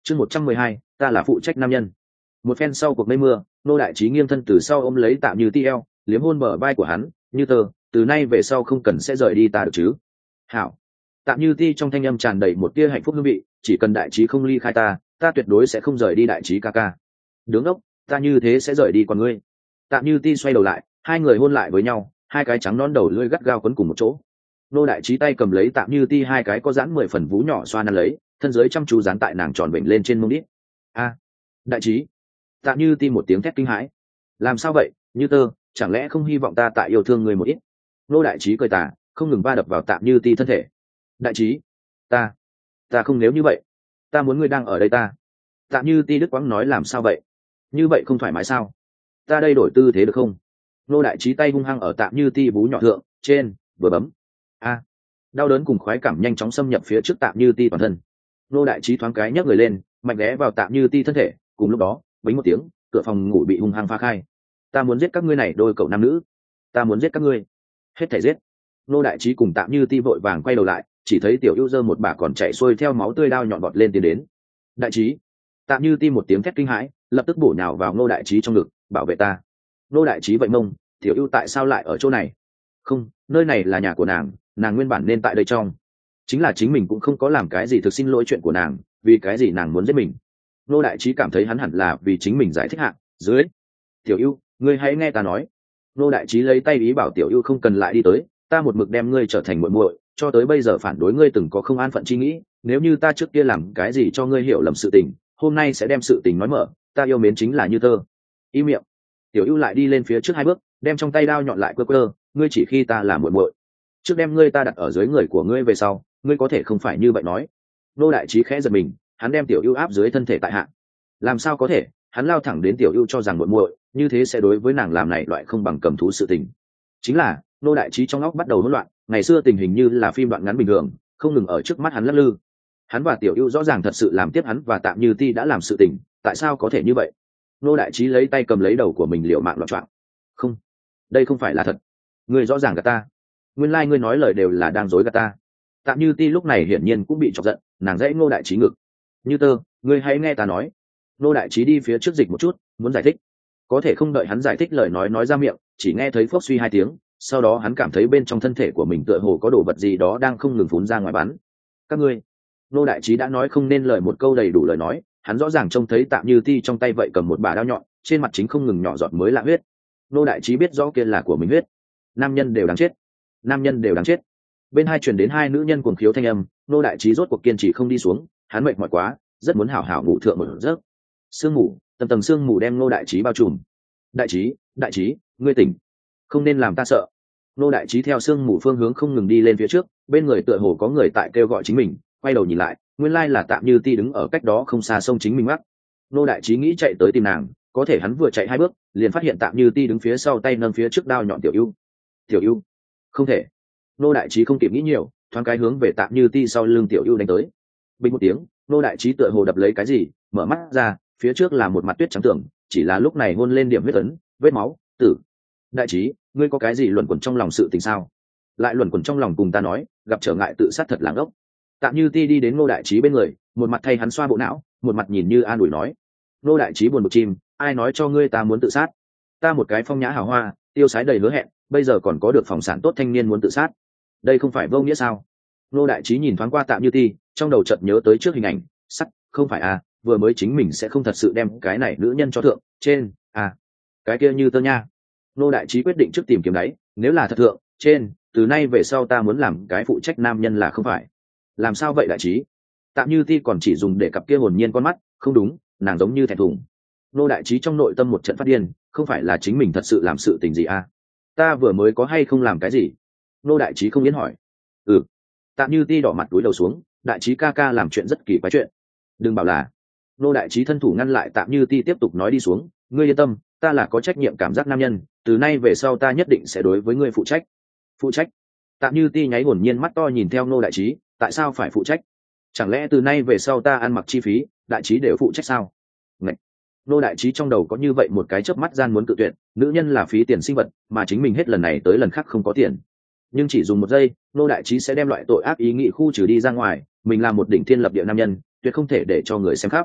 Chương 112, ta là phụ trách nam nhân. Một phen sau cuộc mây mưa, Ngô Đại Trí nghiêng thân từ sau ôm lấy Tạ Như Ti eo, liếm hôn bờ vai của hắn, "Như Tơ, từ nay về sau không cần sẽ rời đi ta được chứ?" "Hảo." Tạ Như Ti trong thanh âm tràn đầy một tia hạnh phúc hương vị, "Chỉ cần Đại Trí không ly khai ta, ta tuyệt đối sẽ không rời đi Đại Trí ca ca." "Đứng ốc, ta như thế sẽ rời đi còn ngươi." Tạ Như Ti xoay đầu lại, hai người hôn lại với nhau, hai cái trắng non đầu lưỡi gắt gao quấn cùng một chỗ. Ngô Đại Trí tay cầm lấy Tạ Như Ti hai cái có dán 10 phần vú nhỏ xoa nắn lấy, thân dưới chăm chú dán tại nàng tròn bệnh lên trên mông đít. "A, Đại Trí!" Tạ Như Ti một tiếng thét kinh hãi. "Làm sao vậy, Như Tơ, chẳng lẽ không hy vọng ta tại yêu thương người một ít?" Ngô Đại Trí cười tà, không ngừng va đập vào Tạ Như Ti thân thể. "Đại Trí, ta không, nếu như vậy, ta muốn ngươi đang ở đây ta." Tạ Như Ti đứt quãng nói, "Làm sao vậy? Như vậy không thoải mái sao? Ta đây đổi tư thế được không?" Ngô Đại Trí tay hung hăng ở Tạ Như Ti vú nhỏ thượng, trên, vừa bấm. A, đau đớn cùng khoái cảm nhanh chóng xâm nhập phía trước Tạ Như Ti toàn thân. Ngô Đại Trí thoáng cái nhấc người lên, mạnh ghé vào Tạ Như Ti thân thể, cùng lúc đó, bính một tiếng, cửa phòng ngủ bị hung hăng phá khai. "Ta muốn giết các ngươi này đôi cậu nam nữ, ta muốn giết các ngươi, hết thảy giết." Ngô Đại Trí cùng Tạ Như Ti vội vàng quay đầu lại, chỉ thấy Tiểu Ưu giơ một bả còn chảy xuôi theo máu tươi đao nhọn vọt lên tiến đến. "Đại Trí!" Tạ Như Ti một tiếng thét kinh hãi, lập tức bổ nhào vào Ngô Đại Trí trong ngực, "Bảo vệ ta." Ngô Đại Trí vậy mông, Tiểu Ưu tại sao lại ở chỗ này? Không, nơi này là nhà của nàng nguyên bản nên tại đây trong. Chính là chính mình cũng không có làm cái gì thực xin lỗi chuyện của nàng, vì cái gì nàng muốn giết mình? Ngô Đại Trí cảm thấy hắn hẳn là vì chính mình giải thích hạ, dưới. "Tiểu Ưu, ngươi hãy nghe ta nói." Ngô Đại Trí lấy tay ý bảo Tiểu Ưu không cần lại đi tới, "Ta một mực đem ngươi trở thành muội muội, cho tới bây giờ phản đối ngươi từng có không an phận chi nghĩ, nếu như ta trước kia làm cái gì cho ngươi hiểu lầm sự tình, hôm nay sẽ đem sự tình nói mở, ta yêu mến chính là Như Tơ." Im miệng. Tiểu Ưu lại đi lên phía trước hai bước, đem trong tay đao nhọn lại quơ, "Ngươi chỉ khi ta là muội muội, trước đem ngươi ta đặt ở dưới người của ngươi về sau, ngươi có thể không phải như vậy nói." Ngô Đại Trí khẽ giật mình, hắn đem Tiểu Ưu áp dưới thân thể tại hạ. Làm sao có thể? Hắn lao thẳng đến Tiểu Ưu cho rằng muội muội, như thế sẽ đối với nàng làm này loại không bằng cầm thú sự tình. Chính là, Ngô Đại Trí trong óc bắt đầu hỗn loạn, ngày xưa tình hình như là phim đoạn ngắn bình thường, không ngừng ở trước mắt hắn lắc lư. Hắn và Tiểu Ưu rõ ràng thật sự làm tiếp hắn và Tạ Như Ti đã làm sự tình, tại sao có thể như vậy? Ngô Đại Trí lấy tay cầm lấy đầu của mình liều mạng loạn choạng. "Không, đây không phải là thật. Ngươi rõ ràng gạt ta. Nguyên lai ngươi nói lời đều là đang dối gạt ta." Tạ Như Ti lúc này hiển nhiên cũng bị chọc giận, nàng dãy Ngô Đại Trí ngực. "Như Tơ, ngươi hãy nghe ta nói." Ngô Đại Trí đi phía trước dịch một chút, muốn giải thích. Có thể không đợi hắn giải thích lời nói ra miệng, chỉ nghe thấy phốc suy hai tiếng, sau đó hắn cảm thấy bên trong thân thể của mình tựa hồ có đồ vật gì đó đang không ngừng phún ra ngoài bắn. "Các ngươi." Ngô Đại Trí đã nói không nên lời một câu đầy đủ lời nói, hắn rõ ràng trông thấy Tạ Như Ti trong tay vậy cầm một bả đao nhọn, trên mặt chính không ngừng nhỏ giọt mới lạ huyết. Ngô Đại Trí biết rõ kia là của mình huyết. Nam nhân đều đáng chết, nam nhân đều đáng chết. Bên hai truyền đến hai nữ nhân cuồng khiếu thanh âm, Ngô Đại Trí rốt cuộc kiên trì không đi xuống, hắn mệt mỏi quá, rất muốn hảo hảo ngủ thượng một giấc. Sương mù, tầng tầng sương mù đem Ngô Đại Trí bao trùm. Đại Trí, ngươi tỉnh, không nên làm ta sợ." Ngô Đại Trí theo sương mù phương hướng không ngừng đi lên phía trước, bên người tựa hồ có người tại kêu gọi chính mình, quay đầu nhìn lại, nguyên lai là Tạ Như Ti đứng ở cách đó không xa sông chính mình mắc. Ngô Đại Trí nghĩ chạy tới tìm nàng, có thể hắn vừa chạy hai bước, liền phát hiện Tạ Như Ti đứng phía sau tay nâng phía trước đao nhọn Tiểu Ưu. "Tiểu Ưu, không thể." Ngô Đại Trí không kịp nghĩ nhiều, thoáng cái hướng về Tạ Như Ti sau lưng Tiểu Ưu đánh tới. Bình một tiếng, Ngô Đại Trí tựa hồ đập lấy cái gì, mở mắt ra, phía trước là một mặt tuyết trắng tưởng, chỉ là lúc này hôn lên điểm huyết ấn, vết máu, tử. "Đại Trí, ngươi có cái gì luẩn quẩn trong lòng sự tình sao? Lại luẩn quẩn trong lòng cùng ta nói, gặp trở ngại tự sát thật làng ốc." Tạ Như Ti đi đến Ngô Đại Trí bên người, một mặt thay hắn xoa bộ não, một mặt nhìn như an ủi nói. Ngô Đại Trí buồn bực chim, "Ai nói cho ngươi ta muốn tự sát? Ta một cái phong nhã hào hoa, tiêu sái đầy hứa hẹn, bây giờ còn có được phòng sản tốt thanh niên muốn tự sát, đây không phải vô nghĩa sao?" Ngô Đại Trí nhìn thoáng qua Tạ Như Ti, trong đầu chợt nhớ tới trước hình ảnh, sắc, không phải à, vừa mới chính mình sẽ không thật sự đem cái này nữ nhân cho thượng, trên, à, cái kia Như Tơ nha. Ngô Đại Trí quyết định trước tìm kiếm đáy, nếu là thật thượng, trên, từ nay về sau ta muốn làm cái phụ trách nam nhân là không phải. Làm sao vậy Đại Trí? Tạ Như Ti còn chỉ dùng để cặp kia hồn nhiên con mắt, không đúng, nàng giống như thẹn thùng. Ngô Đại Trí trong nội tâm một trận phát điên, không phải là chính mình thật sự làm sự tình gì à? Ta vừa mới có hay không làm cái gì? Ngô Đại Trí không yên hỏi. Ừ. Tạ Như Ti đỏ mặt túi đầu xuống, Đại Trí ca ca làm chuyện rất kỳ quái chuyện. Đừng bảo là. Ngô Đại Trí thân thủ ngăn lại Tạ Như Ti tiếp tục nói đi xuống, ngươi yên tâm, ta là có trách nhiệm cảm giác nam nhân, từ nay về sau ta nhất định sẽ đối với ngươi phụ trách. Phụ trách? Tạ Như Ti nháy hồn nhiên mắt to nhìn theo Ngô Đại Trí, tại sao phải phụ trách? Chẳng lẽ từ nay về sau ta ăn mặc chi phí, Đại Trí đều phụ trách sao? Ngậy. Ngô Đại Trí trong đầu có như vậy một cái chớp mắt gian muốn tự tuyệt, nữ nhân là phí tiền sinh vật, mà chính mình hết lần này tới lần khác không có tiền. Nhưng chỉ dùng một giây, Ngô Đại Trí sẽ đem loại tội ác ý nghĩ khu trừ đi ra ngoài, mình là một đỉnh thiên lập địa nam nhân, tuyệt không thể để cho người xem khắp.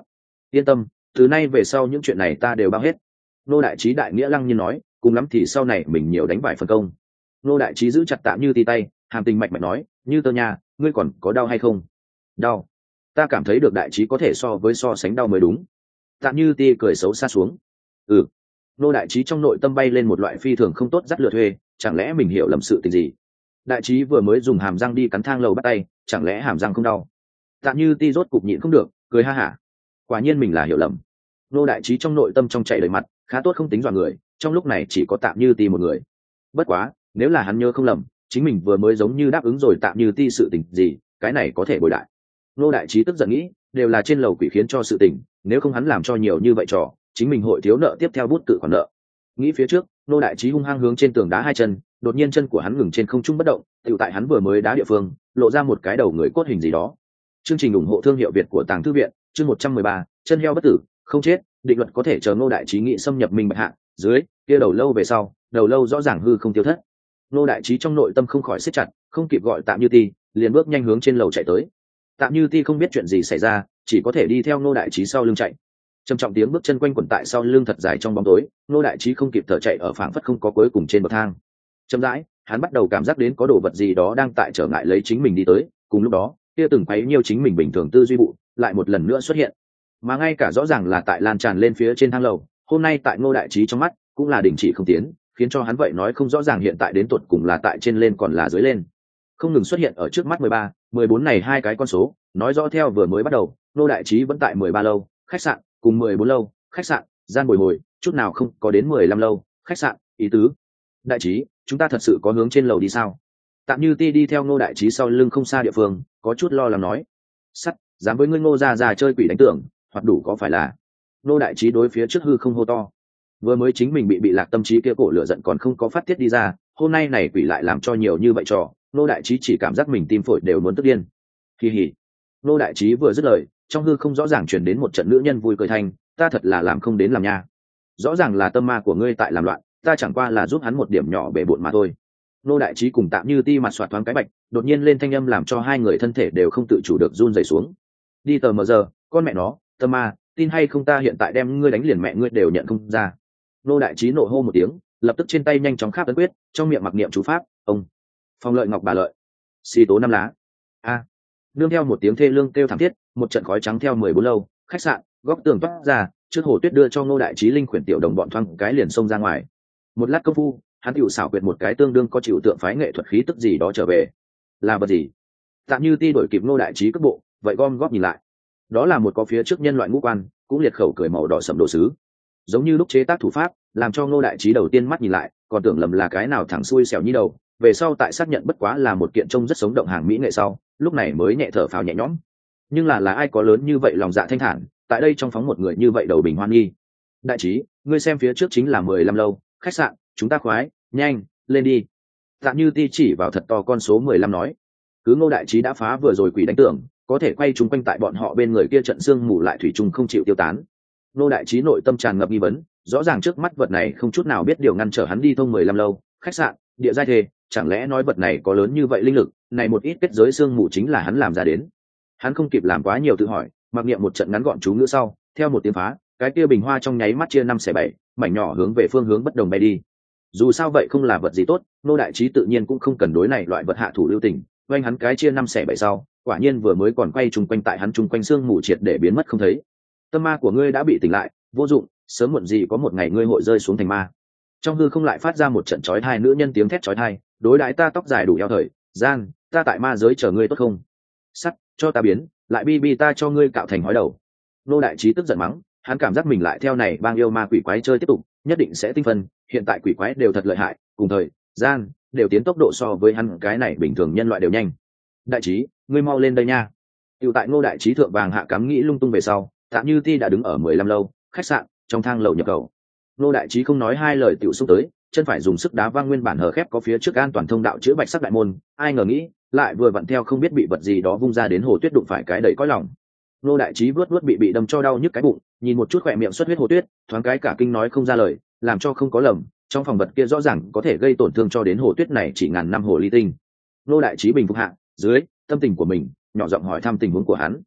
yên tâm, từ nay về sau những chuyện này ta đều bao hết. Nô đại trí đại nghĩa lăng nhiên nói, cùng lắm thì sau này mình nhiều đánh vài phần công. Nô đại trí giữ chặt Tạ Như Ti tay, hàm tình mạch mạch nói, Như Tơ nha, ngươi còn có đau hay không? Đau. Ta cảm thấy được đại trí có thể so sánh đau mới đúng. Tạ Như Ti cười xấu xa xuống. Ừ. Nô đại trí trong nội tâm bay lên một loại phi thường không tốt dắt lừa thuê, chẳng lẽ mình hiểu lầm sự tình gì? Đại trí vừa mới dùng hàm răng đi cắn thang lầu bắt tay, chẳng lẽ hàm răng không đau? Tạ Như Ti rốt cục nhịn không được, cười ha hả. Quả nhiên mình là hiểu lầm. Nô đại trí trong nội tâm trong chảy đầy mặt, khá tốt không tính dọa người, trong lúc này chỉ có Tạ Như Ti một người. Bất quá, nếu là hắn nhớ không lầm, chính mình vừa mới giống như đáp ứng rồi Tạ Như Ti sự tình gì, cái này có thể bồi đại. Nô đại trí tức giận nghĩ, đều là trên lầu quỷ khiến cho sự tình, nếu không hắn làm cho nhiều như vậy trò, chính mình hội thiếu nợ tiếp theo bút tự khoản nợ. Nghĩ phía trước, nô đại trí hung hăng hướng trên tường đá hai chân, đột nhiên chân của hắn ngừng trên không trung bất động, tựu tại hắn vừa mới đá địa phương, lộ ra một cái đầu người cốt hình gì đó. Chương trình ủng hộ thương hiệu Việt của Tàng Thư viện, chương 113, chân heo bất tử, không chết, định luật có thể chờ nô đại trí nghị xâm nhập minh bạch hạ, dưới, kia đầu lâu về sau, đầu lâu rõ ràng hư không tiêu thất. Nô đại trí trong nội tâm không khỏi siết chặt, không kịp gọi Tạm Như Ti, liền bước nhanh hướng trên lầu chạy tới. Tạm Như Ti không biết chuyện gì xảy ra, chỉ có thể đi theo nô đại trí sau lưng chạy. Trầm trọng tiếng bước chân quanh quẩn tại sau lưng thật dài trong bóng tối, nô đại trí không kịp thở chạy ở phảng phất không có cuối cùng trên bậc thang. Chậm rãi, hắn bắt đầu cảm giác đến có đồ vật gì đó đang tại trở ngại lấy chính mình đi tới, cùng lúc đó, kia từng quấy nhiêu chính mình bình thường tư duy vụ, lại một lần nữa xuất hiện. Mà ngay cả rõ ràng là tại lan tràn lên phía trên thang lầu, hôm nay tại nô đại trí trong mắt, cũng là đình chỉ không tiến, khiến cho hắn vậy nói không rõ ràng hiện tại đến tuột cùng là tại trên lên còn là dưới lên. Không ngừng xuất hiện ở trước mắt 13, 14 này hai cái con số, nói rõ theo vừa mới bắt đầu, nô đại trí vẫn tại 13 lâu, khách sạn, cùng 14 lâu, khách sạn, gian bồi hồi, chút nào không có đến 15 lâu, khách sạn, ý tứ. Đại trí, chúng ta thật sự có hướng trên lầu đi sao? Tạm Như Ti đi theo nô đại trí sau lưng không xa địa phương, có chút lo lắng nói. Sắt, dám với ngươi Ngô ra chơi quỷ đánh tưởng, hoặc đủ có phải là? Nô đại trí đối phía trước hư không hô to. Vừa mới chính mình bị lạc tâm trí kia cổ lửa giận còn không có phát tiết đi ra, hôm nay này quỷ lại làm cho nhiều như vậy trò, nô đại trí chỉ cảm giác mình tim phổi đều muốn tức điên. Kỳ hỉ. Nô đại trí vừa dứt lời, trong hư không rõ ràng truyền đến một trận nữ nhân vui cười thanh, ta thật là làm không đến làm nha. Rõ ràng là tâm ma của ngươi tại làm loạn, ta chẳng qua là giúp hắn một điểm nhỏ bể bộn mà thôi. Nô đại trí cùng Tạm Như Ti mặt xoạt thoáng cái bạch, đột nhiên lên thanh âm làm cho hai người thân thể đều không tự chủ được run rẩy xuống. Đi tờ mờ giờ, con mẹ nó, tâm ma, tin hay không ta hiện tại đem ngươi đánh liền mẹ ngươi đều nhận không ra. Nô đại trí nộ hô một tiếng, lập tức trên tay nhanh chóng kháp ấn quyết, trong miệng mặc niệm chú pháp, ông phong lợi ngọc bà lợi, xì tố năm lá. A. Nương theo một tiếng thê lương kêu thảm thiết, một trận khói trắng theo 14 lâu, khách sạn, góc tường toát ra, trước Hồ Tuyết đưa cho Ngô đại trí linh khuyển tiểu đồng bọn thoáng cái liền xông ra ngoài. Một lát công phu, hắn tiểu xảo quyệt một cái tương đương có chịu tượng phái nghệ thuật khí tức gì đó trở về. Là vật gì? Tạm Như Ti đổi kịp Ngô đại trí cất bộ, vậy gom góp nhìn lại. Đó là một có phía trước nhân loại ngũ quan, cũng liệt khẩu cười màu đỏ sẫm đồ sứ. Giống như lúc chế tác thủ pháp, làm cho Ngô đại trí đầu tiên mắt nhìn lại, còn tưởng lầm là cái nào thẳng xuôi xẻo như đầu, về sau tại xác nhận bất quá là một kiện trông rất sống động hàng mỹ nghệ sau, lúc này mới nhẹ thở phào nhẹ nhõm. Nhưng là ai có lớn như vậy lòng dạ thanh thản, tại đây trong phóng một người như vậy đầu bình hoan nghi. Đại trí, ngươi xem phía trước chính là 15 lâu, khách sạn, chúng ta khoái, nhanh, lên đi. Tạm Như Ti chỉ vào thật to con số 15 nói. Cứ Ngô đại trí đã phá vừa rồi quỷ đánh tưởng, có thể quay chúng quanh tại bọn họ bên người kia trận xương mù lại thủy chung không chịu tiêu tán. Ngô đại trí nội tâm tràn ngập nghi vấn, rõ ràng trước mắt vật này không chút nào biết điều ngăn trở hắn đi thông 15 lâu, khách sạn, địa giai thề, chẳng lẽ nói vật này có lớn như vậy linh lực, này một ít kết giới xương mù chính là hắn làm ra đến. Hắn không kịp làm quá nhiều tự hỏi, mặc niệm một trận ngắn gọn chú ngữ sau, theo một tiếng phá, cái kia bình hoa trong nháy mắt chia 5/7, mảnh nhỏ hướng về phương hướng bất đồng bay đi. Dù sao vậy không là vật gì tốt, Ngô đại trí tự nhiên cũng không cần đối này loại vật hạ thủ lưu tình, quanh hắn cái chia 5/7 sau, quả nhiên vừa mới còn quay trùng quanh tại hắn trùng quanh xương mù triệt để biến mất không thấy. Tâm ma của ngươi đã bị tỉnh lại, vô dụng, sớm muộn gì có một ngày ngươi hội rơi xuống thành ma. Trong hư không lại phát ra một trận chói tai nữ nhân tiếng thét chói tai, đối đãi ta tóc dài đủ eo thời, gian, ta tại ma giới chờ ngươi tốt không? Sắt, cho ta biến, lại bi ta cho ngươi cạo thành hói đầu. Nô đại trí tức giận mắng, hắn cảm giác mình lại theo này bang yêu ma quỷ quái chơi tiếp tục, nhất định sẽ tinh phân, hiện tại quỷ quái đều thật lợi hại, cùng thời, gian, đều tiến tốc độ so với hắn cái này bình thường nhân loại đều nhanh. Đại trí, ngươi mau lên đây nha. Tiểu tại Ngô đại trí thượng vàng hạ cám nghĩ lung tung về sau, Tạm Như Ti đã đứng ở 15 lâu, khách sạn, trong thang lầu nhập khẩu. Ngô đại trí không nói hai lời tiểu xúc tới, chân phải dùng sức đá văng nguyên bản hở khép có phía trước an toàn thông đạo chữa bạch sắc đại môn, ai ngờ nghĩ, lại vừa vặn theo không biết bị vật gì đó vung ra đến Hồ Tuyết đụng phải cái đầy cõi lòng. Ngô đại trí vuốt bị đâm cho đau nhức cái bụng, nhìn một chút khỏe miệng xuất huyết Hồ Tuyết, thoáng cái cả kinh nói không ra lời, làm cho không có lầm, trong phòng vật kia rõ ràng có thể gây tổn thương cho đến Hồ Tuyết này chỉ ngàn năm hồ ly tinh. Ngô đại trí bình phục hạ, dưới tâm tình của mình, nhỏ giọng hỏi thăm tình huống của hắn.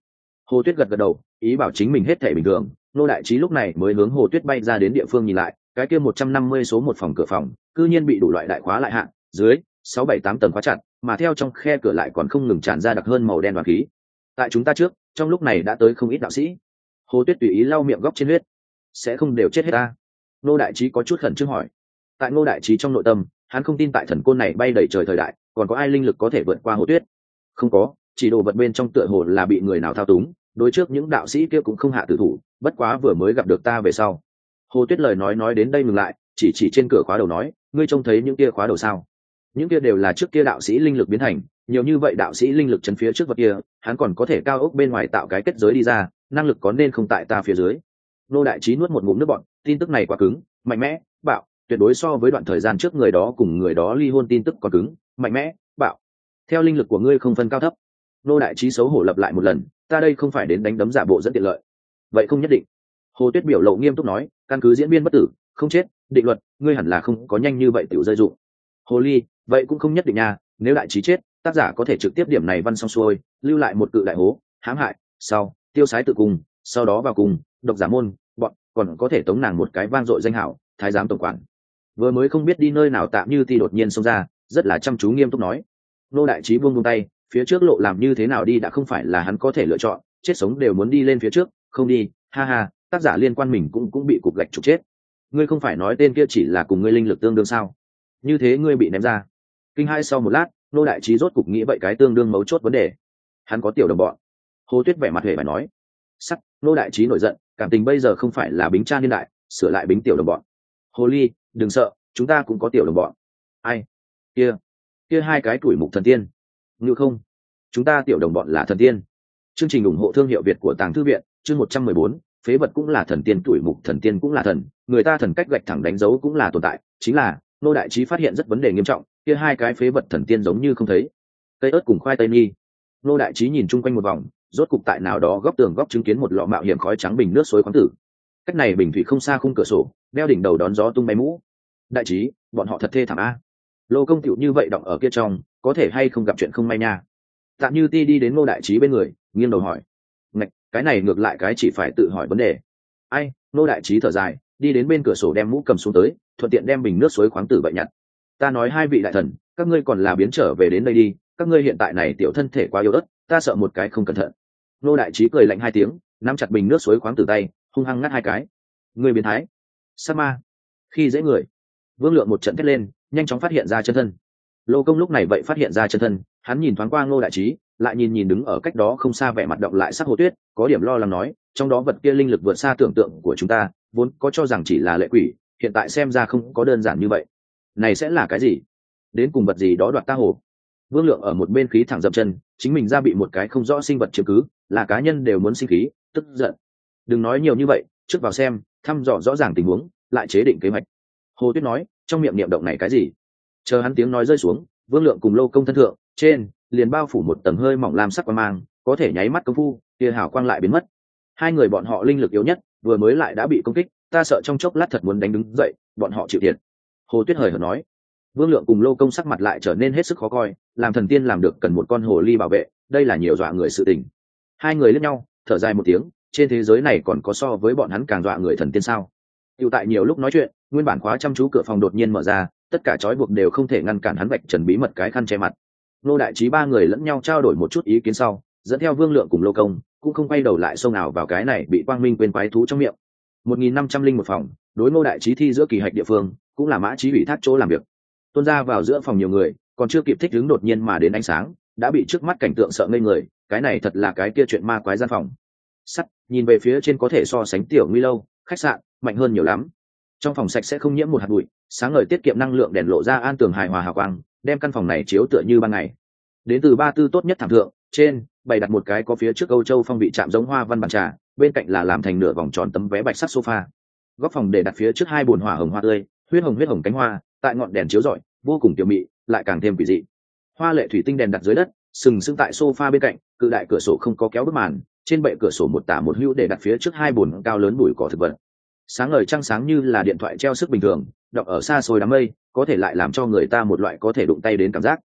Hồ Tuyết gật gật đầu, ý bảo chính mình hết thể bình thường. Nô đại trí lúc này mới hướng Hồ Tuyết bay ra đến địa phương nhìn lại, cái kia 150 số một phòng cửa phòng cư nhiên bị đủ loại đại khóa lại hạn, dưới 6, 7, 8 tầng khóa chặt, mà theo trong khe cửa lại còn không ngừng tràn ra đặc hơn màu đen và khí. Tại chúng ta trước, trong lúc này đã tới không ít đạo sĩ. Hồ Tuyết tùy ý lau miệng góc trên huyết. Sẽ không đều chết hết ta? Nô đại trí có chút khẩn trương hỏi. Tại Ngô đại trí trong nội tâm, hắn không tin tại thần côn này bay đầy trời thời đại còn có ai linh lực có thể vượt qua Hồ Tuyết. Không có, chỉ đồ vật bên trong tựa hồ là bị người nào thao túng, đối trước những đạo sĩ kia cũng không hạ tử thủ, bất quá vừa mới gặp được ta về sau. Hồ Tuyết lời nói đến đây ngừng lại, chỉ trên cửa khóa đầu nói, ngươi trông thấy những kia khóa đầu sao? Những kia đều là trước kia đạo sĩ linh lực biến thành, nhiều như vậy đạo sĩ linh lực chân phía trước vật kia, hắn còn có thể cao ốc bên ngoài tạo cái kết giới đi ra, năng lực có nên không tại ta phía dưới. Nô đại trí nuốt một ngụm nước bọt, tin tức này quá cứng, mạnh mẽ, bạo, tuyệt đối so với đoạn thời gian trước người đó cùng người đó ly hôn tin tức còn cứng, mạnh mẽ, bạo. Theo linh lực của ngươi không phân cao thấp. Nô đại trí xấu hổ lặp lại một lần, ta đây không phải đến đánh đấm giả bộ dẫn tiện lợi. Vậy không nhất định. Hồ Tuyết biểu lộ nghiêm túc nói, căn cứ diễn biến bất tử, không chết, định luật, ngươi hẳn là không có nhanh như vậy tiểu rơi dụng. Hồ ly, vậy cũng không nhất định nha, nếu đại trí chết, tác giả có thể trực tiếp điểm này văn xong xuôi, lưu lại một cự đại hố, hãm hại, sau, tiêu sái tự cùng, sau đó vào cùng, độc giả môn, bọn, còn có thể tống nàng một cái vang dội danh hảo, thái giám tổng quản. Vừa mới không biết đi nơi nào tạm như ti đột nhiên xông ra, rất là chăm chú nghiêm túc nói. Nô đại trí buông tay, phía trước lộ làm như thế nào đi đã không phải là hắn có thể lựa chọn, chết sống đều muốn đi lên phía trước, không đi, ha ha, tác giả liên quan mình cũng bị cục gạch trục chết. Ngươi không phải nói tên kia chỉ là cùng ngươi linh lực tương đương sao? Như thế ngươi bị ném ra. Kinh hai sau một lát, nô đại trí rốt cục nghĩ vậy cái tương đương mấu chốt vấn đề. Hắn có tiểu đồng bọn. Hồ Tuyết vẻ mặt hề phải nói. Sắc, nô đại trí nổi giận, cảm tình bây giờ không phải là bính cha niên đại, sửa lại bính tiểu đồng bọn. Hồ ly, đừng sợ, chúng ta cũng có tiểu đồng bọn. Ai? Kia hai cái tuổi mục thần tiên. Như không? Chúng ta tiểu đồng bọn là thần tiên. Chương trình ủng hộ thương hiệu Việt của Tàng Thư Viện, chương 114, phế vật cũng là thần tiên, tuổi mục thần tiên cũng là thần, người ta thần cách gạch thẳng đánh dấu cũng là tồn tại, chính là nô đại trí phát hiện rất vấn đề nghiêm trọng, kia hai cái phế vật thần tiên giống như không thấy. Cây ớt cùng khoai tây nghi. Nô đại trí nhìn chung quanh một vòng, rốt cục tại nào đó góc tường góc chứng kiến một lọ mạo hiểm khói trắng bình nước suối khoáng tử. Cách này bình thủy không xa khung cửa sổ, đeo đỉnh đầu đón gió tung bay mũ. Đại trí, bọn họ thật thê thảm a. Lô công tiểu như vậy động ở kia trong, có thể hay không gặp chuyện không may nha. Tạm Như Ti đi đến Ngô đại trí bên người, nghiêng đầu hỏi. Ngạch, cái này ngược lại cái chỉ phải tự hỏi vấn đề. Ai? Ngô đại trí thở dài, đi đến bên cửa sổ đem mũ cầm xuống tới, thuận tiện đem bình nước suối khoáng tử vậy nhặt. Ta nói hai vị đại thần, các ngươi còn là biến trở về đến đây đi, các ngươi hiện tại này tiểu thân thể quá yếu ớt, ta sợ một cái không cẩn thận. Ngô đại trí cười lạnh hai tiếng, nắm chặt bình nước suối khoáng tử tay, hung hăng ngắt hai cái. Ngươi biến thái, sa ma, khi dễ người. Vương Lượng một trận thét lên, nhanh chóng phát hiện ra chân thân. Lô công lúc này vậy phát hiện ra chân thân, hắn nhìn thoáng qua Ngô đại trí, lại nhìn đứng ở cách đó không xa vẻ mặt động lại sắc Hồ Tuyết, có điểm lo lắng nói, trong đó vật kia linh lực vượt xa tưởng tượng của chúng ta, vốn có cho rằng chỉ là lệ quỷ, hiện tại xem ra không có đơn giản như vậy. Này sẽ là cái gì? Đến cùng vật gì đó đoạt ta hồ? Vương Lượng ở một bên khí thẳng dậm chân, chính mình ra bị một cái không rõ sinh vật chiếm cứ, là cá nhân đều muốn sinh khí, tức giận. Đừng nói nhiều như vậy, trước vào xem, thăm dò rõ ràng tình huống, lại chế định kế hoạch. Hồ Tuyết nói, trong miệng niệm động này cái gì? Chờ hắn tiếng nói rơi xuống, Vương Lượng cùng Lô công thân thượng trên liền bao phủ một tầng hơi mỏng lam sắc quang mang, có thể nháy mắt công phu tia hào quang lại biến mất. Hai người bọn họ linh lực yếu nhất, vừa mới lại đã bị công kích, ta sợ trong chốc lát thật muốn đánh đứng dậy, bọn họ chịu thiệt. Hồ Tuyết hời hợt nói. Vương Lượng cùng Lô công sắc mặt lại trở nên hết sức khó coi, làm thần tiên làm được cần một con hồ ly bảo vệ, đây là nhiều dọa người sự tình. Hai người liếc nhau, thở dài một tiếng, trên thế giới này còn có so với bọn hắn càng dọa người thần tiên sao? Tiểu tại nhiều lúc nói chuyện, nguyên bản khóa chăm chú cửa phòng đột nhiên mở ra, tất cả trói buộc đều không thể ngăn cản hắn vạch trần bí mật cái khăn che mặt. Nô đại trí ba người lẫn nhau trao đổi một chút ý kiến sau, dẫn theo Vương Lượng cùng Lô công, cũng không quay đầu lại xông nào vào cái này bị quang minh quên quái thú trong miệng. 1501 phòng, đối Nô đại trí thi giữa kỳ hạch địa phương, cũng là Mã Chí ủy thác chỗ làm việc. Tuôn ra vào giữa phòng nhiều người, còn chưa kịp thích ứng đột nhiên mà đến ánh sáng, đã bị trước mắt cảnh tượng sợ ngây người, cái này thật là cái kia chuyện ma quái gian phòng. Sắt, nhìn về phía trên có thể so sánh tiểu nguy lâu, khách sạn, mạnh hơn nhiều lắm. Trong phòng sạch sẽ không nhiễm một hạt bụi, sáng ngời tiết kiệm năng lượng, đèn lộ ra an tường hài hòa hào quang, đem căn phòng này chiếu tựa như ban ngày. Đến từ ba tư tốt nhất thảm thượng, trên bày đặt một cái có phía trước Âu Châu phong vị chạm giống hoa văn bàn trà, bên cạnh là làm thành nửa vòng tròn tấm vé bạch sắc sofa. Góc phòng để đặt phía trước hai bồn hỏa hồng hoa tươi, huyết hồng cánh hoa, tại ngọn đèn chiếu rọi, vô cùng tiểu mị, lại càng thêm quỷ dị. Hoa lệ thủy tinh đèn đặt dưới đất, sừng sững tại sofa bên cạnh, cự đại cửa sổ không có kéo bức màn, trên bệ cửa sổ một tả một hữu để đặt phía trước hai bồn cao lớn bụi cỏ thực vật. Sáng ngời trăng sáng như là điện thoại treo sức bình thường, đọc ở xa xôi đám mây, có thể lại làm cho người ta một loại có thể đụng tay đến cảm giác.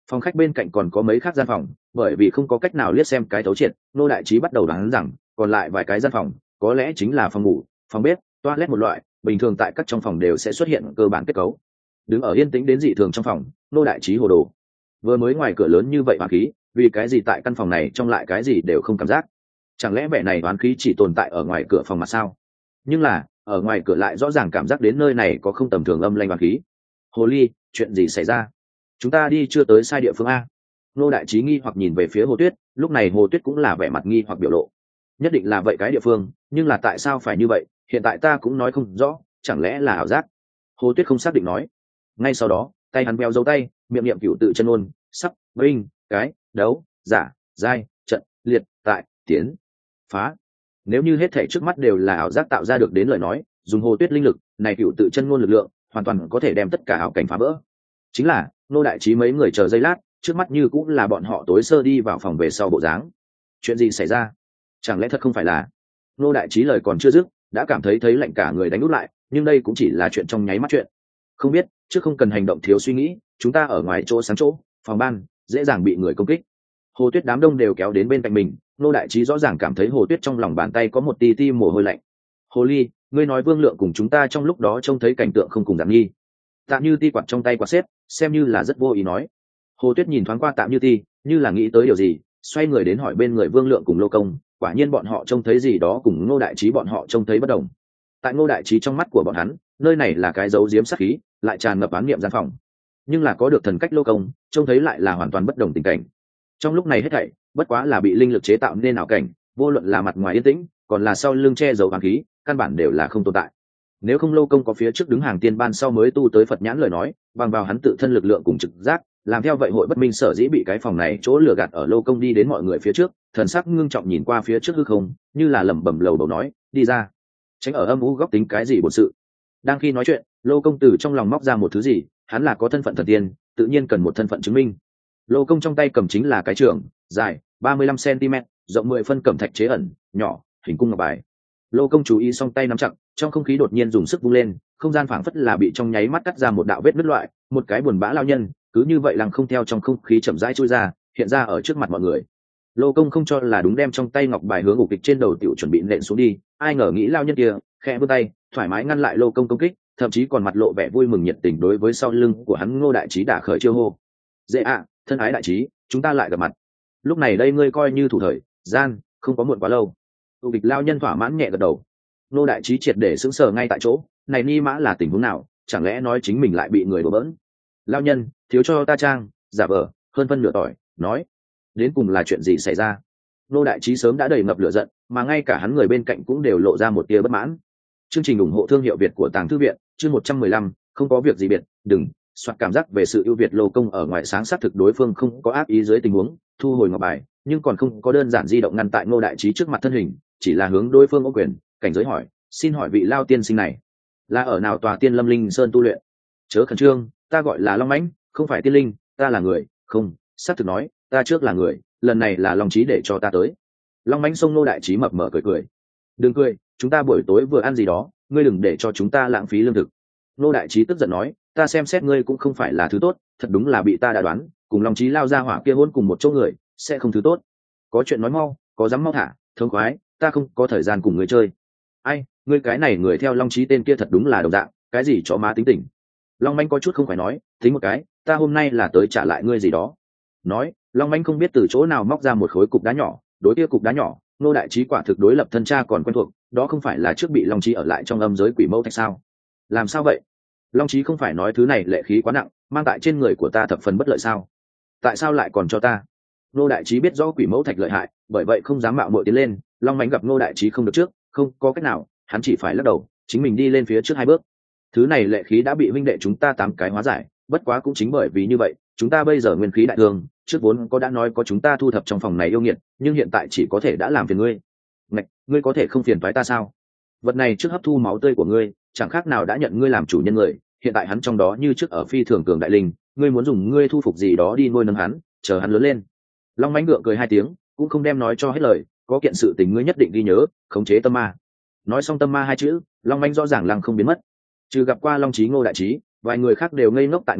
Phòng khách bên cạnh còn có mấy khác gian phòng, bởi vì không có cách nào liếc xem cái thấu triệt, Ngô Đại Trí bắt đầu đoán rằng còn lại vài cái gian phòng có lẽ chính là phòng ngủ, phòng bếp, toilet một loại, bình thường tại các trong phòng đều sẽ xuất hiện cơ bản kết cấu. Đứng ở yên tĩnh đến dị thường trong phòng, Ngô Đại Trí hồ đồ. Vừa mới ngoài cửa lớn như vậy oán khí, vì cái gì tại căn phòng này trong lại cái gì đều không cảm giác? Chẳng lẽ vẻ này oán khí chỉ tồn tại ở ngoài cửa phòng mà sao? Nhưng là ở ngoài cửa lại rõ ràng cảm giác đến nơi này có không tầm thường âm lanh oán khí. Hồ ly, chuyện gì xảy ra? Chúng ta đi chưa tới sai địa phương a? Ngô Đại Trí nghi hoặc nhìn về phía Hồ Tuyết, lúc này Hồ Tuyết cũng là vẻ mặt nghi hoặc biểu lộ. Nhất định là vậy cái địa phương, nhưng là tại sao phải như vậy, hiện tại ta cũng nói không rõ, chẳng lẽ là ảo giác? Hồ Tuyết không xác định nói. Ngay sau đó, tay hắn béo dấu tay, miệng niệm cửu tự chân ôn, sắc, binh, cái, đấu, giả, giai, trận, liệt, tại, tiến, phá. Nếu như hết thể trước mắt đều là ảo giác tạo ra được đến lời nói, dùng Hồ Tuyết linh lực, này cửu tự chân ngôn lực lượng, hoàn toàn có thể đem tất cả ảo cảnh phá vỡ. Chính là, Ngô Đại Trí mấy người chờ giây lát, trước mắt như cũng là bọn họ tối sơ đi vào phòng về sau bộ dáng. Chuyện gì xảy ra? Chẳng lẽ thật không phải là? Ngô Đại Trí lời còn chưa dứt, đã cảm thấy lạnh cả người đánh úp lại, nhưng đây cũng chỉ là chuyện trong nháy mắt chuyện. Không biết, trước không cần hành động thiếu suy nghĩ, chúng ta ở ngoài chỗ sáng chỗ, phòng ban, dễ dàng bị người công kích. Hồ Tuyết đám đông đều kéo đến bên cạnh mình, Ngô Đại Trí rõ ràng cảm thấy Hồ Tuyết trong lòng bàn tay có một ti mồ hôi lạnh. Hồ ly, ngươi nói Vương Lượng cùng chúng ta trong lúc đó trông thấy cảnh tượng không cùng dạng nghi. Tạm Như Ti quạt trong tay quạt xếp, xem như là rất vô ý nói. Hồ Tuyết nhìn thoáng qua Tạm Như Ti, như là nghĩ tới điều gì, xoay người đến hỏi bên người Vương Lượng cùng Lô Công, quả nhiên bọn họ trông thấy gì đó cùng Ngô Đại Trí bọn họ trông thấy bất đồng. Tại Ngô Đại Trí trong mắt của bọn hắn, nơi này là cái dấu giếm sát khí, lại tràn ngập án niệm gian phòng. Nhưng là có được thần cách Lô Công, trông thấy lại là hoàn toàn bất đồng tình cảnh. Trong lúc này hết thảy, bất quá là bị linh lực chế tạo nên ảo cảnh, vô luận là mặt ngoài yên tĩnh, còn là sau lưng che giấu ám khí, căn bản đều là không tồn tại. Nếu không Lô Công có phía trước đứng hàng tiên ban sau mới tu tới Phật nhãn lời nói, bằng vào hắn tự thân lực lượng cùng trực giác, làm theo vậy hội bất minh sở dĩ bị cái phòng này chỗ lừa gạt ở Lô Công đi đến mọi người phía trước, thần sắc ngưng trọng nhìn qua phía trước hư không, như là lẩm bẩm lầu bầu nói, đi ra, tránh ở âm u góc tính cái gì bổn sự. Đang khi nói chuyện, Lô Công từ trong lòng móc ra một thứ gì, hắn là có thân phận thần tiên, tự nhiên cần một thân phận chứng minh. Lô Công trong tay cầm chính là cái trường dài 35 cm, rộng 10 phân cẩm thạch chế ẩn, nhỏ, hình cung ngọc bài. Lô Công chú ý song tay nắm chặt, trong không khí đột nhiên dùng sức vung lên, không gian phảng phất là bị trong nháy mắt cắt ra một đạo vết nứt loại, một cái buồn bã lao nhân, cứ như vậy lằng không theo trong không khí chậm rãi chui ra, hiện ra ở trước mặt mọi người. Lô Công không cho là đúng đem trong tay ngọc bài hướng ủ kịch trên đầu tiểu chuẩn bị nện xuống đi, ai ngờ nghĩ lao nhân kia, khẽ vươn tay, thoải mái ngăn lại Lô Công công kích, thậm chí còn mặt lộ vẻ vui mừng nhiệt tình đối với sau lưng của hắn Ngô Đại Trí đả khởi chiêu hô. Dễ ạ, thân ái Đại Trí, chúng ta lại gặp mặt. Lúc này đây ngươi coi như thủ thời gian, không có muộn quá lâu. Ủ kịch lao nhân thỏa mãn nhẹ gật đầu. Ngô Đại Trí triệt để sững sờ ngay tại chỗ, này ni mã là tình huống nào, chẳng lẽ nói chính mình lại bị người đổ bỡn? Lao nhân, thiếu cho ta trang, giả vờ, hơn phân nửa tỏi, nói, đến cùng là chuyện gì xảy ra? Ngô Đại Trí sớm đã đầy ngập lửa giận, mà ngay cả hắn người bên cạnh cũng đều lộ ra một tia bất mãn. Chương trình ủng hộ thương hiệu Việt của Tàng Thư viện, chương 115, không có việc gì biệt, đừng, soạt cảm giác về sự ưu việt Lô Công ở ngoài sáng xác thực đối phương không có ác ý dưới tình huống, thu hồi ngọc bài, nhưng còn không có đơn giản di động ngăn tại Ngô Đại Trí trước mặt thân hình, chỉ là hướng đối phương ô quyền, cảnh giới hỏi, xin hỏi vị lao tiên sinh này là ở nào tòa Tiên Lâm Linh Sơn tu luyện? Chớ khẩn trương, ta gọi là Long Mãnh, không phải tiên linh, ta là người, không, xác thực nói, ta trước là người, lần này là Long Trí để cho ta tới. Long Mãnh xông Ngô Đại Trí mập mờ cười. Đừng cười, chúng ta buổi tối vừa ăn gì đó, ngươi đừng để cho chúng ta lãng phí lương thực. Ngô Đại Trí tức giận nói, ta xem xét ngươi cũng không phải là thứ tốt, thật đúng là bị ta đã đoán, cùng Long Trí lao ra hỏa kia hôn cùng một chỗ người, sẽ không thứ tốt. Có chuyện nói mau, có dám mau thả, thương khoái, ta không có thời gian cùng ngươi chơi. Ai, ngươi cái này người theo Long Trí tên kia thật đúng là đồng dạng, cái gì chó má tính tình. Long Mãnh có chút không phải nói, tính một cái, ta hôm nay là tới trả lại ngươi gì đó. Nói, Long Mãnh không biết từ chỗ nào móc ra một khối cục đá nhỏ, đối kia cục đá nhỏ, Ngô Đại Trí quả thực đối lập thân cha còn quen thuộc, đó không phải là trước bị Long Trí ở lại trong âm giới quỷ mẫu thạch sao? Làm sao vậy? Long Trí không phải nói thứ này lệ khí quá nặng, mang tại trên người của ta thập phần bất lợi sao? Tại sao lại còn cho ta? Ngô Đại Trí biết rõ quỷ mẫu thạch lợi hại, bởi vậy không dám mạo muội tiến lên. Long Mãnh gặp Ngô Đại Trí không được trước, không có cách nào, hắn chỉ phải lắc đầu, chính mình đi lên phía trước 2 bước. Thứ này lệ khí đã bị huynh đệ chúng ta 8 cái hóa giải, bất quá cũng chính bởi vì như vậy, chúng ta bây giờ nguyên khí đại thương, trước vốn có đã nói có chúng ta thu thập trong phòng này yêu nghiệt, nhưng hiện tại chỉ có thể đã làm phiền ngươi. Ngạch, ngươi có thể không phiền toái ta sao? Vật này trước hấp thu máu tươi của ngươi, chẳng khác nào đã nhận ngươi làm chủ nhân người, hiện tại hắn trong đó như trước ở phi thường cường đại linh, ngươi muốn dùng ngươi thu phục gì đó đi nuôi nấng hắn, chờ hắn lớn lên. Long Mãnh gượng cười 2 tiếng, cũng không đem nói cho hết lời, có kiện sự tình ngươi nhất định ghi nhớ, khống chế tâm ma. Nói xong tâm ma 2 chữ, Long Mãnh rõ ràng lăng không biến mất. Trừ gặp qua Long Trí Ngô Đại Trí, vài người khác đều ngây ngốc tại nguyên chỗ,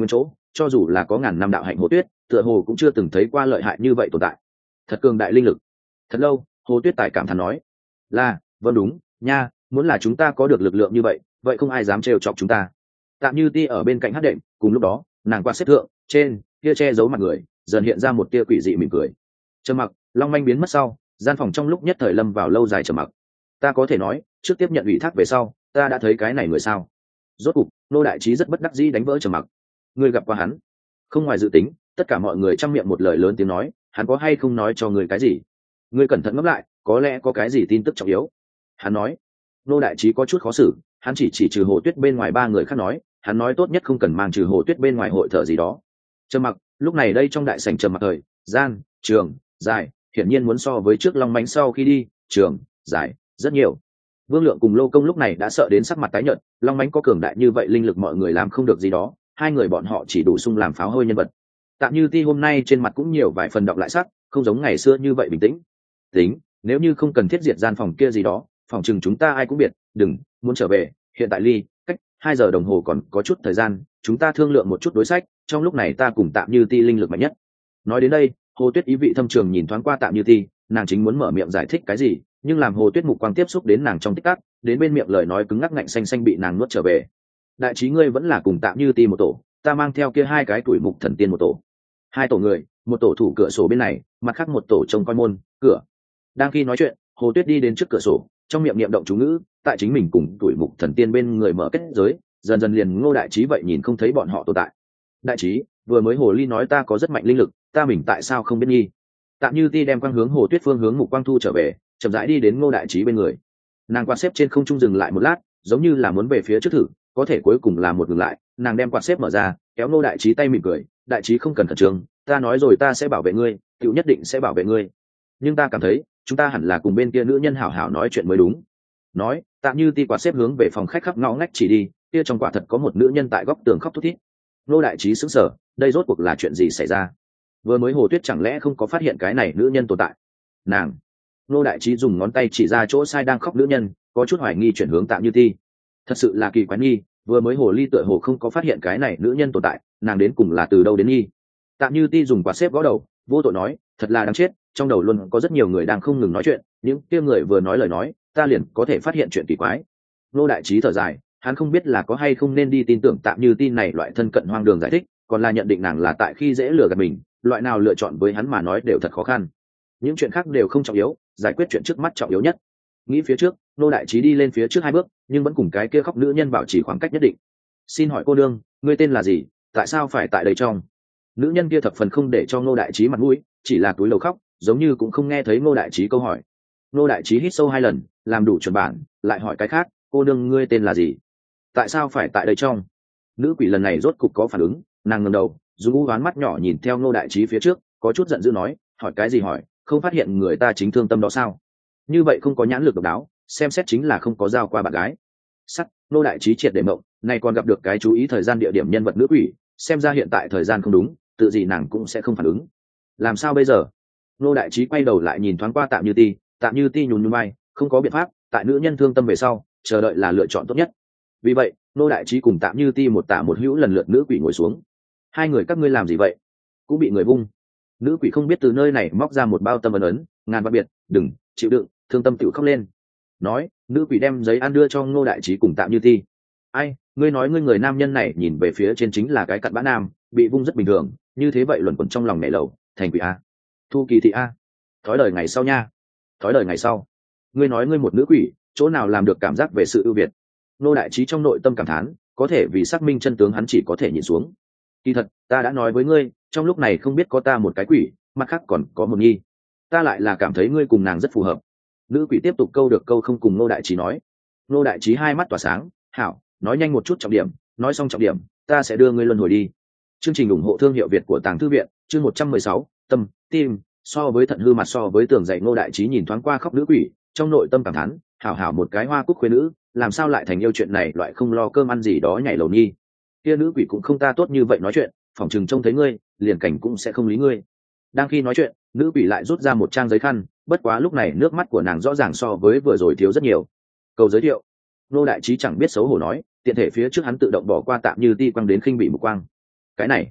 cho dù là có ngàn năm đạo hạnh Hồ Tuyết tựa hồ cũng chưa từng thấy qua lợi hại như vậy tồn tại. Thật cường đại linh lực. Thật lâu Hồ Tuyết tài cảm thán nói, là vâng đúng nha, muốn là chúng ta có được lực lượng như vậy vậy không ai dám trêu chọc chúng ta. Tạm Như Ti ở bên cạnh hát đệm, cùng lúc đó nàng qua xếp thượng trên kia che giấu mặt người dần hiện ra một tia quỷ dị mỉm cười. Trầm mặc long manh biến mất sau, gian phòng trong lúc nhất thời lâm vào lâu dài trầm mặc. Ta có thể nói trước tiếp nhận ủy thác về sau ta đã thấy cái này người sao? Rốt cục Nô Đại Trí rất bất đắc dĩ đánh vỡ trầm mặc. Ngươi gặp qua hắn? Không ngoài dự tính, tất cả mọi người chăm miệng một lời lớn tiếng nói, hắn có hay không nói cho ngươi cái gì? Ngươi cẩn thận ngẫm lại, có lẽ có cái gì tin tức trọng yếu. Hắn nói. Nô Đại Trí có chút khó xử, hắn chỉ trừ Hồ Tuyết bên ngoài ba người khác nói, hắn nói tốt nhất không cần mang trừ Hồ Tuyết bên ngoài hội thở gì đó. Trầm mặc, lúc này đây trong đại sảnh trầm mặc thời, gian, trường, dài, hiển nhiên muốn so với trước long mánh sau khi đi, trường, dài, rất nhiều. Vương Lượng cùng Lô Công lúc này đã sợ đến sắc mặt tái nhợt, long mánh có cường đại như vậy linh lực mọi người làm không được gì đó, hai người bọn họ chỉ đủ sung làm pháo hôi nhân vật. Tạm Như Ti hôm nay trên mặt cũng nhiều vài phần đọng lại sắc, không giống ngày xưa như vậy bình tĩnh. Tính, nếu như không cần thiết diệt gian phòng kia gì đó, phòng chừng chúng ta ai cũng biết, đừng, muốn trở về, hiện tại ly, cách 2 giờ đồng hồ còn có chút thời gian, chúng ta thương lượng một chút đối sách, trong lúc này ta cùng Tạm Như Ti linh lực mạnh nhất. Nói đến đây, Hồ Tuyết ý vị thâm trường nhìn thoáng qua Tạm Như Ti, nàng chính muốn mở miệng giải thích cái gì, nhưng làm Hồ Tuyết mục quang tiếp xúc đến nàng trong tích tắc, đến bên miệng lời nói cứng ngắc ngạnh xanh xanh bị nàng nuốt trở về. Đại trí ngươi vẫn là cùng Tạm Như Ti một tổ, ta mang theo kia hai cái tuổi mục thần tiên một tổ. Hai tổ người, một tổ thủ cửa sổ bên này, mặt khác một tổ trông coi môn, cửa. Đang khi nói chuyện, Hồ Tuyết đi đến trước cửa sổ, trong miệng niệm động chú ngữ, tại chính mình cùng tuổi mục thần tiên bên người mở kết giới, dần dần liền Ngô Đại Trí vậy nhìn không thấy bọn họ tồn tại. Đại Trí, vừa mới Hồ Ly nói ta có rất mạnh linh lực, ta mình tại sao không biết nghi? Tạm Như Ti đem quang hướng Hồ Tuyết phương hướng mục quang thu trở về, chậm rãi đi đến Ngô Đại Trí bên người. Nàng quạt xếp trên không trung dừng lại một lát, giống như là muốn về phía trước thử, có thể cuối cùng là một ngừng lại, nàng đem quạt xếp mở ra, kéo Ngô Đại Trí tay mỉm cười, Đại Trí không cần khẩn trương, ta nói rồi ta sẽ bảo vệ ngươi, tiểu nhất định sẽ bảo vệ ngươi. Nhưng ta cảm thấy, chúng ta hẳn là cùng bên kia nữ nhân hảo hảo nói chuyện mới đúng. Nói, Tạm Như Ti quạt xếp hướng về phòng khách khắp ngõ ngách chỉ đi, kia trong quả thật có một nữ nhân tại góc tường khóc thút thít. Ngô Đại Trí sững sờ, đây rốt cuộc là chuyện gì xảy ra? Vừa mới Hồ Tuyết chẳng lẽ không có phát hiện cái này nữ nhân tồn tại? Nàng. Ngô Đại Trí dùng ngón tay chỉ ra chỗ sai đang khóc nữ nhân, có chút hoài nghi chuyển hướng Tạm Như Ti. Thật sự là kỳ quái nghi, vừa mới Hồ Ly tựa hồ không có phát hiện cái này nữ nhân tồn tại, nàng đến cùng là từ đâu đến nghi? Tạm Như Ti dùng quạt xếp gõ đầu, vô tội nói, thật là đáng chết, trong đầu luôn có rất nhiều người đang không ngừng nói chuyện, những kia người vừa nói lời nói, ta liền có thể phát hiện chuyện kỳ quái. Ngô Đại Trí thở dài, hắn không biết là có hay không nên đi tin tưởng Tạm Như Ti này loại thân cận hoang đường giải thích, còn là nhận định nàng là tại khi dễ lừa gạt mình, loại nào lựa chọn với hắn mà nói đều thật khó khăn. Những chuyện khác đều không trọng yếu, giải quyết chuyện trước mắt trọng yếu nhất. Nghĩ phía trước, Ngô Đại Trí đi lên phía trước 2 bước, nhưng vẫn cùng cái kia khóc nữ nhân bảo trì khoảng cách nhất định. Xin hỏi cô đương, ngươi tên là gì, tại sao phải tại đây trong? Nữ nhân kia thập phần không để cho Ngô Đại Trí mặt mũi, chỉ là túi lầu khóc, giống như cũng không nghe thấy Ngô Đại Trí câu hỏi. Ngô Đại Trí hít sâu 2 lần, làm đủ chuẩn bản, lại hỏi cái khác, cô đương ngươi tên là gì, tại sao phải tại đây trong? Nữ quỷ lần này rốt cục có phản ứng, nàng ngẩng đầu, dùng u ám mắt nhỏ nhìn theo Ngô Đại Trí phía trước, có chút giận dữ nói, hỏi cái gì hỏi, không phát hiện người ta chính thương tâm đó sao? Như vậy không có nhãn lực độc đáo, xem xét chính là không có giao qua bạn gái. Sắt, Ngô Đại Trí triệt để mộng, này còn gặp được cái chú ý thời gian địa điểm nhân vật nữ quỷ, xem ra hiện tại thời gian không đúng, tự gì nàng cũng sẽ không phản ứng. Làm sao bây giờ? Ngô Đại Trí quay đầu lại nhìn thoáng qua Tạm Như Ti, Tạm Như Ti nhún nhún vai, không có biện pháp, tại nữ nhân thương tâm về sau, chờ đợi là lựa chọn tốt nhất. Vì vậy, Ngô Đại Trí cùng Tạm Như Ti một tả một hữu lần lượt nữ quỷ ngồi xuống. Hai người các ngươi làm gì vậy? Cũng bị người vung. Nữ quỷ không biết từ nơi này móc ra một bao tâm ấn, ngàn vạn biệt, đừng chịu đựng, thương tâm tiểu khóc lên. Nói, nữ quỷ đem giấy ăn đưa cho Ngô Đại Trí cùng Tạm Như Ti. Ai, ngươi nói ngươi người nam nhân này nhìn về phía trên chính là cái cặn bã nam, bị vung rất bình thường, như thế vậy luẩn quẩn trong lòng nhảy lầu, thành quỷ a. Thu Kỳ thị a. Thói đời ngày sau nha. Thói đời ngày sau. Ngươi nói ngươi một nữ quỷ, chỗ nào làm được cảm giác về sự ưu việt? Ngô Đại Trí trong nội tâm cảm thán, có thể vì xác minh chân tướng hắn chỉ có thể nhìn xuống. Kỳ thật, ta đã nói với ngươi, trong lúc này không biết có ta một cái quỷ, mặt khác còn có một nghi. Ta lại là cảm thấy ngươi cùng nàng rất phù hợp. Nữ quỷ tiếp tục câu được câu không cùng Ngô Đại Trí nói. Ngô Đại Trí hai mắt tỏa sáng, hảo, nói nhanh một chút trọng điểm, nói xong trọng điểm, ta sẽ đưa ngươi luân hồi đi. Chương trình ủng hộ thương hiệu Việt của Tàng Thư Viện, chương 116, tâm, tim, so với thận hư mặt so với tường dậy. Ngô Đại Trí nhìn thoáng qua khóc nữ quỷ, trong nội tâm cảm thán, hảo hảo một cái hoa cúc khuê nữ, làm sao lại thành yêu chuyện này loại không lo cơm ăn gì đó nhảy lầu nhi. Kia nữ quỷ cũng không ta tốt như vậy nói chuyện, phỏng chừng trông thấy ngươi, liền cảnh cũng sẽ không lý ngươi. Đang khi nói chuyện, nữ quỷ lại rút ra một trang giấy khăn, bất quá lúc này nước mắt của nàng rõ ràng so với vừa rồi thiếu rất nhiều. Câu giới thiệu. Ngô Đại Trí chẳng biết xấu hổ nói, tiện thể phía trước hắn tự động bỏ qua Tạm Như Ti quăng đến khinh bị một quang. Cái này,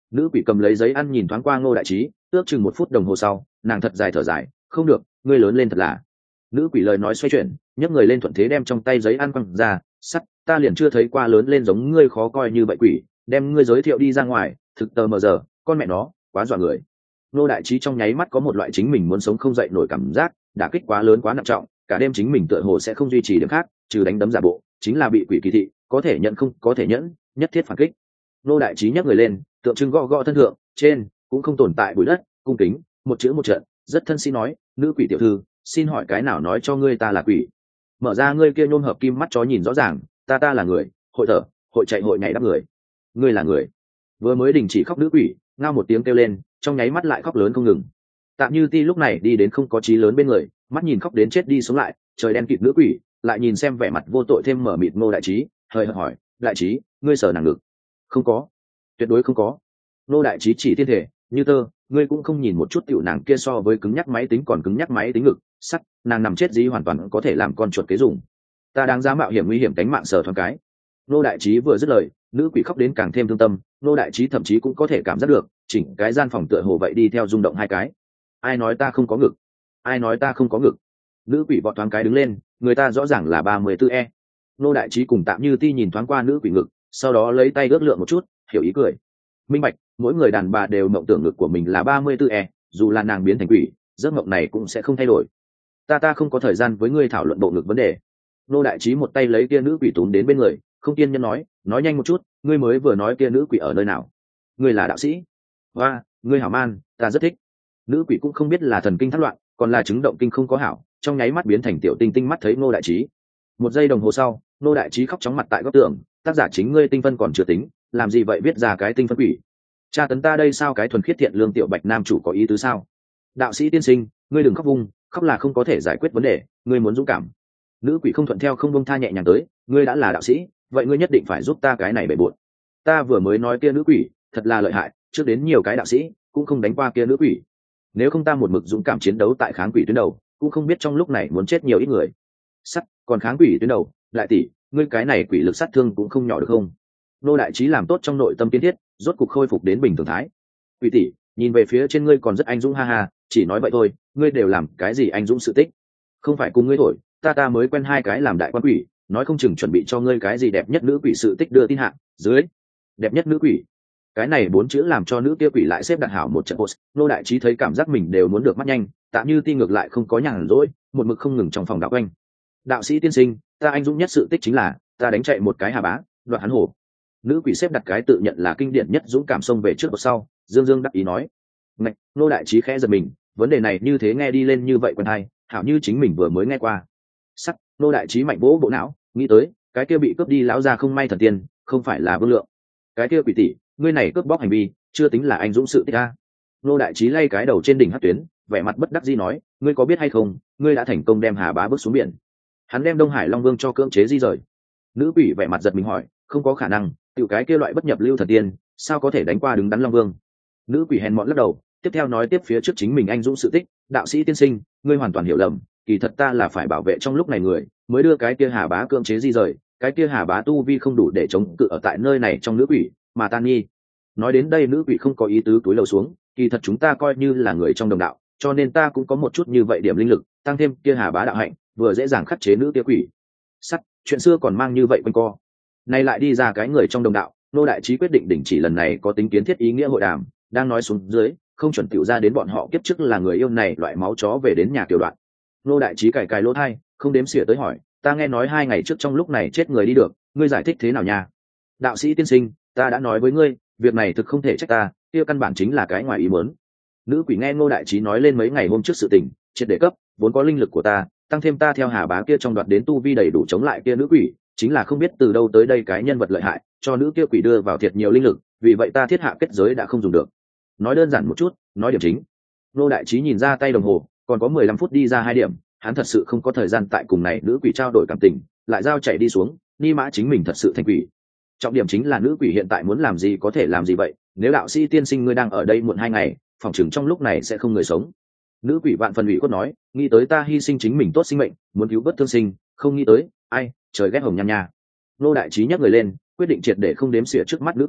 Nữ quỷ cầm lấy giấy ăn nhìn thoáng qua Ngô Đại Trí, ước chừng 1 phút đồng hồ sau, nàng thật dài thở dài, không được, ngươi lớn lên thật là. Nữ quỷ lời nói xoay chuyển, nhấc người lên thuận thế đem trong tay giấy ăn quăng ra, sắt, ta liền chưa thấy qua lớn lên giống ngươi khó coi như vậy quỷ, đem ngươi giới thiệu đi ra ngoài, thực tờ mờ giờ, con mẹ nó, quá dọa người. Ngô Đại Trí trong nháy mắt có một loại chính mình muốn sống không dậy nổi cảm giác, đả kích quá lớn quá nặng trọng, cả đêm chính mình tựa hồ sẽ không duy trì được khác, trừ đánh đấm giả bộ, chính là bị quỷ kỳ thị, có thể nhận không có thể nhẫn, nhất thiết phản kích. Ngô Đại Trí nhấc người lên, tượng trưng gõ gõ thân thượng, trên cũng không tồn tại bụi đất, cung kính, một chữ một trận, rất thân sĩ nói, nữ quỷ tiểu thư, xin hỏi cái nào nói cho ngươi ta là quỷ? Mở ra ngươi kia nhôm hợp kim mắt chó nhìn rõ ràng, ta là người, hội thở, hội chạy hội nhảy đáp người. Ngươi là người. Vừa mới đình chỉ khóc nữ quỷ, ngao một tiếng kêu lên, trong nháy mắt lại khóc lớn không ngừng. Tạm Như Ti lúc này đi đến không có trí lớn bên người, mắt nhìn khóc đến chết đi sống lại, trời đen kịt nữ quỷ, lại nhìn xem vẻ mặt vô tội thêm mở mịt Ngô Đại Trí, hơi hỏi, Đại Trí, ngươi sờ nàng ngực? Không có, tuyệt đối không có. Ngô Đại Trí chỉ thiên thể, Như Tơ, ngươi cũng không nhìn một chút tiểu nàng kia so với cứng nhắc máy tính còn cứng nhắc máy tính ngực, sắt, nàng nằm chết dí hoàn toàn có thể làm con chuột kế dùng. Ta đáng giá mạo hiểm nguy hiểm cánh mạng sờ thoáng cái. Ngô Đại Trí vừa dứt lời, nữ quỷ khóc đến càng thêm thương tâm, Ngô Đại Trí thậm chí cũng có thể cảm giác được, chỉnh cái gian phòng tựa hồ vậy đi theo rung động hai cái. Ai nói ta không có ngực? Ai nói ta không có ngực? Nữ quỷ vọt thoáng cái đứng lên, người ta rõ ràng là 34E. Ngô Đại Trí cùng Tạm Như Ti nhìn thoáng qua nữ quỷ ngực, sau đó lấy tay ước lượng một chút, hiểu ý cười. Minh bạch, mỗi người đàn bà đều mộng tưởng ngực của mình là 34E, dù là nàng biến thành quỷ, giấc mộng này cũng sẽ không thay đổi. Ta không có thời gian với ngươi thảo luận bộ ngực vấn đề. Ngô Đại Trí một tay lấy kia nữ quỷ túm đến bên người, không kiên nhẫn nói nhanh một chút, ngươi mới vừa nói kia nữ quỷ ở nơi nào? Ngươi là đạo sĩ? Và, ngươi hảo man, ta rất thích. Nữ quỷ cũng không biết là thần kinh thất loạn, còn là chứng động kinh không có hảo, trong nháy mắt biến thành tiểu tinh tinh mắt thấy Ngô Đại Trí. 1 giây đồng hồ sau, Ngô Đại Trí khóc chóng mặt tại góc tường, tác giả chính ngươi tinh phân còn chưa tính, làm gì vậy viết ra cái tinh phân quỷ? Cha tấn ta đây sao cái thuần khiết thiện lương tiểu bạch nam chủ có ý tứ sao? Đạo sĩ tiên sinh, ngươi đừng khóc vung, khóc là không có thể giải quyết vấn đề, ngươi muốn dũng cảm. Nữ quỷ không thuận theo không bông tha nhẹ nhàng tới, ngươi đã là đạo sĩ, vậy ngươi nhất định phải giúp ta cái này bể bội. Ta vừa mới nói kia nữ quỷ thật là lợi hại, trước đến nhiều cái đạo sĩ cũng không đánh qua kia nữ quỷ, nếu không ta một mực dũng cảm chiến đấu tại kháng quỷ tuyến đầu, cũng không biết trong lúc này muốn chết nhiều ít người. Sắt, còn kháng quỷ tuyến đầu, đại tỷ, ngươi cái này quỷ lực sát thương cũng không nhỏ được không? Ngô Đại Trí làm tốt trong nội tâm kiến thiết, rốt cục khôi phục đến bình thường thái. Quỷ tỷ, nhìn về phía trên ngươi còn rất anh dũng ha ha, chỉ nói vậy thôi, ngươi đều làm cái gì anh dũng sự tích? Không phải cùng ngươi thổi, ta mới quen 2 cái làm đại quan quỷ, nói không chừng chuẩn bị cho ngươi cái gì đẹp nhất nữ quỷ sự tích đưa tin hạng dưới. Đẹp nhất nữ quỷ, cái này 4 chữ làm cho nữ kia quỷ lại xếp đặt hảo một trận post. Ngô Đại Trí thấy cảm giác mình đều muốn được mắt nhanh, Tạm Như Ti ngược lại không có nhàn rỗi, một mực không ngừng trong phòng đạo quanh. Đạo sĩ tiên sinh, ta anh dũng nhất sự tích chính là ta đánh chạy một cái hà bá, đoạt hắn hổ. Nữ quỷ xếp đặt cái tự nhận là kinh điển nhất dũng cảm xông về trước và sau, dương dương đắc ý nói. Ngạch, Ngô Đại Trí khẽ giật mình, vấn đề này như thế nghe đi lên như vậy quen hay, hảo như chính mình vừa mới nghe qua. Sắc, Ngô Đại Trí mạnh vỗ bộ não, nghĩ tới cái kia bị cướp đi lão gia không may thần tiên, không phải là Vương Lượng. Cái kia quỷ tỷ, ngươi này cướp bóc hành vi chưa tính là anh dũng sự tích a. Ngô Đại Trí lay cái đầu trên đỉnh hắc tuyến, vẻ mặt bất đắc dĩ nói, ngươi có biết hay không, ngươi đã thành công đem Hà Bá bước xuống biển. Hắn đem Đông Hải Long Vương cho cưỡng chế di rời. Nữ quỷ vẻ mặt giật mình hỏi, không có khả năng, tiểu cái kia loại bất nhập lưu thần tiên, sao có thể đánh qua đứng đắn Long Vương? Nữ quỷ hèn mọn lắc đầu, tiếp theo nói tiếp phía trước chính mình anh dũng sự tích, đạo sĩ tiên sinh, ngươi hoàn toàn hiểu lầm, kỳ thật ta là phải bảo vệ trong lúc này người, mới đưa cái kia Hà Bá cưỡng chế di rời, cái kia Hà Bá tu vi không đủ để chống cự ở tại nơi này trong nữ quỷ, mà tan nghi. Nói đến đây nữ quỷ không có ý tứ túi lầu xuống, kỳ thật chúng ta coi như là người trong đồng đạo, cho nên ta cũng có một chút như vậy điểm linh lực, tăng thêm kia Hà Bá đạo hạnh, vừa dễ dàng khắc chế nữ kia quỷ. Sắt, chuyện xưa còn mang như vậy quanh co. Nay lại đi ra cái người trong đồng đạo, Ngô Đại Trí quyết định đình chỉ lần này có tính kiến thiết ý nghĩa hội đàm, đang nói xuống dưới, không chuẩn tiểu ra đến bọn họ kiếp trước là người yêu này loại máu chó về đến nhà tiểu đoạn. Ngô Đại Trí cài lỗ thai, không đếm xỉa tới hỏi, ta nghe nói 2 ngày trước trong lúc này chết người đi được, ngươi giải thích thế nào nha? Đạo sĩ tiên sinh, ta đã nói với ngươi, việc này thực không thể trách ta, kia căn bản chính là cái ngoài ý muốn. Nữ quỷ nghe Ngô Đại Trí nói lên mấy ngày hôm trước sự tình, triệt để cấp, vốn có linh lực của ta, tăng thêm ta theo Hà Bá kia trong đoạt đến tu vi đầy đủ chống lại kia nữ quỷ, chính là không biết từ đâu tới đây cái nhân vật lợi hại, cho nữ kia quỷ đưa vào thiệt nhiều linh lực, vì vậy ta thiết hạ kết giới đã không dùng được. Nói đơn giản một chút, nói điểm chính. Ngô Đại Trí nhìn ra tay đồng hồ, còn có 15 phút đi ra 2 điểm, hắn thật sự không có thời gian tại cùng này nữ quỷ trao đổi cảm tình, lại giao chạy đi xuống, ni mã chính mình thật sự thành quỷ. Trọng điểm chính là nữ quỷ hiện tại muốn làm gì có thể làm gì vậy, nếu đạo sĩ tiên sinh ngươi đang ở đây muộn 2 ngày, phòng chừng trong lúc này sẽ không người sống. Nữ quỷ vạn phần ủy khuất nói, nghĩ tới ta hy sinh chính mình tốt sinh mệnh, muốn cứu vớt thương sinh, không nghĩ tới, ai, trời ghét hồng nham nha. Ngô Đại Trí nhấc người lên, quyết định triệt để không đếm xỉa trước mắt nữ quỷ,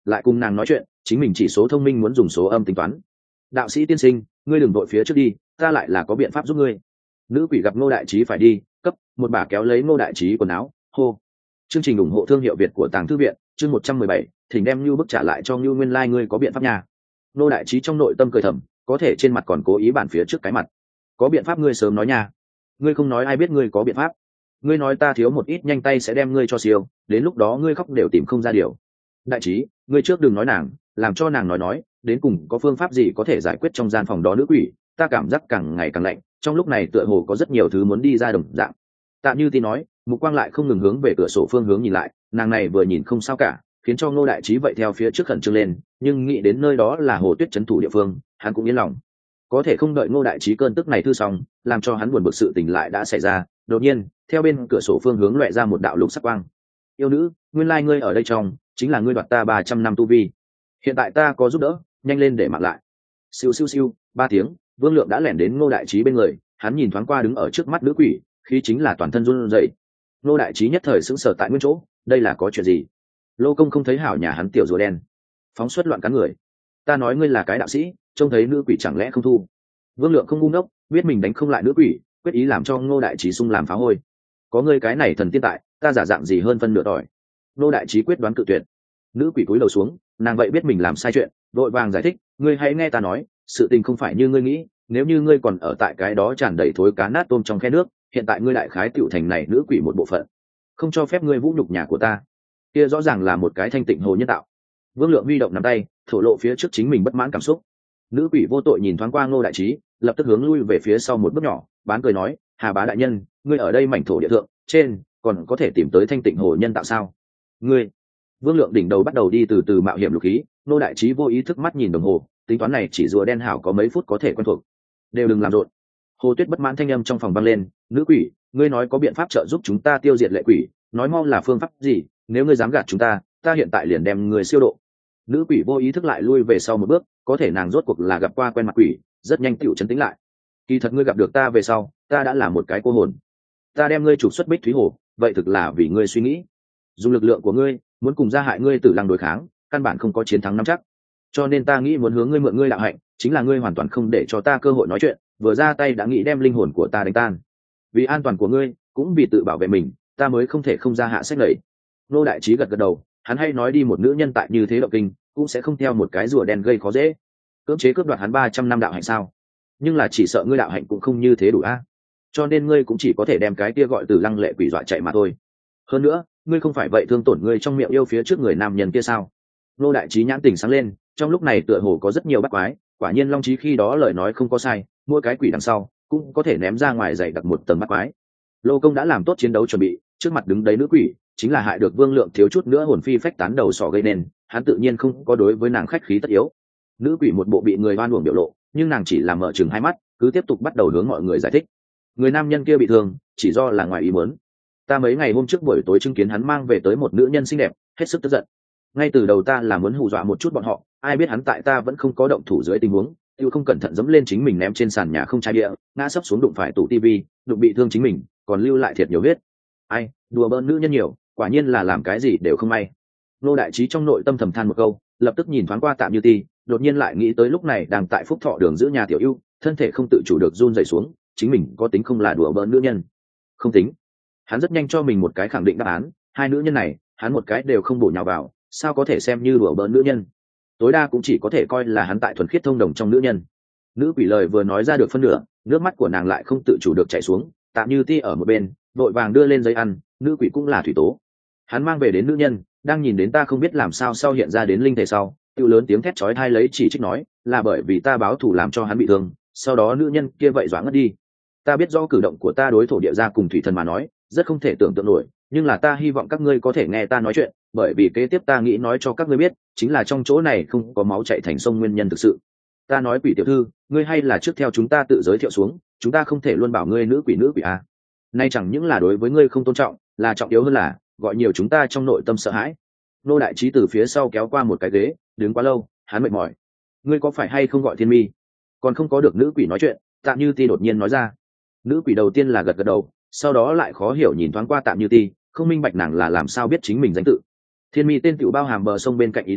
lại cùng nàng nói chuyện, chính mình chỉ số thông minh muốn dùng số âm tính toán. Đạo sĩ tiên sinh, ngươi đừng đội phía trước đi, ta lại là có biện pháp giúp ngươi. Nữ quỷ gặp Ngô Đại Trí phải đi, cấp một bà kéo lấy Ngô Đại Trí quần áo, hô. Chương trình ủng hộ thương hiệu Việt của Tàng Thư Viện, chương 117, thỉnh đem Nưu bức trả lại cho Nưu nguyên lai ngươi có biện pháp nha. Ngô Đại Trí trong nội tâm cười thầm, có thể trên mặt còn cố ý bản phía trước cái mặt. Có biện pháp ngươi sớm nói nha. Ngươi không nói ai biết ngươi có biện pháp. Ngươi nói ta thiếu một ít nhanh tay sẽ đem ngươi cho siêu, đến lúc đó ngươi khóc đều tìm không ra điều. Đại Trí, ngươi trước đừng nói nàng, làm cho nàng nói, đến cùng có phương pháp gì có thể giải quyết trong gian phòng đó nữ quỷ, ta cảm giác càng ngày càng lạnh, trong lúc này tựa hồ có rất nhiều thứ muốn đi ra đồng dạng. Tạ Như Ti nói, mục quang lại không ngừng hướng về cửa sổ phương hướng nhìn lại, nàng này vừa nhìn không sao cả, khiến cho Ngô Đại Trí vậy theo phía trước khẩn trương lên, nhưng nghĩ đến nơi đó là Hồ Tuyết trấn thủ địa phương, hắn cũng yên lòng. Có thể không đợi Ngô Đại Trí cơn tức này thư xong, làm cho hắn buồn bực sự tình lại đã xảy ra, đột nhiên, theo bên cửa sổ phương hướng lóe ra một đạo lục sắc quang. Yêu nữ, nguyên lai ngươi ở đây trong, chính là ngươi đoạt ta 300 năm tu vi. Hiện tại ta có giúp đỡ, nhanh lên để mặc lại. Siêu siêu siêu, 3 tiếng, Vương Lượng đã lẻn đến Ngô Đại Trí bên người, hắn nhìn thoáng qua đứng ở trước mắt nữ quỷ, khí chính là toàn thân run rẩy. Ngô Đại Trí nhất thời sững sờ tại nguyên chỗ, đây là có chuyện gì? Lô Công không thấy hảo nhà hắn tiểu rùa đen, phóng xuất loạn cắn người. Ta nói ngươi là cái đạo sĩ, trông thấy nữ quỷ chẳng lẽ không thu? Vương Lượng không ngu ngốc, biết mình đánh không lại nữ quỷ, quyết ý làm cho Ngô Đại Trí sung làm phá hôi. Có ngươi cái này thần tiên tại, ta giả dạng gì hơn phân nửa tỏi. Ngô Đại Trí quyết đoán cự tuyệt. Nữ quỷ cúi đầu xuống, nàng vậy biết mình làm sai chuyện, vội vàng giải thích, ngươi hãy nghe ta nói, sự tình không phải như ngươi nghĩ, nếu như ngươi còn ở tại cái đó tràn đầy thối cá nát tôm trong khe nước, hiện tại ngươi đại khái tựu thành này nữ quỷ một bộ phận, không cho phép ngươi vũ nhục nhà của ta. Kia rõ ràng là một cái thanh tịnh hồ nhân tạo. Vương Lượng huy động nắm tay, thổ lộ phía trước chính mình bất mãn cảm xúc. Nữ quỷ vô tội nhìn thoáng qua Ngô Đại Trí, lập tức hướng lui về phía sau một bước nhỏ, bán cười nói, Hà bá đại nhân, ngươi ở đây mảnh thổ địa thượng trên còn có thể tìm tới thanh tịnh hồ nhân tạo sao? Ngươi. Vương Lượng đỉnh đầu bắt đầu đi từ từ mạo hiểm lục khí, Ngô Đại Trí vô ý thức mắt nhìn đồng hồ, tính toán này chỉ rùa đen hảo có mấy phút có thể quen thuộc. Đều đừng làm rộn. Hồ Tuyết bất mãn thanh âm trong phòng vang lên, nữ quỷ, ngươi nói có biện pháp trợ giúp chúng ta tiêu diệt lệ quỷ, nói mau là phương pháp gì, nếu ngươi dám gạt chúng ta hiện tại liền đem người siêu độ. Nữ quỷ vô ý thức lại lui về sau một bước, có thể nàng rốt cuộc là gặp qua quen mặt quỷ, rất nhanh tựu trấn tĩnh lại. Kỳ thật ngươi gặp được ta về sau, ta đã là một cái cô hồn, ta đem ngươi trục xuất Bích Thúy Hồ, vậy thực là vì ngươi suy nghĩ, dùng lực lượng của ngươi muốn cùng gia hại ngươi Tử Lăng đối kháng, căn bản không có chiến thắng nắm chắc, cho nên ta nghĩ muốn hướng ngươi mượn ngươi đạo hạnh, chính là ngươi hoàn toàn không để cho ta cơ hội nói chuyện, vừa ra tay đã nghĩ đem linh hồn của ta đánh tan. Vì an toàn của ngươi, cũng vì tự bảo vệ mình, ta mới không thể không ra hạ sách lầy. Ngô Đại Trí gật gật đầu, hắn hay nói đi một nữ nhân tại như thế động kinh, cũng sẽ không theo một cái rùa đen gây khó dễ. Cưỡng chế cướp đoạt hắn 300 năm đạo hạnh sao? Nhưng là chỉ sợ ngươi đạo hạnh cũng không như thế đủ a. Cho nên ngươi cũng chỉ có thể đem cái kia gọi Từ Lăng lệ quỷ dọa chạy mà thôi. Hơn nữa, ngươi không phải vậy thương tổn ngươi trong miệng yêu phía trước người nam nhân kia sao? Ngô Đại Trí nhãn tỉnh sáng lên, trong lúc này tựa hồ có rất nhiều bắt quái, quả nhiên Long Chí khi đó lời nói không có sai, mỗi cái quỷ đằng sau cũng có thể ném ra ngoài dày đặc một tầng bắt quái. Lô Công đã làm tốt chiến đấu chuẩn bị, trước mặt đứng đấy nữ quỷ chính là hại được Vương Lượng thiếu chút nữa hồn phi phách tán đầu sỏ gây nên, hắn tự nhiên không có đối với nàng khách khí tất yếu. Nữ quỷ một bộ bị người oan uổng biểu lộ, nhưng nàng chỉ làm mở chừng hai mắt, cứ tiếp tục bắt đầu hướng mọi người giải thích. Người nam nhân kia bị thương, chỉ do là ngoài ý muốn. Ta mấy ngày hôm trước buổi tối chứng kiến hắn mang về tới một nữ nhân xinh đẹp, hết sức tức giận. Ngay từ đầu ta là muốn hù dọa một chút bọn họ, ai biết hắn tại ta vẫn không có động thủ dưới tình huống, tiêu không cẩn thận dẫm lên chính mình ném trên sàn nhà không chai bia, ngã sấp xuống đụng phải tủ tivi, đụng bị thương chính mình, còn lưu lại thiệt nhiều huyết. Ai, đùa bỡn nữ nhân nhiều, quả nhiên là làm cái gì đều không may. Ngô Đại Trí trong nội tâm thầm than một câu, lập tức nhìn thoáng qua Tạm Như Ti, đột nhiên lại nghĩ tới lúc này đang tại Phúc Thọ đường giữ nhà tiểu ưu, thân thể không tự chủ được run rẩy xuống, chính mình có tính không là đùa bỡn nữ nhân? Không tính. Hắn rất nhanh cho mình một cái khẳng định đáp án, hai nữ nhân này, hắn một cái đều không bổ nhào vào, sao có thể xem như đùa bỡn nữ nhân? Tối đa cũng chỉ có thể coi là hắn tại thuần khiết thông đồng trong nữ nhân. Nữ quỷ lời vừa nói ra được phân nửa, nước mắt của nàng lại không tự chủ được chảy xuống, Tạm Như Ti ở một bên vội vàng đưa lên giấy ăn, nữ quỷ cũng là thủy tố. Hắn mang về đến nữ nhân, đang nhìn đến ta không biết làm sao sau hiện ra đến linh thể sau, tiêu lớn tiếng thét chói tai lấy chỉ trích nói, là bởi vì ta báo thù làm cho hắn bị thương, sau đó nữ nhân kia vậy dọa ngất đi. Ta biết do cử động của ta đối thổ địa gia cùng thủy thần mà nói rất không thể tưởng tượng nổi, nhưng là ta hy vọng các ngươi có thể nghe ta nói chuyện, bởi vì kế tiếp ta nghĩ nói cho các ngươi biết, chính là trong chỗ này không có máu chảy thành sông nguyên nhân thực sự. Ta nói quỷ tiểu thư, ngươi hay là trước theo chúng ta tự giới thiệu xuống, chúng ta không thể luôn bảo ngươi nữ quỷ a. Nay chẳng những là đối với ngươi không tôn trọng, là trọng yếu hơn là gọi nhiều chúng ta trong nội tâm sợ hãi. Ngô Đại Trí từ phía sau kéo qua một cái ghế, đứng quá lâu, hắn mệt mỏi. Ngươi có phải hay không gọi Thiên Mi? Còn không có được nữ quỷ nói chuyện, Tạm Như Ti đột nhiên nói ra. Nữ quỷ đầu tiên là gật gật đầu, sau đó lại khó hiểu nhìn thoáng qua Tạm Như Ti, không minh bạch nàng là làm sao biết chính mình danh tự. Thiên Mi tên tựu bao hàm bờ sông bên cạnh ý tứ,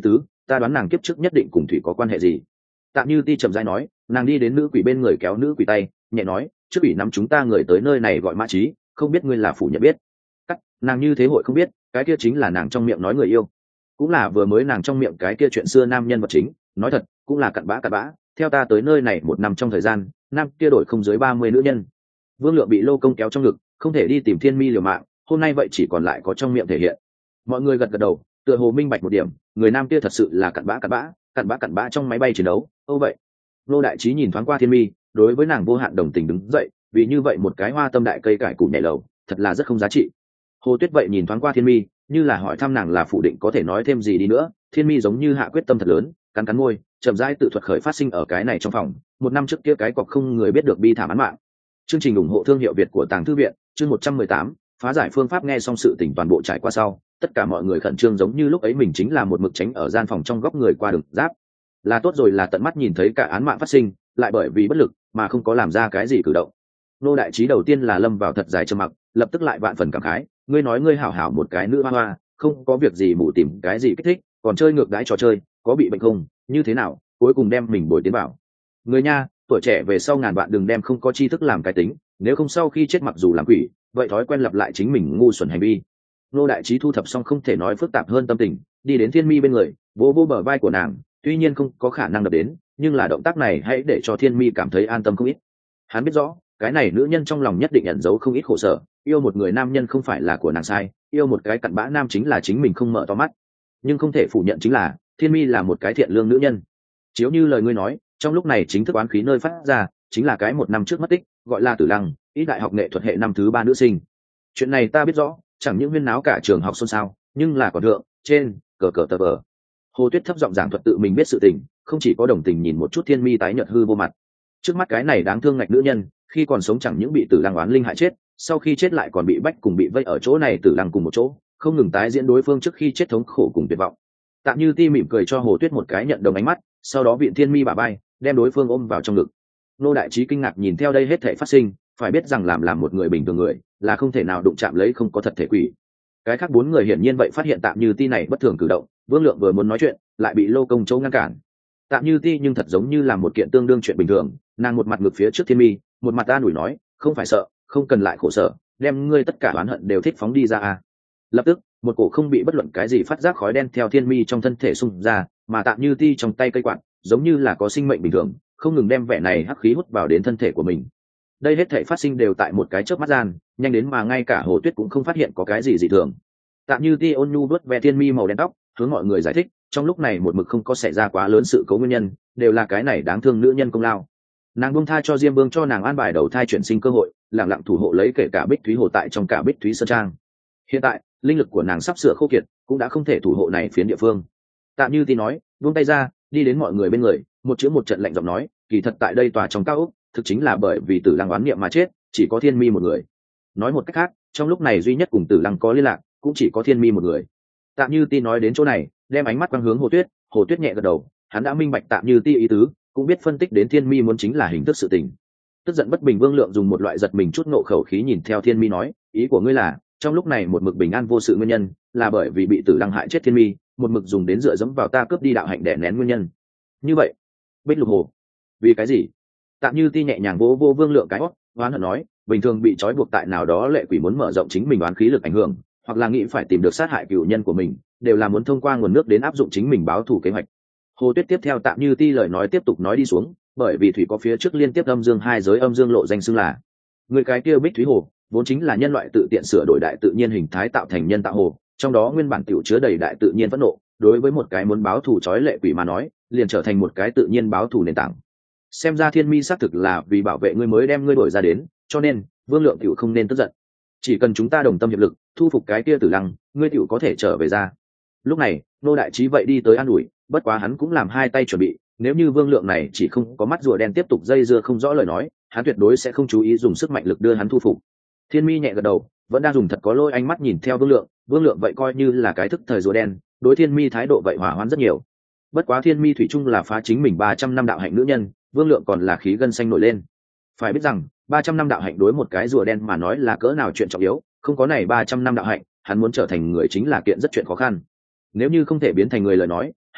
ta đoán nàng kiếp trước nhất định cùng thủy có quan hệ gì. Tạm Như Ti chậm rãi nói, nàng đi đến nữ quỷ bên người kéo nữ quỷ tay, nhẹ nói, trước quỷ nắm chúng ta người tới nơi này gọi Mã Trí, không biết ngươi là phủ nhận biết. Cắt, nàng như thế hội không biết, cái kia chính là nàng trong miệng nói người yêu, cũng là vừa mới nàng trong miệng cái kia chuyện xưa nam nhân vật chính. Nói thật, cũng là cặn bã. Theo ta tới nơi này 1 năm trong thời gian, nam kia đổi không dưới 30 nữ nhân. Vương Lượng bị Lô Công kéo trong ngực, không thể đi tìm Thiên Mi liều mạng, hôm nay vậy chỉ còn lại có trong miệng thể hiện. Mọi người gật đầu, tựa hồ minh bạch một điểm, người nam kia thật sự là cặn bã trong máy bay chiến đấu. Vậy Nô Đại Trí nhìn thoáng qua Thiên Mi, đối với nàng vô hạn đồng tình đứng dậy, vì như vậy một cái hoa tâm đại cây cải củ nhảy lầu, thật là rất không giá trị. Hồ Tuyết vậy nhìn thoáng qua Thiên Mi, như là hỏi thăm nàng là phủ định có thể nói thêm gì đi nữa. Thiên Mi giống như hạ quyết tâm thật lớn, cắn môi, chậm rãi tự thuật khởi phát sinh ở cái này trong phòng 1 năm trước kia cái cọc không người biết được bi thảm án mạng. Chương trình ủng hộ thương hiệu Việt của Tàng Thư viện, chương 118, phá giải phương pháp. Nghe xong sự tình toàn bộ trải qua sau, tất cả mọi người khẩn trương giống như lúc ấy mình chính là một mực tránh ở gian phòng trong góc người qua đường giáp. Là tốt rồi là tận mắt nhìn thấy cả án mạng phát sinh, lại bởi vì bất lực mà không có làm ra cái gì cử động. Nô Đại Trí đầu tiên là lâm vào thật dài trầm mặc, lập tức lại vạn phần cảm khái, ngươi nói ngươi hảo hảo một cái nữ hoa, không có việc gì mù tìm cái gì kích thích, còn chơi ngược đãi trò chơi, có bị bệnh không, như thế nào, cuối cùng đem mình bồi tiến bảo. Người nha, tuổi trẻ về sau ngàn vạn đừng đem không có tri thức làm cái tính, nếu không sau khi chết mặc dù làm quỷ, vậy thói quen lặp lại chính mình ngu xuẩn hành vi. Nô Đại Trí thu thập xong không thể nói phức tạp hơn tâm tình, đi đến Thiên Mi bên người, vỗ bờ vai của nàng, tuy nhiên không có khả năng đập đến, nhưng là động tác này hãy để cho Thiên Mi cảm thấy an tâm không ít. Hắn biết rõ, cái này nữ nhân trong lòng nhất định ẩn giấu không ít khổ sở, yêu một người nam nhân không phải là của nàng sai, yêu một cái cặn bã nam chính là chính mình không mở to mắt. Nhưng không thể phủ nhận chính là, Thiên Mi là một cái thiện lương nữ nhân. Chiếu như lời ngươi nói, trong lúc này chính thức oán khí nơi phát ra, chính là cái 1 năm trước mất tích, gọi là Tử Lăng, ít đại học nghệ thuật hệ năm thứ 3 nữ sinh. Chuyện này ta biết rõ, chẳng những huyên náo cả trường học xôn xao, nhưng là còn thượng, trên, cờ tờ vờ. Hồ Tuyết thấp giọng giảng thuật tự mình biết sự tình, không chỉ có đồng tình nhìn một chút Thiên Mi tái nhợt hư vô mặt. Trước mắt cái này đáng thương ngạch nữ nhân, khi còn sống chẳng những bị Tử Lăng oán linh hại chết, sau khi chết lại còn bị bách cùng bị vây ở chỗ này Tử Lăng cùng một chỗ, không ngừng tái diễn đối phương trước khi chết thống khổ cùng tuyệt vọng. Tạm Như Ti mỉm cười cho Hồ Tuyết một cái nhận đồng ánh mắt, sau đó viện Thiên Mi bả vai, đem đối phương ôm vào trong ngực. Nô Đại Trí kinh ngạc nhìn theo đây hết thảy phát sinh, phải biết rằng làm một người bình thường người, là không thể nào đụng chạm lấy không có thật thể quỷ. Cái khác 4 người hiển nhiên vậy phát hiện Tạm Như Ti này bất thường cử động, Vương Lượng vừa muốn nói chuyện, lại bị Lô Công Châu ngăn cản. Tạm Như Ti nhưng thật giống như là một kiện tương đương chuyện bình thường, nàng một mặt ngực phía trước Thiên Mi, một mặt an ủi nói, không phải sợ, không cần lại khổ sở, đem ngươi tất cả oán hận đều thích phóng đi ra à. Lập tức, một cổ không bị bất luận cái gì phát giác khói đen theo Thiên Mi trong thân thể xung ra, mà Tạm Như Ti trong tay cây quạt, giống như là có sinh mệnh bình thường, không ngừng đem vẻ này hắc khí hút vào đến thân thể của mình. Đây hết thảy phát sinh đều tại một cái chớp mắt gian, nhanh đến mà ngay cả Hồ Tuyết cũng không phát hiện có cái gì dị thường. Tạm Như Ti ôn nhu vuốt ve Thiên Mi màu đen tóc, hướng mọi người giải thích, trong lúc này một mực không có xảy ra quá lớn sự cố nguyên nhân, đều là cái này đáng thương nữ nhân công lao. Nàng buông tha cho Diêm Vương cho nàng an bài đầu thai chuyển sinh cơ hội, lặng lặng thủ hộ lấy kể cả Bích Thúy Hồ tại trong cả Bích Thúy Sơn Trang. Hiện tại, linh lực của nàng sắp sửa khô kiệt, cũng đã không thể thủ hộ này phiến địa phương. Tạm Như Ti nói, buông tay ra, đi đến mọi người bên người, một chữ một trận lạnh giọng nói, kỳ thật tại đây tòa trong cao ốc, thực chính là bởi vì Tử Lăng oán niệm mà chết, chỉ có Thiên Mi một người. Nói một cách khác, trong lúc này duy nhất cùng Tử Lăng có liên lạc, cũng chỉ có Thiên Mi một người. Tạm Như Ti nói đến chỗ này, đem ánh mắt quang hướng Hồ Tuyết, Hồ Tuyết nhẹ gật đầu, hắn đã minh bạch Tạm Như Ti ý tứ, cũng biết phân tích đến Thiên Mi muốn chính là hình thức sự tình. Tức giận bất bình Vương Lượng dùng một loại giật mình chút nộ khẩu khí nhìn theo Thiên Mi nói, ý của ngươi là, trong lúc này một mực bình an vô sự nguyên nhân, là bởi vì bị Tử Lăng hại chết Thiên Mi, một mực dùng đến dựa dẫm vào ta cướp đi đạo hạnh đè nén nguyên nhân. Như vậy, Bích Lục Hồ, vì cái gì? Tạm Như Ti nhẹ nhàng vỗ Vương Lượng cái hót, oán hận nói, bình thường bị trói buộc tại nào đó lệ quỷ muốn mở rộng chính mình oán khí lực ảnh hưởng, hoặc là nghĩ phải tìm được sát hại cựu nhân của mình, đều là muốn thông qua nguồn nước đến áp dụng chính mình báo thù kế hoạch. Hồ Tuyết tiếp theo Tạm Như Ti lời nói tiếp tục nói đi xuống, bởi vì thủy có phía trước liên tiếp âm dương hai giới âm dương lộ danh xưng là người cái kia Bích Thúy Hồ, vốn chính là nhân loại tự tiện sửa đổi đại tự nhiên hình thái tạo thành nhân tạo hồ, trong đó nguyên bản tiểu chứa đầy đại tự nhiên phẫn nộ, đối với một cái muốn báo thù trói lệ quỷ mà nói, liền trở thành một cái tự nhiên báo thù nền tảng. Xem ra Thiên Mi xác thực là vì bảo vệ ngươi mới đem ngươi đổi ra đến, cho nên Vương Lượng tiểu không nên tức giận. Chỉ cần chúng ta đồng tâm hiệp lực, thu phục cái kia Tử Lăng, ngươi tiểu có thể trở về ra. Lúc này, Nô Đại Trí vậy đi tới an ủi, bất quá hắn cũng làm hai tay chuẩn bị, nếu như Vương Lượng này chỉ không có mắt rùa đen tiếp tục dây dưa không rõ lời nói, hắn tuyệt đối sẽ không chú ý dùng sức mạnh lực đưa hắn thu phục. Thiên Mi nhẹ gật đầu, vẫn đang dùng thật có lôi ánh mắt nhìn theo Vương Lượng vậy coi như là cái thức thời rùa đen, đối Thiên Mi thái độ vậy hòa hoãn rất nhiều. Bất quá Thiên Mi thủy chung là phá chính mình 300 năm đạo hạnh nữ nhân, Vương Lượng còn là khí gân xanh nổi lên. Phải biết rằng 300 năm đạo hạnh đối một cái rùa đen mà nói là cỡ nào chuyện trọng yếu, không có này 300 năm đạo hạnh, hắn muốn trở thành người chính là kiện rất chuyện khó khăn. Nếu như không thể biến thành người lời nói,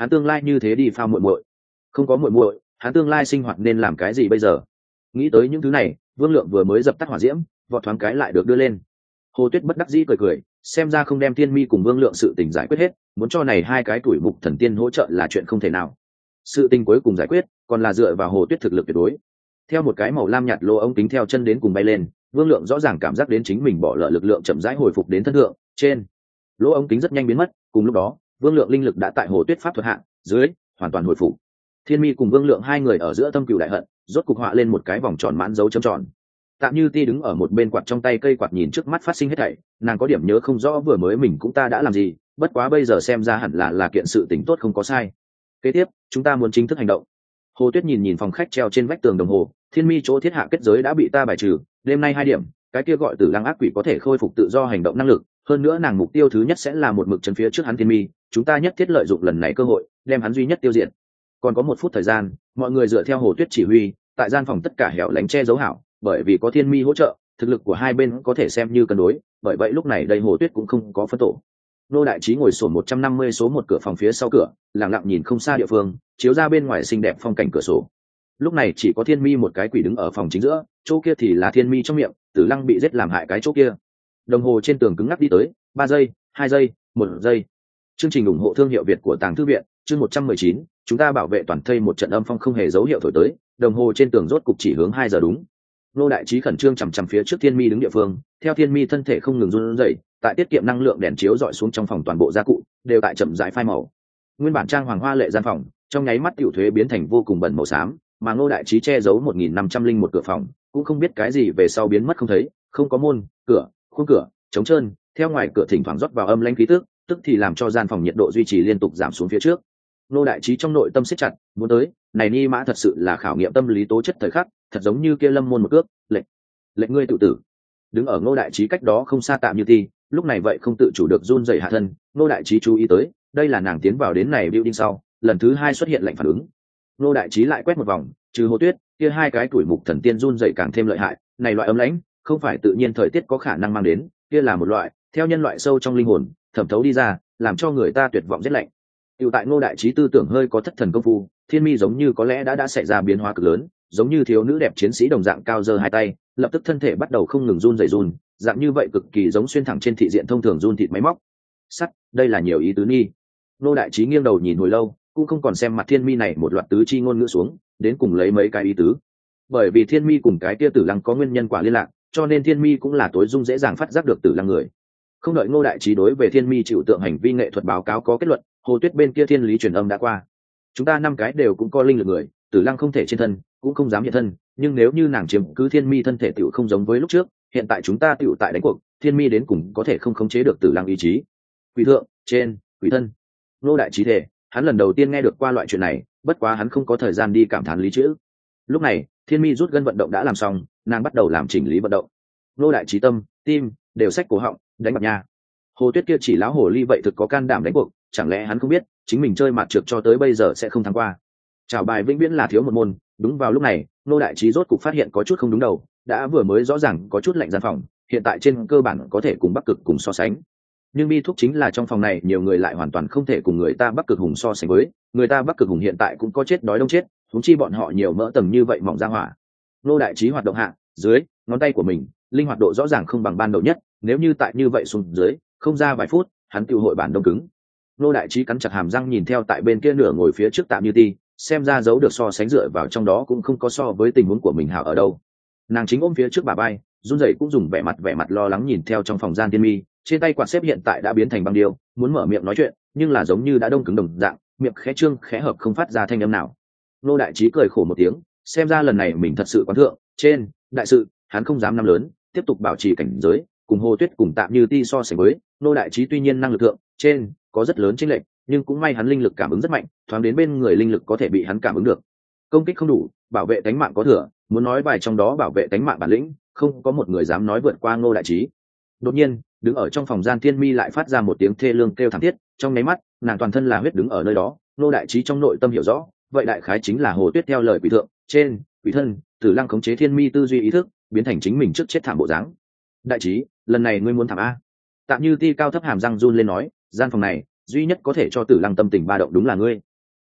hắn tương lai như thế đi phao muội muội, không có muội muội hắn tương lai sinh hoạt nên làm cái gì bây giờ? Nghĩ tới những thứ này, Vương Lượng vừa mới dập tắt hỏa diễm, vọt thoáng cái lại được đưa lên. Hồ Tuyết bất đắc dĩ cười cười, xem ra không đem Thiên Mi cùng Vương Lượng sự tình giải quyết hết, muốn cho này hai cái tuổi mục thần tiên hỗ trợ là chuyện không thể nào. Sự tình cuối cùng giải quyết, còn là dựa vào Hồ Tuyết thực lực tuyệt đối. Theo một cái màu lam nhạt lô ống kính theo chân đến cùng bay lên, Vương Lượng rõ ràng cảm giác đến chính mình bỏ lỡ lực lượng chậm rãi hồi phục đến thân thượng, trên. Lỗ ống kính rất nhanh biến mất, cùng lúc đó, Vương Lượng linh lực đã tại Hồ Tuyết pháp thuật hạ, dưới, hoàn toàn hồi phục. Thiên Mi cùng Vương Lượng hai người ở giữa thâm cừu đại hận, rốt cục họa lên một cái vòng tròn mãn dấu chấm tròn. Tạm Như Ti đứng ở một bên quạt trong tay cây quạt nhìn trước mắt phát sinh hết thảy, nàng có điểm nhớ không rõ vừa mới mình cũng ta đã làm gì, bất quá bây giờ xem ra hẳn là kiện sự tình tốt không có sai. Kế tiếp, chúng ta muốn chính thức hành động. Hồ Tuyết nhìn phòng khách treo trên vách tường đồng hồ, Thiên Mi chỗ thiết hạ kết giới đã bị ta bài trừ, đêm nay 2 điểm, cái kia gọi Tử Lăng ác quỷ có thể khôi phục tự do hành động năng lực, hơn nữa nàng mục tiêu thứ nhất sẽ là một mực chân phía trước hắn Thiên Mi, chúng ta nhất thiết lợi dụng lần này cơ hội, đem hắn duy nhất tiêu diệt. Còn có 1 phút thời gian, mọi người dựa theo Hồ Tuyết chỉ huy, tại gian phòng tất cả hẻo lánh che giấu hảo, bởi vì có Thiên Mi hỗ trợ, thực lực của hai bên có thể xem như cân đối, bởi vậy lúc này đây Hồ Tuyết cũng không có phân tổ. Nô Đại Trí ngồi sổn 150 số 1 cửa phòng phía sau cửa, lặng lặng nhìn không xa địa phương, chiếu ra bên ngoài xinh đẹp phong cảnh cửa sổ. Lúc này chỉ có Thiên Mi một cái quỷ đứng ở phòng chính giữa, chỗ kia thì là Thiên Mi trong miệng, Tử Lăng bị giết làm hại cái chỗ kia. Đồng hồ trên tường cứng ngắc đi tới, 3 giây, 2 giây, 1 giây. Chương trình ủng hộ thương hiệu Việt của Tàng Thư viện, chương 119, chúng ta bảo vệ toàn thây một trận âm phong không hề dấu hiệu thổi tới, đồng hồ trên tường rốt cục chỉ hướng 2 giờ đúng. Nô Đại Trí khẩn trương chằm chằm phía trước Thiên Mi đứng địa phương, theo Thiên Mi thân thể không ngừng run rẩy, tại tiết kiệm năng lượng đèn chiếu dọi xuống trong phòng toàn bộ gia cụ đều tại chậm rãi phai màu. Nguyên bản trang hoàng hoa lệ gian phòng, trong nháy mắt tiểu thuế biến thành vô cùng bẩn màu xám, mà Ngô Đại Trí che giấu 1501 cửa phòng, cũng không biết cái gì về sau biến mất không thấy, không có môn, cửa, khung cửa, trống trơn, theo ngoài cửa thỉnh thoảng rót vào âm lãnh khí tức thì làm cho gian phòng nhiệt độ duy trì liên tục giảm xuống phía trước. Ngô Đại Trí trong nội tâm siết chặt, muốn tới, này Ni Mã thật sự là khảo nghiệm tâm lý tố chất thời khắc, thật giống như kia Lâm Môn một cước, lệnh ngươi tự tử. Đứng ở Ngô Đại Trí cách đó không xa Tạm Như Ti, lúc này vậy không tự chủ được run rẩy hạ thân, Ngô Đại Trí chú ý tới, đây là nàng tiến vào đến này building sau, lần thứ 2 xuất hiện lệnh phản ứng. Ngô Đại Trí lại quét một vòng, trừ Hồ Tuyết, kia hai cái tuổi mục thần tiên run rẩy càng thêm lợi hại, này loại ấm lãnh, không phải tự nhiên thời tiết có khả năng mang đến, kia là một loại, theo nhân loại sâu trong linh hồn, thẩm thấu đi ra, làm cho người ta tuyệt vọng rét lạnh. Tiểu tại Ngô Đại Trí tư tưởng hơi có thất thần công phu, Thiên Mi giống như có lẽ đã xảy ra biến hóa cực lớn, giống như thiếu nữ đẹp chiến sĩ đồng dạng cao giơ hai tay, lập tức thân thể bắt đầu không ngừng run rẩy run, dạng như vậy cực kỳ giống xuyên thẳng trên thị diện thông thường run thịt máy móc. Sắt, đây là nhiều ý tứ nghi. Ngô Đại Trí nghiêng đầu nhìn hồi lâu, cũng không còn xem mặt Thiên Mi này một loạt tứ chi ngôn ngữ xuống, đến cùng lấy mấy cái ý tứ. Bởi vì Thiên Mi cùng cái kia Tử Lăng có nguyên nhân quả liên lạc, cho nên Thiên Mi cũng là tối dung dễ dàng phát giác được Tử Lăng người. Không đợi Ngô Đại Trí đối về Thiên Mi chịu tượng hành vi nghệ thuật báo cáo có kết luận, Hồ Tuyết bên kia thiên lý truyền âm đã qua. Chúng ta 5 cái đều cũng có linh lực người, Tử Lăng không thể trên thân, cũng không dám hiện thân, nhưng nếu như nàng chiếm cứ Thiên Mi thân thể tiểu không giống với lúc trước, hiện tại chúng ta tiểu tại đánh cuộc, Thiên Mi đến cùng có thể không khống chế được Tử Lăng ý chí. Quỷ thượng, trên, quỷ thân. Ngô Đại Trí thể, hắn lần đầu tiên nghe được qua loại chuyện này, bất quá hắn không có thời gian đi cảm thán lý chữ. Lúc này, Thiên Mi rút gân vận động đã làm xong, nàng bắt đầu làm chỉnh lý vận động. Ngô Đại Trí tâm, tim đều xách cổ họng, đánh bạc nha. Hồ Tuyết kia chỉ láo hồ ly vậy thực có can đảm đánh cuộc, chẳng lẽ hắn không biết, chính mình chơi mặt trược cho tới bây giờ sẽ không thắng qua. Chào bài vĩnh viễn là thiếu một môn, đúng vào lúc này, Ngô Đại Trí rốt cục phát hiện có chút không đúng đầu, đã vừa mới rõ ràng có chút lạnh gian phòng, hiện tại trên cơ bản có thể cùng Bắc Cực cùng so sánh. Nhưng bi thúc chính là trong phòng này nhiều người lại hoàn toàn không thể cùng người ta Bắc Cực hùng so sánh với, người ta Bắc Cực hùng hiện tại cũng có chết đói đông chết, huống chi bọn họ nhiều mỡ tầng như vậy mỏng ra hỏa. Ngô Đại Trí hoạt động hạ, dưới, ngón tay của mình, linh hoạt độ rõ ràng không bằng ban đầu nhất, nếu như tại như vậy xuống dưới, không ra vài phút, hắn tiêu hội bản đông cứng. Ngô Đại Trí cắn chặt hàm răng nhìn theo tại bên kia nửa ngồi phía trước Tạm Như Ti, xem ra giấu được so sánh dựa vào trong đó cũng không có so với tình huống của mình hảo ở đâu. Nàng chính ôm phía trước bà bay, run rẩy cũng dùng vẻ mặt lo lắng nhìn theo trong phòng gian Thiên Mi, trên tay quạt xếp hiện tại đã biến thành băng điêu, muốn mở miệng nói chuyện, nhưng là giống như đã đông cứng đồng dạng, miệng khẽ trương khẽ hợp không phát ra thanh âm nào. Ngô Đại Trí cười khổ một tiếng, xem ra lần này mình thật sự quán thượng, trên, đại sự, hắn không dám năm lớn, tiếp tục bảo trì cảnh giới, cùng Hồ Tuyết cùng Tạm Như Ti so sánh với, Ngô Đại Trí tuy nhiên năng lực thượng, trên, có rất lớn chênh lệch, nhưng cũng may hắn linh lực cảm ứng rất mạnh, thoáng đến bên người linh lực có thể bị hắn cảm ứng được. Công kích không đủ, bảo vệ tính mạng có thừa, muốn nói bài trong đó bảo vệ tính mạng bản lĩnh, không có một người dám nói vượt qua Ngô Đại Trí. Đột nhiên, đứng ở trong phòng gian Thiên Mi lại phát ra một tiếng thê lương kêu thảm thiết, trong nháy mắt, nàng toàn thân là huyết đứng ở nơi đó, Ngô Đại Trí trong nội tâm hiểu rõ, vậy đại khái chính là Hồ Tuyết theo lời quỷ thượng, trên, quỷ thân, Tử Lăng khống chế Thiên Mi tư duy ý thức, biến thành chính mình trước chết thảm bộ dáng. Đại Trí, lần này ngươi muốn thảm a? Tạm Như Ti cao thấp hàm răng run lên nói, gian phòng này, duy nhất có thể cho Tử Lăng tâm tình ba động đúng là ngươi,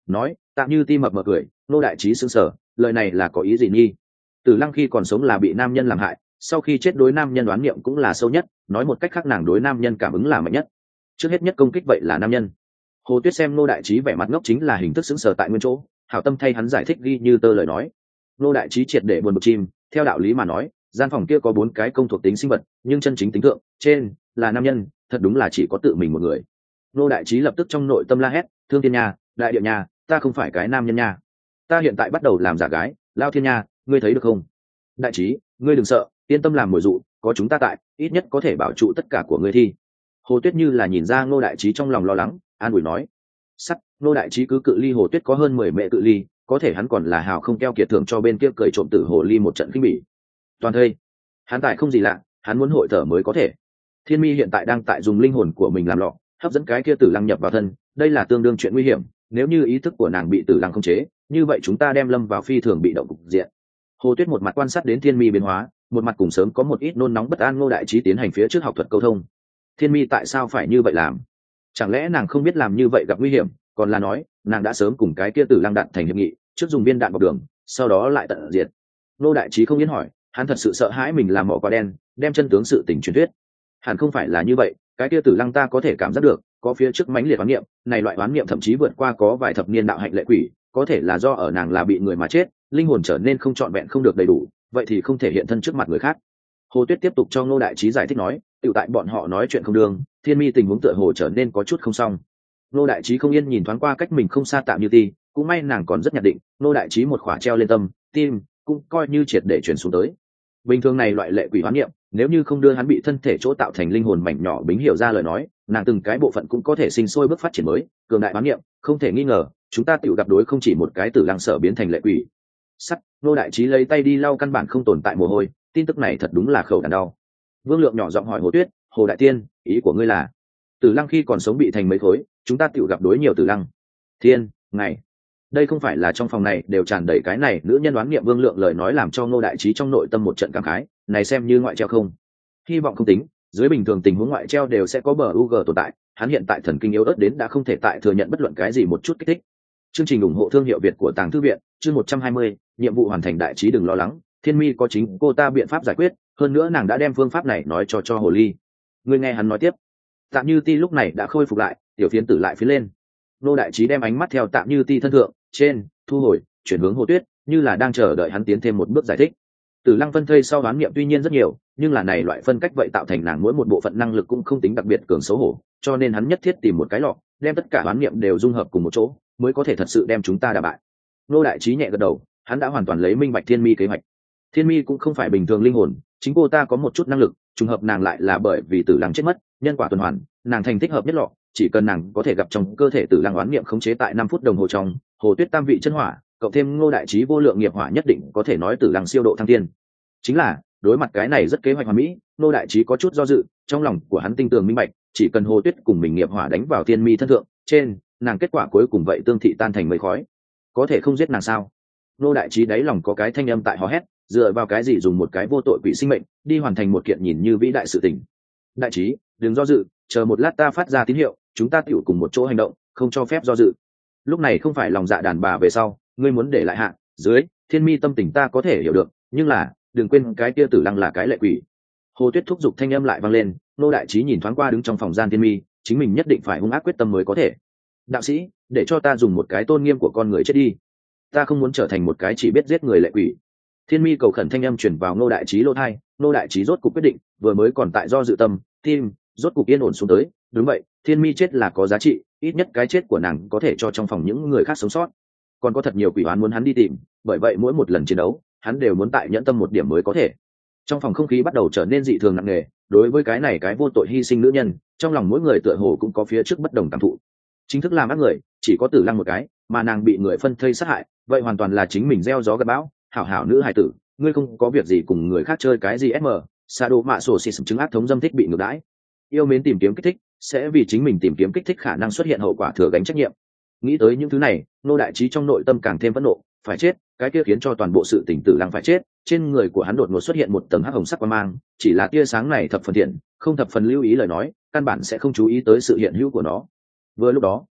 nói. Tạm Như Ti mập mờ cười. Ngô đại trí sững sờ, lời này là có ý gì nhi? Tử Lăng khi còn sống là bị nam nhân làm hại, sau khi chết đối nam nhân đoán niệm cũng là sâu nhất, nói một cách khác nàng đối nam nhân cảm ứng là mạnh nhất, trước hết nhất công kích vậy là nam nhân. Hồ Tuyết xem Ngô đại trí vẻ mặt ngốc chính là hình thức sững sờ tại nguyên chỗ, hảo tâm thay hắn giải thích ghi như tơ lời nói. Ngô đại trí triệt để buồn bực chim, theo đạo lý mà nói gian phòng kia có 4 cái công thuộc tính sinh vật, nhưng chân chính tính thượng trên là nam nhân, thật đúng là chỉ có tự mình một người. Ngô đại trí lập tức trong nội tâm la hét, thương thiên nha, đại địa nha, ta không phải cái nam nhân nha, ta hiện tại bắt đầu làm giả gái, lao thiên nha, ngươi thấy được không? Đại trí, ngươi đừng sợ, yên tâm làm mồi dụ, có chúng ta tại, ít nhất có thể bảo trụ tất cả của ngươi thi. Hồ Tuyết như là nhìn ra Ngô đại trí trong lòng lo lắng, an ủi nói. Sắt, Ngô đại trí cứ cự ly Hồ Tuyết có hơn 10 mệ cự ly, có thể hắn còn là hào không keo kiệt thưởng cho bên kia cười trộm tử hồ ly một trận kinh bỉ. Toàn thây, hắn tại không gì lạ, hắn muốn hội thở mới có thể. Thiên Mi hiện tại đang tại dùng linh hồn của mình làm lọ, hấp dẫn cái kia tử lăng nhập vào thân, đây là tương đương chuyện nguy hiểm, nếu như ý thức của nàng bị tử lăng khống chế, như vậy chúng ta đem lâm vào phi thường bị động cục diện. Hồ Tuyết một mặt quan sát đến Thiên Mi biến hóa, một mặt cùng sớm có một ít nôn nóng bất an Ngô đại trí tiến hành phía trước học thuật câu thông. Thiên Mi tại sao phải như vậy làm? Chẳng lẽ nàng không biết làm như vậy gặp nguy hiểm, còn là nói nàng đã sớm cùng cái kia tử lăng đạn thành hiệp nghị, trước dùng viên đạn bọc đường, sau đó lại tận diệt. Ngô đại trí không yên hỏi, hắn thật sự sợ hãi mình làm mỏ quả đen, đem chân tướng sự tình truyền thuyết. Hẳn không phải là như vậy, cái kia tử lăng ta có thể cảm giác được, có phía trước mãnh liệt oán niệm, này loại oán niệm thậm chí vượt qua có vài thập niên đạo hạnh lệ quỷ, có thể là do ở nàng là bị người mà chết, linh hồn trở nên không trọn vẹn không được đầy đủ, vậy thì không thể hiện thân trước mặt người khác. Hồ Tuyết tiếp tục cho Ngô đại trí giải thích nói, tự tại bọn họ nói chuyện không đường, Thiên Mi tình huống tựa hồ trở nên có chút không xong. Ngô đại trí không yên nhìn thoáng qua cách mình không xa Tạm Như Ti, cũng may nàng còn rất nhạt định, Ngô đại trí một khỏa treo lên tâm, tim cũng coi như triệt để chuyển xuống tới. Bình thường này loại lệ quỷ hoán niệm, nếu như không đưa hắn bị thân thể chỗ tạo thành linh hồn mảnh nhỏ bính hiểu ra lời nói, nàng từng cái bộ phận cũng có thể sinh sôi bước phát triển mới, cường đại hoán niệm, không thể nghi ngờ, chúng ta tự gặp đối không chỉ một cái tử lăng sở biến thành lệ quỷ. Sắt, Ngô đại trí lấy tay đi lau căn bản không tồn tại mồ hôi, tin tức này thật đúng là khẩu đàn đau. Vương Lượng nhỏ giọng hỏi Hồ Tuyết, Hồ đại tiên, ý của ngươi là tử lăng khi còn sống bị thành mấy khối, chúng ta tự gặp đối nhiều tử lăng. Thiên, ngày, đây không phải là trong phòng này đều tràn đầy cái này nữ nhân đoán nghiệm. Vương Lượng lời nói làm cho Ngô đại trí trong nội tâm một trận cảm khái, này xem như ngoại treo không? Hy vọng không tính, dưới bình thường tình huống ngoại treo đều sẽ có bờ UG tồn tại, hắn hiện tại thần kinh yếu ớt đến đã không thể tại thừa nhận bất luận cái gì một chút kích thích. Chương trình ủng hộ thương hiệu Việt của Tàng Thư viện, chương 120, nhiệm vụ hoàn thành. Đại trí đừng lo lắng, Thiên Mi có chính cô ta biện pháp giải quyết, hơn nữa nàng đã đem phương pháp này nói cho hồ ly. Ngươi nghe hắn nói tiếp. Tạm Như Ti lúc này đã khôi phục lại, tiểu phiến tử lại phía lên. Ngô đại trí đem ánh mắt theo Tạm Như Ti thân thượng, trên, thu hồi, chuyển hướng Hồ Tuyết, như là đang chờ đợi hắn tiến thêm một bước giải thích. Tử lăng phân thây sau đoán nghiệm tuy nhiên rất nhiều, nhưng là này loại phân cách vậy tạo thành nàng mỗi một bộ phận năng lực cũng không tính đặc biệt cường xấu hổ, cho nên hắn nhất thiết tìm một cái lọ, đem tất cả đoán nghiệm đều dung hợp cùng một chỗ, mới có thể thật sự đem chúng ta đả bại. Ngô đại trí nhẹ gật đầu, hắn đã hoàn toàn lấy minh bạch Thiên Mi kế hoạch. Thiên Mi cũng không phải bình thường linh hồn, chính cô ta có một chút năng lực, trùng hợp nàng lại là bởi vì tử lăng chết mất, nhân quả tuần hoàn, nàng thành thích hợp nhất lọ, chỉ cần nàng có thể gặp trong cơ thể tử lăng oán niệm khống chế tại 5 phút đồng hồ trong, Hồ Tuyết tam vị chân hỏa, cộng thêm Ngô đại trí vô lượng nghiệp hỏa nhất định có thể nói tử lăng siêu độ thăng tiên. Chính là, đối mặt cái này rất kế hoạch hoàn mỹ, Ngô đại trí có chút do dự, trong lòng của hắn tinh tường minh bạch, chỉ cần Hồ Tuyết cùng mình nghiệp hỏa đánh vào Thiên Mi thân thượng, trên, nàng kết quả cuối cùng vậy tương thị tan thành mây khói. Có thể không giết nàng sao? Ngô đại trí đáy lòng có cái thanh âm tại hò hét, dựa vào cái gì dùng một cái vô tội quỷ sinh mệnh đi hoàn thành một kiện nhìn như vĩ đại sự tình. Đại trí, đừng do dự, chờ một lát ta phát ra tín hiệu, chúng ta tựu cùng một chỗ hành động, không cho phép do dự. Lúc này không phải lòng dạ đàn bà về sau, ngươi muốn để lại hạ dưới. Thiên Mi tâm tình ta có thể hiểu được, nhưng là đừng quên cái kia tử lăng là cái lệ quỷ. Hồ Tuyết thúc giục thanh âm lại vang lên. Ngô đại trí nhìn thoáng qua đứng trong phòng gian Thiên Mi, chính mình nhất định phải hung ác quyết tâm mới có thể. Đạo sĩ, để cho ta dùng một cái tôn nghiêm của con người chết đi, ta không muốn trở thành một cái chỉ biết giết người lệ quỷ. Thiên Mi cầu khẩn thanh âm chuyển vào Ngô đại trí lỗ tai. Ngô đại trí rốt cục quyết định, vừa mới còn tại do dự tâm, tim rốt cục yên ổn xuống tới. Đúng vậy, Thiên Mi chết là có giá trị, ít nhất cái chết của nàng có thể cho trong phòng những người khác sống sót. Còn có thật nhiều quỷ oán muốn hắn đi tìm, bởi vậy mỗi một lần chiến đấu, hắn đều muốn tại nhẫn tâm một điểm mới có thể. Trong phòng không khí bắt đầu trở nên dị thường nặng nề, đối với cái này cái vô tội hy sinh nữ nhân, trong lòng mỗi người tựa hồ cũng có phía trước bất đồng cảm thụ. Chính thức làm ác người, chỉ có tử lăng một cái, mà nàng bị người phân thây sát hại, vậy hoàn toàn là chính mình gieo gió gặt bão. Hảo hảo nữ hài tử, ngươi không có việc gì cùng người khác chơi cái gì sm, sa đô mạ sổ xì chứng ác thống dâm thích bị ngược đãi, yêu mến tìm kiếm kích thích, sẽ vì chính mình tìm kiếm kích thích khả năng xuất hiện hậu quả thừa gánh trách nhiệm. Nghĩ tới những thứ này, Ngô đại trí trong nội tâm càng thêm phẫn nộ, phải chết, cái kia khiến cho toàn bộ sự tình tử lăng phải chết. Trên người của hắn đột ngột xuất hiện một tầng hắc hồng sắc quang mang, chỉ là tia sáng này thập phần thiện, không thập phần lưu ý lời nói, căn bản sẽ không chú ý tới sự hiện hữu của nó. Vừa lúc đó,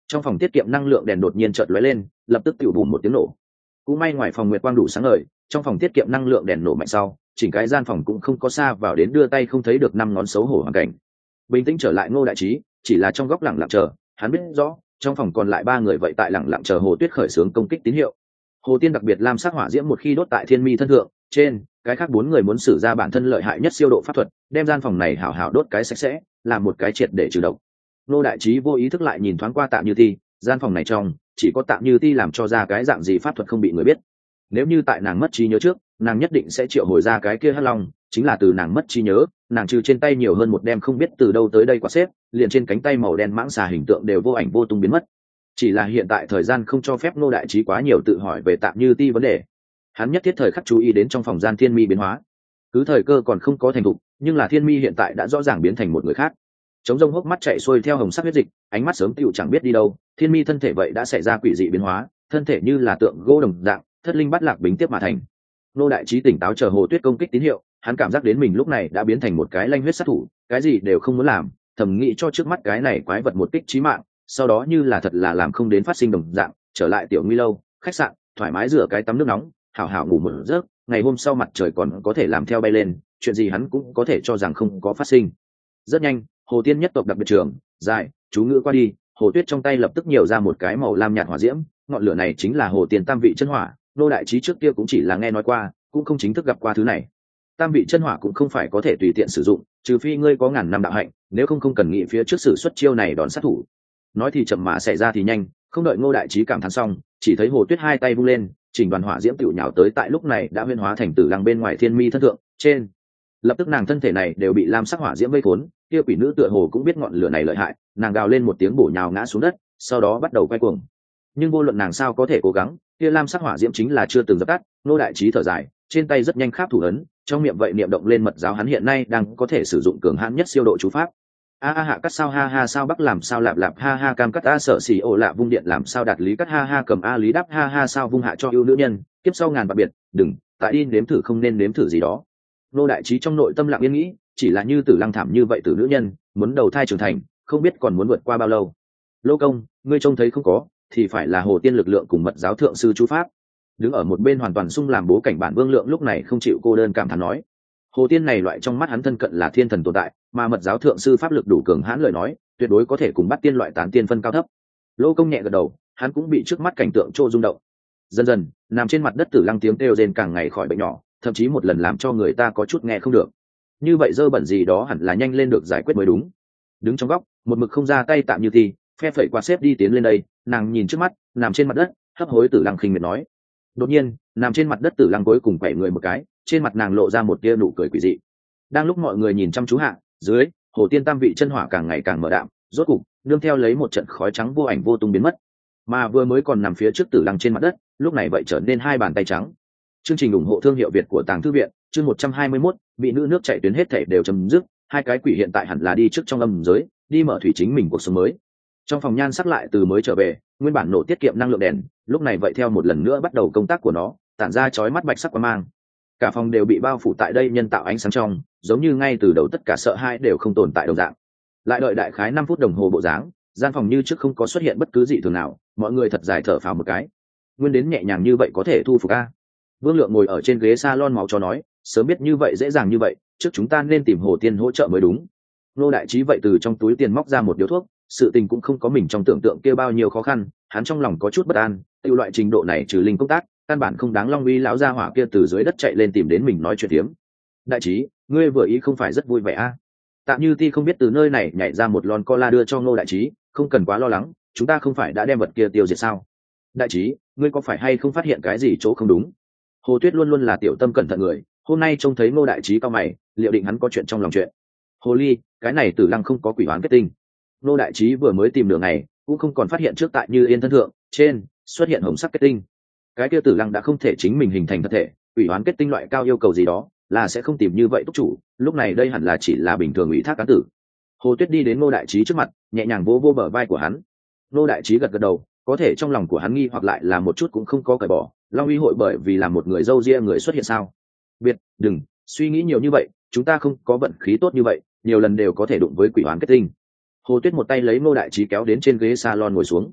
trong phòng tiết kiệm năng lượng đèn đột nhiên chợt lóe lên, lập tức tiểu bùm một tiếng nổ. Cũng may ngoài phòng nguyệt quang đủ sáng ngời, trong phòng tiết kiệm năng lượng đèn nổ mạnh sau, chỉnh cái gian phòng cũng không có xa vào đến đưa tay không thấy được năm ngón xấu hổ hoàn cảnh. Bình tĩnh trở lại Ngô Đại Trí, chỉ là trong góc lặng lặng chờ, hắn biết rõ, trong phòng còn lại 3 người vậy tại lặng lặng chờ Hồ Tuyết khởi xướng công kích tín hiệu. Hồ Tiên đặc biệt lam sắc hỏa diễm một khi đốt tại Thiên Mi thân thượng, trên, cái khác 4 người muốn sử ra bản thân lợi hại nhất siêu độ pháp thuật, đem gian phòng này hảo hảo đốt cái sạch sẽ, làm một cái triệt để trừ độc. Ngô Đại Trí vô ý thức lại nhìn thoáng qua Tạ Như Ti, gian phòng này trong, chỉ có Tạ Như Ti làm cho ra cái dạng gì pháp thuật không bị người biết. Nếu như tại nàng mất trí nhớ trước, nàng nhất định sẽ triệu hồi ra cái kia hắc long, chính là từ nàng mất trí nhớ, nàng trừ trên tay nhiều hơn một đem không biết từ đâu tới đây quả xếp, liền trên cánh tay màu đen mãng xà hình tượng đều vô ảnh vô tung biến mất. Chỉ là hiện tại thời gian không cho phép Ngô Đại Trí quá nhiều tự hỏi về Tạ Như Ti vấn đề. Hắn nhất thiết thời khắc chú ý đến trong phòng gian Thiên Mi biến hóa. Cứ thời cơ còn không có thành thục, nhưng là Thiên Mi hiện tại đã rõ ràng biến thành một người khác. Trống rông hốc mắt chạy xuôi theo hồng sắc huyết dịch, ánh mắt sớm tựu chẳng biết đi đâu. Thiên Mi thân thể vậy đã xảy ra quỷ dị biến hóa, thân thể như là tượng gỗ đồng dạng, thất linh bắt lạc bính tiếp mà thành. Ngô Đại Trí tỉnh táo chờ Hồ Tuyết công kích tín hiệu, hắn cảm giác đến mình lúc này đã biến thành một cái lanh huyết sát thủ, cái gì đều không muốn làm, thầm nghĩ cho trước mắt cái này quái vật một kích chí mạng, sau đó như là thật là làm không đến phát sinh đồng dạng, trở lại tiểu nguy lâu, khách sạn, thoải mái rửa cái tắm nước nóng, hảo hảo ngủ một giấc, ngày hôm sau mặt trời còn có thể làm theo bay lên, chuyện gì hắn cũng có thể cho rằng không có phát sinh. Rất nhanh, Hồ Tiên nhất tộc đặc biệt trường, dài, chú ngữ qua đi, Hồ Tuyết trong tay lập tức nhiều ra một cái màu lam nhạt hỏa diễm, ngọn lửa này chính là Hồ Tiên tam vị chân hỏa. Ngô Đại Trí trước kia cũng chỉ là nghe nói qua, cũng không chính thức gặp qua thứ này. Tam vị chân hỏa cũng không phải có thể tùy tiện sử dụng, trừ phi ngươi có ngàn năm đạo hạnh, nếu không cần nghĩ phía trước sử xuất chiêu này đón sát thủ. Nói thì chậm mà xảy ra thì nhanh, không đợi Ngô Đại Trí cảm thán xong, chỉ thấy Hồ Tuyết hai tay vung lên, chỉnh đoàn hỏa diễm tiểu nhào tới tại lúc này đã huyễn hóa thành tử lăng bên ngoài Thiên Mi thân thượng, trên. Lập tức nàng thân thể này đều bị lam sắc hỏa diễm vây khốn, kia quỷ nữ tựa hồ cũng biết ngọn lửa này lợi hại, nàng gào lên một tiếng bổ nhào ngã xuống đất, sau đó bắt đầu quay cuồng. Nhưng vô luận nàng sao có thể cố gắng, kia lam sắc hỏa diễm chính là chưa từng dập tắt. Ngô Đại Trí thở dài, trên tay rất nhanh kháp thủ ấn, trong miệng vậy niệm động lên mật giáo hắn hiện nay đang có thể sử dụng cường hãn nhất siêu độ chú pháp. A a hạ cắt sao ha ha sao bắc làm sao lạp lạp ha ha cam cắt a sợ xì ổ lạ vung điện làm sao đạt lý cắt ha ha cầm a lý đáp ha ha sao vung hạ cho yêu nữ nhân, kiếp sau ngàn bạc biệt, đừng tại đi nếm thử không nên nếm thử gì đó. Ngô Đại Trí trong nội tâm lặng yên nghĩ, chỉ là như Tử Lăng thảm như vậy tử nữ nhân, muốn đầu thai trưởng thành, không biết còn muốn vượt qua bao lâu. Lô công, ngươi trông thấy không có, thì phải là Hồ Tiên lực lượng cùng mật giáo thượng sư chú pháp. Đứng ở một bên hoàn toàn sung làm bố cảnh bản Vương Lượng lúc này không chịu cô đơn cảm thán nói, Hồ Tiên này loại trong mắt hắn thân cận là thiên thần tồn tại, mà mật giáo thượng sư pháp lực đủ cường hãn lời nói, tuyệt đối có thể cùng bắt tiên loại tán tiên phân cao thấp. Lô công nhẹ gật đầu, hắn cũng bị trước mắt cảnh tượng trô rung động. Dần dần, nằm trên mặt đất Tử Lăng tiếng kêu rên càng ngày khỏi bệnh nhỏ, thậm chí một lần làm cho người ta có chút nghe không được. Như vậy dơ bẩn gì đó hẳn là nhanh lên được giải quyết mới đúng. Đứng trong góc, một mực không ra tay tạm như thì phe phẩy qua xếp đi tiến lên đây, nàng nhìn trước mắt, nằm trên mặt đất, hấp hối Tử Lăng khinh miệt nói. Đột nhiên, nằm trên mặt đất Tử Lăng cuối cùng quẩy người một cái, trên mặt nàng lộ ra một tia nụ cười quỷ dị. Đang lúc mọi người nhìn chăm chú hạ, dưới, Hồ Tiên tam vị chân hỏa càng ngày càng mở đạm, rốt cục, nương theo lấy một trận khói trắng vô ảnh vô tung biến mất. Mà vừa mới còn nằm phía trước Tử Lăng trên mặt đất, lúc này vậy trở nên hai bàn tay trắng. Chương trình ủng hộ thương hiệu Việt của Tàng Thư viện, chương 121, bị nữ nước chảy tuyến hết thảy đều chấm dứt, hai cái quỷ hiện tại hẳn là đi trước trong âm giới, đi mở thủy chính mình cuộc sống mới. Trong phòng nhan sắc lại từ mới trở về, nguyên bản nổ tiết kiệm năng lượng đèn, lúc này vậy theo một lần nữa bắt đầu công tác của nó, tản ra chói mắt bạch sắc quang mang. Cả phòng đều bị bao phủ tại đây nhân tạo ánh sáng trong, giống như ngay từ đầu tất cả sợ hãi đều không tồn tại đồng dạng. Lại đợi đại khái 5 phút đồng hồ bộ dáng, gian phòng như trước không có xuất hiện bất cứ gì thường nào, mọi người thật dài thở phào một cái. Nguyên đến nhẹ nhàng như vậy có thể thu phục a. Vương Lượng ngồi ở trên ghế salon máu cho nói, sớm biết như vậy dễ dàng như vậy, trước chúng ta nên tìm Hồ Tiên hỗ trợ mới đúng. Ngô Đại Trí vậy từ trong túi tiền móc ra một điếu thuốc, sự tình cũng không có mình trong tưởng tượng kia bao nhiêu khó khăn, hắn trong lòng có chút bất an, tiêu loại trình độ này trừ linh công tác, căn bản không đáng Long Uy lão gia hỏa kia từ dưới đất chạy lên tìm đến mình nói chuyện tiếm. Đại Trí, ngươi vừa ý không phải rất vui vẻ a? Tạm Như Ti không biết từ nơi này nhảy ra một lon cola đưa cho Ngô Đại Trí, không cần quá lo lắng, chúng ta không phải đã đem vật kia tiêu diệt sao? Đại Trí, ngươi có phải hay không phát hiện cái gì chỗ không đúng? Hồ Tuyết luôn luôn là tiểu tâm cẩn thận người, hôm nay trông thấy Ngô Đại Trí cao mày, liệu định hắn có chuyện trong lòng chuyện. Hồ Ly, cái này Tử Lăng không có quỷ hoán kết tinh. Ngô Đại Trí vừa mới tìm nửa ngày, cũng không còn phát hiện trước tại Như Yên thân thượng, trên xuất hiện hồng sắc kết tinh. Cái kia Tử Lăng đã không thể chính mình hình thành thật thể, quỷ hoán kết tinh loại cao yêu cầu gì đó, là sẽ không tìm như vậy túc chủ, lúc này đây hẳn là chỉ là bình thường ủy thác cá tử. Hồ Tuyết đi đến Ngô Đại Trí trước mặt, nhẹ nhàng vỗ vỗ bờ vai của hắn. Ngô Đại Trí gật gật đầu, có thể trong lòng của hắn nghi hoặc lại là một chút cũng không có cởi bỏ, Long Uy hội bởi vì là một người dâu ria người xuất hiện sao? Biệt, đừng suy nghĩ nhiều như vậy, chúng ta không có vận khí tốt như vậy, nhiều lần đều có thể đụng với quỷ hoán kết tinh. Hồ Tuyết một tay lấy Ngô Đại Trí kéo đến trên ghế salon ngồi xuống,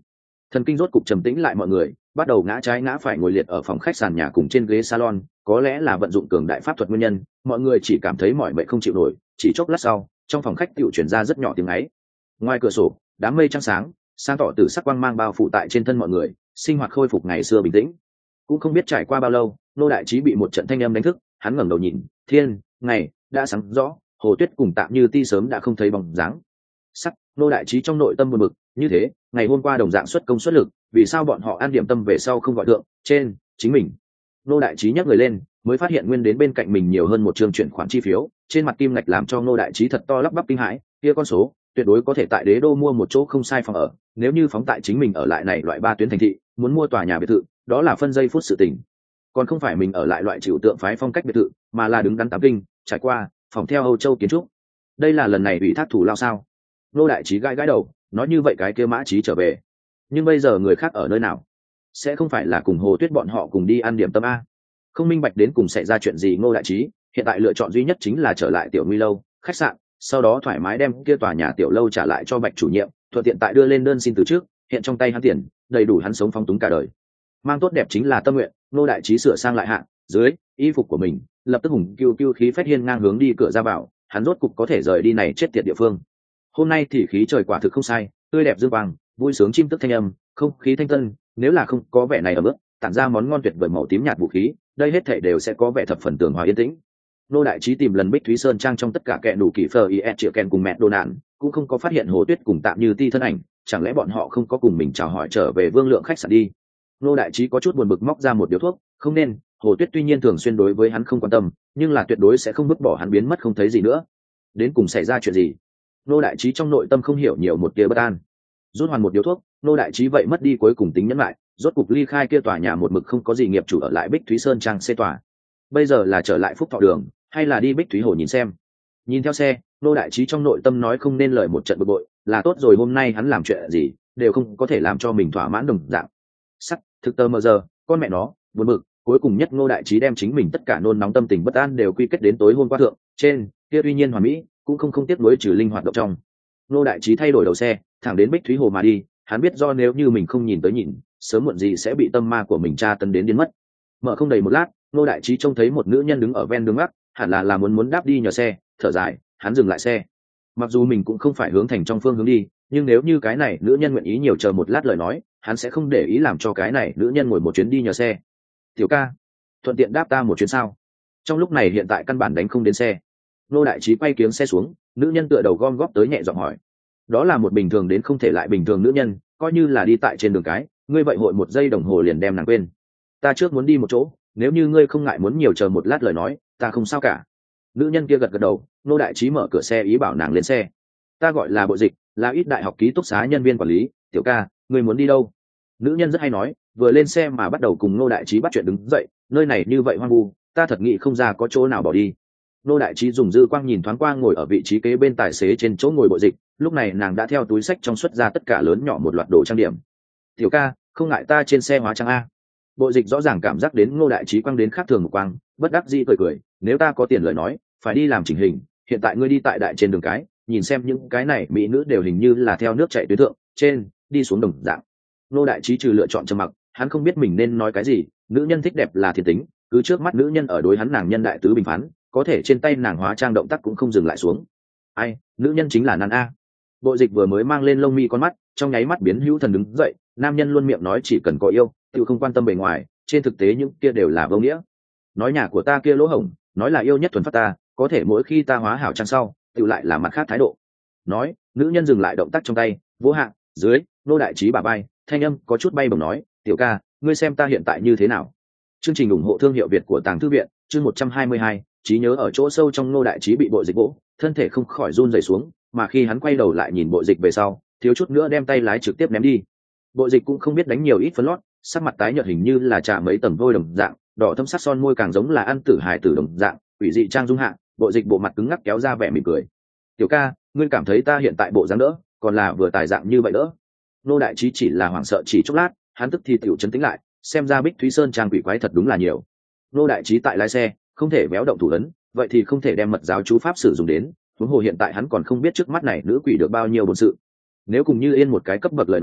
Thần kinh rốt cục trầm tĩnh lại, mọi người bắt đầu ngã trái ngã phải ngồi liệt ở phòng khách sàn nhà cùng trên ghế salon. Có lẽ là vận dụng cường đại pháp thuật nguyên nhân, mọi người chỉ cảm thấy mỏi mệt không chịu nổi. Chỉ chốc lát sau, trong phòng khách tựu chuyển ra rất nhỏ tiếng ấy. Ngoài cửa sổ, đám mây trăng sáng sáng tỏ từ sắc quang mang bao phủ tại trên thân mọi người, sinh hoạt khôi phục ngày xưa bình tĩnh. Cũng không biết trải qua bao lâu, Nô Đại Trí bị một trận thanh âm đánh thức. Hắn ngẩng đầu nhìn, thiên ngày đã sáng rõ, Hồ Tuyết cùng Tạm Như Ti sớm đã không thấy bóng dáng. Sắc, Nô Đại Trí trong nội tâm buồn bực, như thế ngày hôm qua đồng dạng xuất công xuất lực, vì sao bọn họ ăn điểm tâm về sau không gọi thượng trên chính mình? Nô Đại Trí nhấc người lên, mới phát hiện nguyên đến bên cạnh mình nhiều hơn một trường chuyển khoản chi phiếu, trên mặt kim ngạch làm cho Nô Đại Trí thật to lắp bắp kinh hãi. Kia con số tuyệt đối có thể tại Đế Đô mua một chỗ không sai phòng ở. Nếu như phóng tại chính mình ở lại này loại 3 tuyến thành thị, muốn mua tòa nhà biệt thự, đó là phân giây phút sự tình. Còn không phải mình ở lại loại trừu tượng phái phong cách biệt thự, mà là đứng đắn tám kinh trải qua phòng theo Âu Châu kiến trúc. Đây là lần này ủy thác thủ lao sao? Nô Đại Trí gãi gãi đầu, nói như vậy cái kia Mã Trí trở về, nhưng bây giờ người khác ở nơi nào? Sẽ không phải là cùng Hồ Tuyết bọn họ cùng đi ăn điểm tâm a? Không minh bạch đến cùng xảy ra chuyện gì. Ngô Đại Trí hiện tại lựa chọn duy nhất chính là trở lại Tiểu Nguy lâu khách sạn, sau đó thoải mái đem kia tòa nhà tiểu lâu trả lại cho Bạch chủ nhiệm, thuận tiện tại đưa lên đơn xin từ trước, hiện trong tay hắn tiền đầy đủ hắn sống phóng túng cả đời. Mang tốt đẹp chính là tâm nguyện. Ngô Đại Trí sửa sang lại hạng dưới y phục của mình, lập tức hùng kiêu kiêu khí phách hiên ngang hướng đi cửa ra vào. Hắn rốt cục có thể rời đi này chết tiệt địa phương. Hôm nay thì khí trời quả thực không sai, tươi đẹp dương vàng, vui sướng chim tức thanh âm, không khí thanh tân. Nếu là không có vẻ này ở mức tản ra món ngon tuyệt vời màu tím nhạt vũ khí, đây hết thảy đều sẽ có vẻ thập phần tường hòa yên tĩnh. Nô Đại Trí tìm lần Bích Thúy Sơn trang trong tất cả kẻ đủ kỳ phờ is triệu kèn cùng mẹ đồ nạn, cũng không có phát hiện Hồ Tuyết cùng Tạm Như Ti thân ảnh. Chẳng lẽ bọn họ không có cùng mình chào hỏi trở về Vương Lượng khách sạn đi? Nô Đại Trí có chút buồn bực móc ra một điếu thuốc. Không nên, Hồ Tuyết tuy nhiên thường xuyên đối với hắn không quan tâm, nhưng là tuyệt đối sẽ không vứt bỏ hắn biến mất không thấy gì nữa. Đến cùng xảy ra chuyện gì? Nô Đại Trí trong nội tâm không hiểu nhiều một tia bất an. Rút hoàn một điếu thuốc, Nô Đại Trí vậy mất đi cuối cùng tính nhẫn lại, rốt cục ly khai kia tòa nhà một mực không có gì nghiệp chủ ở lại Bích Thúy Sơn trang C tòa. Bây giờ là trở lại Phúc Thọ đường, hay là đi Bích Thúy Hồ nhìn xem? Nhìn theo xe, Nô Đại Trí trong nội tâm nói không nên lời một trận bực bội, là tốt rồi hôm nay hắn làm chuyện gì đều không có thể làm cho mình thỏa mãn đồng dạng. Sắt, thực tơ mờ giờ, con mẹ nó, buồn bực. Cuối cùng nhất Nô Đại Trí đem chính mình tất cả nôn nóng tâm tình bất an đều quy kết đến tối hôm qua thượng trên kia tuy nhiên hoàn mỹ, cũng không tiếc nuối trừ linh hoạt động trong. Nô Đại Trí thay đổi đầu xe, thẳng đến Bích Thúy Hồ mà đi. Hắn biết do nếu như mình không nhìn tới nhìn, sớm muộn gì sẽ bị tâm ma của mình tra tấn đến điên mất. Mở không đầy một lát, Nô Đại Trí trông thấy một nữ nhân đứng ở ven đường ngắc, hẳn là muốn đáp đi nhờ xe. Thở dài, hắn dừng lại xe. Mặc dù mình cũng không phải hướng thành trong phương hướng đi, nhưng nếu như cái này nữ nhân nguyện ý nhiều chờ một lát lời nói, hắn sẽ không để ý làm cho cái này nữ nhân ngồi một chuyến đi nhờ xe. Tiểu ca, thuận tiện đáp ta một chuyến sao? Trong lúc này hiện tại căn bản đánh không đến xe. Nô Đại Trí quay kiếng xe xuống, nữ nhân tựa đầu gom góp tới nhẹ giọng hỏi. Đó là một bình thường đến không thể lại bình thường nữ nhân, coi như là đi tại trên đường cái, ngươi vậy hội một giây đồng hồ liền đem nàng quên. Ta trước muốn đi một chỗ, nếu như ngươi không ngại muốn nhiều chờ một lát lời nói, ta không sao cả. Nữ nhân kia gật gật đầu. Nô Đại Trí mở cửa xe ý bảo nàng lên xe. Ta gọi là Bộ Dịch, là ít đại học ký túc xá nhân viên quản lý. Tiểu ca, ngươi muốn đi đâu? Nữ nhân rất hay nói, vừa lên xe mà bắt đầu cùng Nô Đại Trí bắt chuyện đứng dậy. Nơi này như vậy hoang vu, ta thật nghĩ không ra có chỗ nào bỏ đi. Nô Đại Trí dùng dư quang nhìn thoáng qua ngồi ở vị trí kế bên tài xế trên chỗ ngồi Bộ Dịch. Lúc này nàng đã theo túi xách trong xuất ra tất cả lớn nhỏ một loạt đồ trang điểm. Tiểu ca, không ngại ta trên xe hóa trang a? Bộ Dịch rõ ràng cảm giác đến Ngô Đại Trí quang đến khác thường một quang, bất đắc dĩ cười cười. Nếu ta có tiền lời nói, phải đi làm chỉnh hình. Hiện tại ngươi đi tại đại trên đường cái, nhìn xem những cái này mỹ nữ đều hình như là theo nước chảy tuyến thượng trên đi xuống đồng dạng. Ngô Đại Trí trừ lựa chọn trầm mặc, hắn không biết mình nên nói cái gì. Nữ nhân thích đẹp là thiên tính, cứ trước mắt nữ nhân ở đối hắn nàng nhân đại tứ bình phán, có thể trên tay nàng hóa trang động tác cũng không dừng lại xuống. Ai, nữ nhân chính là Nan A. Bộ Dịch vừa mới mang lên lông mi con mắt, trong nháy mắt biến hữu thần đứng dậy. Nam nhân luôn miệng nói chỉ cần có yêu, tự không quan tâm bề ngoài, trên thực tế những kia đều là vô nghĩa. Nói nhà của ta kia lỗ hổng, nói là yêu nhất thuần phát ta, có thể mỗi khi ta hóa hảo trang sau, tự lại là mặt khác thái độ. Nói, nữ nhân dừng lại động tác trong tay, vỗ hạ dưới Ngô Đại Trí bà bay, thanh âm có chút bay bổng nói, tiểu ca, ngươi xem ta hiện tại như thế nào? Chương trình ủng hộ thương hiệu Việt của Tàng Thư viện, chương 122, trí nhớ ở chỗ sâu trong Ngô Đại Trí bị Bộ Dịch vỗ, thân thể không khỏi run rẩy xuống, mà khi hắn quay đầu lại nhìn Bộ Dịch về sau, thiếu chút nữa đem tay lái trực tiếp ném đi. Bộ Dịch cũng không biết đánh nhiều ít phấn lót, sắc mặt tái nhợt hình như là trà mấy tầng vôi đồng dạng, đỏ thâm sắc son môi càng giống là ăn tử hài tử đồng dạng, ủy dị trang dung hạ. Bộ Dịch bộ mặt cứng ngắc kéo ra vẻ mỉm cười. Tiểu ca, ngươi cảm thấy ta hiện tại bộ dáng đỡ, còn là vừa tài dạng như vậy đỡ? Ngô Đại Trí chỉ là hoảng sợ chỉ chốc lát, hắn tức thì tiểu chấn tĩnh lại, xem ra Bích Thúy Sơn trang quỷ quái thật đúng là nhiều. Ngô Đại Trí tại lái xe, không thể béo động thủ ấn, vậy thì không thể đem mật giáo chú pháp sử dụng đến, huống hồ hiện tại hắn còn không biết trước mắt này nữ quỷ được bao nhiêu bổn sự. Nếu cùng Như Yên một cái cấp bậc lời nói,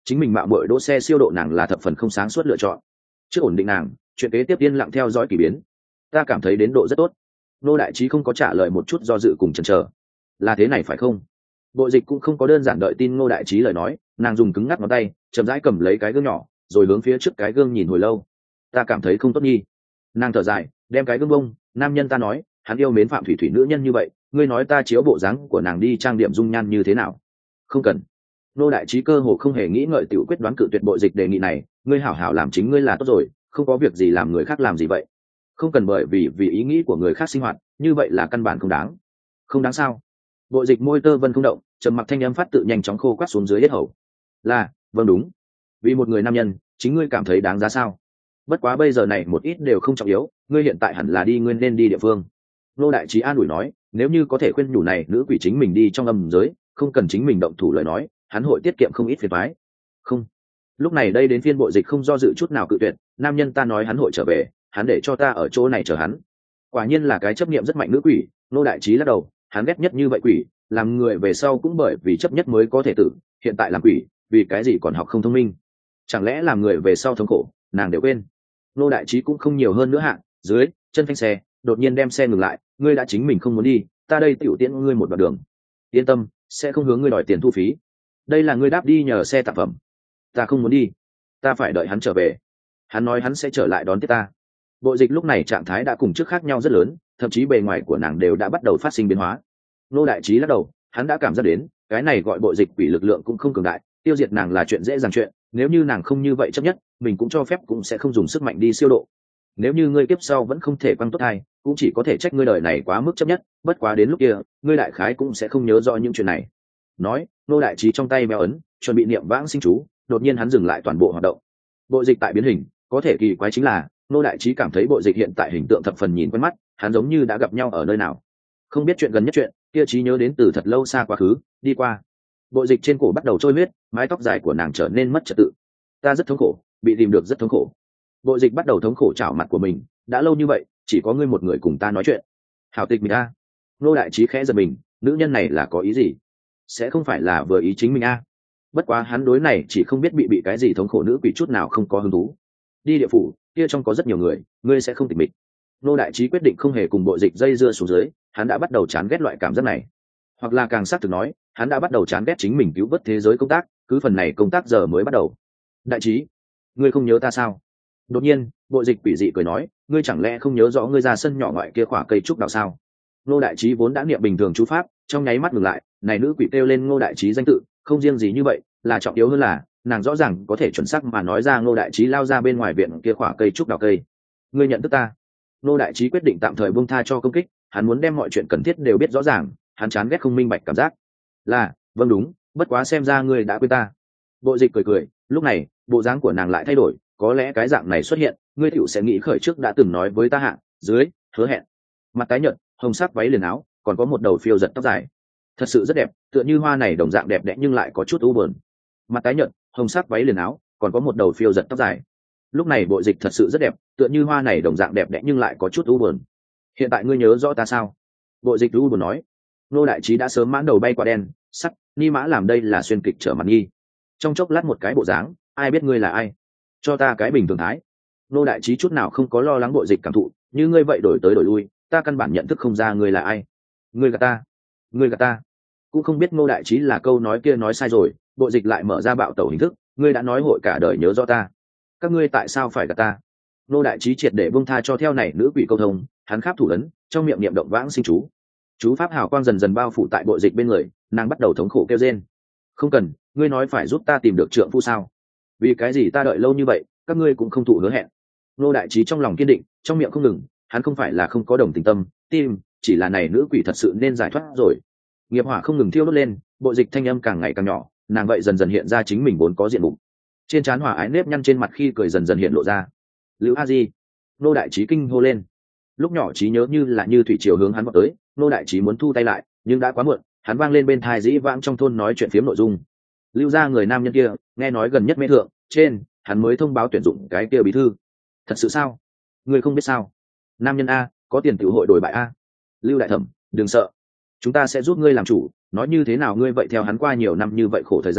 chính mình mạo muội đỗ xe siêu độ nàng là thập phần không sáng suốt lựa chọn. Trước ổn định nàng, chuyện kế tiếp yên lặng theo dõi kỳ biến. Ta cảm thấy đến độ rất tốt. Nô đại trí không có trả lời một chút do dự cùng chần chờ. Là thế này phải không? Bộ dịch cũng không có đơn giản đợi tin Ngô đại trí lời nói, nàng dùng cứng ngắc ngón tay chậm rãi cầm lấy cái gương nhỏ, rồi hướng phía trước cái gương nhìn hồi lâu. Ta cảm thấy không tốt nhi. Nàng thở dài, đem cái gương bông. Nam nhân ta nói, hắn yêu mến Phạm Thủy Thủy nữ nhân như vậy, ngươi nói ta chiếu bộ dáng của nàng đi trang điểm dung nhan như thế nào? Không cần. Nô đại trí cơ hồ không hề nghĩ ngợi tiểu quyết đoán cự tuyệt bộ dịch đề nghị này. Ngươi hảo hảo làm chính ngươi là tốt rồi, không có việc gì làm người khác làm gì vậy. Không cần bởi vì ý nghĩ của người khác sinh hoạt, như vậy là căn bản không đáng. Không đáng sao? Bộ dịch môi tơ vân không động, trầm mặc thanh âm phát tự nhanh chóng khô quắt xuống dưới hết hầu. Là, vâng đúng. Vì một người nam nhân, chính ngươi cảm thấy đáng giá sao? Bất quá bây giờ này một ít đều không trọng yếu, ngươi hiện tại hẳn là đi, ngươi nên đi địa phương. Nô đại trí an ủi nói, nếu như có thể khuyên nhủ này nữ quỷ chính mình đi trong âm giới, không cần chính mình động thủ lời nói, hắn hội tiết kiệm không ít phiền toái. Không. Lúc này đây đến phiên bộ dịch không do dự chút nào cự tuyệt, nam nhân ta nói hắn hội trở về, hắn để cho ta ở chỗ này chờ hắn. Quả nhiên là cái chấp niệm rất mạnh nữ quỷ. Nô đại trí lắc đầu, hắn ghét nhất như vậy quỷ, làm người về sau cũng bởi vì chấp nhất mới có thể tử, hiện tại làm quỷ, vì cái gì còn học không thông minh? Chẳng lẽ làm người về sau thống khổ, nàng đều quên. Nô đại trí cũng không nhiều hơn nữa hạ, dưới chân phanh xe, đột nhiên đem xe ngừng lại, ngươi đã chính mình không muốn đi, ta đây tiểu tiễn ngươi một đoạn đường. Yên tâm, sẽ không hướng ngươi đòi tiền thu phí. Đây là ngươi đáp đi nhờ xe tạp phẩm. Ta không muốn đi, ta phải đợi hắn trở về. Hắn nói hắn sẽ trở lại đón tiếp ta. Bộ dịch lúc này trạng thái đã cùng trước khác nhau rất lớn, thậm chí bề ngoài của nàng đều đã bắt đầu phát sinh biến hóa. Nô đại trí lắc đầu, hắn đã cảm giác đến cái này gọi bộ dịch quỷ lực lượng cũng không cường đại, tiêu diệt nàng là chuyện dễ dàng chuyện, nếu như nàng không như vậy chấp nhất, mình cũng cho phép cũng sẽ không dùng sức mạnh đi siêu độ. Nếu như ngươi kiếp sau vẫn không thể quăng tốt hai, cũng chỉ có thể trách ngươi đời này quá mức chấp nhất, bất quá đến lúc kia ngươi đại khái cũng sẽ không nhớ rõ những chuyện này. Nói, nô đại trí trong tay béo ấn chuẩn bị niệm vãng sinh chú, đột nhiên hắn dừng lại toàn bộ hoạt động. Bộ dịch tại biến hình, có thể kỳ quái chính là nô đại trí cảm thấy bộ dịch hiện tại hình tượng thập phần nhìn quen mắt, hắn giống như đã gặp nhau ở nơi nào. Không biết chuyện gần nhất chuyện kia trí nhớ đến từ thật lâu xa quá khứ đi qua. Bộ dịch trên cổ bắt đầu trôi huyết, mái tóc dài của nàng trở nên mất trật tự. Ta rất thống khổ, bị tìm được rất thống khổ. Bộ dịch bắt đầu thống khổ chảo mặt của mình, đã lâu như vậy chỉ có ngươi một người cùng ta nói chuyện. Hảo tịch mình a. Nô đại trí khẽ giật mình, nữ nhân này là có ý gì? Sẽ không phải là vừa ý chính mình a? Bất quá hắn đối này chỉ không biết bị cái gì thống khổ nữ quỷ chút nào không có hứng thú. Đi địa phủ kia trong có rất nhiều người, ngươi sẽ không tịch mịch. Nô đại trí quyết định không hề cùng bộ dịch dây dưa xuống dưới, hắn đã bắt đầu chán ghét loại cảm giác này, hoặc là càng xác thực nói, hắn đã bắt đầu chán ghét chính mình cứu vớt thế giới công tác, cứ phần này công tác giờ mới bắt đầu. Đại trí, ngươi không nhớ ta sao? Đột nhiên bộ dịch quỷ dị cười nói, ngươi chẳng lẽ không nhớ rõ ngươi ra sân nhỏ ngoại kia khỏa cây trúc đào sao? Ngô đại trí vốn đã niệm bình thường chú pháp, trong nháy mắt ngừng lại, này nữ quỷ kêu lên Ngô đại trí danh tự, không riêng gì như vậy, là trọng yếu hơn là nàng rõ ràng có thể chuẩn xác mà nói ra Ngô đại trí lao ra bên ngoài viện kia khỏa cây trúc đào cây. Ngươi nhận thức ta? Ngô đại trí quyết định tạm thời buông tha cho công kích, hắn muốn đem mọi chuyện cần thiết đều biết rõ ràng, hắn chán ghét không minh bạch cảm giác. Là, vâng đúng, bất quá xem ra ngươi đã quên ta. Bộ dịch cười cười, lúc này bộ dáng của nàng lại thay đổi, có lẽ cái dạng này xuất hiện, ngươi tiểu sẽ nghĩ khởi trước đã từng nói với ta hạ, dưới hứa hẹn. Mặt tái nhợt, hồng sắc váy liền áo, còn có một đầu phiêu giật tóc dài, thật sự rất đẹp, tựa như hoa này đồng dạng đẹp đẽ nhưng lại có chút u buồn. Mặt tái nhợt, hồng sắc váy liền áo, còn có một đầu phiêu giật tóc dài. Lúc này bộ dịch thật sự rất đẹp, tựa như hoa này đồng dạng đẹp đẽ nhưng lại có chút u buồn. Hiện tại ngươi nhớ rõ ta sao? Bộ dịch u buồn nói. Nô đại trí đã sớm mãn đầu bay qua đen sắt, ni mã làm đây là xuyên kịch trở mặt nghi. Trong chốc lát một cái bộ dáng, ai biết ngươi là ai? Cho ta cái bình thường thái. Nô đại trí chút nào không có lo lắng bộ dịch cảm thụ, như ngươi vậy đổi tới đổi lui, ta căn bản nhận thức không ra ngươi là ai. Ngươi gạt ta, ngươi gạt ta. Cũng không biết Nô đại trí là câu nói kia nói sai rồi, bộ dịch lại mở ra bạo tẩu hình thức, ngươi đã nói hội cả đời nhớ rõ ta, các ngươi tại sao phải gạt ta? Nô đại trí triệt để buông tha cho theo này nữ quỷ câu thông, hắn kháp thủ ấn, trong miệng niệm động vãng sinh chú. Chú pháp hào quang dần dần bao phủ tại bộ dịch bên người, nàng bắt đầu thống khổ kêu rên. Không cần, ngươi nói phải giúp ta tìm được trượng phu sao? Vì cái gì ta đợi lâu như vậy, các ngươi cũng không thụ hứa hẹn. Nô đại trí trong lòng kiên định, trong miệng không ngừng, hắn không phải là không có đồng tình tâm, tim, chỉ là này nữ quỷ thật sự nên giải thoát rồi. Nghiệp hỏa không ngừng thiêu đốt lên, bộ dịch thanh âm càng ngày càng nhỏ, nàng vậy dần dần hiện ra chính mình vốn có diện mục. Trên trán hỏa ái nếp nhăn trên mặt khi cười dần dần hiện lộ ra. Lữ A Di, nô đại trí kinh hô lên. Lúc nhỏ trí nhớ như là như thủy triều hướng hắn vọt tới, nô đại trí muốn thu tay lại, nhưng đã quá muộn, hắn vang lên bên tai dĩ vãng trong thôn nói chuyện phiếm nội dung. Lưu ra người nam nhân kia, nghe nói gần nhất mễ thượng, trên, hắn mới thông báo tuyển dụng cái kia bí thư. Thật sự sao? Ngươi không biết sao? Nam nhân a, có tiền tiểu hội đổi bại a. Lưu đại thẩm, đừng sợ, chúng ta sẽ giúp ngươi làm chủ, nói như thế nào ngươi vậy theo hắn qua nhiều năm như vậy khổ thời gian,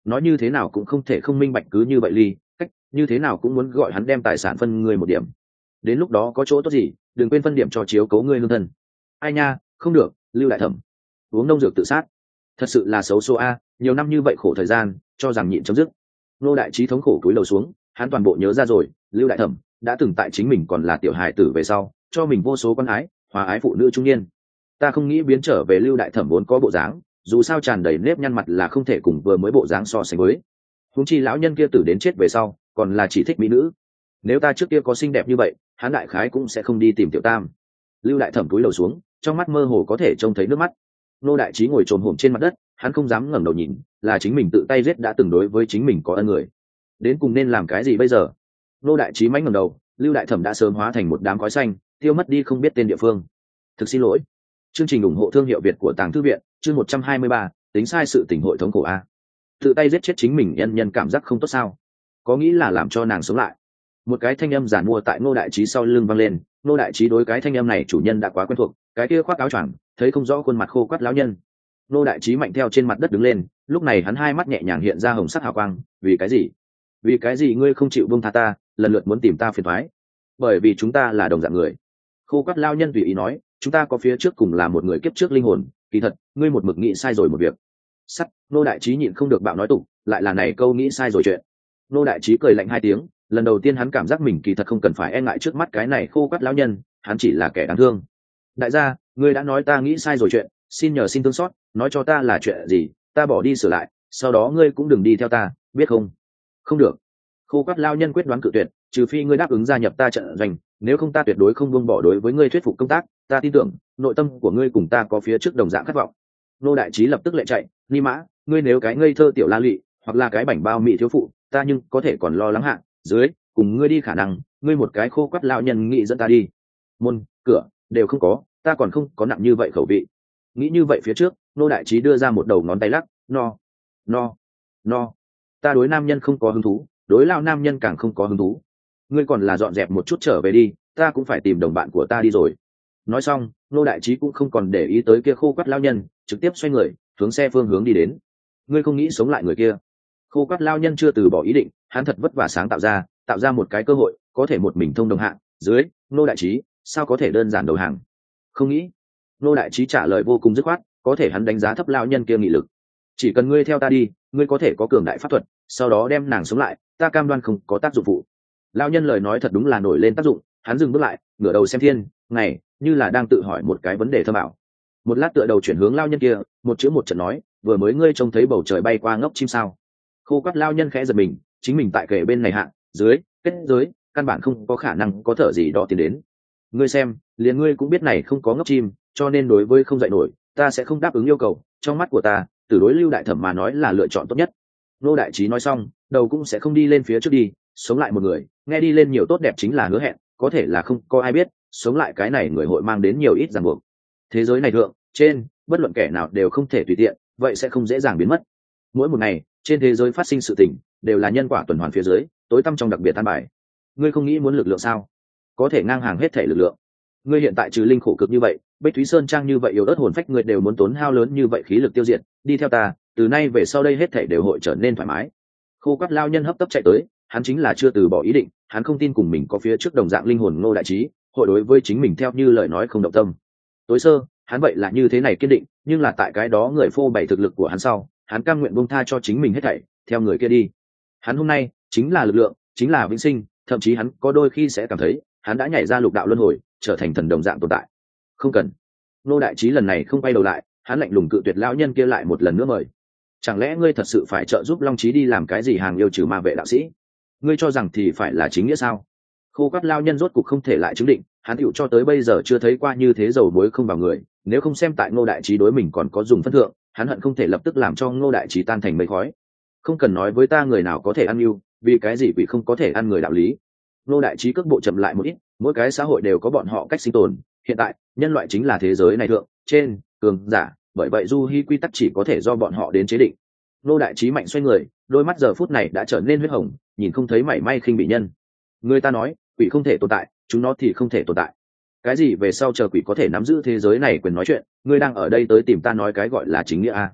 nói như thế nào cũng không thể không minh bạch cứ như vậy ly cách, như thế nào cũng muốn gọi hắn đem tài sản phân ngươi một điểm. Đến lúc đó có chỗ tốt gì đừng quên phân điểm cho chiếu cố ngươi lương thân. Ai nha, không được, Lưu đại thẩm uống nông dược tự sát, thật sự là xấu số a, nhiều năm như vậy khổ thời gian cho rằng nhịn chấm dứt. Nô đại trí thống khổ cúi đầu xuống, hắn toàn bộ nhớ ra rồi, Lưu đại thẩm đã từng tại chính mình còn là tiểu hài tử về sau cho mình vô số con ái, hòa ái phụ nữ trung niên. Ta không nghĩ biến trở về Lưu đại thẩm vốn có bộ dáng, dù sao tràn đầy nếp nhăn mặt là không thể cùng vừa mới bộ dáng so sánh với. Huống chi lão nhân kia tử đến chết về sau còn là chỉ thích mỹ nữ, nếu ta trước kia có xinh đẹp như vậy hắn đại khái cũng sẽ không đi tìm tiểu tam. Lưu đại thẩm cúi đầu xuống, trong mắt mơ hồ có thể trông thấy nước mắt. Nô đại trí ngồi trồm hổm trên mặt đất, hắn không dám ngẩng đầu nhìn, là chính mình tự tay giết đã từng đối với chính mình có ân người, đến cùng nên làm cái gì bây giờ? Nô đại trí mánh ngẩng đầu, Lưu đại thẩm đã sớm hóa thành một đám khói xanh, tiêu mất đi không biết tên địa phương. Thực xin lỗi. Chương trình ủng hộ thương hiệu Việt của Tàng Thư viện, chương 123, tính sai sự tình hội thống khổ a. Tự tay giết chết chính mình nhân cảm giác không tốt sao? Có nghĩ là làm cho nàng sống lại. Một cái thanh âm giản mua tại Nô đại trí sau lưng vang lên, Nô đại trí đối cái thanh âm này chủ nhân đã quá quen thuộc, cái kia khoác áo choàng, thấy không rõ khuôn mặt khô quắt lão nhân. Nô đại trí mạnh theo trên mặt đất đứng lên, lúc này hắn hai mắt nhẹ nhàng hiện ra hồng sắc hào quang, vì cái gì? Vì cái gì ngươi không chịu buông tha ta, lần lượt muốn tìm ta phiền toái? Bởi vì chúng ta là đồng dạng người. Khô quắt lão nhân tùy ý nói, chúng ta có phía trước cùng là một người kiếp trước linh hồn, kỳ thật ngươi một mực nghĩ sai rồi một việc. Sắt, Nô đại trí nhịn không được bạo nói tục, lại là này câu nghĩ sai rồi chuyện. Nô đại trí cười lạnh hai tiếng, lần đầu tiên hắn cảm giác mình kỳ thật không cần phải e ngại trước mắt cái này khô quắt lão nhân, hắn chỉ là kẻ đáng thương. Đại gia, ngươi đã nói ta nghĩ sai rồi chuyện, xin nhờ xin thương xót, nói cho ta là chuyện gì, ta bỏ đi sửa lại, sau đó ngươi cũng đừng đi theo ta, biết không? Không được. Khô quắt lão nhân quyết đoán cự tuyệt, trừ phi ngươi đáp ứng gia nhập ta trận doanh, nếu không ta tuyệt đối không buông bỏ đối với ngươi thuyết phục công tác, ta tin tưởng nội tâm của ngươi cùng ta có phía trước đồng dạng khát vọng. Nô đại trí lập tức lệ chạy, ni mã, ngươi nếu cái ngây thơ tiểu la lị, hoặc là cái bảnh bao mị thiếu phụ, ta nhưng có thể còn lo lắng hạ, dưới cùng ngươi đi khả năng ngươi một cái khô quắt lão nhân nghĩ dẫn ta đi, môn cửa đều không có, ta còn không có nặng như vậy khẩu vị. Nghĩ như vậy phía trước, Nô đại trí đưa ra một đầu ngón tay lắc, no, ta đối nam nhân không có hứng thú, đối lao nam nhân càng không có hứng thú, ngươi còn là dọn dẹp một chút trở về đi, ta cũng phải tìm đồng bạn của ta đi rồi. Nói xong, Nô đại trí cũng không còn để ý tới kia khô quắt lão nhân, trực tiếp xoay người hướng xe phương hướng đi đến. Ngươi không nghĩ sống lại người kia? Khô quắt lão nhân chưa từ bỏ ý định, hắn thật vất vả sáng tạo ra một cái cơ hội có thể một mình thông đồng hạng dưới. Nô đại trí sao có thể đơn giản đầu hàng? Không nghĩ. Nô đại trí trả lời vô cùng dứt khoát, có thể hắn đánh giá thấp lão nhân kia nghị lực. Chỉ cần ngươi theo ta đi, ngươi có thể có cường đại pháp thuật, sau đó đem nàng sống lại, ta cam đoan không có tác dụng phụ. Lão nhân lời nói thật đúng là nổi lên tác dụng, hắn dừng bước lại, ngửa đầu xem thiên ngày, như là đang tự hỏi một cái vấn đề thâm ảo. Một lát tựa đầu chuyển hướng lão nhân kia, một chữ một trận nói, vừa mới ngươi trông thấy bầu trời bay qua ngốc chim sao? Khô quắt lão nhân khẽ giật mình, chính mình tại kề bên này hạng dưới kết giới, căn bản không có khả năng có thở gì đó tiến đến. Ngươi xem, liền ngươi cũng biết này không có ngốc chim, cho nên đối với không dạy nổi, ta sẽ không đáp ứng yêu cầu, trong mắt của ta, từ đối Lưu đại thẩm mà nói là lựa chọn tốt nhất. Nô đại trí nói xong, đầu cũng sẽ không đi lên phía trước đi, sống lại một người, nghe đi lên nhiều tốt đẹp chính là hứa hẹn, có thể là không có ai biết, sống lại cái này người hội mang đến nhiều ít ràng buộc. Thế giới này thượng, trên, bất luận kẻ nào đều không thể tùy tiện, vậy sẽ không dễ dàng biến mất. Mỗi một ngày, trên thế giới phát sinh sự tình, đều là nhân quả tuần hoàn phía dưới, tối tăm trong đặc biệt tan bài. Ngươi không nghĩ muốn lực lượng sao? Có thể ngang hàng hết thể lực lượng. Ngươi hiện tại trừ linh khổ cực như vậy, Bích Thúy Sơn trang như vậy yếu ớt hồn phách, ngươi đều muốn tốn hao lớn như vậy khí lực tiêu diệt, đi theo ta, từ nay về sau đây hết thể đều hội trở nên thoải mái. Khô quắt lao nhân hấp tấp chạy tới, hắn chính là chưa từ bỏ ý định, hắn không tin cùng mình có phía trước đồng dạng linh hồn Ngô đại trí, hội đối với chính mình theo như lời nói không động tâm. Tối sơ, hắn vậy là như thế này kiên định, nhưng là tại cái đó người phô bày thực lực của hắn sau, hắn cam nguyện buông tha cho chính mình hết thảy, theo người kia đi. Hắn hôm nay chính là lực lượng, chính là vĩnh sinh, thậm chí hắn có đôi khi sẽ cảm thấy, hắn đã nhảy ra lục đạo luân hồi, trở thành thần đồng dạng tồn tại. Không cần. Ngô đại trí lần này không quay đầu lại, hắn lạnh lùng cự tuyệt lão nhân kia lại một lần nữa mời. Chẳng lẽ ngươi thật sự phải trợ giúp Long Chí đi làm cái gì hàng yêu trừ ma vệ đạo sĩ? Ngươi cho rằng thì phải là chính nghĩa sao? Khô quắt lao nhân rốt cục không thể lại chứng định, hắn tựu cho tới bây giờ chưa thấy qua như thế dầu muối không vào người, nếu không xem tại Ngô đại trí đối mình còn có dùng phân thượng, hắn hận không thể lập tức làm cho Ngô đại trí tan thành mây khói. Không cần nói với ta người nào có thể ăn yêu, vì cái gì quỷ không có thể ăn người đạo lý. Ngô đại trí cước bộ chậm lại một ít, mỗi cái xã hội đều có bọn họ cách sinh tồn, hiện tại nhân loại chính là thế giới này thượng trên cường giả, bởi vậy du hi quy tắc chỉ có thể do bọn họ đến chế định. Ngô đại trí mạnh xoay người, đôi mắt giờ phút này đã trở nên huyết hồng, nhìn không thấy mảy may khinh bị nhân. Người ta nói quỷ không thể tồn tại, chúng nó thì không thể tồn tại. Cái gì về sau chờ quỷ có thể nắm giữ thế giới này quyền nói chuyện, ngươi đang ở đây tới tìm ta nói cái gọi là chính nghĩa à?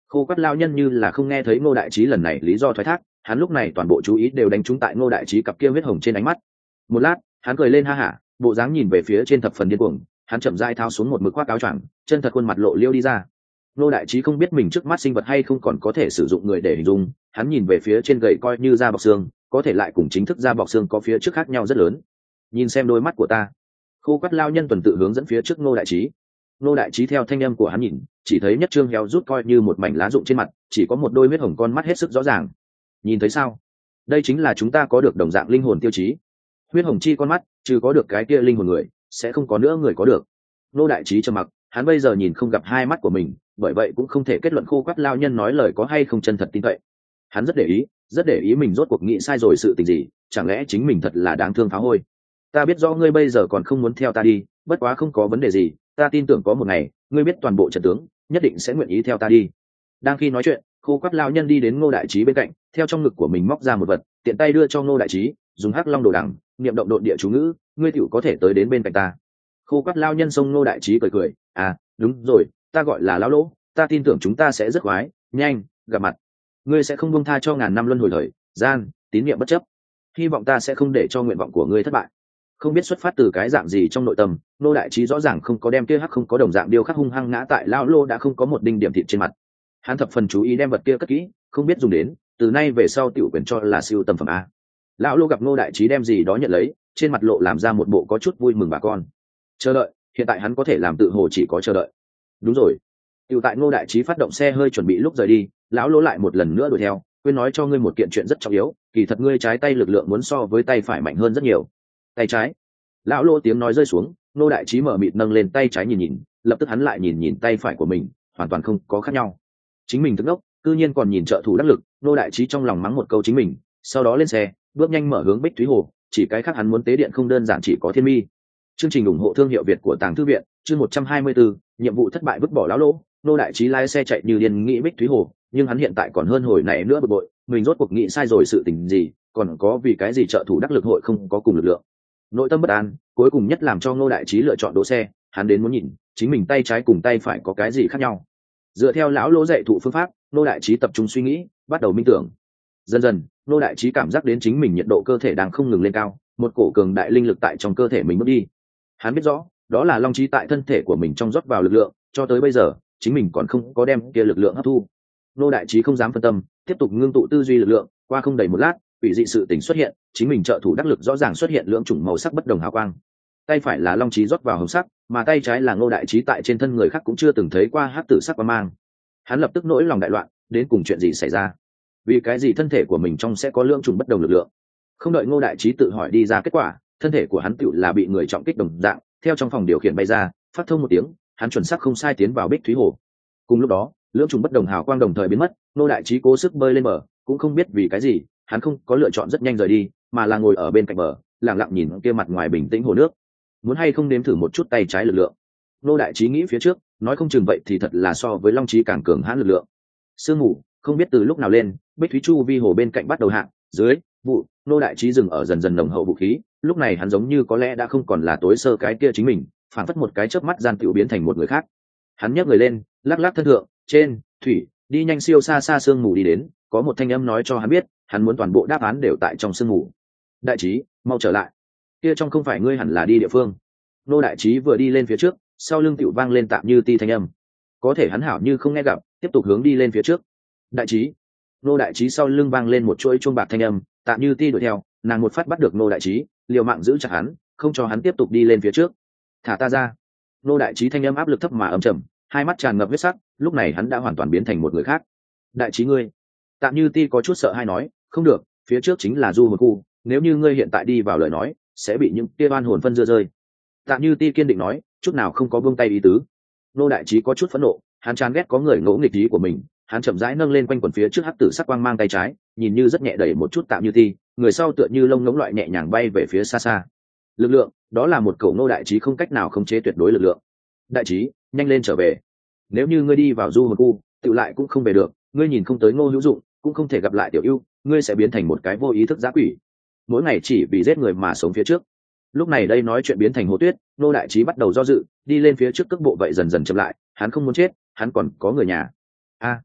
Khô quắt lao nhân như là không nghe thấy Ngô Đại Trí lần này lý do thoái thác, hắn lúc này toàn bộ chú ý đều đánh trúng tại Ngô Đại Trí cặp kia huyết hồng trên ánh mắt. Một lát, hắn cười lên ha hả, bộ dáng nhìn về phía trên thập phần điên cuồng, hắn chậm rãi tháo xuống một mực khoác áo choàng, chân thật khuôn mặt lộ liêu đi ra. Ngô Đại Trí không biết mình trước mắt sinh vật hay không còn có thể sử dụng người để hình dung, hắn nhìn về phía trên gậy coi như da bọc xương, có thể lại cùng chính thức da bọc xương có phía trước khác nhau rất lớn. Nhìn xem đôi mắt của ta. Khô quắt lao nhân tuần tự hướng dẫn phía trước Ngô Đại Trí. Ngô Đại Trí theo thanh âm của hắn nhìn, chỉ thấy nhất trương heo rút coi như một mảnh lá rụng trên mặt, chỉ có một đôi huyết hồng con mắt hết sức rõ ràng. Nhìn thấy sao? Đây chính là chúng ta có được đồng dạng linh hồn tiêu chí. Huyết hồng chi con mắt, trừ có được cái kia linh hồn người, sẽ không có nữa người có được. Ngô Đại Trí trầm mặc, hắn bây giờ nhìn không gặp hai mắt của mình, bởi vậy cũng không thể kết luận khô quắt lao nhân nói lời có hay không chân thật tin cậy. Hắn rất để ý mình rốt cuộc nghĩ sai rồi sự tình gì, chẳng lẽ chính mình thật là đáng thương phá hôi. Ta biết rõ ngươi bây giờ còn không muốn theo ta đi, bất quá không có vấn đề gì, ta tin tưởng có một ngày ngươi biết toàn bộ trận tướng, nhất định sẽ nguyện ý theo ta đi. Đang khi nói chuyện, khô quắt lao nhân đi đến Ngô Đại Trí bên cạnh, theo trong ngực của mình móc ra một vật, tiện tay đưa cho Ngô Đại Trí, dùng hắc long đồ đằng niệm động độn địa chú ngữ, ngươi tiểu có thể tới đến bên cạnh ta. Khô quắt lao nhân xông Ngô Đại Trí cười cười, à đúng rồi, ta gọi là lão lỗ, ta tin tưởng chúng ta sẽ rất khoái, nhanh gặp mặt. Ngươi sẽ không buông tha cho ngàn năm luân hồi thời gian, tín niệm bất chấp. Hy vọng ta sẽ không để cho nguyện vọng của ngươi thất bại. Không biết xuất phát từ cái dạng gì trong nội tâm, Ngô Đại Trí rõ ràng không có đem kia hắc không có đồng dạng điêu khắc hung hăng ngã tại lão lô đã không có một đinh điểm thịt trên mặt. Hắn thập phần chú ý đem vật kia cất kỹ, không biết dùng đến, từ nay về sau tiểu quyền cho là siêu tầm phẩm a. Lão lô gặp Ngô Đại Trí đem gì đó nhận lấy, trên mặt lộ làm ra một bộ có chút vui mừng bà con. Chờ đợi, hiện tại hắn có thể làm tự hồ chỉ có chờ đợi. Đúng rồi. Tiểu tại Ngô Đại Trí phát động xe hơi chuẩn bị lúc rời đi, lão lô lại một lần nữa đuổi theo, quên nói cho ngươi một kiện chuyện rất trọng yếu, kỳ thật ngươi trái tay lực lượng muốn so với tay phải mạnh hơn rất nhiều. Tay trái. Lão lô tiếng nói rơi xuống, Ngô Đại Trí mở mịt nâng lên tay trái nhìn nhìn, lập tức hắn lại nhìn nhìn tay phải của mình, hoàn toàn không có khác nhau. Chính mình thức đốc, cư nhiên còn nhìn trợ thủ đắc lực. Ngô Đại Trí trong lòng mắng một câu chính mình, sau đó lên xe, bước nhanh mở hướng Bích Thúy Hồ. Chỉ cái khác hắn muốn tế điện không đơn giản chỉ có thiên mi. Chương trình ủng hộ thương hiệu Việt của Tàng Thư viện, chương 124, nhiệm vụ thất bại vứt bỏ lão lỗ. Ngô Đại Trí lái xe chạy như điên nghĩ Bích Thúy Hồ, nhưng hắn hiện tại còn hơn hồi này nữa bực bội, mình rốt cuộc nghĩ sai rồi sự tình gì, còn có vì cái gì trợ thủ đắc lực hội không có cùng lực lượng. Nội tâm bất an, cuối cùng nhất làm cho Ngô Đại Trí lựa chọn đỗ xe, hắn đến muốn nhìn, chính mình tay trái cùng tay phải có cái gì khác nhau. Dựa theo lão lỗ dạy thụ phương pháp, Ngô Đại Trí tập trung suy nghĩ, bắt đầu minh tưởng. Dần dần, Ngô Đại Trí cảm giác đến chính mình nhiệt độ cơ thể đang không ngừng lên cao, một cổ cường đại linh lực tại trong cơ thể mình bước đi. Hắn biết rõ, đó là long trí tại thân thể của mình trong rót vào lực lượng, cho tới bây giờ, chính mình còn không có đem kia lực lượng hấp thu. Ngô Đại Trí không dám phân tâm, tiếp tục ngưng tụ tư duy lực lượng, qua không đầy một lát, quỷ dị sự tình xuất hiện, chính mình trợ thủ đắc lực rõ ràng xuất hiện lưỡng chủng màu sắc bất đồng hào quang. Tay phải là long trí rót vào hồng sắc, mà tay trái là Ngô Đại Trí tại trên thân người khác cũng chưa từng thấy qua hắc tử sắc quang mang. Hắn lập tức nỗi lòng đại loạn, đến cùng chuyện gì xảy ra? Vì cái gì thân thể của mình trong sẽ có lưỡng chủng bất đồng lực lượng? Không đợi Ngô Đại Trí tự hỏi đi ra kết quả, thân thể của hắn tựu là bị người trọng kích đồng dạng, theo trong phòng điều khiển bay ra, phát thông một tiếng, hắn chuẩn xác không sai tiến vào Bích Thúy Hồ. Cùng lúc đó, lưỡng chủng bất đồng hào quang đồng thời biến mất, Ngô Đại Trí cố sức bơi lên bờ, cũng không biết vì cái gì, hắn không có lựa chọn rất nhanh rời đi, mà là ngồi ở bên cạnh bờ, lặng lặng nhìn kia mặt ngoài bình tĩnh hồ nước. Muốn hay không nếm thử một chút tay trái lực lượng? Ngô Đại Trí nghĩ phía trước, nói không chừng vậy thì thật là so với long trí càng cường hãn lực lượng. Sương mù không biết từ lúc nào lên, Bích Thúy Chu vi hồ bên cạnh bắt đầu hạ dưới vụ. Ngô Đại Trí dừng ở dần dần nồng hậu vũ khí, lúc này hắn giống như có lẽ đã không còn là tối sơ cái kia chính mình, phản phất một cái chớp mắt gian tiểu biến thành một người khác. Hắn nhấc người lên, lắc lắc thân thượng, trên thủy, đi nhanh siêu xa xa sương mù đi đến, có một thanh âm nói cho hắn biết, hắn muốn toàn bộ đáp án đều tại trong sương mù. Đại Trí, mau trở lại, kia trong không phải ngươi hẳn là đi địa phương. Ngô Đại Trí vừa đi lên phía trước, sau lưng tiểu vang lên tạm như ti thanh âm, có thể hắn hảo như không nghe gặp, tiếp tục hướng đi lên phía trước. Đại Trí. Ngô Đại Trí sau lưng vang lên một chuỗi chuông bạc thanh âm, tạm như ti đuổi theo, nàng một phát bắt được Ngô Đại Trí, liều mạng giữ chặt hắn, không cho hắn tiếp tục đi lên phía trước. Thả ta ra. Ngô Đại Trí thanh âm áp lực thấp mà âm trầm, hai mắt tràn ngập huyết sắc, lúc này hắn đã hoàn toàn biến thành một người khác. Đại Trí ngươi. Tạm như ti có chút sợ hai nói, không được, phía trước chính là du hồn khu, nếu như ngươi hiện tại đi vào lời nói, sẽ bị những kia oan hồn phân dưa rơi. Tạm như ti kiên định nói, chút nào không có buông tay ý tứ. Ngô Đại Trí có chút phẫn nộ, hắn chán ghét có người ngỗ nghịch ý của mình, hắn chậm rãi nâng lên quanh quần phía trước hắc tử sắc quang mang tay trái, nhìn như rất nhẹ đẩy một chút tạm như ti, người sau tựa như lông ngỗng loại nhẹ nhàng bay về phía xa xa. Lực lượng, đó là một cậu Ngô Đại Trí không cách nào khống chế tuyệt đối lực lượng. Đại Trí, nhanh lên trở về. Nếu như ngươi đi vào du hồn khu, tự lại cũng không về được, ngươi nhìn không tới Ngô Hữu Dụng, cũng không thể gặp lại Tiểu Ưu, ngươi sẽ biến thành một cái vô ý thức dã quỷ, mỗi ngày chỉ vì giết người mà sống phía trước. Lúc này đây nói chuyện biến thành Hồ Tuyết, Ngô Đại Trí bắt đầu do dự, đi lên phía trước cước bộ vậy dần dần chậm lại, hắn không muốn chết, hắn còn có người nhà. A.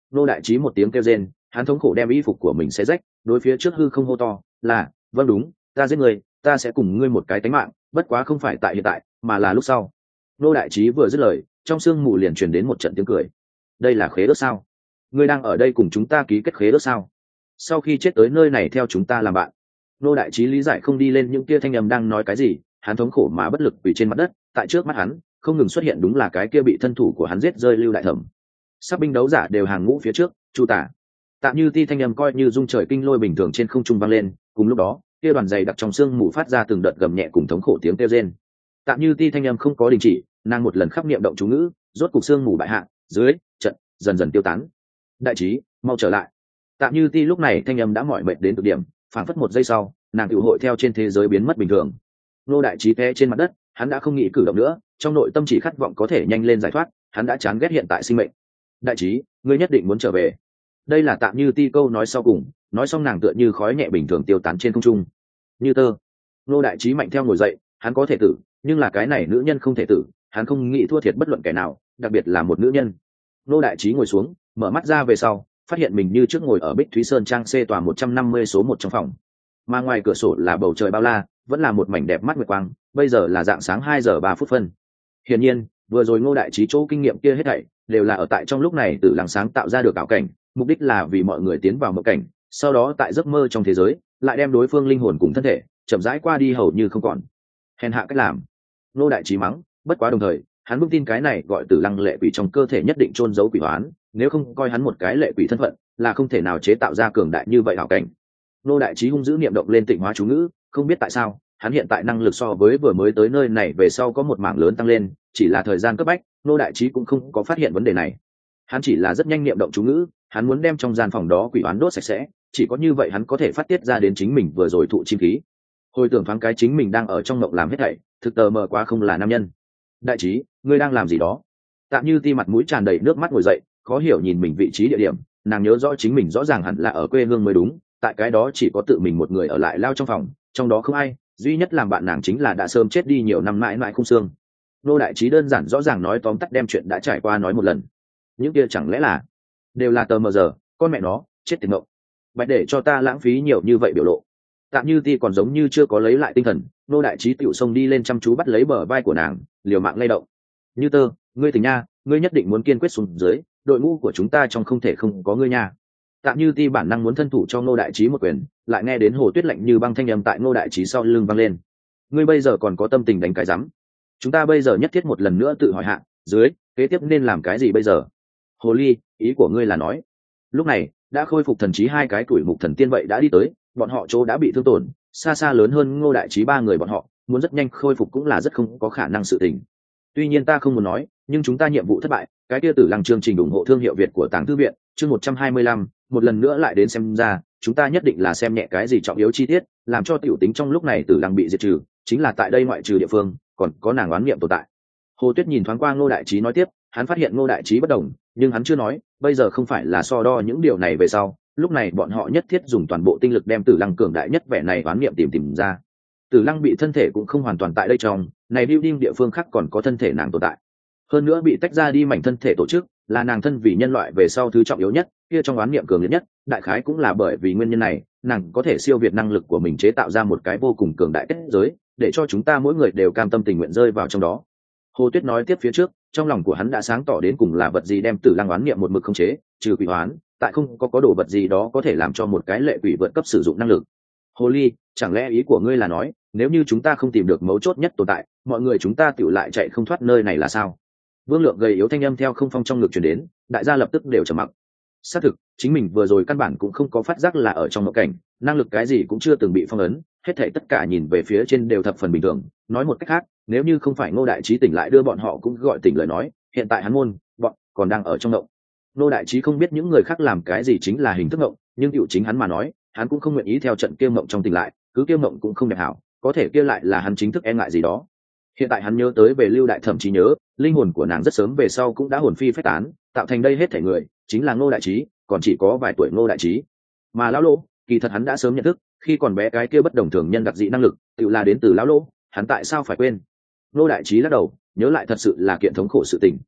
Nô đại trí một tiếng kêu rên, hắn thống khổ đem y phục của mình xé rách, đối phía trước hư không hô to là, vâng đúng, ta giết người, ta sẽ cùng ngươi một cái tánh mạng, bất quá không phải tại hiện tại mà là lúc sau. Nô đại trí vừa dứt lời, trong sương mù liền truyền đến một trận tiếng cười. Đây là khế ước sao? Ngươi đang ở đây cùng chúng ta ký kết khế ước sao? Sau khi chết tới nơi này theo chúng ta làm bạn. Nô đại trí lý giải không đi lên những kia thanh âm đang nói cái gì, hắn thống khổ mà bất lực quỳ trên mặt đất, tại trước mắt hắn không ngừng xuất hiện đúng là cái kia bị thân thủ của hắn giết rơi Lưu Đại Thẩm. Sắp binh đấu giả đều hàng ngũ phía trước, Chu Tả. Tạm Như Ti thanh âm coi như dung trời kinh lôi bình thường trên không trung vang lên, cùng lúc đó, kia đoàn dày đặc trong xương mù phát ra từng đợt gầm nhẹ cùng thống khổ tiếng kêu rên. Tạm Như Ti thanh âm không có đình chỉ, nàng một lần khắp niệm động chú ngữ, rốt cục xương mù bại hạ, dưới trận dần dần tiêu tán. Đại trí, mau trở lại. Tạm Như Ti lúc này thanh âm đã mỏi mệt đến cực điểm, phảng phất một giây sau, nàng tiểu hội theo trên thế giới biến mất bình thường. Nô đại trí té trên mặt đất, hắn đã không nghĩ cử động nữa, trong nội tâm chỉ khát vọng có thể nhanh lên giải thoát, hắn đã chán ghét hiện tại sinh mệnh. Đại trí, ngươi nhất định muốn trở về. Đây là Tạm Như Ti câu nói sau cùng, nói xong nàng tựa như khói nhẹ bình thường tiêu tán trên không trung. Như tơ. Nô đại trí mạnh theo ngồi dậy, hắn có thể tử, nhưng là cái này nữ nhân không thể tử, hắn không nghĩ thua thiệt bất luận kẻ nào, đặc biệt là một nữ nhân. Nô đại trí ngồi xuống, mở mắt ra về sau, phát hiện mình như trước ngồi ở Bích Thúy Sơn Trang C tòa 150 số 1 trong phòng. Mà ngoài cửa sổ là bầu trời bao la, vẫn là một mảnh đẹp mắt nguyệt quang, bây giờ là dạng sáng 2 giờ 3 phút phân. Hiển nhiên, vừa rồi Ngô đại trí chỗ kinh nghiệm kia hết thảy đều là ở tại trong lúc này Tử Lăng sáng tạo ra được ảo cảnh, mục đích là vì mọi người tiến vào mộng cảnh, sau đó tại giấc mơ trong thế giới, lại đem đối phương linh hồn cùng thân thể chậm rãi qua đi hầu như không còn. Hèn hạ cách làm. Ngô đại trí mắng, bất quá đồng thời, hắn vững tin cái này gọi Tử Lăng lệ quỷ trong cơ thể nhất định chôn giấu quỷ hoán, nếu không coi hắn một cái lệ quỷ thân phận, là không thể nào chế tạo ra cường đại như vậy ảo cảnh. Ngô đại trí hung dữ niệm động lên tịnh hóa chú ngữ, không biết tại sao, hắn hiện tại năng lực so với vừa mới tới nơi này về sau có một mảng lớn tăng lên, chỉ là thời gian cấp bách, Ngô đại trí cũng không có phát hiện vấn đề này. Hắn chỉ là rất nhanh niệm động chú ngữ, hắn muốn đem trong gian phòng đó quỷ oán đốt sạch sẽ, chỉ có như vậy hắn có thể phát tiết ra đến chính mình vừa rồi thụ chim khí. Hồi tưởng thoáng cái chính mình đang ở trong mộng làm hết thảy, thực tờ mờ quá không là nam nhân. Đại trí, ngươi đang làm gì đó? Tạm Như Ti mặt mũi tràn đầy nước mắt ngồi dậy, khó hiểu nhìn mình vị trí địa điểm, nàng nhớ rõ chính mình rõ ràng hẳn là ở quê hương mới đúng, tại cái đó chỉ có tự mình một người ở lại lao trong phòng, trong đó không ai, duy nhất làm bạn nàng chính là đã sớm chết đi nhiều năm mãi mãi không xương. Nô đại trí đơn giản rõ ràng nói tóm tắt đem chuyện đã trải qua nói một lần. Những kia chẳng lẽ là đều là tờ mờ giờ, con mẹ nó, chết tiệt ngộng. Bạch để cho ta lãng phí nhiều như vậy biểu lộ. Tạm Như Ti còn giống như chưa có lấy lại tinh thần, nô đại trí tiểu xông đi lên chăm chú bắt lấy bờ vai của nàng, liều mạng lay động. Như tơ, ngươi tỉnh nha, ngươi nhất định muốn kiên quyết xuống dưới, đội ngũ của chúng ta trong không thể không có ngươi nha. Tạm Như Ti bản năng muốn thân thủ cho Ngô đại trí một quyền, lại nghe đến Hồ Tuyết lạnh như băng thanh âm tại Ngô đại trí sau lưng vang lên. Ngươi bây giờ còn có tâm tình đánh cái rắm? Chúng ta bây giờ nhất thiết một lần nữa tự hỏi hạ, dưới kế tiếp nên làm cái gì bây giờ? Hồ ly, ý của ngươi là nói? Lúc này đã khôi phục thần trí hai cái tuổi mục thần tiên vậy đã đi tới, bọn họ chỗ đã bị thương tổn, xa xa lớn hơn Ngô đại trí ba người bọn họ, muốn rất nhanh khôi phục cũng là rất không có khả năng sự tình. Tuy nhiên ta không muốn nói, nhưng chúng ta nhiệm vụ thất bại, cái kia Tử Lăng chương trình ủng hộ thương hiệu Việt của Tàng Thư viện, chương 125, một lần nữa lại đến xem ra, chúng ta nhất định là xem nhẹ cái gì trọng yếu chi tiết, làm cho tiểu tính trong lúc này Tử Lăng bị diệt trừ, chính là tại đây ngoại trừ địa phương, còn có nàng oán niệm tồn tại. Hồ Tuyết nhìn thoáng qua Ngô đại trí nói tiếp, hắn phát hiện Ngô đại trí bất đồng, nhưng hắn chưa nói, bây giờ không phải là so đo những điều này về sau, lúc này bọn họ nhất thiết dùng toàn bộ tinh lực đem Tử Lăng cường đại nhất vẻ này oán niệm tìm ra. Tử Lăng bị thân thể cũng không hoàn toàn tại đây trong, này building địa phương khác còn có thân thể nàng tồn tại. Hơn nữa bị tách ra đi mảnh thân thể tổ chức, là nàng thân vì nhân loại về sau thứ trọng yếu nhất, kia trong oán niệm cường liệt nhất, đại khái cũng là bởi vì nguyên nhân này, nàng có thể siêu việt năng lực của mình chế tạo ra một cái vô cùng cường đại kết giới, để cho chúng ta mỗi người đều cam tâm tình nguyện rơi vào trong đó. Hồ Tuyết nói tiếp phía trước, trong lòng của hắn đã sáng tỏ đến cùng là vật gì đem Tử Lăng oán niệm một mực khống chế, trừ quỷ hoán, tại không có đồ vật gì đó có thể làm cho một cái lệ quỷ vượt cấp sử dụng năng lực. Hồ ly, chẳng lẽ ý của ngươi là nói, nếu như chúng ta không tìm được mấu chốt nhất tồn tại, mọi người chúng ta tiểu lại chạy không thoát nơi này là sao? Vương Lượng gầy yếu thanh âm theo không phong trong ngực truyền đến, đại gia lập tức đều trầm mặc. Xác thực, chính mình vừa rồi căn bản cũng không có phát giác là ở trong mộng cảnh, năng lực cái gì cũng chưa từng bị phong ấn, hết thảy tất cả nhìn về phía trên đều thập phần bình thường. Nói một cách khác, nếu như không phải Ngô đại trí tỉnh lại đưa bọn họ cũng gọi tỉnh lời nói, hiện tại hắn môn bọn còn đang ở trong mộng. Ngô đại trí không biết những người khác làm cái gì chính là hình thức mộng, nhưng tiểu chính hắn mà nói, hắn cũng không nguyện ý theo trận kia mộng trong tỉnh lại, cứ kia mộng cũng không đẹp hảo, có thể kia lại là hắn chính thức e ngại gì đó. Hiện tại hắn nhớ tới về Lưu đại thẩm trí nhớ, linh hồn của nàng rất sớm về sau cũng đã hồn phi phách tán, tạo thành đây hết thảy người chính là Ngô đại trí, còn chỉ có vài tuổi Ngô đại trí. Mà lão lỗ, kỳ thật hắn đã sớm nhận thức, khi còn bé cái kia bất đồng thường nhân đặc dị năng lực, tự là đến từ lão lỗ, hắn tại sao phải quên? Ngô đại trí lắc đầu, nhớ lại thật sự là kiện thống khổ sự tình.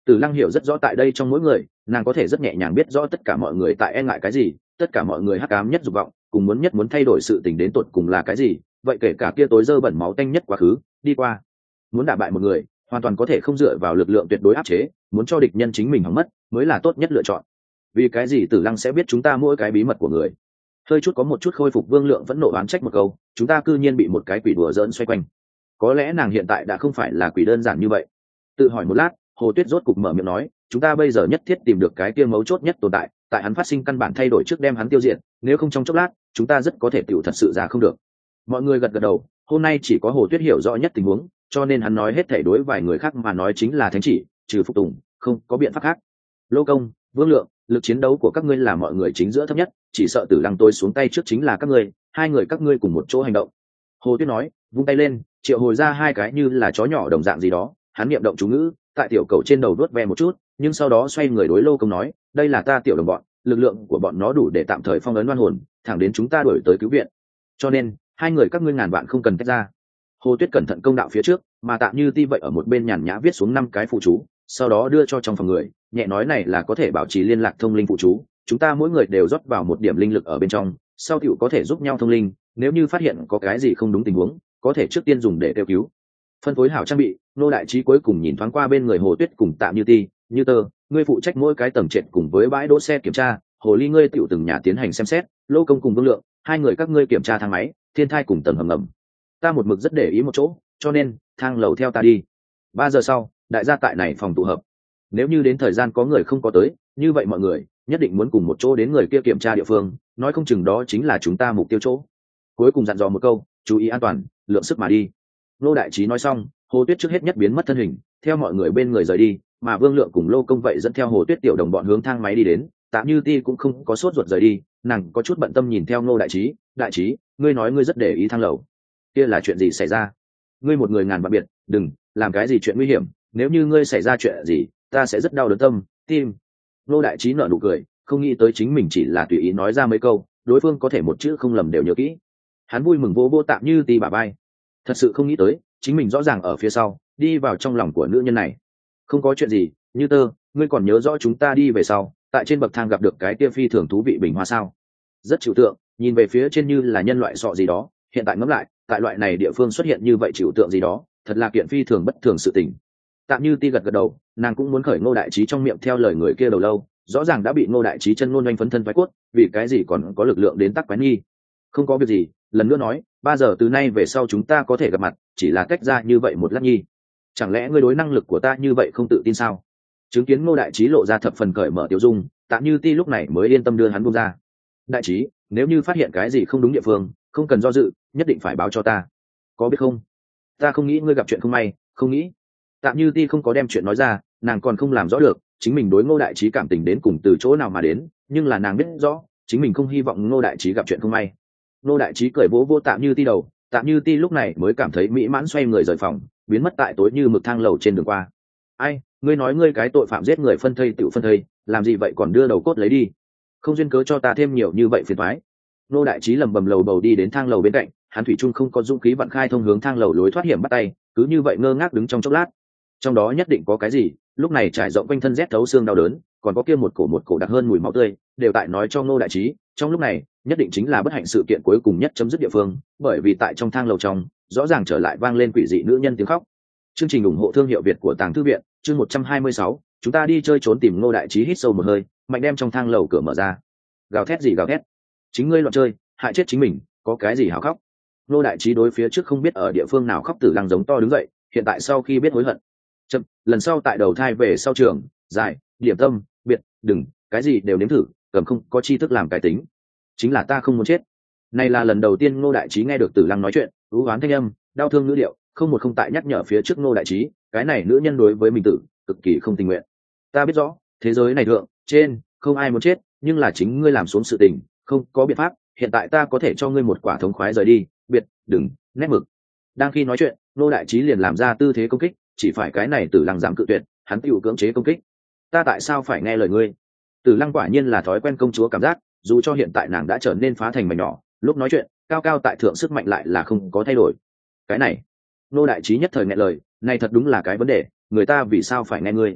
Tử Lăng hiểu rất rõ tại đây trong mỗi người, nàng có thể rất nhẹ nhàng biết rõ tất cả mọi người tại e ngại cái gì, tất cả mọi người hắc ám nhất dục vọng, cùng muốn thay đổi sự tình đến tột cùng là cái gì, vậy kể cả kia tối dơ bẩn máu tanh nhất quá khứ, đi qua. Muốn đả bại một người, hoàn toàn có thể không dựa vào lực lượng tuyệt đối áp chế, muốn cho địch nhân chính mình hỏng mất, mới là tốt nhất lựa chọn. Vì cái gì Tử Lăng sẽ biết chúng ta mỗi cái bí mật của người? Hơi chút có một chút khôi phục Vương Lượng vẫn nộ oán trách một câu, chúng ta cư nhiên bị một cái quỷ đùa giỡn xoay quanh. Có lẽ nàng hiện tại đã không phải là quỷ đơn giản như vậy. Tự hỏi một lát, Hồ Tuyết rốt cục mở miệng nói, chúng ta bây giờ nhất thiết tìm được cái kia mấu chốt nhất tồn tại, tại hắn phát sinh căn bản thay đổi trước đem hắn tiêu diệt, nếu không trong chốc lát, chúng ta rất có thể tiểu thật sự ra không được. Mọi người gật gật đầu, hôm nay chỉ có Hồ Tuyết hiểu rõ nhất tình huống, cho nên hắn nói hết thảy đối vài người khác mà nói chính là thánh chỉ, trừ phục tùng, không có biện pháp khác. Lô Công, Vương Lượng, lực chiến đấu của các ngươi là mọi người chính giữa thấp nhất, chỉ sợ Tử Lăng tôi xuống tay trước chính là các ngươi, hai người các ngươi cùng một chỗ hành động. Hồ Tuyết nói, vung tay lên, triệu hồi ra hai cái như là chó nhỏ đồng dạng gì đó, hắn niệm động chú ngữ, tại tiểu cầu trên đầu đuốt ve một chút, nhưng sau đó xoay người đối Lô Công nói, đây là ta tiểu đồng bọn, lực lượng của bọn nó đủ để tạm thời phong ấn oan hồn, thẳng đến chúng ta đuổi tới cứu viện. Cho nên, hai người các ngươi ngàn vạn không cần tách ra. Hồ Tuyết cẩn thận công đạo phía trước, mà Tạm Như Ti vậy ở một bên nhàn nhã viết xuống 5 cái phụ chú, sau đó đưa cho trong phòng người, nhẹ nói này là có thể bảo trì liên lạc thông linh phụ chú, chúng ta mỗi người đều rót vào một điểm linh lực ở bên trong, sau tiểu có thể giúp nhau thông linh, nếu như phát hiện có cái gì không đúng tình huống, có thể trước tiên dùng để kêu cứu. Phân phối hảo trang bị, Nô Đại Trí cuối cùng nhìn thoáng qua bên người Hồ Tuyết cùng Tạm Như Ti, Như Tơ, ngươi phụ trách mỗi cái tầng trệt cùng với bãi đỗ xe kiểm tra, Hồ Ly ngươi tiểu từng nhà tiến hành xem xét, Lô Công cùng Vương Lượng, hai người các ngươi kiểm tra thang máy, thiên thai cùng tầng hầm ngầm. Ta một mực rất để ý một chỗ, cho nên thang lầu theo ta đi. 3 giờ sau, đại gia tại này phòng tụ hợp. Nếu như đến thời gian có người không có tới, như vậy mọi người nhất định muốn cùng một chỗ đến người kia kiểm tra địa phương, nói không chừng đó chính là chúng ta mục tiêu chỗ. Cuối cùng dặn dò một câu, chú ý an toàn, lượng sức mà đi. Lô Đại Trí nói xong, Hồ Tuyết trước hết nhất biến mất thân hình, theo mọi người bên người rời đi, mà Vương Lượng cùng Lô Công vậy dẫn theo Hồ Tuyết tiểu đồng bọn hướng thang máy đi đến. Tạm Như Ti cũng không có sốt ruột rời đi, nàng có chút bận tâm nhìn theo Ngô Đại Trí, đại trí, ngươi nói ngươi rất để ý thang lầu, kia là chuyện gì xảy ra? Ngươi một người ngàn vạn biệt, đừng làm cái gì chuyện nguy hiểm, nếu như ngươi xảy ra chuyện gì, ta sẽ rất đau đớn tâm, tim. Ngô Đại Trí nở nụ cười, không nghĩ tới chính mình chỉ là tùy ý nói ra mấy câu, đối phương có thể một chữ không lầm đều nhớ kỹ. Hắn vui mừng vỗ vỗ Tạm Như Ti bả vai, thật sự không nghĩ tới, chính mình rõ ràng ở phía sau, đi vào trong lòng của nữ nhân này. Không có chuyện gì, Như Tơ, ngươi còn nhớ rõ chúng ta đi về sau, tại trên bậc thang gặp được cái kia phi thường thú vị bình hoa sao? Rất trừu tượng, nhìn về phía trên như là nhân loại sọ gì đó, hiện tại ngẫm lại, tại loại này địa phương xuất hiện như vậy trừu tượng gì đó, thật là kiện phi thường bất thường sự tình. Tạm Như Ti gật gật đầu, nàng cũng muốn khởi Ngô Đại Trí trong miệng theo lời người kia đầu lâu, rõ ràng đã bị Ngô Đại Trí chân ngôn oanh phấn thân phái cốt, vì cái gì còn có lực lượng đến tắc quái nghi? Không có việc gì, lần nữa nói, 3 giờ từ nay về sau chúng ta có thể gặp mặt, chỉ là cách ra như vậy một lát nhi. Chẳng lẽ ngươi đối năng lực của ta như vậy không tự tin sao? Chứng kiến Ngô Đại Trí lộ ra thập phần cởi mở tiêu dung, Tạm Như Ti lúc này mới yên tâm đưa hắn buông ra. Đại Trí, nếu như phát hiện cái gì không đúng địa phương, không cần do dự, nhất định phải báo cho ta, có biết không? Ta không nghĩ ngươi gặp chuyện không may, không nghĩ. Tạm Như Ti không có đem chuyện nói ra, nàng còn không làm rõ được chính mình đối Ngô Đại Trí cảm tình đến cùng từ chỗ nào mà đến, nhưng là nàng biết rõ chính mình không hy vọng Ngô Đại Trí gặp chuyện không may. Ngô Đại Trí cười vỗ vỗ Tạm Như Ti đầu, Tạm Như Ti lúc này mới cảm thấy mỹ mãn, xoay người rời phòng, biến mất tại tối như mực thang lầu trên đường qua. Ai, ngươi nói ngươi cái tội phạm giết người phân thây tự phân thây, làm gì vậy còn đưa đầu cốt lấy đi, không duyên cớ cho ta thêm nhiều như vậy phiền toái. Ngô Đại Trí lầm bầm lầu bầu đi đến thang lầu bên cạnh, hắn thủy chung không có dũng khí vận khai thông hướng thang lầu lối thoát hiểm bắt tay, cứ như vậy ngơ ngác đứng trong chốc lát. Trong đó nhất định có cái gì, lúc này trải rộng quanh thân rét thấu xương đau đớn, còn có kia một cổ đặc hơn mùi máu tươi, đều tại nói cho Ngô Đại Trí, trong lúc này nhất định chính là bất hạnh sự kiện cuối cùng nhất chấm dứt địa phương, bởi vì tại trong thang lầu trong, rõ ràng trở lại vang lên quỷ dị nữ nhân tiếng khóc. Chương trình ủng hộ thương hiệu Việt của Tàng Thư viện, chương 126, chúng ta đi chơi trốn tìm. Ngô Đại Trí hít sâu một hơi, mạnh đem trong thang lầu cửa mở ra. Gào thét gì gào thét? Chính ngươi loạn chơi, hại chết chính mình, có cái gì hảo khóc? Ngô Đại Trí đối phía trước không biết ở địa phương nào khóc Tử Lăng giống to đứng dậy, hiện tại sau khi biết hối hận. Chậm, lần sau tại đầu thai về sau trường, dài, điểm tâm, biệt, đừng, cái gì đều nếm thử, cầm không có tri thức làm cái tính. Chính là ta không muốn chết. Này là lần đầu tiên Ngô Đại Trí nghe được Tử Lăng nói chuyện, ưu oán thanh âm, đau thương ngữ điệu, không tại nhắc nhở phía trước Ngô Đại Trí, cái này nữ nhân đối với mình tử, cực kỳ không tình nguyện. Ta biết rõ, thế giới này thượng, trên, không ai muốn chết, nhưng là chính ngươi làm xuống sự tình, không có biện pháp, hiện tại ta có thể cho ngươi một quả thống khoái rời đi, biệt, đừng, nét mực. Đang khi nói chuyện, Ngô Đại Trí liền làm ra tư thế công kích, chỉ phải cái này Tử Lăng dám cự tuyệt, hắn tiểu cưỡng chế công kích. Ta tại sao phải nghe lời ngươi? Tử Lăng quả nhiên là thói quen công chúa cảm giác, dù cho hiện tại nàng đã trở nên phá thành mảnh nhỏ, lúc nói chuyện, cao cao tại thượng sức mạnh lại là không có thay đổi. Cái này, Ngô Đại Trí nhất thời nghẹn lời, này thật đúng là cái vấn đề, người ta vì sao phải nghe ngươi?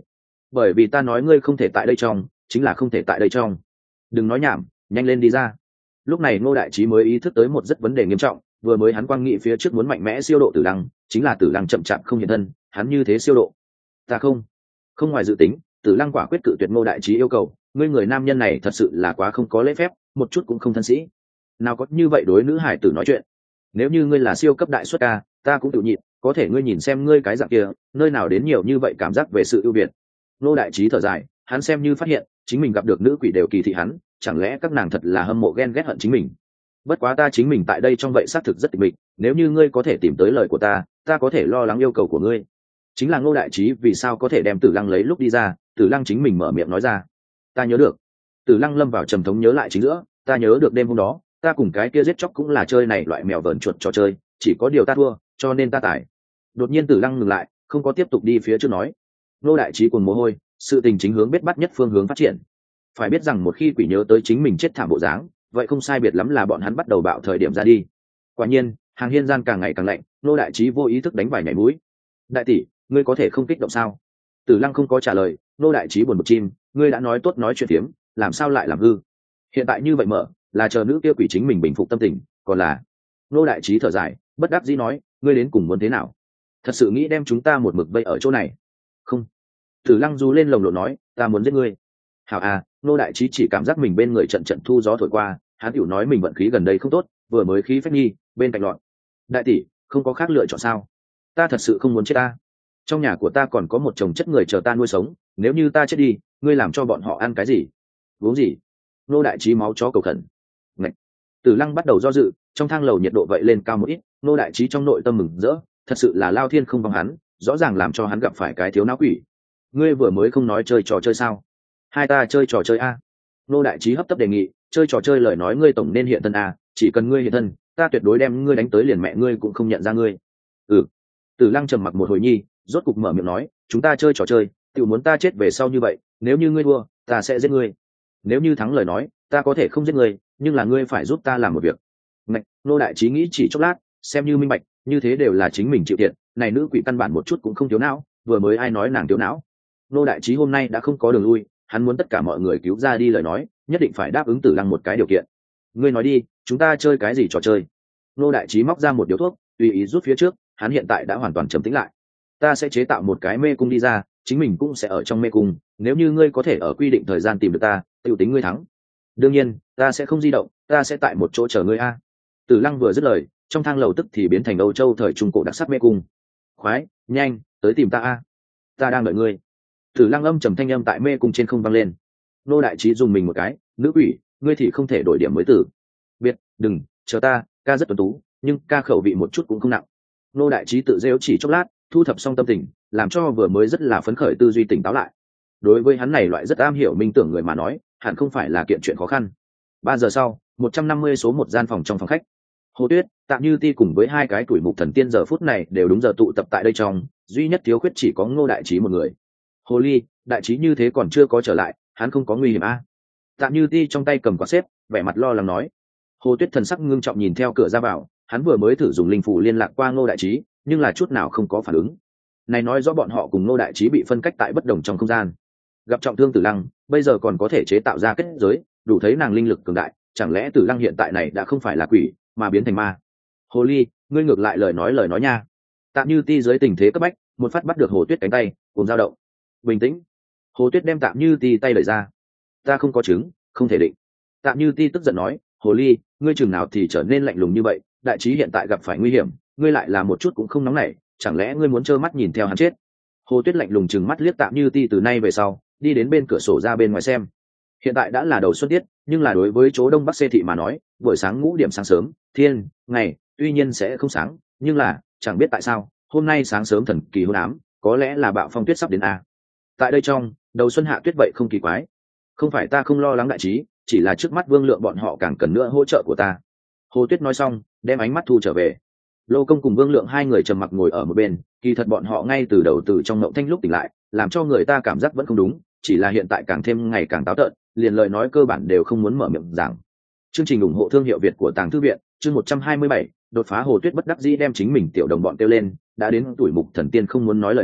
bởi vì ta nói ngươi không thể tại đây trong, chính là không thể tại đây trong. Đừng nói nhảm, nhanh lên đi ra. Lúc này Ngô Đại Trí mới ý thức tới một rất vấn đề nghiêm trọng, vừa mới hắn quang nghị phía trước muốn mạnh mẽ siêu độ Tử Lăng, chính là Tử Lăng chậm chạp không hiện thân, hắn như thế siêu độ. Ta không ngoài dự tính, Tử Lăng quả quyết cự tuyệt Ngô Đại Trí yêu cầu, ngươi người nam nhân này thật sự là quá không có lễ phép, một chút cũng không thân sĩ. Nào có như vậy đối nữ hải tử nói chuyện. Nếu như ngươi là siêu cấp đại xuất ca, ta cũng tự nhịn, có thể ngươi nhìn xem ngươi cái dạng kia, nơi nào đến nhiều như vậy cảm giác về sự ưu việt. Ngô Đại Trí thở dài, hắn xem như phát hiện, chính mình gặp được nữ quỷ đều kỳ thị hắn, chẳng lẽ các nàng thật là hâm mộ ghen ghét hận chính mình. Bất quá ta chính mình tại đây trong vậy xác thực rất tịch mịch, nếu như ngươi có thể tìm tới lời của ta có thể lo lắng yêu cầu của ngươi. Chính là Ngô Đại Trí vì sao có thể đem Tử Lăng lấy lúc đi ra, Tử Lăng chính mình mở miệng nói ra. Ta nhớ được. Tử Lăng lâm vào trầm thống nhớ lại chính giữa, ta nhớ được đêm hôm đó, ta cùng cái kia giết chóc cũng là chơi này loại mèo vờn chuột trò chơi, chỉ có điều ta thua, cho nên ta tải. Đột nhiên Tử Lăng ngừng lại, không có tiếp tục đi phía trước nói. Ngô Đại Trí cuồng mồ hôi, sự tình chính hướng bết bắt nhất phương hướng phát triển. Phải biết rằng một khi quỷ nhớ tới chính mình chết thảm bộ dáng, vậy không sai biệt lắm là bọn hắn bắt đầu bạo thời điểm ra đi. Quả nhiên, hàng hiên gian càng ngày càng lạnh, Ngô Đại Trí vô ý thức đánh vài nhảy mũi. Đại tỷ, ngươi có thể không kích động sao? Tử Lăng không có trả lời. Ngô Đại Trí buồn một chim, ngươi đã nói tốt nói chuyện phiếm, làm sao lại làm hư? Hiện tại như vậy mở, là chờ nữ kia quỷ chính mình bình phục tâm tình, còn là... Ngô Đại Trí thở dài, bất đắc dĩ nói, ngươi đến cùng muốn thế nào? Thật sự nghĩ đem chúng ta một mực vây ở chỗ này? Không. Tử Lăng rú lên lồng lộn nói, ta muốn giết ngươi. Hảo à, Ngô Đại Trí chỉ cảm giác mình bên người trận trận thu gió thổi qua, hắn hiểu nói mình vận khí gần đây không tốt, vừa mới khí phách nghi, bên cạnh loạn. Đại tỷ, không có khác lựa chọn sao? Ta thật sự không muốn chết ta. Trong nhà của ta còn có một chồng chất người chờ ta nuôi sống, nếu như ta chết đi, ngươi làm cho bọn họ ăn cái gì? Uống gì? Ngô Đại Trí máu chó cầu khẩn. Ngậy. Tử Lăng bắt đầu do dự, trong thang lầu nhiệt độ vậy lên cao một ít, Ngô Đại Trí trong nội tâm mừng rỡ, thật sự là lao thiên không bằng hắn, rõ ràng làm cho hắn gặp phải cái thiếu não quỷ. Ngươi vừa mới không nói chơi trò chơi sao? Hai ta chơi trò chơi a? Ngô Đại Trí hấp tấp đề nghị, chơi trò chơi lời nói ngươi tổng nên hiện thân a, chỉ cần ngươi hiện thân, ta tuyệt đối đem ngươi đánh tới liền mẹ ngươi cũng không nhận ra ngươi. Ừ. Tử Lăng trầm mặc một hồi nhi, rốt cục mở miệng nói, chúng ta chơi trò chơi, tiểu muốn ta chết về sau như vậy, nếu như ngươi thua, ta sẽ giết ngươi. Nếu như thắng lời nói, ta có thể không giết ngươi, nhưng là ngươi phải giúp ta làm một việc. Ngạch, Ngô Đại Trí nghĩ chỉ chốc lát, xem như minh bạch, như thế đều là chính mình chịu thiệt, này nữ quỷ căn bản một chút cũng không thiếu não, vừa mới ai nói nàng thiếu não. Ngô Đại Trí hôm nay đã không có đường lui, hắn muốn tất cả mọi người cứu ra đi lời nói, nhất định phải đáp ứng Tử Lăng một cái điều kiện. Ngươi nói đi, chúng ta chơi cái gì trò chơi? Ngô Đại Trí móc ra một điếu thuốc, tùy ý rút phía trước, hắn hiện tại đã hoàn toàn trầm tĩnh lại. Ta sẽ chế tạo một cái mê cung đi ra, chính mình cũng sẽ ở trong mê cung, nếu như ngươi có thể ở quy định thời gian tìm được ta, tiểu tính ngươi thắng. Đương nhiên, ta sẽ không di động, ta sẽ tại một chỗ chờ ngươi a. Tử Lăng vừa dứt lời, trong thang lầu tức thì biến thành Âu Châu thời trung cổ đặc sắc mê cung. Khoái, nhanh, tới tìm ta a. Ta đang đợi ngươi. Tử Lăng âm trầm thanh âm tại mê cung trên không vang lên. Ngô Đại Trí dùng mình một cái, nữ quỷ, ngươi thì không thể đổi điểm mới tử. Biệt, đừng, chờ ta, ca rất tuấn tú, nhưng ca khẩu vị một chút cũng không nặng. Ngô Đại Trí tự rêu chỉ chốc lát, thu thập xong tâm tình, làm cho vừa mới rất là phấn khởi tư duy tỉnh táo lại. Đối với hắn này loại rất am hiểu minh tưởng người mà nói, hẳn không phải là kiện chuyện khó khăn. 3 giờ sau, 150 số một gian phòng trong phòng khách. Hồ Tuyết, Tạm Như Ti cùng với hai cái tuổi mục thần tiên giờ phút này đều đúng giờ tụ tập tại đây trong, duy nhất thiếu khuyết chỉ có Ngô Đại Trí một người. Hồ Ly, Đại Trí như thế còn chưa có trở lại, hắn không có nguy hiểm a? Tạm Như Ti trong tay cầm quạt xếp, vẻ mặt lo lắng nói. Hồ Tuyết thần sắc ngưng trọng nhìn theo cửa ra vào, hắn vừa mới thử dùng linh phủ liên lạc qua Ngô Đại Trí, nhưng là chút nào không có phản ứng. Này nói rõ bọn họ cùng Ngô Đại Trí bị phân cách tại bất đồng trong không gian. Gặp trọng thương Tử Lăng, bây giờ còn có thể chế tạo ra kết giới, đủ thấy nàng linh lực cường đại, chẳng lẽ Tử Lăng hiện tại này đã không phải là quỷ, mà biến thành ma? Hồ Ly, ngươi ngược lại lời nói nha. Tạm Như Ti dưới tình thế cấp bách, một phát bắt được Hồ Tuyết cánh tay, cùng dao động. Bình tĩnh. Hồ Tuyết đem Tạm Như Ti tay đẩy ra. Ta không có chứng, không thể định. Tạm Như Ti tức giận nói, Hồ Ly, ngươi chừng nào thì trở nên lạnh lùng như vậy, Đại Trí hiện tại gặp phải nguy hiểm, ngươi lại là một chút cũng không nóng nảy, chẳng lẽ ngươi muốn trơ mắt nhìn theo hắn chết? Hồ Tuyết lạnh lùng chừng mắt liếc Tạm Như Ti từ nay về sau, đi đến bên cửa sổ ra bên ngoài xem. Hiện tại đã là đầu xuân tiết, nhưng là đối với chỗ đông bắc xê thị mà nói, buổi sáng ngũ điểm sáng sớm, thiên, ngày, tuy nhiên sẽ không sáng, nhưng là chẳng biết tại sao hôm nay sáng sớm thần kỳ hôn ám, có lẽ là bạo phong tuyết sắp đến a. Tại đây trong đầu xuân hạ tuyết vậy không kỳ quái. Không phải ta không lo lắng Đại Trí, chỉ là trước mắt Vương Lượng bọn họ càng cần nữa hỗ trợ của ta. Hồ Tuyết nói xong, đem ánh mắt thu trở về. Lô Công cùng Vương Lượng hai người trầm mặc ngồi ở một bên, kỳ thật bọn họ ngay từ đầu từ trong ngộng thanh lúc tỉnh lại, làm cho người ta cảm giác vẫn không đúng, chỉ là hiện tại càng thêm ngày càng táo tợn, liền lời nói cơ bản đều không muốn mở miệng giảng. Chương trình ủng hộ thương hiệu Việt của Tàng Thư viện, chương 127, đột phá. Hồ Tuyết bất đắc dĩ đem chính mình tiểu đồng bọn kêu lên, đã đến tuổi mục thần tiên không muốn nói lời nói,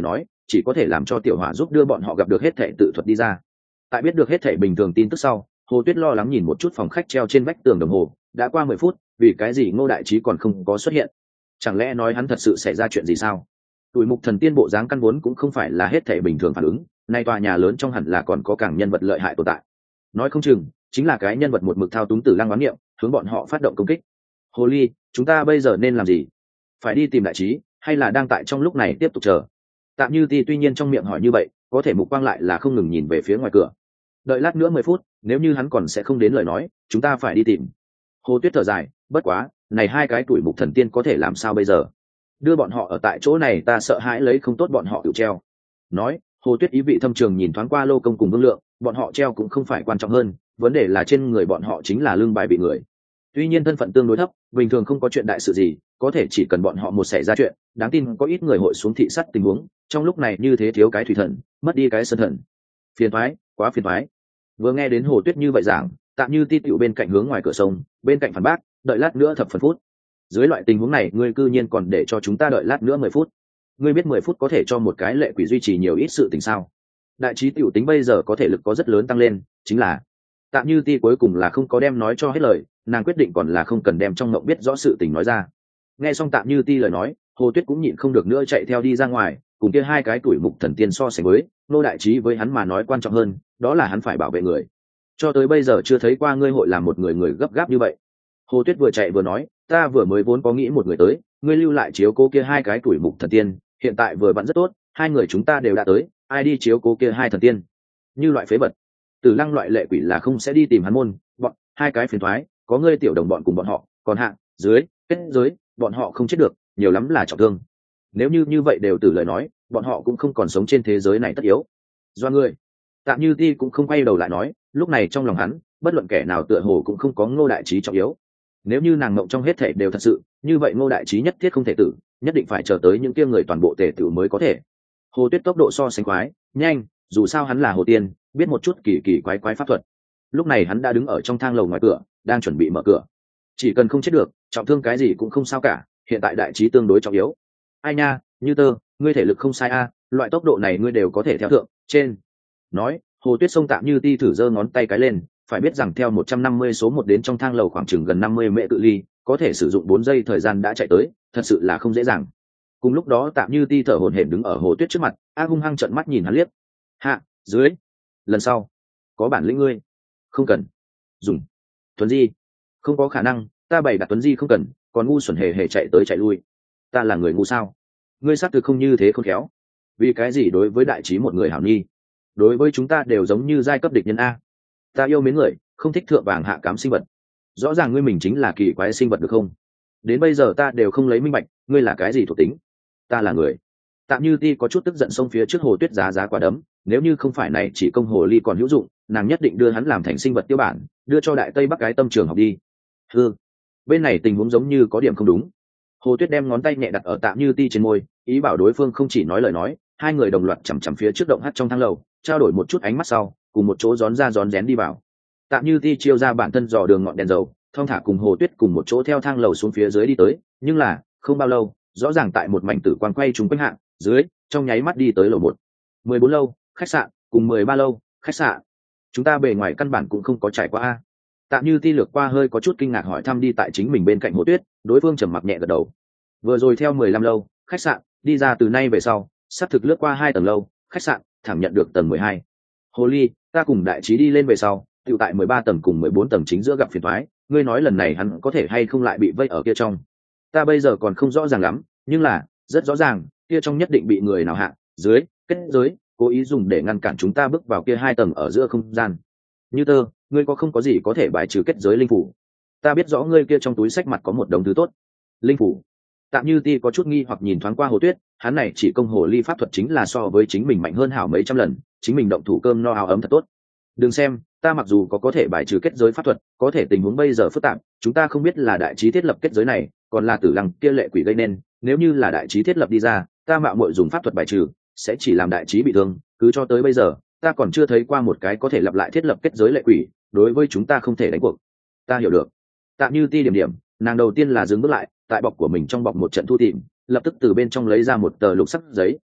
chỉ có thể làm cho tiểu hỏa giúp đưa bọn họ gặp được hết thể tự thuật đi ra. Tại biết được hết thể bình thường tin tức sau, Hồ Tuyết lo lắng nhìn một chút phòng khách treo trên vách tường đồng hồ, đã qua 10 phút, vì cái gì Ngô Đại Trí còn không có xuất hiện? Chẳng lẽ nói hắn thật sự xảy ra chuyện gì sao? Tuổi Mục Thần Tiên bộ dáng căn vốn cũng không phải là hết thể bình thường phản ứng, nay tòa nhà lớn trong hẳn là còn có càng nhân vật lợi hại tồn tại. Nói không chừng chính là cái nhân vật một mực thao túng Tử Lăng Oán Niệm, hướng bọn họ phát động công kích. Hồ Ly, chúng ta bây giờ nên làm gì? Phải đi tìm Đại Trí, hay là đang tại trong lúc này tiếp tục chờ? Tạm Như Ti tuy nhiên trong miệng hỏi như vậy, có thể mục quang lại là không ngừng nhìn về phía ngoài cửa. Đợi lát nữa 10 phút, nếu như hắn còn sẽ không đến lời nói, chúng ta phải đi tìm. Hồ Tuyết thở dài, bất quá, này hai cái tuổi Mục Thần Tiên có thể làm sao bây giờ? Đưa bọn họ ở tại chỗ này ta sợ hãi lấy không tốt bọn họ tự treo. Nói, Hồ Tuyết ý vị thâm trường nhìn thoáng qua Lô Công cùng Vương Lượng, bọn họ treo cũng không phải quan trọng hơn, vấn đề là trên người bọn họ chính là lương bài bị người. Tuy nhiên thân phận tương đối thấp, bình thường không có chuyện đại sự gì, có thể chỉ cần bọn họ một xảy ra chuyện, đáng tin có ít người hội xuống thị sát tình huống, trong lúc này như thế thiếu cái thủy thần, mất đi cái sân thần. Phiền toái, quá phiền toái. Vừa nghe đến Hồ Tuyết như vậy giảng, Tạm Như Ti tựu bên cạnh hướng ngoài cửa sông, bên cạnh phản bác, đợi lát nữa thập phần phút. Dưới loại tình huống này, ngươi cư nhiên còn để cho chúng ta đợi lát nữa 10 phút. Ngươi biết 10 phút có thể cho một cái lệ quỷ duy trì nhiều ít sự tình sao? Đại trí tiểu tính bây giờ có thể lực có rất lớn tăng lên, chính là Tạm Như Ti cuối cùng là không có đem nói cho hết lời, nàng quyết định còn là không cần đem trong ngộng biết rõ sự tình nói ra. Nghe xong Tạm Như Ti lời nói, Hồ Tuyết cũng nhịn không được nữa chạy theo đi ra ngoài, cùng kia hai cái tuổi Mục Thần Tiên so sánh với, Nô Đại Trí với hắn mà nói quan trọng hơn, đó là hắn phải bảo vệ người. Cho tới bây giờ chưa thấy qua ngươi hội làm một người người gấp gáp như vậy. Hồ Tuyết vừa chạy vừa nói, ta vừa mới vốn có nghĩ một người tới, ngươi lưu lại chiếu cố kia hai cái tuổi Mục Thần Tiên, hiện tại vừa vặn rất tốt, hai người chúng ta đều đã tới, ai đi chiếu cố kia hai thần tiên? Như loại phế vật, Tử Lăng loại lệ quỷ là không sẽ đi tìm hắn môn, bọn hai cái phiền toái, có ngươi tiểu đồng bọn cùng bọn họ, còn hạ dưới kết giới, bọn họ không chết được, nhiều lắm là trọng thương. Nếu như vậy đều từ lời nói, bọn họ cũng không còn sống trên thế giới này tất yếu. Do ngươi, Tạm Như Ti cũng không quay đầu lại nói, lúc này trong lòng hắn, bất luận kẻ nào tựa hồ cũng không có Ngô Đại Trí trọng yếu. Nếu như nàng mộng trong hết thể đều thật sự, như vậy Ngô Đại Trí nhất thiết không thể tử, nhất định phải chờ tới những kia người toàn bộ tề tử mới có thể. Hồ Tuyết tốc độ so sánh quái, nhanh, dù sao hắn là Hồ Tiên, biết một chút kỳ kỳ quái quái pháp thuật. Lúc này hắn đã đứng ở trong thang lầu ngoài cửa, đang chuẩn bị mở cửa. Chỉ cần không chết được, trọng thương cái gì cũng không sao cả, hiện tại Đại Trí tương đối trọng yếu. Ai nha, Như Tơ, ngươi thể lực không sai a, loại tốc độ này ngươi đều có thể theo thượng, trên. Nói, Hồ Tuyết xông Tạm Như Ti thử giơ ngón tay cái lên, phải biết rằng theo 150 số 1 đến trong thang lầu khoảng chừng gần 50 mệ cự ly, có thể sử dụng 4 giây thời gian đã chạy tới, thật sự là không dễ dàng. Cùng lúc đó Tạm Như Ti thở hổn hển đứng ở Hồ Tuyết trước mặt, hung hăng trợn mắt nhìn hắn liếc. Hạ, dưới, lần sau, có bản lĩnh ngươi, không cần dùng. Tuấn Di, không có khả năng, ta bày đặt Tuấn Di không cần, còn ngu xuẩn hề hề chạy tới chạy lui. Ta là người ngu sao? Ngươi xác thực không như thế khôn khéo. Vì cái gì đối với Đại Trí một người hảo nhi, đối với chúng ta đều giống như giai cấp địch nhân a. Ta yêu mến người, không thích thượng vàng hạ cám sinh vật. Rõ ràng ngươi mình chính là kỳ quái sinh vật được không? Đến bây giờ ta đều không lấy minh bạch, ngươi là cái gì thuộc tính? Ta là người. Tạm Như Ti có chút tức giận xông phía trước Hồ Tuyết giá quả đấm, nếu như không phải này chỉ công hồ ly còn hữu dụng, nàng nhất định đưa hắn làm thành sinh vật tiêu bản, đưa cho Đại Tây Bắc cái tâm trường học đi. Bên này tình huống giống như có điểm không đúng. Hồ Tuyết đem ngón tay nhẹ đặt ở Tạm Như Ti trên môi, ý bảo đối phương không chỉ nói lời nói. Hai người đồng loạt chằm chằm phía trước động hắt trong thang lầu, trao đổi một chút ánh mắt sau, cùng một chỗ rón ra rón rén đi vào. Tạm Như Ti chiêu ra bản thân dò đường ngọn đèn dầu, thong thả cùng Hồ Tuyết cùng một chỗ theo thang lầu xuống phía dưới đi tới, nhưng là không bao lâu, rõ ràng tại một mảnh tử quang quay trúng quanh hạng dưới, trong nháy mắt đi tới lầu 1. 14 lâu, khách sạn, cùng 13 lâu, khách sạn. Chúng ta bề ngoài căn bản cũng không có trải qua a. Tạm Như Ti lược qua hơi có chút kinh ngạc hỏi thăm đi tại chính mình bên cạnh Hồ Tuyết, đối phương trầm mặc nhẹ gật đầu. Vừa rồi theo 15 lâu, khách sạn, đi ra từ nay về sau, sắp thực lướt qua 2 tầng lâu, khách sạn, thẳng nhận được tầng 12. Hồ Ly, ta cùng Đại Trí đi lên về sau, tựu tại 13 tầng cùng 14 tầng chính giữa gặp phiền toái, ngươi nói lần này hắn có thể hay không lại bị vây ở kia trong. Ta bây giờ còn không rõ ràng lắm, nhưng là rất rõ ràng, kia trong nhất định bị người nào hạ dưới kết giới, cố ý dùng để ngăn cản chúng ta bước vào kia 2 tầng ở giữa không gian. Như Tơ, ngươi có không có gì có thể bài trừ kết giới linh phủ? Ta biết rõ ngươi kia trong túi sách mặt có một đống thứ tốt. Linh phủ? Tạm Như Ti có chút nghi hoặc nhìn thoáng qua Hồ Tuyết, hắn này chỉ công hồ ly pháp thuật chính là so với chính mình mạnh hơn hảo mấy trăm lần, chính mình động thủ cơm no áo ấm thật tốt. Đừng xem, ta mặc dù có thể bài trừ kết giới pháp thuật, có thể tình huống bây giờ phức tạp, chúng ta không biết là Đại Trí thiết lập kết giới này, còn là Tử Lăng kia lệ quỷ gây nên, nếu như là Đại Trí thiết lập đi ra, ta mạo muội dùng pháp thuật bài trừ, sẽ chỉ làm Đại Trí bị thương, cứ cho tới bây giờ, ta còn chưa thấy qua một cái có thể lặp lại thiết lập kết giới lệ quỷ, đối với chúng ta không thể đánh cuộc. Ta hiểu được. Tạm Như Ti điểm, nàng đầu tiên là dừng bước lại, tại bọc của mình trong bọc một trận thu tìm, lập tức từ bên trong lấy ra một tờ lục sắc giấy,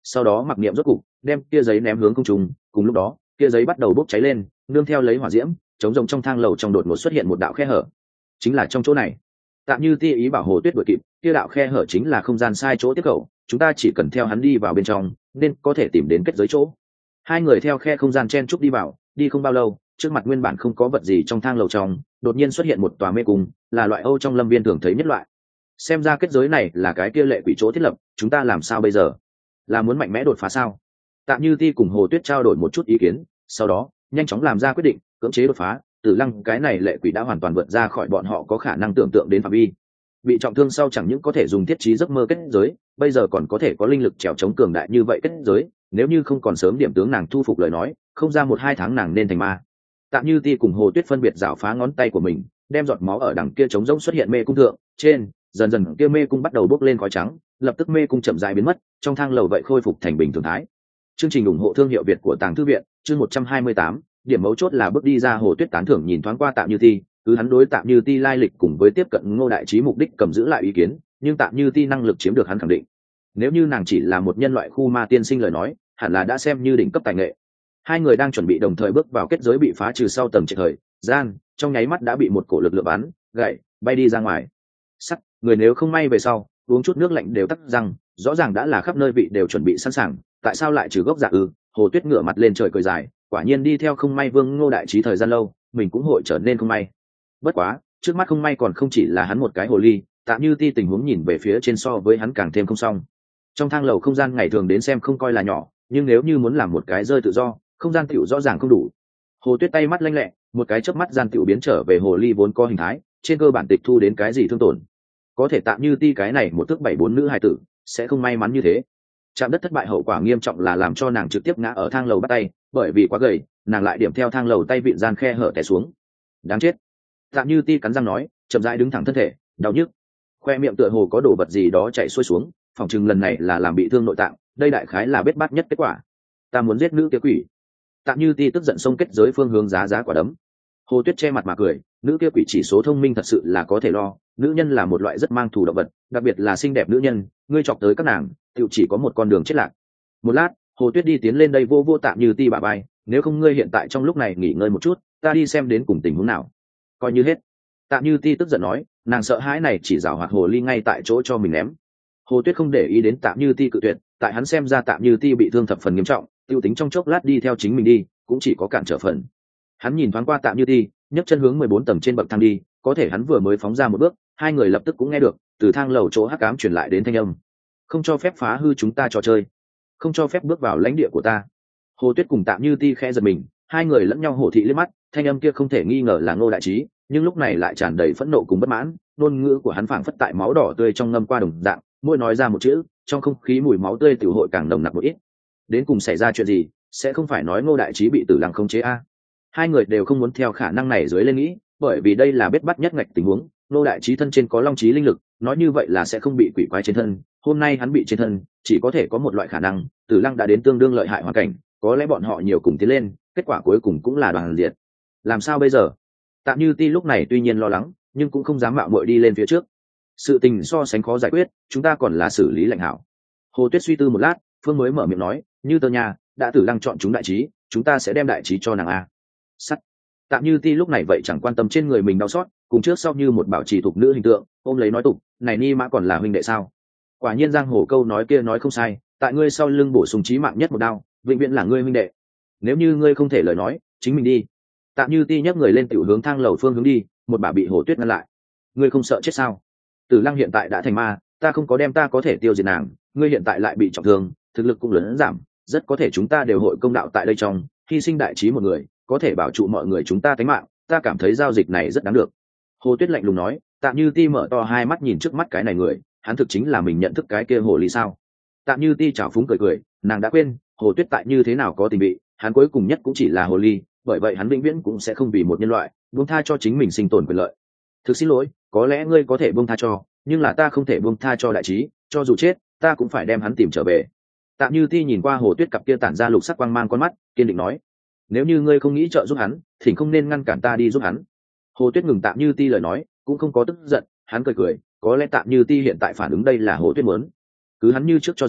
sau đó mặc niệm rốt cục đem kia giấy ném hướng không trung. Cùng lúc đó kia giấy bắt đầu bốc cháy lên, nương theo lấy hỏa diễm, chống rồng trong thang lầu trong đột ngột xuất hiện một đạo khe hở. Chính là trong chỗ này. Tạm Như Ti ý bảo Hồ Tuyết đuổi kịp, kia đạo khe hở chính là không gian sai chỗ tiếp khẩu, chúng ta chỉ cần theo hắn đi vào bên trong nên có thể tìm đến kết giới chỗ. Hai người theo khe không gian chen trúc đi vào, đi không bao lâu, trước mặt nguyên bản không có vật gì trong thang lầu trong đột nhiên xuất hiện một tòa mê cung, là loại Âu trong lâm viên thường thấy nhất loại. Xem ra kết giới này là cái kia lệ quỷ chỗ thiết lập, chúng ta làm sao bây giờ? Là muốn mạnh mẽ đột phá sao? Tạm Như Ti cùng Hồ Tuyết trao đổi một chút ý kiến, sau đó nhanh chóng làm ra quyết định, cưỡng chế đột phá. Tử Lăng cái này lệ quỷ đã hoàn toàn vượt ra khỏi bọn họ có khả năng tưởng tượng đến phạm vi. Bị trọng thương sau chẳng những có thể dùng thiết trí giấc mơ kết giới, bây giờ còn có thể có linh lực trèo chống cường đại như vậy kết giới, nếu như không còn sớm điểm tướng nàng thu phục lời nói, không ra 1-2 tháng nàng nên thành ma. Tạm Như Ti cùng Hồ Tuyết phân biệt rảo phá ngón tay của mình, đem giọt máu ở đằng kia trống rỗng xuất hiện mê cung thượng, trên, dần dần kia mê cung bắt đầu bốc lên khói trắng, lập tức mê cung chậm rãi biến mất, trong thang lầu vậy khôi phục thành bình thường thái. Chương trình ủng hộ thương hiệu Việt của Tàng Thư viện, chương 128, điểm mấu chốt là bước đi ra. Hồ Tuyết tán thưởng nhìn thoáng qua Tạm Như Ti, cứ hắn đối Tạm Như Ti lai lịch cùng với tiếp cận Ngô đại trí mục đích cầm giữ lại ý kiến, nhưng Tạm Như Ti năng lực chiếm được hắn khẳng định. Nếu như nàng chỉ là một nhân loại khu ma tiên sinh lời nói, hẳn là đã xem như đỉnh cấp tài nghệ. Hai người đang chuẩn bị đồng thời bước vào kết giới bị phá trừ sau tầng trệt thời gian, trong nháy mắt đã bị một cổ lực lượng bắn gậy bay đi ra ngoài. Sắt, người nếu không may về sau uống chút nước lạnh đều tắc răng, rõ ràng đã là khắp nơi vị đều chuẩn bị sẵn sàng, tại sao lại trừ gốc dạ ư? Hồ Tuyết ngửa mặt lên trời cười dài, quả nhiên đi theo không may vương Ngô đại trí thời gian lâu, mình cũng hội trở nên không may. Bất quá trước mắt không may còn không chỉ là hắn một cái hồ ly. Tạm Như Ti tình huống nhìn về phía trên so với hắn càng thêm không xong. Trong thang lầu không gian ngày thường đến xem không coi là nhỏ, nhưng nếu như muốn làm một cái rơi tự do, không gian tiểu rõ ràng không đủ. Hồ Tuyết tay mắt lanh lẹ, một cái chớp mắt gian tiểu biến trở về hồ ly vốn có hình thái, trên cơ bản tịch thu đến cái gì thương tổn. Có thể Tạm Như Ti cái này một thước 7-4 nữ hài tử sẽ không may mắn như thế. Chạm đất thất bại hậu quả nghiêm trọng là làm cho nàng trực tiếp ngã ở thang lầu bắt tay, bởi vì quá gầy, nàng lại điểm theo thang lầu tay vịn gian khe hở té xuống. Đáng chết. Tạm Như Ti cắn răng nói, chậm rãi đứng thẳng thân thể, đau nhức. Khoe miệng tựa hồ có đồ vật gì đó chảy xuôi xuống, phỏng chừng lần này là làm bị thương nội tạng, đây đại khái là bết bát nhất kết quả. Ta muốn giết nữ kia quỷ. Tạm Như Ti tức giận xông kết giới phương hướng giá quả đấm. Hồ Tuyết che mặt mà cười, nữ kia quỷ chỉ số thông minh thật sự là có thể lo, nữ nhân là một loại rất mang thù động vật, đặc biệt là xinh đẹp nữ nhân, ngươi chọc tới các nàng tự chỉ có một con đường chết lạc. Một lát, Hồ Tuyết đi tiến lên đây vô vô Tạm Như Ti bả vai, nếu không ngươi hiện tại trong lúc này nghỉ ngơi một chút, ta đi xem đến cùng tình huống nào. Coi như hết. Tạm Như Ti tức giận nói, nàng sợ hãi này chỉ giảo hoạt hồ ly ngay tại chỗ cho mình ném. Hồ Tuyết không để ý đến Tạm Như Ti cự tuyệt, tại hắn xem ra Tạm Như Ti bị thương thập phần nghiêm trọng, tiêu tính trong chốc lát đi theo chính mình đi cũng chỉ có cản trở phần. Hắn nhìn thoáng qua Tạm Như Ti, nhấc chân hướng 14 tầng trên bậc thang đi, có thể hắn vừa mới phóng ra một bước, hai người lập tức cũng nghe được từ thang lầu chỗ hắc ám truyền lại đến thanh âm: không cho phép phá hư chúng ta trò chơi, không cho phép bước vào lãnh địa của ta. Hồ Tuyết cùng Tạm Như Ti khẽ giật mình, hai người lẫn nhau hổ thị liếc mắt, thanh âm kia không thể nghi ngờ là Ngô đại trí, nhưng lúc này lại tràn đầy phẫn nộ cùng bất mãn, ngôn ngữ của hắn phảng phất tại máu đỏ tươi trong ngâm qua đồng dạng, mỗi nói ra một chữ, trong không khí mùi máu tươi tiểu hội càng nồng nặc một ít. Đến cùng xảy ra chuyện gì, sẽ không phải nói Ngô đại trí bị Tử Lăng khống chế a? Hai người đều không muốn theo khả năng này dưới lên nghĩ, bởi vì đây là bết bắt nhất ngạch tình huống, Ngô đại trí thân trên có long trí linh lực, nói như vậy là sẽ không bị quỷ quái trên thân, hôm nay hắn bị trên thân, chỉ có thể có một loại khả năng, Tử Lăng đã đến tương đương lợi hại hoàn cảnh, có lẽ bọn họ nhiều cùng tiến lên, kết quả cuối cùng cũng là đoàn diệt. Làm sao bây giờ? Tạm Như Ti lúc này tuy nhiên lo lắng, nhưng cũng không dám mạo muội đi lên phía trước. Sự tình so sánh khó giải quyết, chúng ta còn là xử lý lạnh hảo. Hồ Tuyết suy tư một lát, phương mới mở miệng nói, như Tơ Nha đã Tử Lăng chọn chúng đại trí, chúng ta sẽ đem đại trí cho nàng a. Sắt. Tạm Như Ti lúc này vậy chẳng quan tâm trên người mình đau xót, cùng trước sau như một bảo trì thuộc nữ hình tượng, ôm lấy nói tục, này Ni Mã còn là huynh đệ sao? Quả nhiên giang hồ câu nói kia nói không sai, tại ngươi sau lưng bổ sung chí mạng nhất một đao, vĩnh viễn là ngươi huynh đệ. Nếu như ngươi không thể lời nói, chính mình đi. Tạm Như Ti nhấc người lên tiểu hướng thang lầu phương hướng đi, một bà bị Hồ Tuyết ngăn lại. Ngươi không sợ chết sao? Tử Lăng hiện tại đã thành ma, ta không có đem ta có thể tiêu diệt nàng, ngươi hiện tại lại bị trọng thương, thực lực cũng lớn giảm, rất có thể chúng ta đều hội công đạo tại đây trong, hy sinh đại trí một người, có thể bảo trụ mọi người chúng ta tính mạng, ta cảm thấy giao dịch này rất đáng được. Hồ Tuyết lạnh lùng nói. Tạm Như Ti mở to hai mắt nhìn trước mắt cái này người, hắn thực chính là mình nhận thức cái kia hồ ly sao? Tạm Như Ti chảo phúng cười cười, nàng đã quên Hồ Tuyết tại như thế nào có tình vị, hắn cuối cùng nhất cũng chỉ là hồ ly, bởi vậy hắn vĩnh viễn cũng sẽ không vì một nhân loại buông tha cho chính mình sinh tồn quyền lợi. Thực xin lỗi, có lẽ ngươi có thể buông tha cho, nhưng là ta không thể buông tha cho đại trí, cho dù chết ta cũng phải đem hắn tìm trở về. Tạm Như Ti nhìn qua Hồ Tuyết cặp kia tản ra lục sắc quang mang con mắt, kiên định nói, nếu như ngươi không nghĩ trợ giúp hắn, thì không nên ngăn cản ta đi giúp hắn. Hồ Tuyết ngừng Tạm Như Ti lời nói, cũng không có tức giận, hắn cười cười, có lẽ Tạm Như Ti hiện tại phản ứng đây là Hồ Tuyết muốn. Cứ hắn như trước cho rằng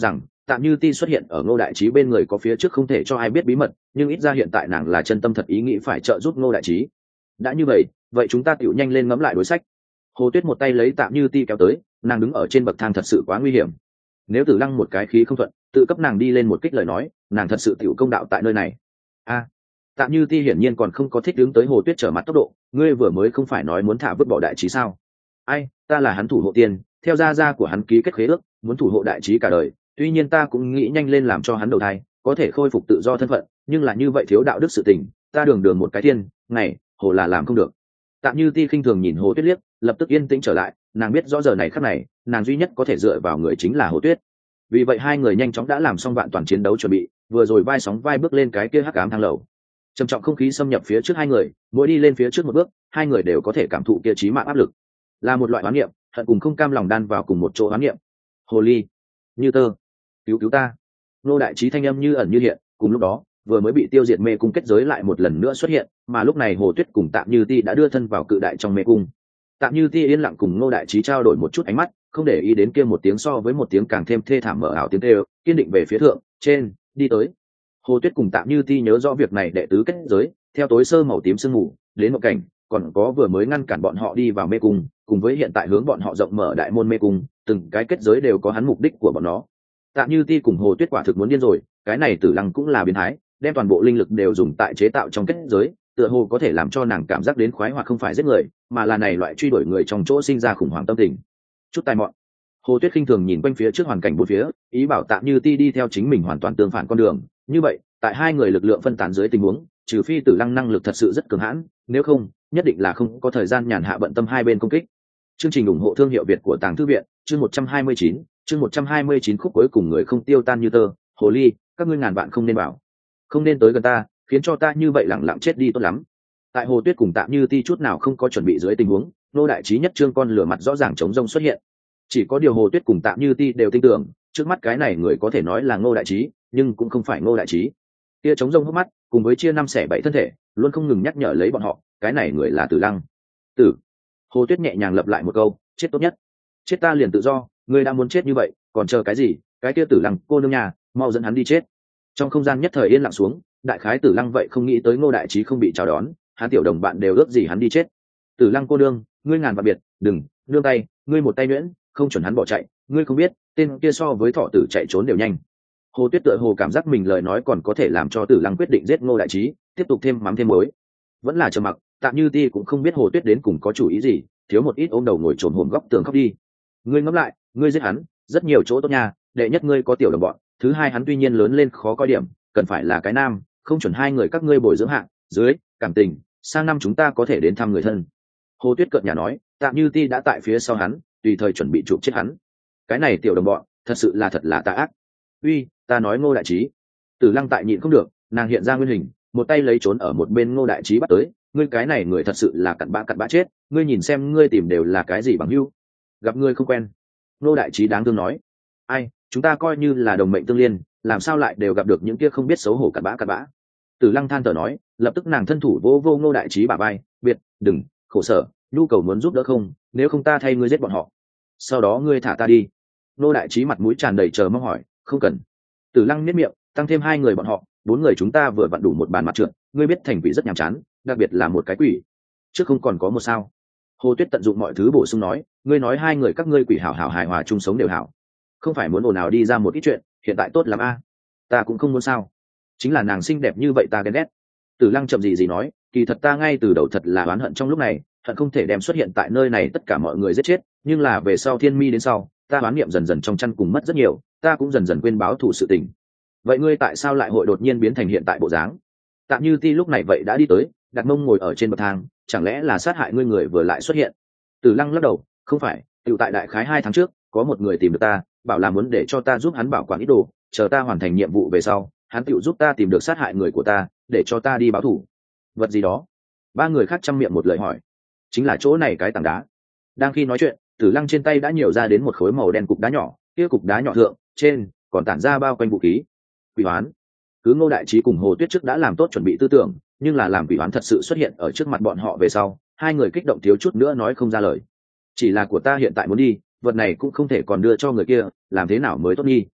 Tạm Như Ti xuất hiện ở Ngô Đại Trí bên người có phía trước không thể cho ai biết bí mật, nhưng ít ra hiện tại nàng là chân tâm thật ý nghĩ phải trợ giúp Ngô Đại Trí. Đã như vậy chúng ta tựu nhanh lên ngẫm lại đối sách. Hồ Tuyết một tay lấy Tạm Như Ti kéo tới, nàng đứng ở trên bậc thang thật sự quá nguy hiểm. Nếu Tử Lăng một cái khí không thuận, tự cấp nàng đi lên một kích lời nói, nàng thật sự tiểu công đạo tại nơi này. Tạm Như Ti hiển nhiên còn không có thích đứng tới Hồ Tuyết trở mặt tốc độ, ngươi vừa mới không phải nói muốn thả vứt bỏ Đại Trí sao? Ai, ta là hắn thủ hộ tiên, theo gia của hắn ký kết khế ước, muốn thủ hộ Đại Trí cả đời, tuy nhiên ta cũng nghĩ nhanh lên làm cho hắn đầu thai, có thể khôi phục tự do thân phận, nhưng là như vậy thiếu đạo đức sự tình, ta đường một cái thiên, này, hồ là làm không được. Tạm Như Ti khinh thường nhìn Hồ Tuyết liếc, lập tức yên tĩnh trở lại, nàng biết rõ giờ này khắc này, nàng duy nhất có thể dựa vào người chính là Hồ Tuyết. Vì vậy hai người nhanh chóng đã làm xong vạn toàn chiến đấu chuẩn bị, vừa rồi vai sóng vai bước lên cái kia hắc ám thang lầu. Trầm trọng không khí xâm nhập phía trước hai người, mỗi đi lên phía trước một bước, hai người đều có thể cảm thụ kia chí mạng áp lực. Là một loại oán niệm, hận cùng không cam lòng đan vào cùng một chỗ oán niệm. Hồ ly, Như Tơ, cứu ta. Ngô Đại Trí thanh âm như ẩn như hiện, cùng lúc đó, vừa mới bị tiêu diệt mê cung kết giới lại một lần nữa xuất hiện, mà lúc này Hồ Tuyết cùng Tạm Như Ti đã đưa thân vào cự đại trong mê cung. Tạm Như Ti yên lặng cùng Ngô Đại Trí trao đổi một chút ánh mắt, không để ý đến kia một tiếng so với một tiếng càng thêm thê thảm mở ảo tiếng kêu, kiên định về phía thượng, trên, đi tới. Hồ Tuyết cùng Tạm Như Ti nhớ rõ việc này đệ tứ kết giới, theo tối sơ màu tím sương mù, đến một cảnh, còn có vừa mới ngăn cản bọn họ đi vào mê cung, cùng với hiện tại hướng bọn họ rộng mở đại môn mê cung, từng cái kết giới đều có hắn mục đích của bọn nó. Tạm Như Ti cùng Hồ Tuyết quả thực muốn điên rồi, cái này Tử Lăng cũng là biến thái, đem toàn bộ linh lực đều dùng tại chế tạo trong kết giới, tựa hồ có thể làm cho nàng cảm giác đến khoái hoạt không phải giết người, mà là này loại truy đuổi người trong chỗ sinh ra khủng hoảng tâm tình. Chút tai mọn. Hồ Tuyết khinh thường nhìn quanh phía trước hoàn cảnh bốn phía, ý bảo Tạm Như Ti đi theo chính mình hoàn toàn tương phản con đường. Như vậy, tại hai người lực lượng phân tán dưới tình huống, trừ phi Tử Lăng năng lực thật sự rất cường hãn, nếu không, nhất định là không có thời gian nhàn hạ bận tâm hai bên công kích. Chương trình ủng hộ thương hiệu Việt của Tàng Thư viện, chương 129 khúc cuối cùng người không tiêu tan như tơ, hồ ly, các ngươi ngàn vạn không nên bảo, không nên tới gần ta, khiến cho ta như vậy lẳng lặng chết đi tốt lắm. Tại Hồ Tuyết cùng Tạm Như Ti chút nào không có chuẩn bị dưới tình huống, Ngô Đại Trí nhất trương con lửa mặt rõ ràng chống rông xuất hiện. Chỉ có điều Hồ Tuyết cùng Tạm Như Ti đều tin tưởng, trước mắt cái này người có thể nói là Ngô Đại Trí, nhưng cũng không phải Ngô Đại Trí. Kia chống rông hốc mắt, cùng với chia năm xẻ bảy thân thể, luôn không ngừng nhắc nhở lấy bọn họ, cái này người là Tử Lăng. Tử. Hồ Tuyết nhẹ nhàng lặp lại một câu, chết tốt nhất. Chết ta liền tự do, ngươi đã muốn chết như vậy, còn chờ cái gì? Cái kia Tử Lăng, cô nương nhà, mau dẫn hắn đi chết. Trong không gian nhất thời yên lặng xuống, đại khái Tử Lăng vậy không nghĩ tới Ngô Đại Trí không bị chào đón, hắn tiểu đồng bạn đều ước gì hắn đi chết. Tử Lăng cô nương, ngươi ngàn vạn biệt, đừng nương tay, ngươi một tay nhuyễn, không chuẩn hắn bỏ chạy, ngươi không biết, tên kia so với thọ tử chạy trốn đều nhanh. Hồ Tuyết tựa hồ cảm giác mình lời nói còn có thể làm cho Tử Lăng quyết định giết Ngô Đại Trí, tiếp tục thêm mắm thêm muối. Vẫn là trầm mặc, Tạm Như Ti cũng không biết Hồ Tuyết đến cùng có chủ ý gì, thiếu một ít ôm đầu ngồi trồn hổm góc tường khóc đi. Ngươi ngẫm lại, ngươi giết hắn, rất nhiều chỗ tốt nha, đệ nhất ngươi có tiểu đồng bọn, thứ hai hắn tuy nhiên lớn lên khó coi điểm, cần phải là cái nam, không chuẩn hai người các ngươi bồi dưỡng hạng, dưới, cảm tình, sang năm chúng ta có thể đến thăm người thân. Hồ Tuyết cợt nhả nói, Tạm Như Ti đã tại phía sau hắn, tùy thời chuẩn bị chụp chết hắn. Cái này tiểu đồng bọn, thật là tà ác. Uy, ta nói Ngô Đại Trí. Tử Lăng tại nhịn không được, nàng hiện ra nguyên hình, một tay lấy trốn ở một bên Ngô Đại Trí bắt tới, ngươi cái này người thật sự là cặn bã chết, ngươi nhìn xem ngươi tìm đều là cái gì bằng hữu, gặp ngươi không quen. Ngô Đại Trí đáng thương nói, ai, chúng ta coi như là đồng mệnh tương liên, làm sao lại đều gặp được những kia không biết xấu hổ cặn bã. Tử Lăng than thở nói, lập tức nàng thân thủ vô Ngô Đại Trí bả vai, biệt, đừng, khổ sở, nhu cầu muốn giúp đỡ không, nếu không ta thay ngươi giết bọn họ, sau đó ngươi thả ta đi. Ngô Đại Trí mặt mũi tràn đầy chờ mong hỏi, không cần. Tử Lăng miết miệng, tăng thêm hai người bọn họ, bốn người chúng ta vừa vặn đủ một bàn mặt trượt, ngươi biết thành quỷ rất nhàm chán, đặc biệt là một cái quỷ, trước không còn có một sao. Hồ Tuyết tận dụng mọi thứ bổ sung nói, ngươi nói hai người các ngươi quỷ hảo hài hòa chung sống đều hảo, không phải muốn ồn ào đi ra một ít chuyện, hiện tại tốt lắm a. Ta cũng không muốn sao, chính là nàng xinh đẹp như vậy ta ghen ghét. Tử Lăng chậm gì nói, kỳ thật ta ngay từ đầu thật là oán hận trong lúc này, hận không thể đem xuất hiện tại nơi này tất cả mọi người giết chết, nhưng là về sau Thiên Mi đến sau, ta oán niệm dần dần trong chăn cùng mất rất nhiều, ta cũng dần dần quên báo thù sự tình. Vậy ngươi tại sao lại hội đột nhiên biến thành hiện tại bộ dáng? Tạm Như Ti lúc này vậy đã đi tới, đặt mông ngồi ở trên bậc thang, chẳng lẽ là sát hại ngươi người vừa lại xuất hiện? Tử Lăng lắc đầu, không phải, tự tại đại khái 2 tháng trước, có một người tìm được ta, bảo là muốn để cho ta giúp hắn bảo quản ít đồ, chờ ta hoàn thành nhiệm vụ về sau, hắn tự giúp ta tìm được sát hại người của ta, để cho ta đi báo thù. Vật gì đó? 3 người khác chăm miệng một lời hỏi. Chính là chỗ này cái tảng đá. Đang khi nói chuyện, Tử Lăng trên tay đã nhiều ra đến một khối màu đen cục đá nhỏ, kia cục đá nhỏ thượng, trên còn tản ra bao quanh vũ khí. Quỷ hoán. Cứ Ngô Đại Trí cùng Hồ Tuyết trước đã làm tốt chuẩn bị tư tưởng, nhưng là làm quỷ hoán thật sự xuất hiện ở trước mặt bọn họ về sau, hai người kích động thiếu chút nữa nói không ra lời. Chỉ là của ta hiện tại muốn đi, vật này cũng không thể còn đưa cho người kia, làm thế nào mới tốt nghi.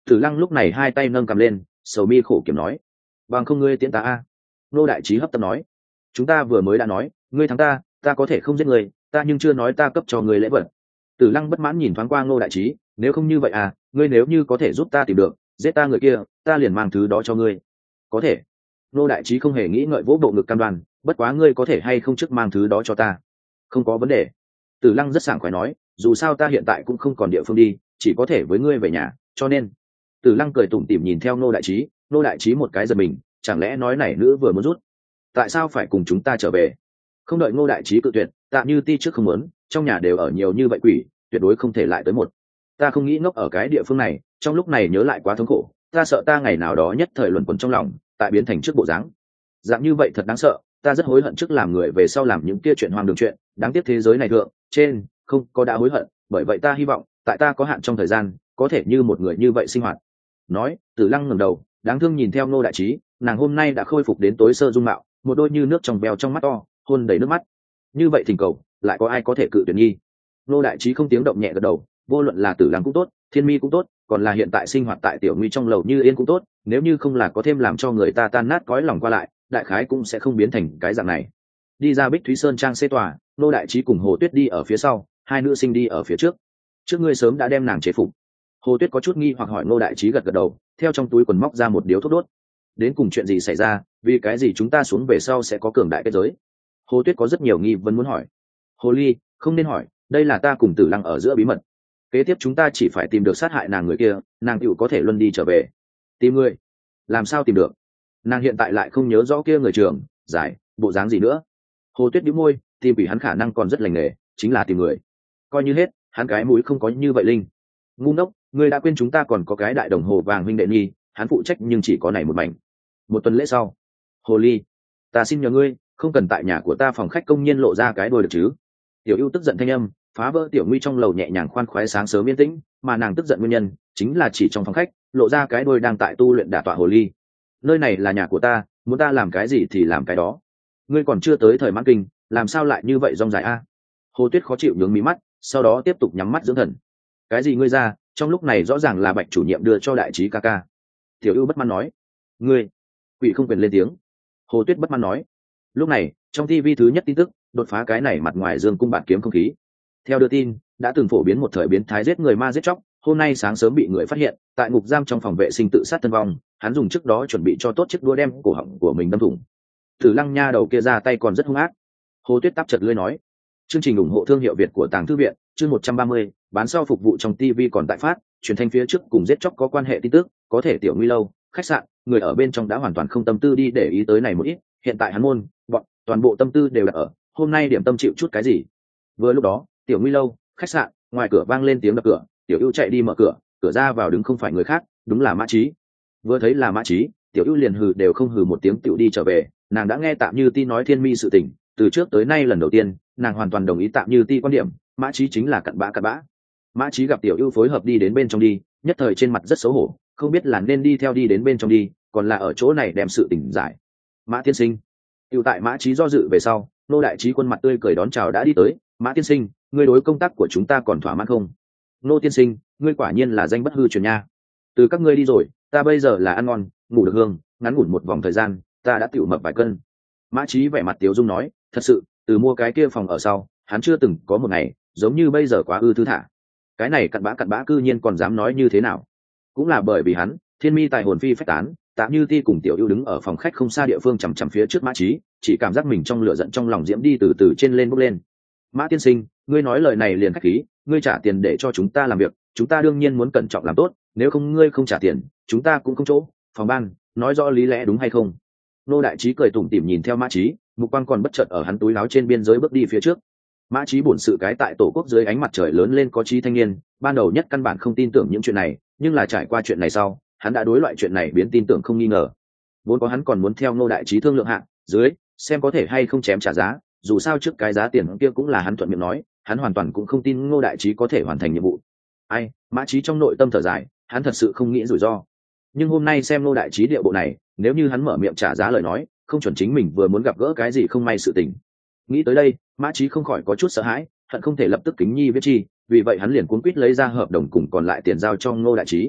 Tử Lăng lúc này hai tay nâng cầm lên, sầu mi khổ kiểm nói: bằng không ngươi tiễn ta a. Ngô đại trí hấp tấp nói: chúng ta vừa mới đã nói ngươi thắng ta, ta có thể không giết ngươi, ta nhưng chưa nói ta cấp cho ngươi lễ vật. Tử Lăng bất mãn nhìn thoáng qua Ngô đại trí: nếu không như vậy à, ngươi nếu như có thể giúp ta tìm được giết ta người kia, ta liền mang thứ đó cho ngươi. Có thể. Ngô đại trí không hề nghĩ ngợi vỗ bộ ngực cam đoan: bất quá ngươi có thể hay không trước mang thứ đó cho ta. Không có vấn đề. Tử Lăng rất sảng khoái nói: dù sao ta hiện tại cũng không còn địa phương đi, chỉ có thể với ngươi về nhà, cho nên. Tử Lăng cười tủm tỉm nhìn theo Ngô đại trí. Ngô đại trí một cái giật mình, chẳng lẽ nói này nữ vừa muốn rút? Tại sao phải cùng chúng ta trở về? Không đợi Ngô đại trí cự tuyệt, Tạ Như Ti trước không muốn, trong nhà đều ở nhiều như vậy quỷ, tuyệt đối không thể lại tới một. Ta không nghĩ ngốc ở cái địa phương này, trong lúc này nhớ lại quá thống khổ, ta sợ ta ngày nào đó nhất thời luẩn quẩn trong lòng, tại biến thành trước bộ dáng. Dạng như vậy thật đáng sợ, ta rất hối hận trước làm người về sau làm những kia chuyện hoang đường chuyện, đáng tiếc thế giới này thượng, trên, không có đã hối hận, bởi vậy ta hy vọng, tại ta có hạn trong thời gian, có thể như một người như vậy sinh hoạt. Nói, Tử Lăng ngẩng đầu, đáng thương nhìn theo Ngô đại trí, nàng hôm nay đã khôi phục đến tối sơ dung mạo, một đôi như nước trong veo trong mắt to, hôn đầy nước mắt. Như vậy thỉnh cầu, lại có ai có thể cự tuyệt nghi? Ngô đại trí không tiếng động nhẹ gật đầu, vô luận là Tử Lăng cũng tốt, Thiên Mi cũng tốt, còn là hiện tại sinh hoạt tại Tiểu Nguy trong lầu Như Yên cũng tốt, nếu như không là có thêm làm cho người ta tan nát cõi lòng qua lại, đại khái cũng sẽ không biến thành cái dạng này. Đi ra Bích Thúy Sơn trang xê tòa, Ngô đại trí cùng Hồ Tuyết đi ở phía sau, hai nữ sinh đi ở phía trước. Trước ngươi sớm đã đem nàng chế phục. Hồ Tuyết có chút nghi hoặc hỏi. Ngô đại trí gật gật đầu, theo trong túi quần móc ra một điếu thuốc đốt. Đến cùng chuyện gì xảy ra, vì cái gì chúng ta xuống về sau sẽ có cường đại kết giới? Hồ Tuyết có rất nhiều nghi vấn muốn hỏi. Hồ ly, không nên hỏi, đây là ta cùng Tử Lăng ở giữa bí mật. Kế tiếp chúng ta chỉ phải tìm được sát hại nàng người kia, nàng tựu có thể luân đi trở về. Tìm người? Làm sao tìm được? Nàng hiện tại lại không nhớ rõ kia người trường giải bộ dáng gì nữa. Hồ Tuyết bĩu môi, tìm vì hắn khả năng còn rất lành nghề, chính là tìm người. Coi như hết, hắn cái mũi không có như vậy linh. Ngu ngốc, ngươi đã quên chúng ta còn có cái đại đồng hồ vàng huynh đệ nhi, hắn phụ trách nhưng chỉ có này một mảnh. Một tuần lễ sau, Hồ ly, ta xin nhờ ngươi, không cần tại nhà của ta phòng khách công nhiên lộ ra cái đôi được chứ? Tiểu ưu tức giận thanh âm phá vỡ Tiểu Nguy trong lầu nhẹ nhàng khoan khoái sáng sớm yên tĩnh, mà nàng tức giận nguyên nhân chính là chỉ trong phòng khách lộ ra cái đôi đang tại tu luyện đả tọa Hồ ly. Nơi này là nhà của ta, muốn ta làm cái gì thì làm cái đó. Ngươi còn chưa tới thời mãn kinh, làm sao lại như vậy rong dài a? Hồ Tuyết khó chịu nhướng mí mắt, sau đó tiếp tục nhắm mắt dưỡng thần. Cái gì ngươi ra, trong lúc này rõ ràng là Bạch chủ nhiệm đưa cho đại trí ca ca. Tiểu ưu bất mãn nói. Ngươi, quỷ không quyền lên tiếng. Hồ Tuyết bất mãn nói. Lúc này, trong TV thứ nhất tin tức đột phá cái này mặt ngoài dương cung bạt kiếm không khí. Theo đưa tin, đã từng phổ biến một thời biến thái giết người ma giết chóc, hôm nay sáng sớm bị người phát hiện tại ngục giam trong phòng vệ sinh tự sát thân vong. Hắn dùng trước đó chuẩn bị cho tốt chiếc đũa đem cổ họng của mình đâm thủng. Tử Lăng nha đầu kia ra tay còn rất hung ác. Hồ Tuyết táp chật lưỡi nói. Chương trình ủng hộ thương hiệu Việt của Tàng Thư viện, chương 130, bán sau phục vụ trong TV còn tại phát, truyền thanh phía trước cùng giết chóc có quan hệ tin tức, có thể Tiểu Nguy lâu, khách sạn, người ở bên trong đã hoàn toàn không tâm tư đi để ý tới này một ít, hiện tại hắn môn, bọn, toàn bộ tâm tư đều đặt ở, hôm nay điểm tâm chịu chút cái gì. Vừa lúc đó, Tiểu Nguy lâu, khách sạn, ngoài cửa vang lên tiếng đập cửa, Tiểu Ưu chạy đi mở cửa, cửa ra vào đứng không phải người khác, đúng là Mã Chí. Vừa thấy là Mã Chí, Tiểu Ưu liền hừ đều không hừ một tiếng tựu đi trở về, nàng đã nghe Tạm Như Ti nói Thiên Mi sự tình, từ trước tới nay lần đầu tiên, nàng hoàn toàn đồng ý Tạm Như Ti quan điểm, Mã Chí chính là cặn bã. Mã Chí gặp Tiểu Ưu phối hợp đi đến bên trong đi, nhất thời trên mặt rất xấu hổ, không biết là nên đi theo đi đến bên trong đi, còn là ở chỗ này đem sự tình giải. Mã tiên sinh. Tiểu tại Mã Chí do dự về sau, Nô đại trí quân mặt tươi cười đón chào đã đi tới. Mã tiên sinh, ngươi đối công tác của chúng ta còn thỏa mãn không? Nô tiên sinh, ngươi quả nhiên là danh bất hư truyền nha. Từ các ngươi đi rồi, ta bây giờ là ăn ngon, ngủ được hương, ngắn ngủn một vòng thời gian, ta đã tiểu mập vài cân. Mã Chí vẻ mặt tiếu dung nói, thật sự, từ mua cái kia phòng ở sau, hắn chưa từng có một ngày giống như bây giờ quá ư thư thả. Cái này cặn bã cư nhiên còn dám nói như thế nào? Cũng là bởi vì hắn, Thiên Mi tài hồn phi phách tán, Tạm Như Ti cùng Tiểu Ưu đứng ở phòng khách không xa địa phương chằm chằm phía trước Mã Chí, chỉ cảm giác mình trong lửa giận trong lòng diễm đi từ từ trên lên bốc lên. Mã tiên sinh, ngươi nói lời này liền khách khí, ngươi trả tiền để cho chúng ta làm việc, chúng ta đương nhiên muốn cẩn trọng làm tốt, nếu không ngươi không trả tiền, chúng ta cũng không chỗ. Phòng ban, nói rõ lý lẽ đúng hay không? Nô đại trí cười tủm tỉm nhìn theo Mã Chí, mục quang còn bất chợt ở hắn túi áo trên biên giới bước đi phía trước. Mã Chí buồn sự cái tại tổ quốc dưới ánh mặt trời lớn lên có trí thanh niên, ban đầu nhất căn bản không tin tưởng những chuyện này, nhưng là trải qua chuyện này sau, hắn đã đối loại chuyện này biến tin tưởng không nghi ngờ. Vốn có hắn còn muốn theo Nô đại trí thương lượng hạng dưới, xem có thể hay không chém trả giá, dù sao trước cái giá tiền kia cũng là hắn thuận miệng nói, hắn hoàn toàn cũng không tin Ngô đại trí có thể hoàn thành nhiệm vụ. Ai, Mã Chí trong nội tâm thở dài, hắn thật sự không nghĩ rủi ro. Nhưng hôm nay xem Ngô đại trí điệu bộ này, nếu như hắn mở miệng trả giá lời nói, không chuẩn chính mình vừa muốn gặp gỡ cái gì không may sự tình. Nghĩ tới đây, Mã Chí không khỏi có chút sợ hãi, hận không thể lập tức kính nhi viết chi, vì vậy hắn liền cuống quýt lấy ra hợp đồng cùng còn lại tiền giao cho Ngô đại trí.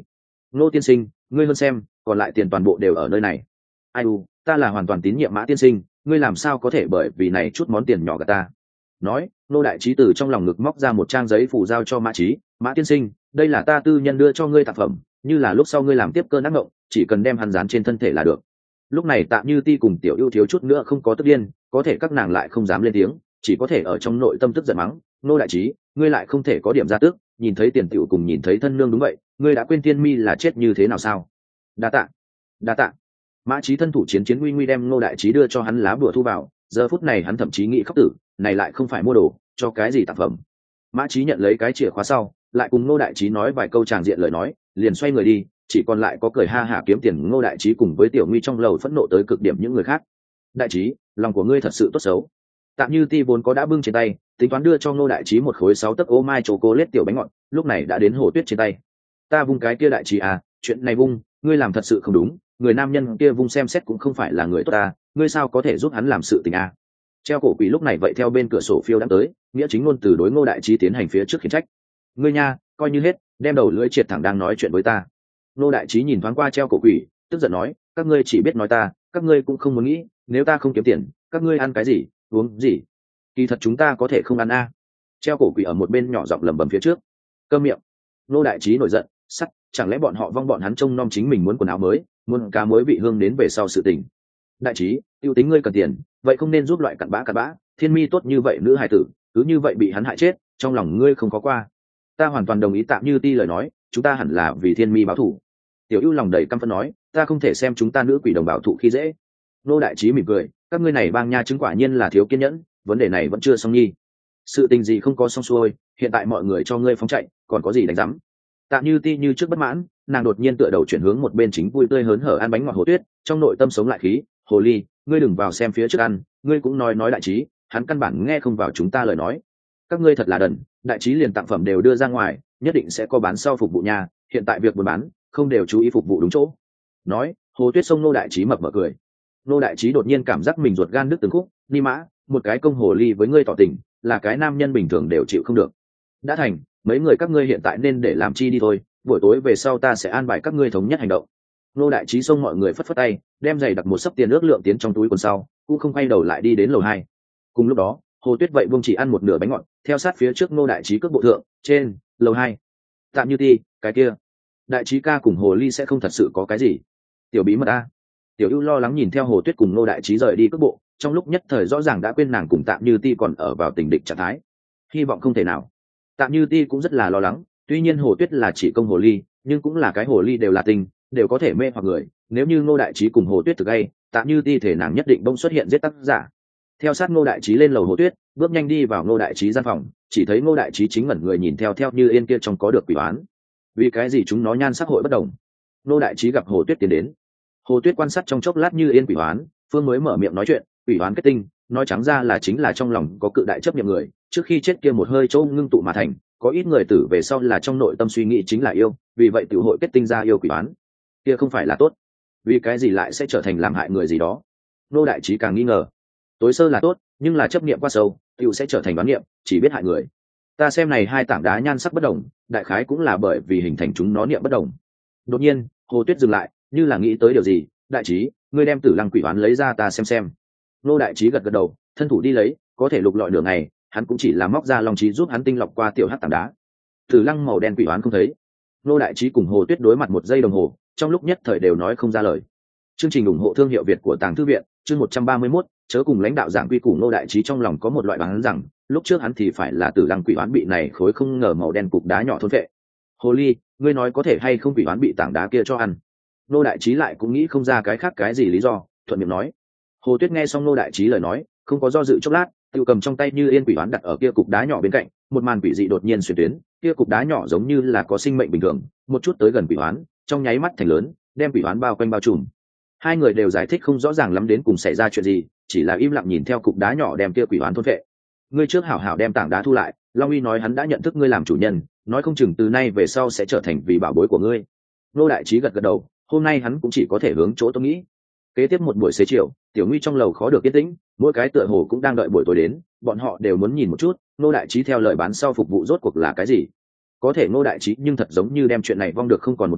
Ngô tiên sinh, ngươi hơn xem, còn lại tiền toàn bộ đều ở nơi này. Ai u, ta là hoàn toàn tín nhiệm Mã tiên sinh, ngươi làm sao có thể bởi vì này chút món tiền nhỏ gạt ta. Nói, Ngô đại trí từ trong lòng ngực móc ra một trang giấy phủ giao cho Mã Trí. Mã tiên sinh, đây là ta tư nhân đưa cho ngươi tặng phẩm, như là lúc sau ngươi làm tiếp cơn ác mộng, chỉ cần đem hắn dán trên thân thể là được. Lúc này Tạ Như Ti cùng Tiểu Ưu thiếu chút nữa không có tức điên, có thể các nàng lại không dám lên tiếng, chỉ có thể ở trong nội tâm tức giận mắng. Ngô đại trí, ngươi lại không thể có điểm ra tức, nhìn thấy tiền tiểu cùng nhìn thấy thân nương đúng vậy, ngươi đã quên Tiên Mi là chết như thế nào sao? Đa tạ, đa tạ. Mã Trí thân thủ chiến nguy nguy đem Ngô đại trí đưa cho hắn lá bùa thu vào, giờ phút này hắn thậm chí nghĩ khóc tử, này lại không phải mua đồ, cho cái gì tặng phẩm. Mã Trí nhận lấy cái chìa khóa sau, lại cùng Ngô đại trí nói vài câu tràng diện lời nói, liền xoay người đi, chỉ còn lại có cười ha hả kiếm tiền Ngô đại trí cùng với Tiểu Nguy trong lầu phẫn nộ tới cực điểm những người khác. Đại trí, lòng của ngươi thật sự tốt xấu. Tạm Như Ti vốn có đã bưng trên tay, tính toán đưa cho Ngô đại trí một khối 6 tấc ô mai chocolate tiểu bánh ngọt, lúc này đã đến Hồ Tuyết trên tay. Ta vung cái kia đại trí à, chuyện này vung, ngươi làm thật sự không đúng, người nam nhân kia vung xem xét cũng không phải là người tốt ta, ngươi sao có thể giúp hắn làm sự tình à? Treo cổ quỷ lúc này vậy theo bên cửa sổ phiêu đang tới, nghĩa chính ngôn từ đối Ngô đại trí tiến hành phía trước khiển trách. Ngươi nha, coi như hết, đem đầu lưỡi triệt thẳng đang nói chuyện với ta. Ngô đại trí nhìn thoáng qua treo cổ quỷ, tức giận nói, các ngươi chỉ biết nói ta, các ngươi cũng không muốn nghĩ, nếu ta không kiếm tiền, các ngươi ăn cái gì, uống gì? Kỳ thật chúng ta có thể không ăn a. Treo cổ quỷ ở một bên nhỏ giọng lẩm bẩm phía trước. Câm miệng. Ngô đại trí nổi giận, sắt, chẳng lẽ bọn họ vong bọn hắn trông nom chính mình muốn quần áo mới, muốn cá mới vị hương đến về sau sự tình. Đại trí, tiêu tính ngươi cần tiền, vậy không nên giúp loại cặn bã, Thiên Mi tốt như vậy nữ hài tử, cứ như vậy bị hắn hại chết, trong lòng ngươi không có qua. Ta hoàn toàn đồng ý Tạm Như Ti lời nói, chúng ta hẳn là vì Thiên Mi báo thù. Tiểu Ưu lòng đầy căm phẫn nói, ta không thể xem chúng ta nữ quỷ đồng bảo thụ khi dễ. Ngô đại trí mỉm cười, các ngươi này bang nha chứng quả nhiên là thiếu kiên nhẫn, vấn đề này vẫn chưa xong nhi. Sự tình gì không có xong xuôi, hiện tại mọi người cho ngươi phóng chạy, còn có gì đánh rắm. Tạm Như Ti như trước bất mãn, nàng đột nhiên tựa đầu chuyển hướng một bên chính vui tươi hớn hở ăn bánh ngọt Hồ Tuyết, trong nội tâm sống lại khí. Hồ ly, ngươi đừng vào xem phía trước ăn, ngươi cũng nói đại trí, hắn căn bản nghe không vào chúng ta lời nói. Các ngươi thật là đần, đại trí liền tặng phẩm đều đưa ra ngoài, nhất định sẽ có bán sau phục vụ nhà, hiện tại việc buôn bán không đều chú ý phục vụ đúng chỗ. Nói, Hồ Tuyết xông Ngô đại trí mập mờ cười. Ngô đại trí đột nhiên cảm giác mình ruột gan đứt từng khúc, ni mã, một cái công hồ ly với ngươi tỏ tình, là cái nam nhân bình thường đều chịu không được. Đã thành, mấy người các ngươi hiện tại nên để làm chi đi thôi, buổi tối về sau ta sẽ an bài các ngươi thống nhất hành động. Ngô đại trí xông mọi người phất phất tay, đem giày đặt một sấp tiền ước lượng tiến trong túi quần sau, cũng không quay đầu lại đi đến lầu 2. Cùng lúc đó, Hồ Tuyết vậy vương chỉ ăn một nửa bánh ngọt, theo sát phía trước Ngô đại trí cước bộ thượng, trên lầu 2. Tạm Như Ti, cái kia, đại trí ca cùng hồ ly sẽ không thật sự có cái gì. Tiểu bí mật a. Tiểu Ưu lo lắng nhìn theo Hồ Tuyết cùng Ngô đại trí rời đi cước bộ, trong lúc nhất thời rõ ràng đã quên nàng cùng Tạm Như Ti còn ở vào tình địch trạng thái. Hy vọng không thể nào. Tạm Như Ti cũng rất là lo lắng, tuy nhiên Hồ Tuyết là chỉ công hồ ly, nhưng cũng là cái hồ ly đều là tình, đều có thể mê hoặc người, nếu như Ngô đại trí cùng Hồ Tuyết thực gây, Tạm Như Ti thể nàng nhất định bỗng xuất hiện giết tác giả. Theo sát Ngô đại trí lên lầu Hồ Tuyết, bước nhanh đi vào Ngô đại trí gian phòng, chỉ thấy Ngô đại trí chính ngẩn người nhìn theo Như Yên kia trong có được quỷ oán. Vì cái gì chúng nó nhan sắc hội bất đồng? Ngô đại trí gặp Hồ Tuyết tiến đến. Hồ Tuyết quan sát trong chốc lát Như Yên quỷ oán, phương mới mở miệng nói chuyện, quỷ oán kết tinh, nói trắng ra là chính là trong lòng có cự đại chấp niệm người, trước khi chết kia một hơi chỗ ngưng tụ mà thành, có ít người tử về sau là trong nội tâm suy nghĩ chính là yêu, vì vậy tiểu hội kết tinh ra yêu quỷ oán. Kia không phải là tốt, vì cái gì lại sẽ trở thành làm hại người gì đó? Ngô đại trí càng nghi ngờ. Tối sơ là tốt, nhưng là chấp niệm quá sâu, tiểu sẽ trở thành đoán niệm, chỉ biết hại người. Ta xem này hai tảng đá nhan sắc bất đồng, đại khái cũng là bởi vì hình thành chúng nó niệm bất đồng. Đột nhiên, Hồ Tuyết dừng lại, như là nghĩ tới điều gì. Đại trí, ngươi đem Tử Lăng quỷ oán lấy ra ta xem. Ngô đại trí gật gật đầu, thân thủ đi lấy, có thể lục lọi nửa ngày, hắn cũng chỉ là móc ra long trí giúp hắn tinh lọc qua tiểu hắc tảng đá. Tử Lăng màu đen quỷ oán không thấy. Ngô đại trí cùng Hồ Tuyết đối mặt 1 giây đồng hồ, trong lúc nhất thời đều nói không ra lời. Chương trình ủng hộ thương hiệu Việt của Tàng Thư viện, chương 131, chớ cùng lãnh đạo giảng quy củ. Ngô đại trí trong lòng có một loại đoán rằng, lúc trước hắn thì phải là Tử Lăng quỷ oán bị này khối không ngờ màu đen cục đá nhỏ thôn vệ. Hồ ly, ngươi nói có thể hay không quỷ oán bị tảng đá kia cho ăn? Ngô đại trí lại cũng nghĩ không ra cái khác cái gì lý do, thuận miệng nói. Hồ Tuyết nghe xong Ngô đại trí lời nói, không có do dự chốc lát, tự cầm trong tay Như Yên quỷ oán đặt ở kia cục đá nhỏ bên cạnh, một màn quỷ dị đột nhiên xuyên tuyến, kia cục đá nhỏ giống như là có sinh mệnh bình thường, một chút tới gần quỷ oán, trong nháy mắt thành lớn, đem quỷ oán bao quanh bao trùm. Hai người đều giải thích không rõ ràng lắm đến cùng xảy ra chuyện gì, chỉ là im lặng nhìn theo cục đá nhỏ đem kia quỷ oán thôn phệ. Ngươi trước hảo hảo đem tảng đá thu lại, Long Uy nói hắn đã nhận thức ngươi làm chủ nhân, nói không chừng từ nay về sau sẽ trở thành vì bảo bối của ngươi. Ngô đại trí gật gật đầu, hôm nay hắn cũng chỉ có thể hướng chỗ tôi nghĩ. Kế tiếp một buổi xế chiều, Tiểu Nguy trong lầu khó được yên tĩnh, mỗi cái tựa hồ cũng đang đợi buổi tối đến, bọn họ đều muốn nhìn một chút Ngô đại trí theo lời bán sau phục vụ rốt cuộc là cái gì. Có thể Ngô đại trí nhưng thật giống như đem chuyện này vong được không còn một mảnh,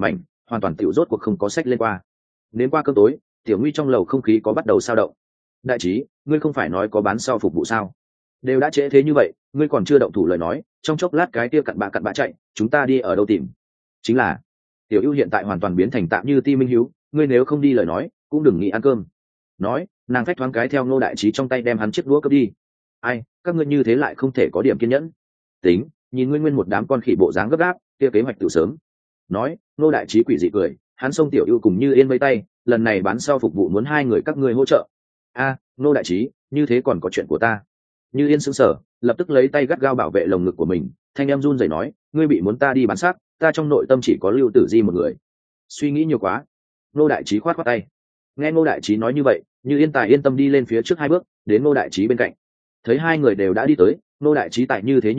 hoàn toàn tiểu rốt cuộc không có sách lên qua. Đến qua cơm tối, Tiểu Nguy trong lầu không khí có bắt đầu sao động. Đại trí, ngươi không phải nói có bán sau phục vụ sao? Đều đã trễ thế như vậy, ngươi còn chưa động thủ lời nói, trong chốc lát cái kia cặn bạ chạy, chúng ta đi ở đâu tìm? Chính là Tiểu ưu hiện tại hoàn toàn biến thành tạm như Ti Minh Hiếu, ngươi nếu không đi lời nói, cũng đừng nghĩ ăn cơm. Nói, nàng phách thoáng cái theo Ngô Đại Trí trong tay đem hắn chiếc đũa cướp đi. Ai, các ngươi như thế lại không thể có điểm kiên nhẫn. Tính, nhìn nguyên một đám con khỉ bộ dáng gấp gáp, kia kế hoạch tự sớm. Nói, Ngô Đại Trí quỷ dị cười, hắn xông Tiểu ưu cùng Như Yên vây tay, lần này bán sau phục vụ muốn hai người các ngươi hỗ trợ. A, Ngô Đại Trí, như thế còn có chuyện của ta. Như Yên sững sờ, lập tức lấy tay gắt gao bảo vệ lồng ngực của mình, thanh em run rẩy nói, ngươi bị muốn ta đi bán xác, ta trong nội tâm chỉ có Lưu Tử Di một người. Suy nghĩ nhiều quá. Ngô Đại Trí khoát tay. Nghe Ngô Đại Trí nói như vậy, Như Yên Tài yên tâm đi lên phía trước hai bước, đến Ngô Đại Trí bên cạnh. Thấy hai người đều đã đi tới, Ngô Đại Trí tại như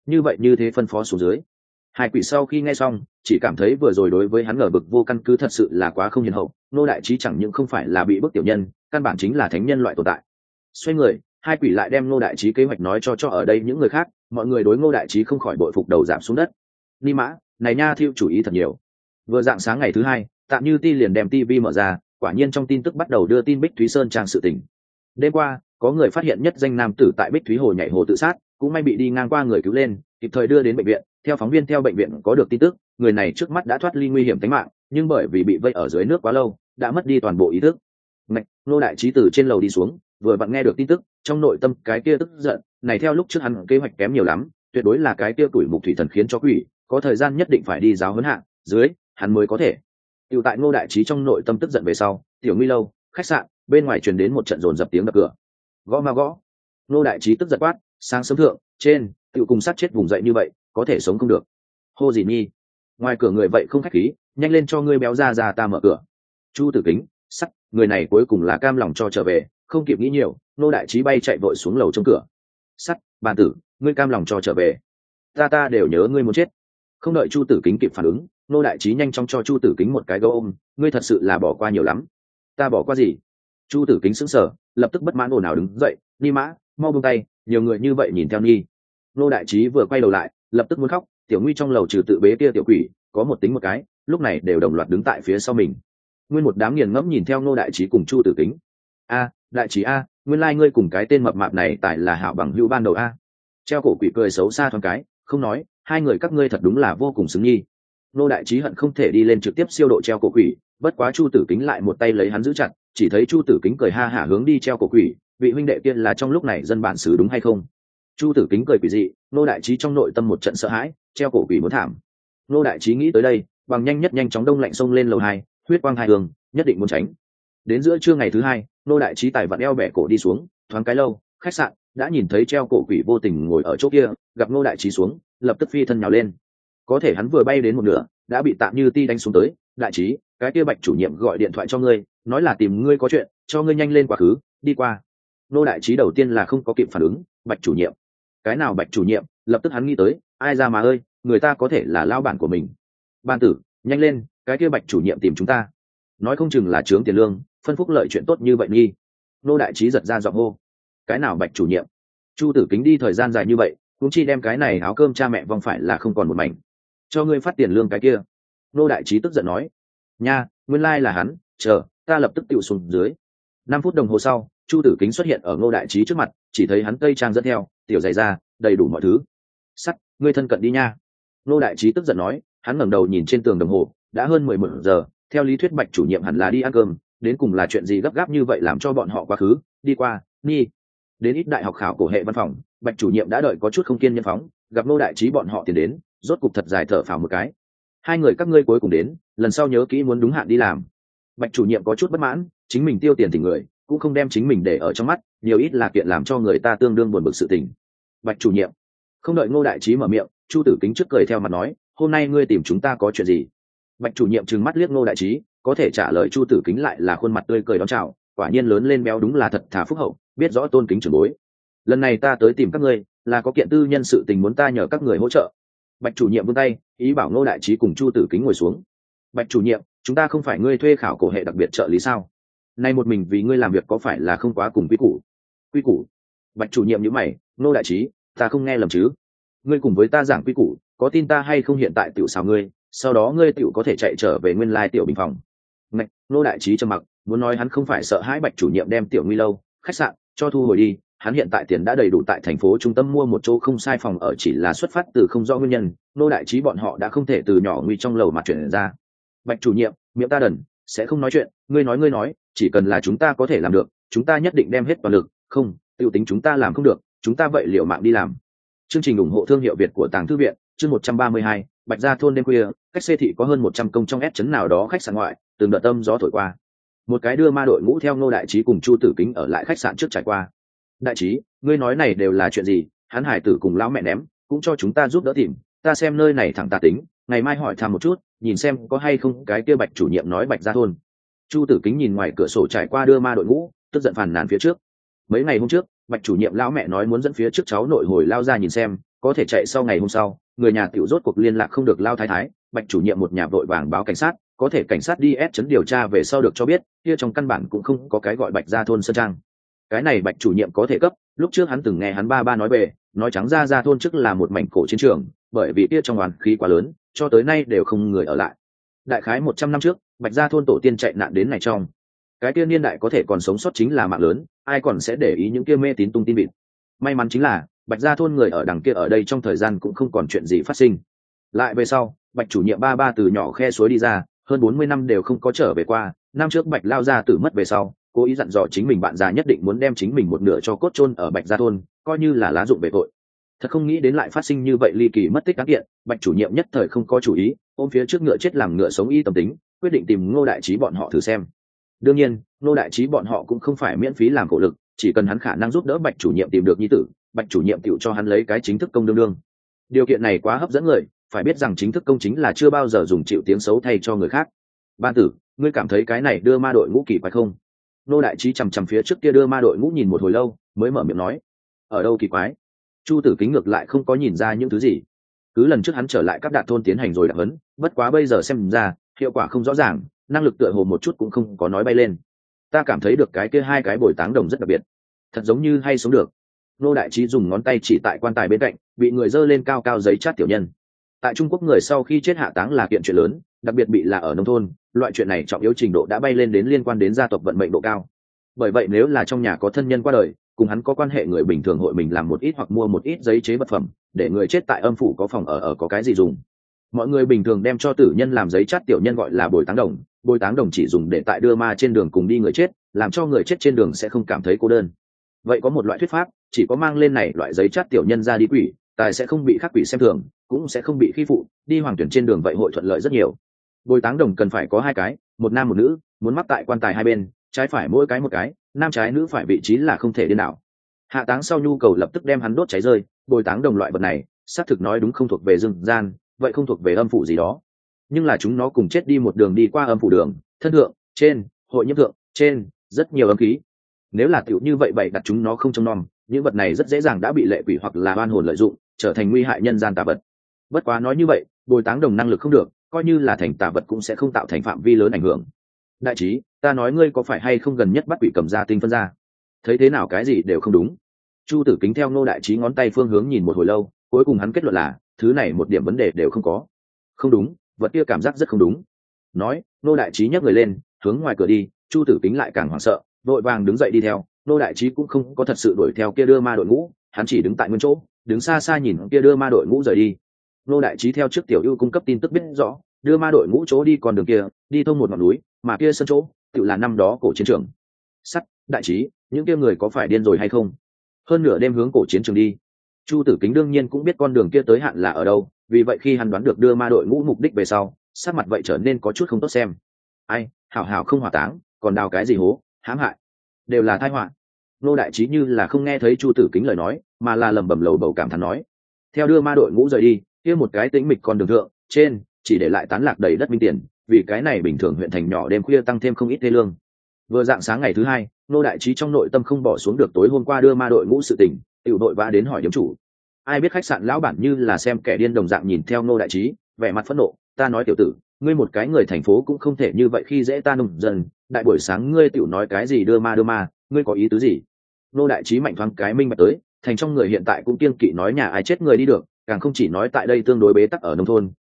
thế phân phó xuống dưới. Hai quỷ sau khi nghe xong, chỉ cảm thấy vừa rồi đối với hắn ngờ vực vô căn cứ thật sự là quá không hiền hậu. Ngô Đại Trí chẳng những không phải là bị bức tiểu nhân, căn bản chính là thánh nhân loại tồn tại. Xoay người, hai quỷ lại đem Ngô Đại Trí kế hoạch nói cho ở đây những người khác, mọi người đối Ngô Đại Trí không khỏi bội phục đầu giảm xuống đất. Ni mã, này nha thiêu chủ ý thật nhiều. Vừa dạng sáng ngày thứ hai, Tạm Như Ti liền đem TV mở ra, quả nhiên trong tin tức bắt đầu đưa tin Bích Thúy Sơn trang sự tình. Đêm qua, có người phát hiện nhất danh nam tử tại Bích Thúy Hồ nhảy hồ tự sát, cũng may bị đi ngang qua người cứu lên, kịp thời đưa đến bệnh viện. Theo phóng viên theo bệnh viện có được tin tức, người này trước mắt đã thoát ly nguy hiểm tính mạng, nhưng bởi vì bị vây ở dưới nước quá lâu, đã mất đi toàn bộ ý thức. Ngô Đại Trí từ trên lầu đi xuống, vừa vặn nghe được tin tức, trong nội tâm cái kia tức giận, này theo lúc trước hắn kế hoạch kém nhiều lắm, tuyệt đối là cái kia tuổi mục thủy thần khiến cho quỷ, có thời gian nhất định phải đi giáo huấn hạ, dưới, hắn mới có thể. Tiểu tại Ngô Đại Trí trong nội tâm tức giận về sau, Tiểu Nguy lâu, khách sạn, bên ngoài truyền đến một trận dồn dập tiếng đập cửa. Gõ ma gõ. Ngô Đại Trí tức giận quát, sáng sớm thượng, trên, tiểu cùng sát chết vùng dậy như vậy, có thể sống không được. Hô gì nhi? Ngoài cửa người vậy không khách khí, nhanh lên cho ngươi béo ra ta mở cửa. Chu Tử Kính, sắt, người này cuối cùng là cam lòng cho trở về, không kịp nghĩ nhiều, Ngô Đại Trí bay chạy vội xuống lầu trong cửa. Sắt, bàn tử, ngươi cam lòng cho trở về. Ta đều nhớ ngươi muốn chết. Không đợi Chu Tử Kính kịp phản ứng, Ngô Đại Trí nhanh chóng cho Chu Tử Kính một cái gấu ôm, ngươi thật sự là bỏ qua nhiều lắm. Ta bỏ qua gì? Chu Tử Kính sững sờ, lập tức bất mãn ồn ào đứng dậy, Ni mã, mau buông tay, nhiều người như vậy nhìn theo Nhi. Ngô Đại Trí vừa quay đầu lại, lập tức muốn khóc, Tiểu Nguy trong lầu trừ tự bế kia tiểu quỷ, có một tính một cái, lúc này đều đồng loạt đứng tại phía sau mình. Nguyên một đám nghiền ngẫm nhìn theo Ngô Đại Trí cùng Chu Tử Kính. Đại Trí nguyên lai ngươi cùng cái tên mập mạp này tại là hảo bằng hữu ban đầu Treo cổ quỷ cười xấu xa thoáng cái, không nói, hai người các ngươi thật đúng là vô cùng xứng nhi. Ngô Đại Trí hận không thể đi lên trực tiếp siêu độ treo cổ quỷ, bất quá Chu Tử Kính lại một tay lấy hắn giữ chặt, chỉ thấy Chu Tử Kính cười ha hả hướng đi treo cổ quỷ, vị huynh đệ kia là trong lúc này dân bản xứ đúng hay không? Chu Tử Kính cười quỷ dị, Ngô Đại Trí trong nội tâm một trận sợ hãi, treo cổ quỷ muốn thảm. Ngô Đại Trí nghĩ tới đây, bằng nhanh chóng đông lạnh xông lên lầu 2, huyết quang hai đường, nhất định muốn tránh. Đến giữa trưa ngày thứ hai, Ngô Đại Trí tài vặn eo bẻ cổ đi xuống, thoáng cái lâu, khách sạn, đã nhìn thấy treo cổ quỷ vô tình ngồi ở chỗ kia, gặp Ngô Đại Trí xuống, lập tức phi thân nhào lên. Có thể hắn vừa bay đến một nửa, đã bị Tạm Như Ti đánh xuống tới. Đại Trí, cái kia Bạch chủ nhiệm gọi điện thoại cho ngươi, nói là tìm ngươi có chuyện, cho ngươi nhanh lên quá khứ, đi qua. Ngô Đại Trí đầu tiên là không có kịp phản ứng, Bạch chủ nhiệm, cái nào Bạch chủ nhiệm? Lập tức hắn nghĩ tới, ai ra mà ơi, người ta có thể là lao bản của mình. Ban tử, nhanh lên, cái kia Bạch chủ nhiệm tìm chúng ta, nói không chừng là trướng tiền lương, phân phúc lợi chuyện tốt như vậy nghi. Ngô Đại Trí giật ra giọng hô, cái nào Bạch chủ nhiệm? Chu Tử Kính đi thời gian dài như vậy, cũng chi đem cái này áo cơm cha mẹ vong phải là không còn một mảnh. Cho ngươi phát tiền lương cái kia. Ngô Đại Trí tức giận nói, nha, nguyên lai là hắn, chờ, ta lập tức tiêu xuống dưới. 5 phút đồng hồ sau, Chu Tử Kính xuất hiện ở Ngô Đại Trí trước mặt, chỉ thấy hắn tây trang dẫn theo, tiểu giày da, đầy đủ mọi thứ. Sắt, ngươi thân cận đi nha. Ngô Đại Trí tức giận nói, hắn ngẩng đầu nhìn trên tường đồng hồ, đã hơn 11 giờ, theo lý thuyết Bạch chủ nhiệm hẳn là đi ăn cơm, đến cùng là chuyện gì gấp gáp như vậy làm cho bọn họ quá khứ, đi qua, Nhi. Đến ít đại học khảo cổ hệ văn phòng, Bạch chủ nhiệm đã đợi có chút không kiên nhẫn phóng, gặp Ngô Đại Trí bọn họ tiến đến, rốt cục thật dài thở phào một cái. Hai người các ngươi cuối cùng đến, lần sau nhớ kỹ muốn đúng hạn đi làm. Bạch chủ nhiệm có chút bất mãn, chính mình tiêu tiền thì người, cũng không đem chính mình để ở trong mắt, nhiều ít là kiện làm cho người ta tương đương buồn bực sự tình. Bạch chủ nhiệm, không đợi Ngô Đại Trí mở miệng, Chu Tử Kính trước cười theo mặt nói, hôm nay ngươi tìm chúng ta có chuyện gì? Bạch chủ nhiệm trừng mắt liếc Ngô Đại Trí, có thể trả lời Chu Tử Kính lại là khuôn mặt tươi cười đón chào, quả nhiên lớn lên béo đúng là thật thà phúc hậu, biết rõ tôn kính trưởng bối. Lần này ta tới tìm các ngươi, là có kiện tư nhân sự tình muốn ta nhờ các người hỗ trợ. Bạch chủ nhiệm vươn tay, ý bảo Ngô Đại Trí cùng Chu Tử Kính ngồi xuống. Bạch chủ nhiệm, chúng ta không phải ngươi thuê khảo cổ hệ đặc biệt trợ lý sao? Nay một mình vì ngươi làm việc có phải là không quá cùng quy củ? Quy củ? Bạch chủ nhiệm nhíu mày, Ngô Đại Trí, ta không nghe lầm chứ? Ngươi cùng với ta giảng quy củ, có tin ta hay không hiện tại tiểu xào ngươi, sau đó ngươi tựu có thể chạy trở về nguyên lai tiểu bình phòng. Ngạch, Ngô đại trí trầm mặc, muốn nói hắn không phải sợ hãi Bạch chủ nhiệm đem tiểu nguy lâu khách sạn cho thu hồi đi, hắn hiện tại tiền đã đầy đủ tại thành phố trung tâm mua một chỗ không sai phòng ở, chỉ là xuất phát từ không rõ nguyên nhân, Ngô đại trí bọn họ đã không thể từ nhỏ nguy trong lầu mà chuyển ra. Bạch chủ nhiệm, miệng ta đần, sẽ không nói chuyện, ngươi nói, chỉ cần là chúng ta có thể làm được, chúng ta nhất định đem hết toàn lực, không, tiêu tính chúng ta làm không được, chúng ta vậy liệu mạng đi làm. Chương trình ủng hộ thương hiệu Việt của Tàng Thư viện, chương 132, Bạch Gia thôn đêm khuya, cách xê thị có hơn 100 công trong ép chấn nào đó khách sạn ngoại, từng đợt tâm gió thổi qua. Một cái đưa ma đội ngũ theo Ngô đại trí cùng Chu Tử Kính ở lại khách sạn trước trải qua. Đại trí, ngươi nói này đều là chuyện gì? Hắn hải tử cùng lão mẹ ném, cũng cho chúng ta giúp đỡ tìm, ta xem nơi này thẳng tà tính, ngày mai hỏi thăm một chút, nhìn xem có hay không cái kia Bạch chủ nhiệm nói Bạch Gia thôn. Chu Tử Kính nhìn ngoài cửa sổ trải qua đưa ma đội ngũ, tức giận phàn nàn phía trước. Mấy ngày hôm trước, Bạch chủ nhiệm lão mẹ nói muốn dẫn phía trước cháu nội hồi lao ra nhìn xem, có thể chạy sau ngày hôm sau, người nhà tiểu rốt cuộc liên lạc không được lao thái thái, Bạch chủ nhiệm một nhà vội vàng báo cảnh sát, có thể cảnh sát đi ép chấn điều tra về sau được cho biết, kia trong căn bản cũng không có cái gọi Bạch Gia thôn sơn trang. Cái này Bạch chủ nhiệm có thể cấp, lúc trước hắn từng nghe hắn ba nói về, nói trắng ra Gia thôn trước là một mảnh cổ chiến trường, bởi vì kia trong oán khí quá lớn, cho tới nay đều không người ở lại. Đại khái 100 năm trước, Bạch Gia thôn tổ tiên chạy nạn đến này trong. Cái kia niên đại có thể còn sống sót chính là mạng lớn, ai còn sẽ để ý những kia mê tín tung tin vịt. May mắn chính là Bạch Gia thôn người ở đằng kia ở đây trong thời gian cũng không còn chuyện gì phát sinh. Lại về sau, Bạch chủ nhiệm ba từ nhỏ khe suối đi ra, hơn 40 năm đều không có trở về qua. Năm trước Bạch lao gia tử mất về sau, cố ý dặn dò chính mình bạn già nhất định muốn đem chính mình một nửa cho cốt chôn ở Bạch Gia thôn, coi như là lá dụng về tội. Thật không nghĩ đến lại phát sinh như vậy ly kỳ mất tích án kiện, Bạch chủ nhiệm nhất thời không có chủ ý, ôm phía trước ngựa chết làm ngựa sống y tâm tính, quyết định tìm Ngô đại trí bọn họ thử xem. Đương nhiên, Ngô đại trí bọn họ cũng không phải miễn phí làm khổ lực, chỉ cần hắn khả năng giúp đỡ Bạch chủ nhiệm tìm được nhi tử, Bạch chủ nhiệm tựu cho hắn lấy cái chính thức công đương. Điều kiện này quá hấp dẫn người, phải biết rằng chính thức công chính là chưa bao giờ dùng chịu tiếng xấu thay cho người khác. Ban tử, ngươi cảm thấy cái này đưa ma đội ngũ kỳ quái không? Ngô đại trí chằm phía trước kia đưa ma đội ngũ nhìn một hồi lâu, mới mở miệng nói. Ở đâu kỳ quái? Chu Tử Kính ngược lại không có nhìn ra những thứ gì. Cứ lần trước hắn trở lại các đạt thôn tiến hành rồi đặc hấn, bất quá bây giờ xem ra hiệu quả không rõ ràng, năng lực tựa hồ một chút cũng không có nói bay lên. Ta cảm thấy được cái kia hai cái bồi táng đồng rất đặc biệt, thật giống như hay sống được. Ngô đại trí dùng ngón tay chỉ tại quan tài bên cạnh bị người dơ lên cao cao giấy chát tiểu nhân. Tại Trung Quốc người sau khi chết hạ táng là kiện chuyện lớn, đặc biệt bị là ở nông thôn, loại chuyện này trọng yếu trình độ đã bay lên đến liên quan đến gia tộc vận mệnh độ cao. Bởi vậy nếu là trong nhà có thân nhân qua đời, cùng hắn có quan hệ người bình thường hội mình làm một ít hoặc mua một ít giấy chế vật phẩm, để người chết tại âm phủ có phòng ở có cái gì dùng. Mọi người bình thường đem cho tử nhân làm giấy chát tiểu nhân gọi là bồi táng đồng, bồi táng đồng chỉ dùng để tại đưa ma trên đường cùng đi người chết, làm cho người chết trên đường sẽ không cảm thấy cô đơn. Vậy có một loại thuyết pháp, chỉ có mang lên này loại giấy chát tiểu nhân ra đi quỷ, tài sẽ không bị khắc quỷ xem thường, cũng sẽ không bị khi phụ, đi hoàng tuyển trên đường vậy hội thuận lợi rất nhiều. Bồi táng đồng cần phải có hai cái, một nam một nữ, muốn mắc tại quan tài hai bên, trái phải mỗi cái một cái, nam trái nữ phải vị trí là không thể điên đảo. Hạ táng sau nhu cầu lập tức đem hắn đốt cháy rơi, bồi táng đồng loại vật này, xác thực nói đúng không thuộc về dương gian, vậy không thuộc về âm phủ gì đó. Nhưng là chúng nó cùng chết đi một đường đi qua âm phủ đường, thân thượng, trên, hội nhiễm thượng, trên, rất nhiều âm khí. Nếu là tiểu như vậy bày đặt chúng nó không trông nom, những vật này rất dễ dàng đã bị lệ quỷ hoặc là oan hồn lợi dụng, trở thành nguy hại nhân gian tà vật. Bất quá nói như vậy, bồi táng đồng năng lực không được, coi như là thành tà vật cũng sẽ không tạo thành phạm vi lớn ảnh hưởng. Đại trí, ta nói ngươi có phải hay không gần nhất bắt quỷ cầm ra tinh phân ra? Thấy thế nào cái gì đều không đúng. Chu Tử Kính theo Ngô đại trí ngón tay phương hướng nhìn một hồi lâu, cuối cùng hắn kết luận là thứ này một điểm vấn đề đều không có. Không đúng, vật kia cảm giác rất không đúng. Nói, Ngô đại trí nhấc người lên, hướng ngoài cửa đi. Chu Tử Kính lại càng hoảng sợ, vội vàng đứng dậy đi theo. Ngô đại trí cũng không có thật sự đuổi theo kia đưa ma đội ngũ, hắn chỉ đứng tại nguyên chỗ, đứng xa xa nhìn kia đưa ma đội ngũ rời đi. Ngô đại trí theo trước Tiểu Ưu cung cấp tin tức biết rõ, đưa ma đội ngũ chỗ đi con đường kia, đi thông một ngọn núi, mà kia sân chỗ, tự là năm đó cổ chiến trường. Sắt, đại trí, những kia người có phải điên rồi hay không? Hơn nửa đêm hướng cổ chiến trường đi. Chu Tử Kính đương nhiên cũng biết con đường kia tới hạn là ở đâu, vì vậy khi hắn đoán được đưa ma đội ngũ mục đích về sau, sắc mặt vậy trở nên có chút không tốt xem. Ai, hảo hảo không hỏa táng, còn đào cái gì hố, hãm hại, đều là tai họa. Ngô đại trí như là không nghe thấy Chu Tử Kính lời nói, mà là lẩm bẩm lầu bầu cảm thán nói. Theo đưa ma đội ngũ rời đi, kia một cái tĩnh mịch con đường thượng, trên chỉ để lại tán lạc đầy đất minh tiền, vì cái này bình thường huyện thành nhỏ đêm khuya tăng thêm không ít thê lương. Vừa dạng sáng ngày thứ hai, Ngô đại trí trong nội tâm không bỏ xuống được tối hôm qua đưa ma đội ngũ sự tình, tiểu đội vã đến hỏi điếm chủ. Ai biết khách sạn lão bản như là xem kẻ điên đồng dạng nhìn theo Ngô đại trí, vẻ mặt phẫn nộ. Ta nói tiểu tử, ngươi một cái người thành phố cũng không thể như vậy khi dễ ta nông dân, đại buổi sáng ngươi tiểu nói cái gì đưa ma, ngươi có ý tứ gì? Ngô đại trí mạnh thoáng cái minh bạch tới, thành trong người hiện tại cũng kiêng kỵ nói nhà ai chết người đi được, càng không chỉ nói tại đây tương đối bế tắc ở nông thôn,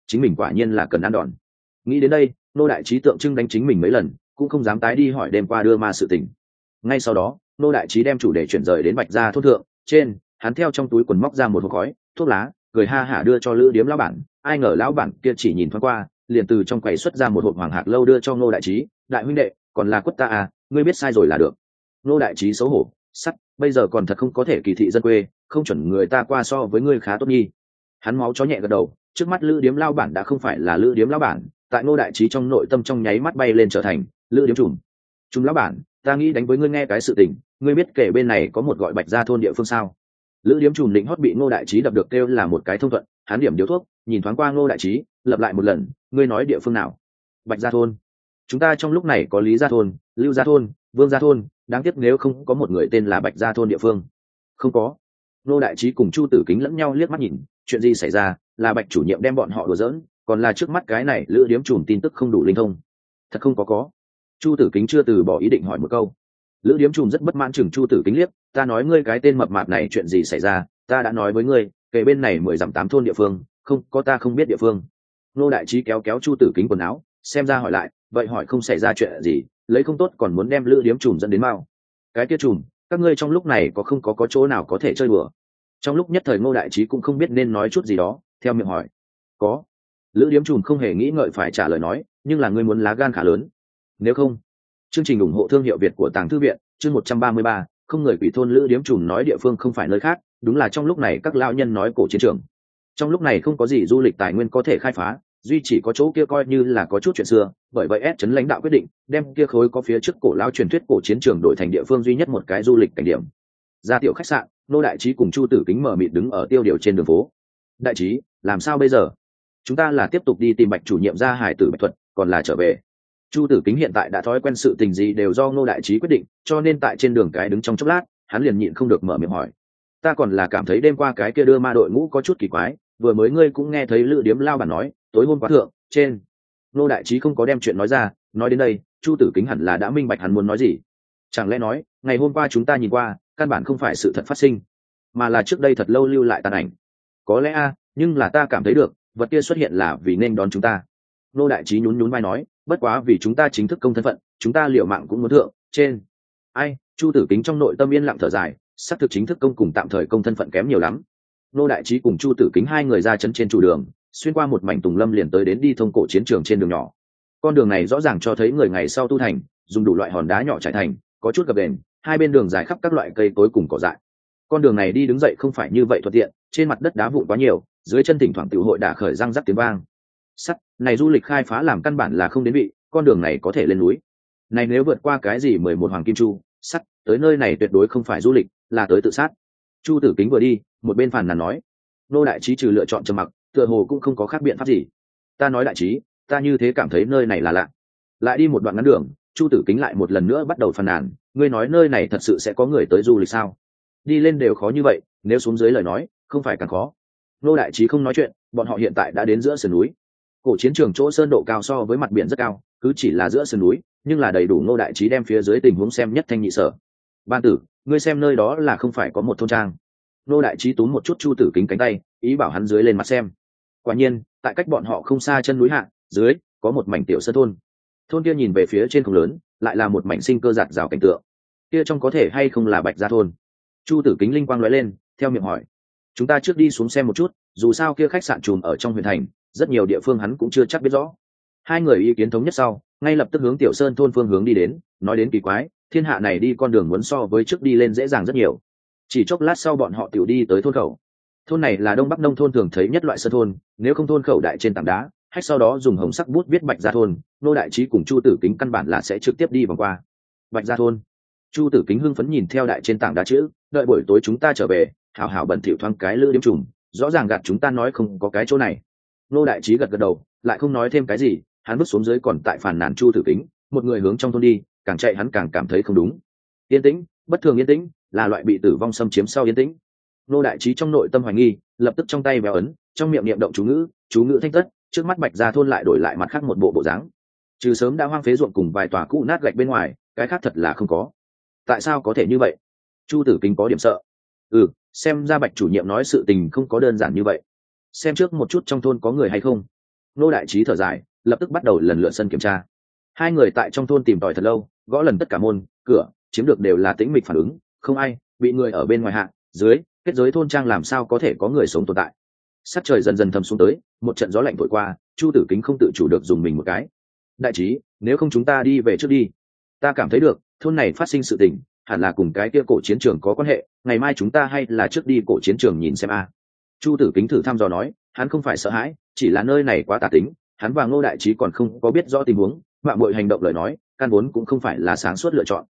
chính mình quả nhiên là cần ăn đòn. Nghĩ đến đây, nô đại trí tượng trưng đánh chính mình mấy lần, cũng không dám tái đi hỏi đêm qua đưa ma sự tình. Ngay sau đó, nô đại trí đem chủ đề chuyển rời đến Bạch Gia thôn thượng. Trên, hắn theo trong túi quần móc ra một hộp khói thuốc lá, cười ha hả đưa cho lữ điếm lão bản. Ai ngờ lão bản kia chỉ nhìn thoáng qua, liền từ trong quầy xuất ra một hộp hoàng hạt lâu đưa cho nô đại trí. Đại huynh đệ, còn là quất ta à, ngươi biết sai rồi là được. Nô đại trí xấu hổ, sắt, bây giờ còn thật không có thể kỳ thị dân quê, không chuẩn người ta qua so với ngươi khá tốt nhi. Hắn máu chó nhẹ gật đầu, trước mắt lữ điếm lão bản đã không phải là lữ điếm lão bản, tại nô đại trí trong nội tâm trong nháy mắt bay lên trở thành lữ điếm trùm. Trùm lão bản, ta nghĩ đánh với ngươi nghe cái sự tình, ngươi biết kể bên này có một gọi Bạch Gia thôn địa phương sao? Lữ điếm trùm định hót bị ngô đại trí đập được kêu là một cái thông thuận. Hắn điểm điếu thuốc, nhìn thoáng qua ngô đại trí, lặp lại một lần, ngươi nói địa phương nào? Bạch Gia thôn. Chúng ta trong lúc này có Lý Gia thôn, Lưu Gia thôn, Vương Gia thôn, đáng tiếc nếu không có một người tên là Bạch Gia thôn địa phương. Không có. Ngô đại trí cùng Chu Tử Kính lẫn nhau liếc mắt nhìn, chuyện gì xảy ra, là Bạch chủ nhiệm đem bọn họ đùa giỡn, còn là trước mắt cái này lữ điếm trùm tin tức không đủ linh thông? Thật không có. Chu Tử Kính chưa từ bỏ ý định hỏi một câu. Lữ điếm trùm rất bất mãn chừng Chu Tử Kính liếc, ta nói ngươi cái tên mập mạp này chuyện gì xảy ra, ta đã nói với ngươi, kể bên này 10 dặm 8 thôn địa phương, không có ta không biết địa phương. Nô đại trí kéo kéo Chu Tử Kính quần áo, xem ra hỏi lại, vậy hỏi không xảy ra chuyện gì, lấy không tốt còn muốn đem lữ điếm trùm dẫn đến mau. Cái kia trùm, các ngươi trong lúc này có chỗ nào có thể chơi đùa? Trong lúc nhất thời Ngô đại trí cũng không biết nên nói chút gì đó, theo miệng hỏi. Có. Lữ điếm trùm không hề nghĩ ngợi phải trả lời nói, nhưng là ngươi muốn lá gan khá lớn. Nếu không, chương trình ủng hộ thương hiệu Việt của Tàng Thư viện, chương 133, không người quỷ thôn. Lữ điếm trùm nói địa phương không phải nơi khác, đúng là trong lúc này các lão nhân nói cổ chiến trường. Trong lúc này không có gì du lịch tài nguyên có thể khai phá, duy chỉ có chỗ kia coi như là có chút chuyện xưa, bởi vậy S trấn lãnh đạo quyết định đem kia khối có phía trước cổ lão truyền thuyết cổ chiến trường đổi thành địa phương duy nhất một cái du lịch cảnh điểm. Ra tiểu khách sạn, nô đại trí cùng Chu Tử Kính mở mịt đứng ở tiêu điều trên đường phố. Đại trí, làm sao bây giờ? Chúng ta là tiếp tục đi tìm Bạch chủ nhiệm ra hải tử Bạch Thuật, còn là trở về? Chu Tử Kính hiện tại đã thói quen sự tình gì đều do Ngô đại trí quyết định, cho nên tại trên đường cái đứng trong chốc lát, hắn liền nhịn không được mở miệng hỏi. Ta còn là cảm thấy đêm qua cái kia đưa ma đội ngũ có chút kỳ quái, vừa mới ngươi cũng nghe thấy lữ điếm lao bản nói, tối hôm qua thượng, trên. Ngô đại trí không có đem chuyện nói ra, nói đến đây, Chu Tử Kính hẳn là đã minh bạch hắn muốn nói gì. Chẳng lẽ nói, ngày hôm qua chúng ta nhìn qua, căn bản không phải sự thật phát sinh, mà là trước đây thật lâu lưu lại tàn ảnh. Có lẽ nhưng là ta cảm thấy được, vật kia xuất hiện là vì nên đón chúng ta. Ngô đại trí nhún nhún vai nói, bất quá vì chúng ta chính thức công thân phận, chúng ta liều mạng cũng muốn thượng, trên. Ai? Chu Tử Kính trong nội tâm yên lặng thở dài, xác thực chính thức công cùng tạm thời công thân phận kém nhiều lắm. Ngô đại trí cùng Chu Tử Kính hai người ra chân trên chủ đường, xuyên qua một mảnh tùng lâm liền tới đến đi thông cổ chiến trường trên đường nhỏ. Con đường này rõ ràng cho thấy người ngày sau tu thành, dùng đủ loại hòn đá nhỏ trải thành, có chút gập ghềnh, hai bên đường dài khắp các loại cây cối cùng cỏ dại. Con đường này đi đứng dậy không phải như vậy thuận tiện, trên mặt đất đá vụn quá nhiều, dưới chân thỉnh thoảng tiểu hội đả khởi răng rắc tiếng vang. Sắt, này du lịch khai phá làm căn bản là không đến vị, con đường này có thể lên núi. Này nếu vượt qua cái gì 11 hoàng kim chu, sắt, tới nơi này tuyệt đối không phải du lịch, là tới tự sát. Chu Tử Kính vừa đi, một bên phàn nàn nói. Nô đại trí trừ lựa chọn trầm mặc, tựa hồ cũng không có khác biện pháp gì. Ta nói đại trí, ta như thế cảm thấy nơi này là lạ. Lại đi một đoạn ngắn đường, Chu Tử Kính lại một lần nữa bắt đầu phàn nàn, ngươi nói nơi này thật sự sẽ có người tới du lịch sao? Đi lên đều khó như vậy, nếu xuống dưới lời nói, không phải càng khó. Nô đại trí không nói chuyện, bọn họ hiện tại đã đến giữa sườn núi. Cổ chiến trường chỗ sơn độ cao so với mặt biển rất cao, cứ chỉ là giữa sườn núi, nhưng là đầy đủ Ngô đại trí đem phía dưới tình huống xem nhất thanh nhị sở. Ban tử, ngươi xem nơi đó là không phải có một thôn trang? Ngô đại trí túm một chút Chu Tử Kính cánh tay, ý bảo hắn dưới lên mặt xem. Quả nhiên, tại cách bọn họ không xa chân núi hạ, dưới có một mảnh tiểu sơn thôn. Thôn kia nhìn về phía trên không lớn, lại là một mảnh sinh cơ rạt rào cảnh tượng. Kia trong có thể hay không là Bạch Gia thôn? Chu Tử Kính linh quang lóe lên, theo miệng hỏi. Chúng ta trước đi xuống xem một chút, dù sao kia khách sạn trùm ở trong huyện thành, rất nhiều địa phương hắn cũng chưa chắc biết rõ. Hai người ý kiến thống nhất sau, ngay lập tức hướng tiểu sơn thôn phương hướng đi đến. Nói đến kỳ quái, thiên hạ này đi con đường muốn so với trước đi lên dễ dàng rất nhiều. Chỉ chốc lát sau bọn họ tiểu đi tới thôn khẩu. Thôn này là đông bắc nông thôn thường thấy nhất loại sơn thôn, nếu không thôn khẩu đại trên tảng đá, hách sau đó dùng hồng sắc bút viết Bạch Gia thôn. Nô đại trí cùng Chu Tử Kính căn bản là sẽ trực tiếp đi vòng qua. Bạch Gia thôn. Chu Tử Kính hưng phấn nhìn theo đại trên tảng đá chữ, đợi buổi tối chúng ta trở về, hảo hảo bẩn thỉu thoáng cái lữ điếm trùng, rõ ràng gạt chúng ta nói không có cái chỗ này. Nô đại trí gật gật đầu, lại không nói thêm cái gì, hắn bước xuống dưới còn tại phản nàn Chu Tử Kính, một người hướng trong thôn đi, càng chạy hắn càng cảm thấy không đúng. Yên tĩnh, bất thường yên tĩnh, là loại bị tử vong xâm chiếm sau yên tĩnh. Nô đại trí trong nội tâm hoài nghi, lập tức trong tay véo ấn, trong miệng niệm động chú ngữ thanh tất, trước mắt Bạch Gia thôn lại đổi lại mặt khác một bộ dáng. Trừ sớm đã hoang phế ruộng cùng vài tòa cũ nát gạch bên ngoài, cái khác thật là không có. Tại sao có thể như vậy? Chu Tử Kính có điểm sợ. Xem ra Bạch chủ nhiệm nói sự tình không có đơn giản như vậy. Xem trước một chút trong thôn có người hay không. Ngô đại trí thở dài, lập tức bắt đầu lần lượt sân kiểm tra. Hai người tại trong thôn tìm tòi thật lâu, gõ lần tất cả môn cửa, chiếm được đều là tĩnh mịch phản ứng, không ai bị người ở bên ngoài hạ dưới kết giới thôn trang, làm sao có thể có người sống tồn tại. Sắc trời dần dần thầm xuống tới, một trận gió lạnh thổi qua, Chu Tử Kính không tự chủ được dùng mình một cái. Đại trí, nếu không chúng ta đi về trước đi. Ta cảm thấy được thôn này phát sinh sự tình hẳn là cùng cái kia cổ chiến trường có quan hệ, ngày mai chúng ta hay là trước đi cổ chiến trường nhìn xem a. Chu Tử Kính thử thăm dò nói, hắn không phải sợ hãi, chỉ là nơi này quá tà tính, hắn và Ngô đại trí còn không có biết rõ tình huống, mạng mọi hành động lời nói căn vốn cũng không phải là sáng suốt lựa chọn.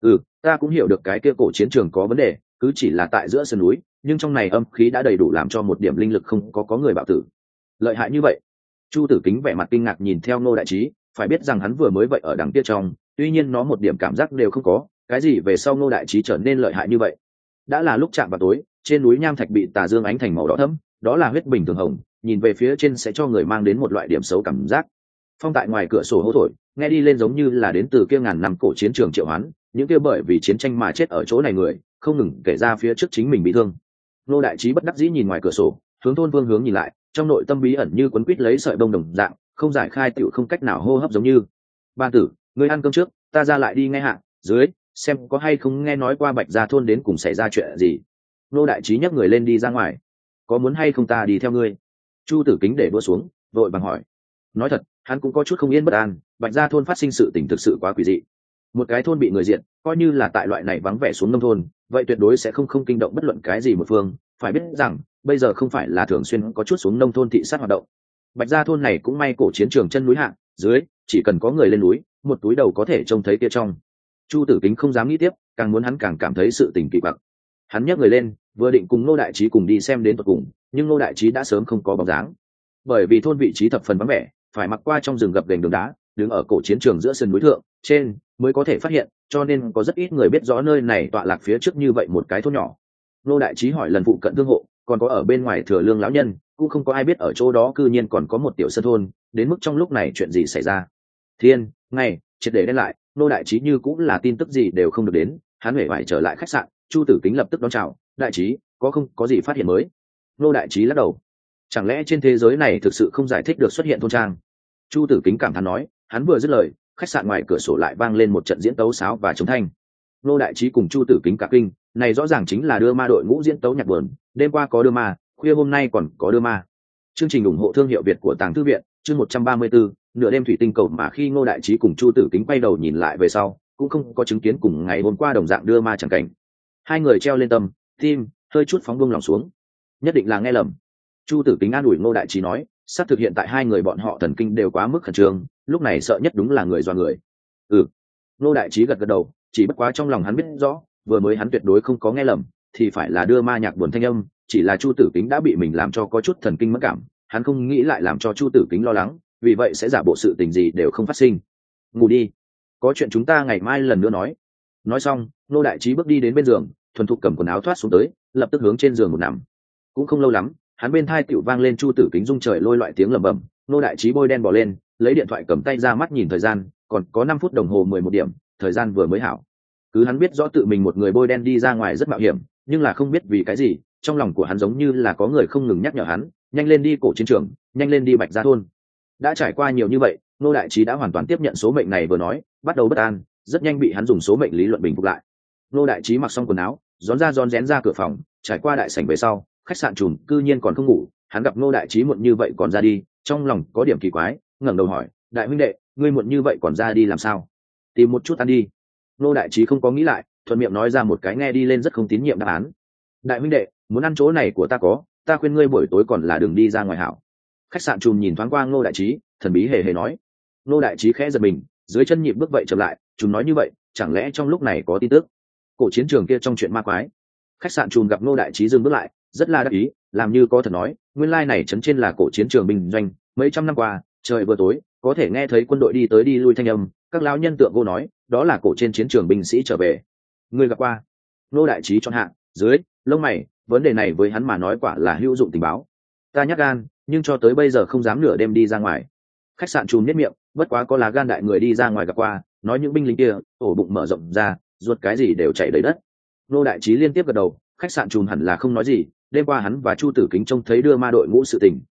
Ta cũng hiểu được cái kia cổ chiến trường có vấn đề, cứ chỉ là tại giữa sườn núi, nhưng trong này âm khí đã đầy đủ làm cho một điểm linh lực không có người bạo tử. Lợi hại như vậy? Chu Tử Kính vẻ mặt kinh ngạc nhìn theo Ngô đại trí, phải biết rằng hắn vừa mới vậy ở đằng kia trong, tuy nhiên nó một điểm cảm giác đều không có, cái gì về sau Ngô đại trí trở nên lợi hại như vậy. Đã là lúc chạm vào tối, trên núi nham thạch bị tà dương ánh thành màu đỏ thẫm, đó là huyết bình thường hồng, nhìn về phía trên sẽ cho người mang đến một loại điểm xấu cảm giác. Phong tại ngoài cửa sổ hô thổi, nghe đi lên giống như là đến từ kia ngàn năm cổ chiến trường triệu hoán, những kia bởi vì chiến tranh mà chết ở chỗ này người không ngừng kể ra phía trước chính mình bị thương. Ngô đại trí bất đắc dĩ nhìn ngoài cửa sổ, hướng thôn vương hướng nhìn lại, trong nội tâm bí ẩn như quấn quít lấy sợi bông đồng dạng, không giải khai tựu không cách nào hô hấp, giống như ba tử, ngươi ăn cơm trước, ta ra lại đi nghe hạ dưới xem có hay không nghe nói qua Bạch Gia thôn đến cùng xảy ra chuyện gì. Ngô đại trí nhấc người lên đi ra ngoài. Có muốn hay không ta đi theo ngươi? Chu Tử Kính để đua xuống, vội bằng hỏi. Nói thật, hắn cũng có chút không yên bất an, Bạch Gia thôn phát sinh sự tình thực sự quá quỷ dị. Một cái thôn bị người diện, coi như là tại loại này vắng vẻ xuống nông thôn, vậy tuyệt đối sẽ không kinh động bất luận cái gì một phương. Phải biết rằng bây giờ không phải là thường xuyên có chút xuống nông thôn thị sát hoạt động. Bạch Gia thôn này cũng may cổ chiến trường chân núi hạ dưới, chỉ cần có người lên núi, một túi đầu có thể trông thấy kia trong. Chu Tử Kính không dám nghĩ tiếp, càng muốn hắn càng cảm thấy sự tình kỳ quặc. Hắn nhấc người lên, vừa định cùng Ngô đại trí cùng đi xem đến tận cùng, nhưng Ngô đại trí đã sớm không có bóng dáng. Bởi vì thôn vị trí thập phần vắng vẻ, phải mặc qua trong rừng gập ghềnh đường đá, đứng ở cổ chiến trường giữa sườn núi thượng trên mới có thể phát hiện, cho nên có rất ít người biết rõ nơi này tọa lạc phía trước như vậy một cái thôn nhỏ. Ngô đại trí hỏi lần phụ cận thương hộ, còn có ở bên ngoài Thừa Lương lão nhân, cũng không có ai biết ở chỗ đó cư nhiên còn có một tiểu sơn thôn, đến mức trong lúc này chuyện gì xảy ra. Thiên ngày triệt để đen lại, Ngô đại trí như cũng là tin tức gì đều không được đến, hắn huệ vải trở lại khách sạn. Chu Tử Kính lập tức đón chào, đại trí, có gì phát hiện mới? Ngô đại trí lắc đầu, chẳng lẽ trên thế giới này thực sự không giải thích được xuất hiện thôn trang? Chu Tử Kính cảm thán nói. Hắn vừa dứt lời, khách sạn ngoài cửa sổ lại vang lên một trận diễn tấu sáo và trống thanh. Ngô đại trí cùng Chu Tử Kính cả kinh, này rõ ràng chính là đưa ma đội ngũ diễn tấu nhạc buồn, đêm qua có đưa ma, khuya hôm nay còn có đưa ma. Chương trình ủng hộ thương hiệu Việt của Tàng Thư viện, chương 134, nửa đêm thủy tinh cầu. Mà khi Ngô đại trí cùng Chu Tử Kính quay đầu nhìn lại về sau, cũng không có chứng kiến cùng ngày hôm qua đồng dạng đưa ma chẳng cảnh. Hai người treo lên tâm, tim hơi chút phóng buông lòng xuống. Nhất định là nghe lầm. Chu Tử Kính an ủi Ngô đại trí nói, xác thực hiện tại hai người bọn họ thần kinh đều quá mức khẩn trương, lúc này sợ nhất đúng là người dọa người. Ngô đại trí gật gật đầu, chỉ bất quá trong lòng hắn biết rõ, vừa mới hắn tuyệt đối không có nghe lầm, thì phải là đưa ma nhạc buồn thanh âm, chỉ là Chu Tử Kính đã bị mình làm cho có chút thần kinh mất cảm, hắn không nghĩ lại làm cho Chu Tử Kính lo lắng, vì vậy sẽ giả bộ sự tình gì đều không phát sinh. Ngủ đi, có chuyện chúng ta ngày mai lần nữa nói. Nói xong, Ngô đại trí bước đi đến bên giường, thuần thục cầm quần áo thoát xuống tới, lập tức hướng trên giường một nằm. Cũng không lâu lắm, hắn bên thai tiểu vang lên Chu Tử Kính rung trời lôi loại tiếng lẩm bẩm. Ngô đại trí bôi đen bỏ lên, lấy điện thoại cầm tay ra mắt nhìn thời gian, còn có 5 phút đồng hồ 11 điểm, thời gian vừa mới hảo. Cứ hắn biết rõ tự mình một người bôi đen đi ra ngoài rất mạo hiểm, nhưng là không biết vì cái gì, trong lòng của hắn giống như là có người không ngừng nhắc nhở hắn, nhanh lên đi cổ chiến trường, nhanh lên đi Bạch Gia thôn. Đã trải qua nhiều như vậy, Ngô đại trí đã hoàn toàn tiếp nhận số mệnh này vừa nói, bắt đầu bất an, rất nhanh bị hắn dùng số mệnh lý luận bình phục lại. Ngô đại trí mặc xong quần áo, rón rén ra cửa phòng, trải qua đại sảnh về sau, khách sạn trùm cư nhiên còn không ngủ, hắn gặp Ngô đại trí muộn như vậy còn ra đi, trong lòng có điểm kỳ quái, ngẩng đầu hỏi, đại huynh đệ, ngươi muộn như vậy còn ra đi làm sao? Tìm một chút ăn đi. Ngô đại trí không có nghĩ lại, thuận miệng nói ra một cái nghe đi lên rất không tín nhiệm đáp án. Đại huynh đệ, muốn ăn chỗ này của ta có, ta khuyên ngươi buổi tối còn là đừng đi ra ngoài hảo. Khách sạn trùm nhìn thoáng qua Ngô đại trí, thần bí hề hề nói. Ngô đại trí khẽ giật mình, dưới chân nhịp bước vậy chậm lại, trùm nói như vậy, chẳng lẽ trong lúc này có tin tức? Cổ chiến trường kia trong chuyện ma quái. Khách sạn trùm gặp Ngô đại trí dừng bước lại, rất là đắc ý, làm như có thật nói, nguyên lai này trấn trên là cổ chiến trường binh doanh, mấy trăm năm qua, trời vừa tối, có thể nghe thấy quân đội đi tới đi lui thanh âm, các lão nhân tượng vô nói, đó là cổ trên chiến trường binh sĩ trở về. Người gặp qua? Ngô đại trí chọn hạ dưới lông mày, vấn đề này với hắn mà nói quả là hữu dụng tình báo. Ta nhát gan, nhưng cho tới bây giờ không dám nửa đêm đi ra ngoài. Khách sạn trùm nhếch miệng, bất quá có là gan đại người đi ra ngoài gặp qua, nói những binh lính kia ổ bụng mở rộng ra, ruột cái gì đều chảy đầy đất. Ngô đại trí liên tiếp gật đầu, khách sạn trùm hẳn là không nói gì, đêm qua hắn và Chu Tử Kính trông thấy đưa ma đội ngũ sự tình,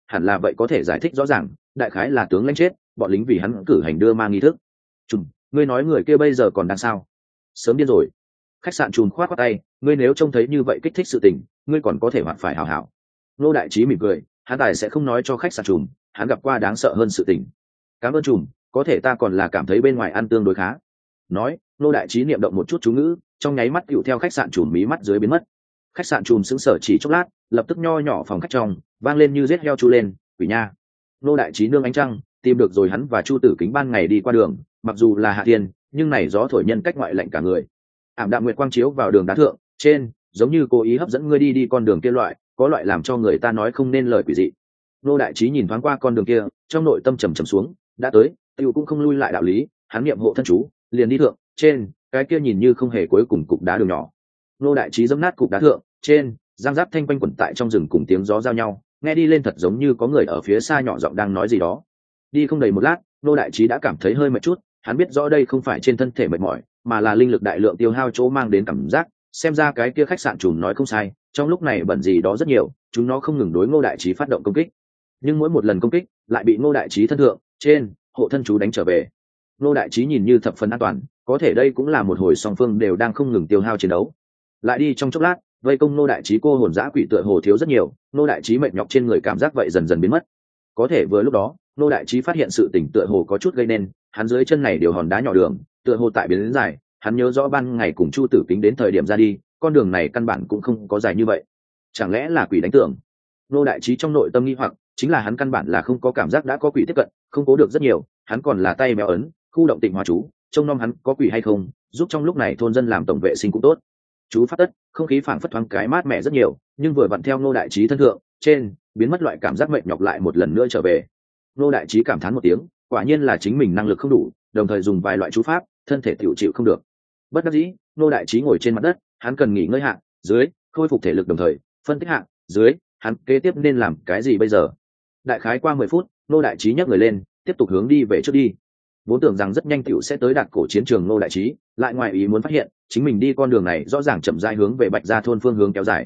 hẳn là vậy có thể giải thích rõ ràng, đại khái là tướng lãnh chết, bọn lính vì hắn cử hành đưa mang nghi thức. Trùm, ngươi nói người kia bây giờ còn đang sao? Sớm điên rồi. Khách sạn Trùm khoát qua tay, ngươi nếu trông thấy như vậy kích thích sự tình, ngươi còn có thể hoặc phải hào hảo. Nô đại trí mỉm cười, hắn tài sẽ không nói cho khách sạn Trùm, hắn gặp qua đáng sợ hơn sự tình. Cảm ơn Trùm, có thể ta còn là cảm thấy bên ngoài ăn tương đối khá. Nói, nô đại trí niệm động một chút chú ngữ, trong nháy mắt tựu theo khách sạn Trùm mí mắt dưới biến mất. Khách sạn Trùm sững sờ chỉ chốc lát, lập tức nho nhỏ phòng khách trong vang lên như rết heo chu lên, quỷ nha. Nô đại trí nương ánh trăng tìm được rồi hắn và Chu Tử Kính ban ngày đi qua đường, mặc dù là hạ thiên, nhưng này gió thổi nhân cách ngoại lạnh cả người. Ảm đạm nguyệt quang chiếu vào đường đá thượng, trên giống như cố ý hấp dẫn ngươi đi con đường kia loại, có loại làm cho người ta nói không nên lời quỷ dị. Nô đại trí nhìn thoáng qua con đường kia, trong nội tâm trầm trầm xuống, đã tới, tiêu cũng không lui lại đạo lý, hắn niệm hộ thân chú, liền đi thượng, trên cái kia nhìn như không hề cuối cùng cục đá đường nhỏ. Nô đại trí dẫm nát cục đá thượng, trên giang giáp thanh quanh quẩn tại trong rừng cùng tiếng gió giao nhau, nghe đi lên thật giống như có người ở phía xa nhỏ giọng đang nói gì đó. Đi không đầy một lát, nô đại trí đã cảm thấy hơi mệt chút, hắn biết rõ đây không phải trên thân thể mệt mỏi, mà là linh lực đại lượng tiêu hao chỗ mang đến cảm giác. Xem ra cái kia khách sạn Trùm nói không sai, trong lúc này bận gì đó rất nhiều, chúng nó không ngừng đối Ngô đại trí phát động công kích, nhưng mỗi một lần công kích lại bị Ngô đại trí thân thượng, trên hộ thân chú đánh trở về. Ngô đại trí nhìn như thập phần an toàn, có thể đây cũng là một hồi song phương đều đang không ngừng tiêu hao chiến đấu. Lại đi trong chốc lát, vây công Ngô đại trí cô hồn dã quỷ tựa hồ thiếu rất nhiều, Ngô đại trí mệt nhọc trên người cảm giác vậy dần dần biến mất. Có thể vừa lúc đó, Ngô đại trí phát hiện sự tỉnh tựa hồ có chút gây nên, hắn dưới chân này điều hòn đá nhỏ đường, tựa hồ tại biến đến dài, hắn nhớ rõ ban ngày cùng Chu Tử Kính đến thời điểm ra đi, con đường này căn bản cũng không có dài như vậy. Chẳng lẽ là quỷ đánh tưởng? Ngô đại trí trong nội tâm nghi hoặc, chính là hắn căn bản là không có cảm giác đã có quỷ tiếp cận, không cố được rất nhiều, hắn còn là tay béo ấn, khu động tịnh hóa chú, trông nom hắn có quỷ hay không, giúp trong lúc này thôn dân làm tổng vệ sinh cũng tốt. Chú phát tất, không khí phảng phất thoáng cái mát mẻ rất nhiều, nhưng vừa vặn theo Ngô đại trí thân thượng, trên biến mất loại cảm giác mệt nhọc lại một lần nữa trở về. Ngô đại trí cảm thán một tiếng, quả nhiên là chính mình năng lực không đủ, đồng thời dùng vài loại chú pháp, thân thể tiểu chịu không được. Bất đắc dĩ, Ngô đại trí ngồi trên mặt đất, hắn cần nghỉ ngơi hạ, dưới khôi phục thể lực đồng thời phân tích hạ, dưới hắn kế tiếp nên làm cái gì bây giờ. Đại khái qua 10 phút, Ngô đại trí nhấc người lên, tiếp tục hướng đi về trước đi. Vốn tưởng rằng rất nhanh tiểu sẽ tới đạt cổ chiến trường Ngô đại trí, lại ngoài ý muốn phát hiện chính mình đi con đường này rõ ràng chậm rãi hướng về Bạch Gia thôn phương hướng kéo dài.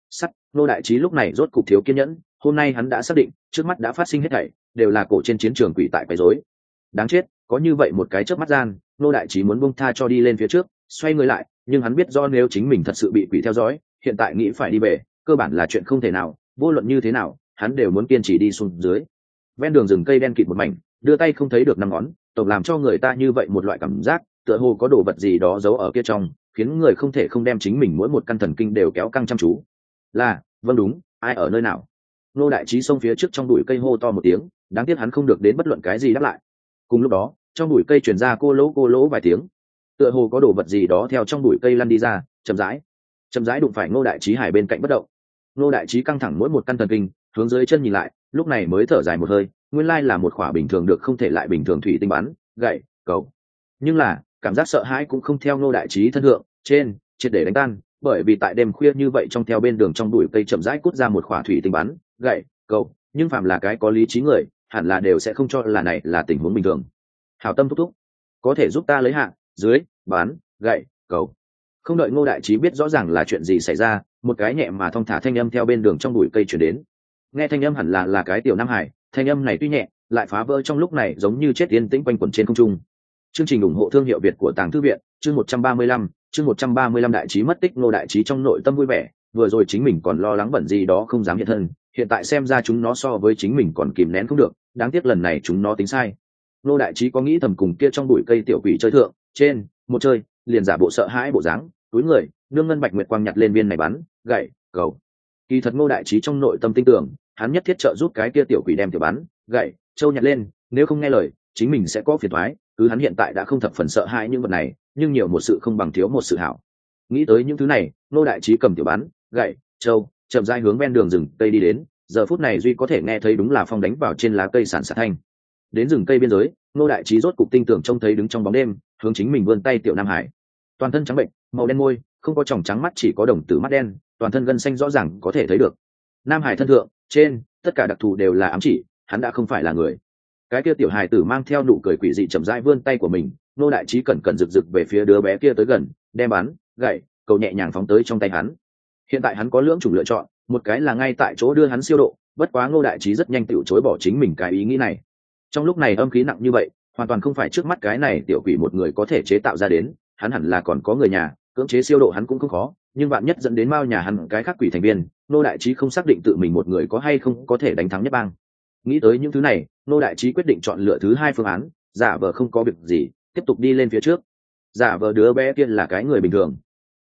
Ngô đại trí lúc này rốt cục thiếu kiên nhẫn, hôm nay hắn đã xác định trước mắt đã phát sinh hết thảy đều là cổ trên chiến trường quỷ tại quấy rối. Đáng chết, có như vậy một cái chớp mắt gian, Ngô đại trí muốn buông tha cho đi lên phía trước, xoay người lại, nhưng hắn biết do nếu chính mình thật sự bị quỷ theo dõi, hiện tại nghĩ phải đi về, cơ bản là chuyện không thể nào, vô luận như thế nào, hắn đều muốn kiên trì đi xuống dưới. Ven đường rừng cây đen kịt một mảnh, đưa tay không thấy được năm ngón, tổng làm cho người ta như vậy một loại cảm giác, tựa hồ có đồ vật gì đó giấu ở kia trong, khiến người không thể không đem chính mình mỗi một căn thần kinh đều kéo căng chăm chú. Vâng đúng, ai ở nơi nào? Ngô đại trí xông phía trước trong bụi cây hô to một tiếng, đáng tiếc hắn không được đến bất luận cái gì đáp lại. Cùng lúc đó, trong bụi cây truyền ra cô lỗ vài tiếng, tựa hồ có đồ vật gì đó theo trong bụi cây lăn đi ra, chậm rãi đụng phải Ngô đại trí hải bên cạnh bất động. Ngô đại trí căng thẳng mỗi một căn thần kinh, hướng dưới chân nhìn lại, lúc này mới thở dài một hơi, nguyên lai là một khỏa bình thường được không thể lại bình thường thủy tinh bắn, gậy, cầu. Nhưng là, cảm giác sợ hãi cũng không theo Ngô đại trí thân thượng, trên triệt để đánh tan, bởi vì tại đêm khuya như vậy trong theo bên đường trong bụi cây chậm rãi cút ra một khỏa thủy tinh bắn, gậy, cầu, nhưng phàm là cái có lý trí người, hẳn là đều sẽ không cho là này là tình huống bình thường. Hảo tâm thúc thúc, có thể giúp ta lấy hạ, dưới, bán, gậy, cầu. Không đợi Ngô đại trí biết rõ ràng là chuyện gì xảy ra, một cái nhẹ mà thong thả thanh âm theo bên đường trong bụi cây truyền đến. Nghe thanh âm hẳn là cái tiểu Nam Hải, thanh âm này tuy nhẹ, lại phá vỡ trong lúc này giống như chết yên tĩnh quanh quẩn trên không trung. Chương trình ủng hộ thương hiệu Việt của Tàng Thư viện, chương 135, đại trí mất tích. Ngô đại trí trong nội tâm vui vẻ, vừa rồi chính mình còn lo lắng bẩn gì đó không dám hiện thân, hiện tại xem ra chúng nó so với chính mình còn kìm nén không được, đáng tiếc lần này chúng nó tính sai. Ngô đại trí có nghĩ thầm cùng kia trong bụi cây tiểu quỷ chơi thượng, trên một chơi, liền giả bộ sợ hãi bộ dáng, túi người, nương ngân bạch nguyệt quang nhặt lên viên này bắn, gậy, cầu. Kỳ thật Ngô đại trí trong nội tâm tin tưởng, hắn nhất thiết trợ giúp cái kia tiểu quỷ đem tiểu bắn, gậy, châu nhặt lên, nếu không nghe lời, chính mình sẽ có phiền toái. Cứ hắn hiện tại đã không thập phần sợ hãi những vật này, nhưng nhiều một sự không bằng thiếu một sự hảo. Nghĩ tới những thứ này, Ngô đại trí cầm tiểu bắn, gậy, châu, chậm rãi hướng ven đường rừng cây đi đến. Giờ phút này duy có thể nghe thấy đúng là phong đánh vào trên lá cây sản xạ thanh. Đến rừng cây biên giới, Ngô đại trí rốt cục tinh tưởng trông thấy đứng trong bóng đêm, hướng chính mình vươn tay tiểu Nam Hải. Toàn thân trắng bệnh, màu đen môi, không có tròng trắng mắt, chỉ có đồng tử mắt đen, toàn thân gân xanh rõ ràng có thể thấy được. Nam Hải thân thượng, trên tất cả đặc thù đều là ám chỉ, hắn đã không phải là người. Cái kia tiểu hài tử mang theo nụ cười quỷ dị chậm rãi vươn tay của mình, Ngô đại trí cẩn cẩn rực rực về phía đứa bé kia tới gần, đem bắn, gậy, cầu nhẹ nhàng phóng tới trong tay hắn. Hiện tại hắn có lưỡng chủng lựa chọn, một cái là ngay tại chỗ đưa hắn siêu độ, bất quá Ngô đại trí rất nhanh tự chối bỏ chính mình cái ý nghĩ này. Trong lúc này âm khí nặng như vậy hoàn toàn không phải trước mắt cái này tiểu quỷ một người có thể chế tạo ra đến, hắn hẳn là còn có người nhà, cưỡng chế siêu độ hắn cũng không khó, nhưng vạn nhất dẫn đến mao nhà hắn cái khác quỷ thành viên, Ngô đại trí không xác định tự mình một người có hay không có thể đánh thắng nhất bang. Nghĩ tới những thứ này, Ngô đại trí quyết định chọn lựa thứ hai phương án, giả vờ không có việc gì tiếp tục đi lên phía trước, giả vờ đứa bé kia là cái người bình thường.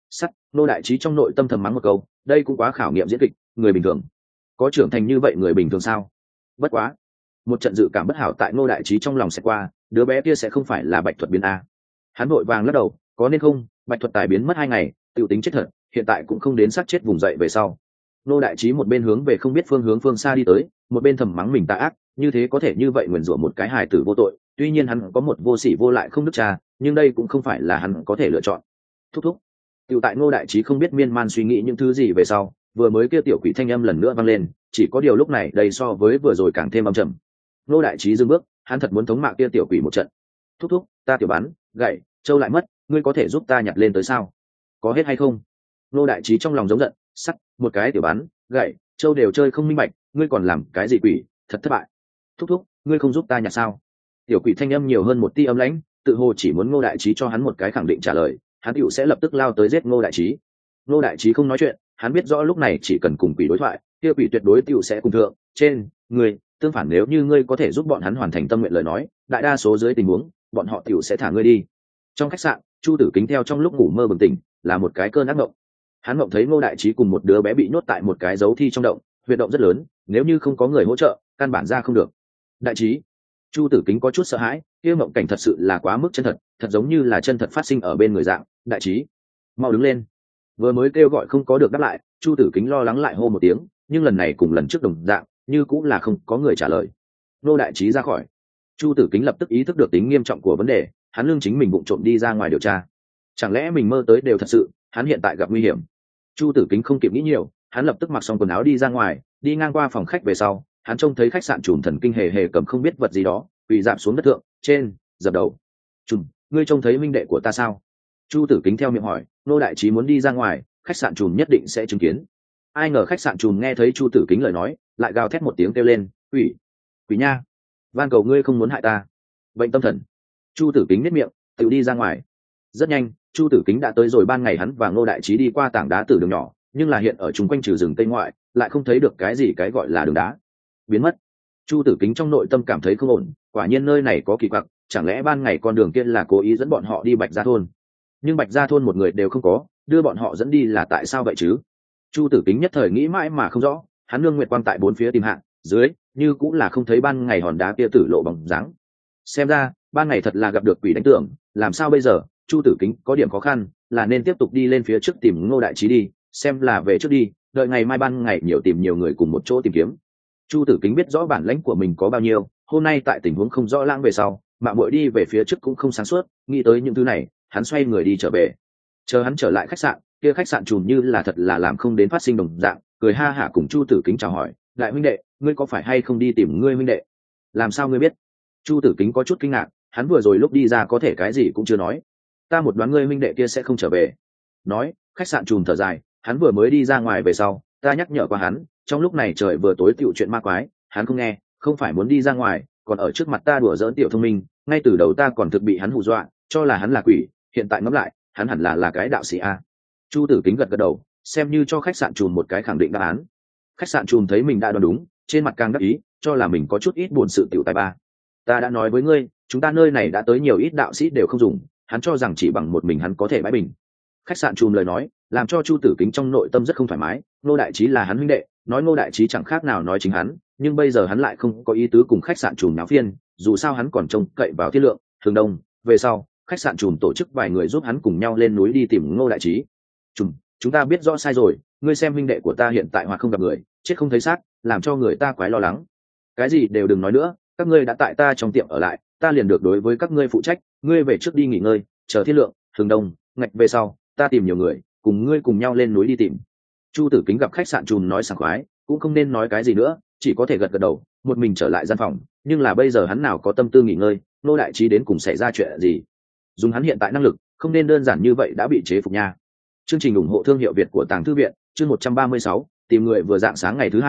Ngô đại trí trong nội tâm thầm mắng một câu, đây cũng quá khảo nghiệm diễn kịch, người bình thường có trưởng thành như vậy người bình thường sao? Bất quá một trận dự cảm bất hảo tại Ngô đại trí trong lòng sẽ qua, đứa bé kia sẽ không phải là Bạch Thuật biến a. Hắn vội vàng lắc đầu, có nên không, Bạch Thuật tài biến mất 2 ngày, tiểu tính chết thật, hiện tại cũng không đến xác chết vùng dậy về sau. Ngô đại trí một bên hướng về không biết phương hướng phương xa đi tới, một bên thầm mắng mình tà ác, như thế có thể như vậy nguyền rủa một cái hài tử vô tội, tuy nhiên hắn có một vô sỉ vô lại không đức cha, nhưng đây cũng không phải là hắn có thể lựa chọn. Thúc thúc. Tiểu tại Ngô đại trí không biết miên man suy nghĩ những thứ gì về sau, vừa mới kia tiểu quỷ thanh âm lần nữa vang lên, chỉ có điều lúc này đây so với vừa rồi càng thêm âm trầm. Ngô đại trí dừng bước, hắn thật muốn thống mạ kia tiểu quỷ một trận. Thúc thúc, ta tiểu bắn gậy châu lại mất, ngươi có thể giúp ta nhặt lên tới sao? Có hết hay không? Ngô đại trí trong lòng giống giận, sắt, một cái tiểu bắn gậy châu đều chơi không minh bạch, ngươi còn làm cái gì quỷ, thật thất bại. Thúc thúc, ngươi không giúp ta nhặt sao? Tiểu quỷ thanh âm nhiều hơn một tia âm lãnh, tự hồ chỉ muốn Ngô đại trí cho hắn một cái khẳng định trả lời, hắn tựu sẽ lập tức lao tới giết Ngô đại trí. Ngô đại trí không nói chuyện, hắn biết rõ lúc này chỉ cần cùng quỷ đối thoại, kia quỷ tuyệt đối tựu sẽ cùng thượng trên người, tương phản nếu như ngươi có thể giúp bọn hắn hoàn thành tâm nguyện lời nói, đại đa số dưới tình huống bọn họ tựu sẽ thả ngươi đi. Trong khách sạn, Chu Tử Kính theo trong lúc ngủ mơ bừng tỉnh, là một cái cơn ác mộng. Hắn mộng thấy Ngô đại trí cùng một đứa bé bị nhốt tại một cái dấu thi trong động, huyệt động rất lớn, nếu như không có người hỗ trợ căn bản ra không được. Đại trí. Chu Tử Kính có chút sợ hãi, kia mộng cảnh thật sự là quá mức chân thật, thật giống như là chân thật phát sinh ở bên người dạng. Đại trí, mau đứng lên. Vừa mới kêu gọi không có được đáp lại, Chu Tử Kính lo lắng lại hô một tiếng, nhưng lần này cùng lần trước đồng dạng, như cũng là không có người trả lời. Ngô đại trí ra khỏi. Chu Tử Kính lập tức ý thức được tính nghiêm trọng của vấn đề, hắn lương chính mình bụng trộm đi ra ngoài điều tra. Chẳng lẽ mình mơ tới đều thật sự, hắn hiện tại gặp nguy hiểm. Chu Tử Kính không kịp nghĩ nhiều, hắn lập tức mặc xong quần áo đi ra ngoài, đi ngang qua phòng khách về sau, hắn trông thấy khách sạn trùm thần kinh hề hề cầm không biết vật gì đó, quỳ dạp xuống đất thượng, trên, dập đầu. Trùm, ngươi trông thấy minh đệ của ta sao? Chu Tử Kính theo miệng hỏi. Ngô đại trí muốn đi ra ngoài, khách sạn trùm nhất định sẽ chứng kiến. Ai ngờ khách sạn trùm nghe thấy Chu Tử Kính lời nói, lại gào thét một tiếng kêu lên, quỷ, quỷ nha, van cầu ngươi không muốn hại ta, bệnh tâm thần. Chu Tử Kính nếp miệng, tự đi ra ngoài. Rất nhanh, Chu Tử Kính đã tới rồi. Ban ngày hắn và Ngô đại trí đi qua tảng đá từ đường nhỏ, nhưng là hiện ở chung quanh trừ rừng tây ngoại, lại không thấy được cái gì cái gọi là đường đá, biến mất. Chu Tử Kính trong nội tâm cảm thấy không ổn, quả nhiên nơi này có kỳ quặc, chẳng lẽ ban ngày con đường kia là cố ý dẫn bọn họ đi Bạch Gia thôn? Nhưng Bạch Gia thôn một người đều không có, đưa bọn họ dẫn đi là tại sao vậy chứ? Chu Tử Kính nhất thời nghĩ mãi mà không rõ, hắn nương nguyệt quang tại bốn phía tìm hạ, dưới như cũng là không thấy ban ngày hòn đá kia tử lộ bóng dáng. Xem ra ban ngày thật là gặp được quỷ đánh tưởng, làm sao bây giờ? Chu Tử Kính có điểm khó khăn, là nên tiếp tục đi lên phía trước tìm Ngô đại trí đi, xem là về trước đi, đợi ngày mai ban ngày nhiều tìm nhiều người cùng một chỗ tìm kiếm. Chu Tử Kính biết rõ bản lãnh của mình có bao nhiêu, hôm nay tại tình huống không rõ lãng về sau, mạo muội đi về phía trước cũng không sáng suốt, nghĩ tới những thứ này, hắn xoay người đi trở về. Chờ hắn trở lại khách sạn, kia khách sạn trùm như là thật là làm không đến phát sinh đồng dạng, cười ha hả cùng Chu Tử Kính chào hỏi, đại huynh đệ, ngươi có phải hay không đi tìm ngươi huynh đệ? Làm sao ngươi biết? Chu Tử Kính có chút kinh ngạc, hắn vừa rồi lúc đi ra có thể cái gì cũng chưa nói. Ta một đoán ngươi huynh đệ kia sẽ không trở về. Nói, khách sạn trùm thở dài, hắn vừa mới đi ra ngoài về sau, ta nhắc nhở qua hắn, trong lúc này trời vừa tối tiểu chuyện ma quái, hắn không nghe, không phải muốn đi ra ngoài, còn ở trước mặt ta đùa giỡn tiểu thông minh, ngay từ đầu ta còn thực bị hắn hù dọa, cho là hắn là quỷ, hiện tại ngẫm lại, hắn hẳn là cái đạo sĩ a. Chu Tử Kính gật gật đầu, xem như cho khách sạn trùm một cái khẳng định đáp án. Khách sạn trùm thấy mình đã đoán đúng, trên mặt càng đắc ý, cho là mình có chút ít buồn sự tiểu tài ba. Ta đã nói với ngươi, chúng ta nơi này đã tới nhiều ít đạo sĩ đều không dùng, hắn cho rằng chỉ bằng một mình hắn có thể bãi bình. Khách sạn trùm lời nói, làm cho Chu Tử Kính trong nội tâm rất không thoải mái. Ngô đại trí là hắn huynh đệ, nói Ngô đại trí chẳng khác nào nói chính hắn, nhưng bây giờ hắn lại không có ý tứ cùng khách sạn trùm náo phiên, dù sao hắn còn trông cậy vào Thiên Lượng, Thường Đông. Về sau, khách sạn trùm tổ chức vài người giúp hắn cùng nhau lên núi đi tìm Ngô đại trí. Trùm, chúng ta biết rõ sai rồi, ngươi xem huynh đệ của ta hiện tại hoặc không gặp người, chết không thấy xác, làm cho người ta quái lo lắng. Cái gì đều đừng nói nữa, các ngươi đã tại ta trong tiệm ở lại, ta liền được đối với các ngươi phụ trách, ngươi về trước đi nghỉ ngơi, chờ Thiên Lượng, Thường Đông ngạch về sau, ta tìm nhiều người, cùng ngươi cùng nhau lên núi đi tìm. Chu Tử Kính gặp khách sạn trùm nói sảng khoái, cũng không nên nói cái gì nữa, chỉ có thể gật gật đầu, một mình trở lại gian phòng. Nhưng là bây giờ hắn nào có tâm tư nghỉ ngơi, Ngô đại trí đến cùng xảy ra chuyện gì? Dùng hắn hiện tại năng lực, không nên đơn giản như vậy đã bị chế phục nha. Chương trình ủng hộ thương hiệu Việt của Tàng Thư viện, chương 136, tìm người vừa dạng sáng ngày thứ hai,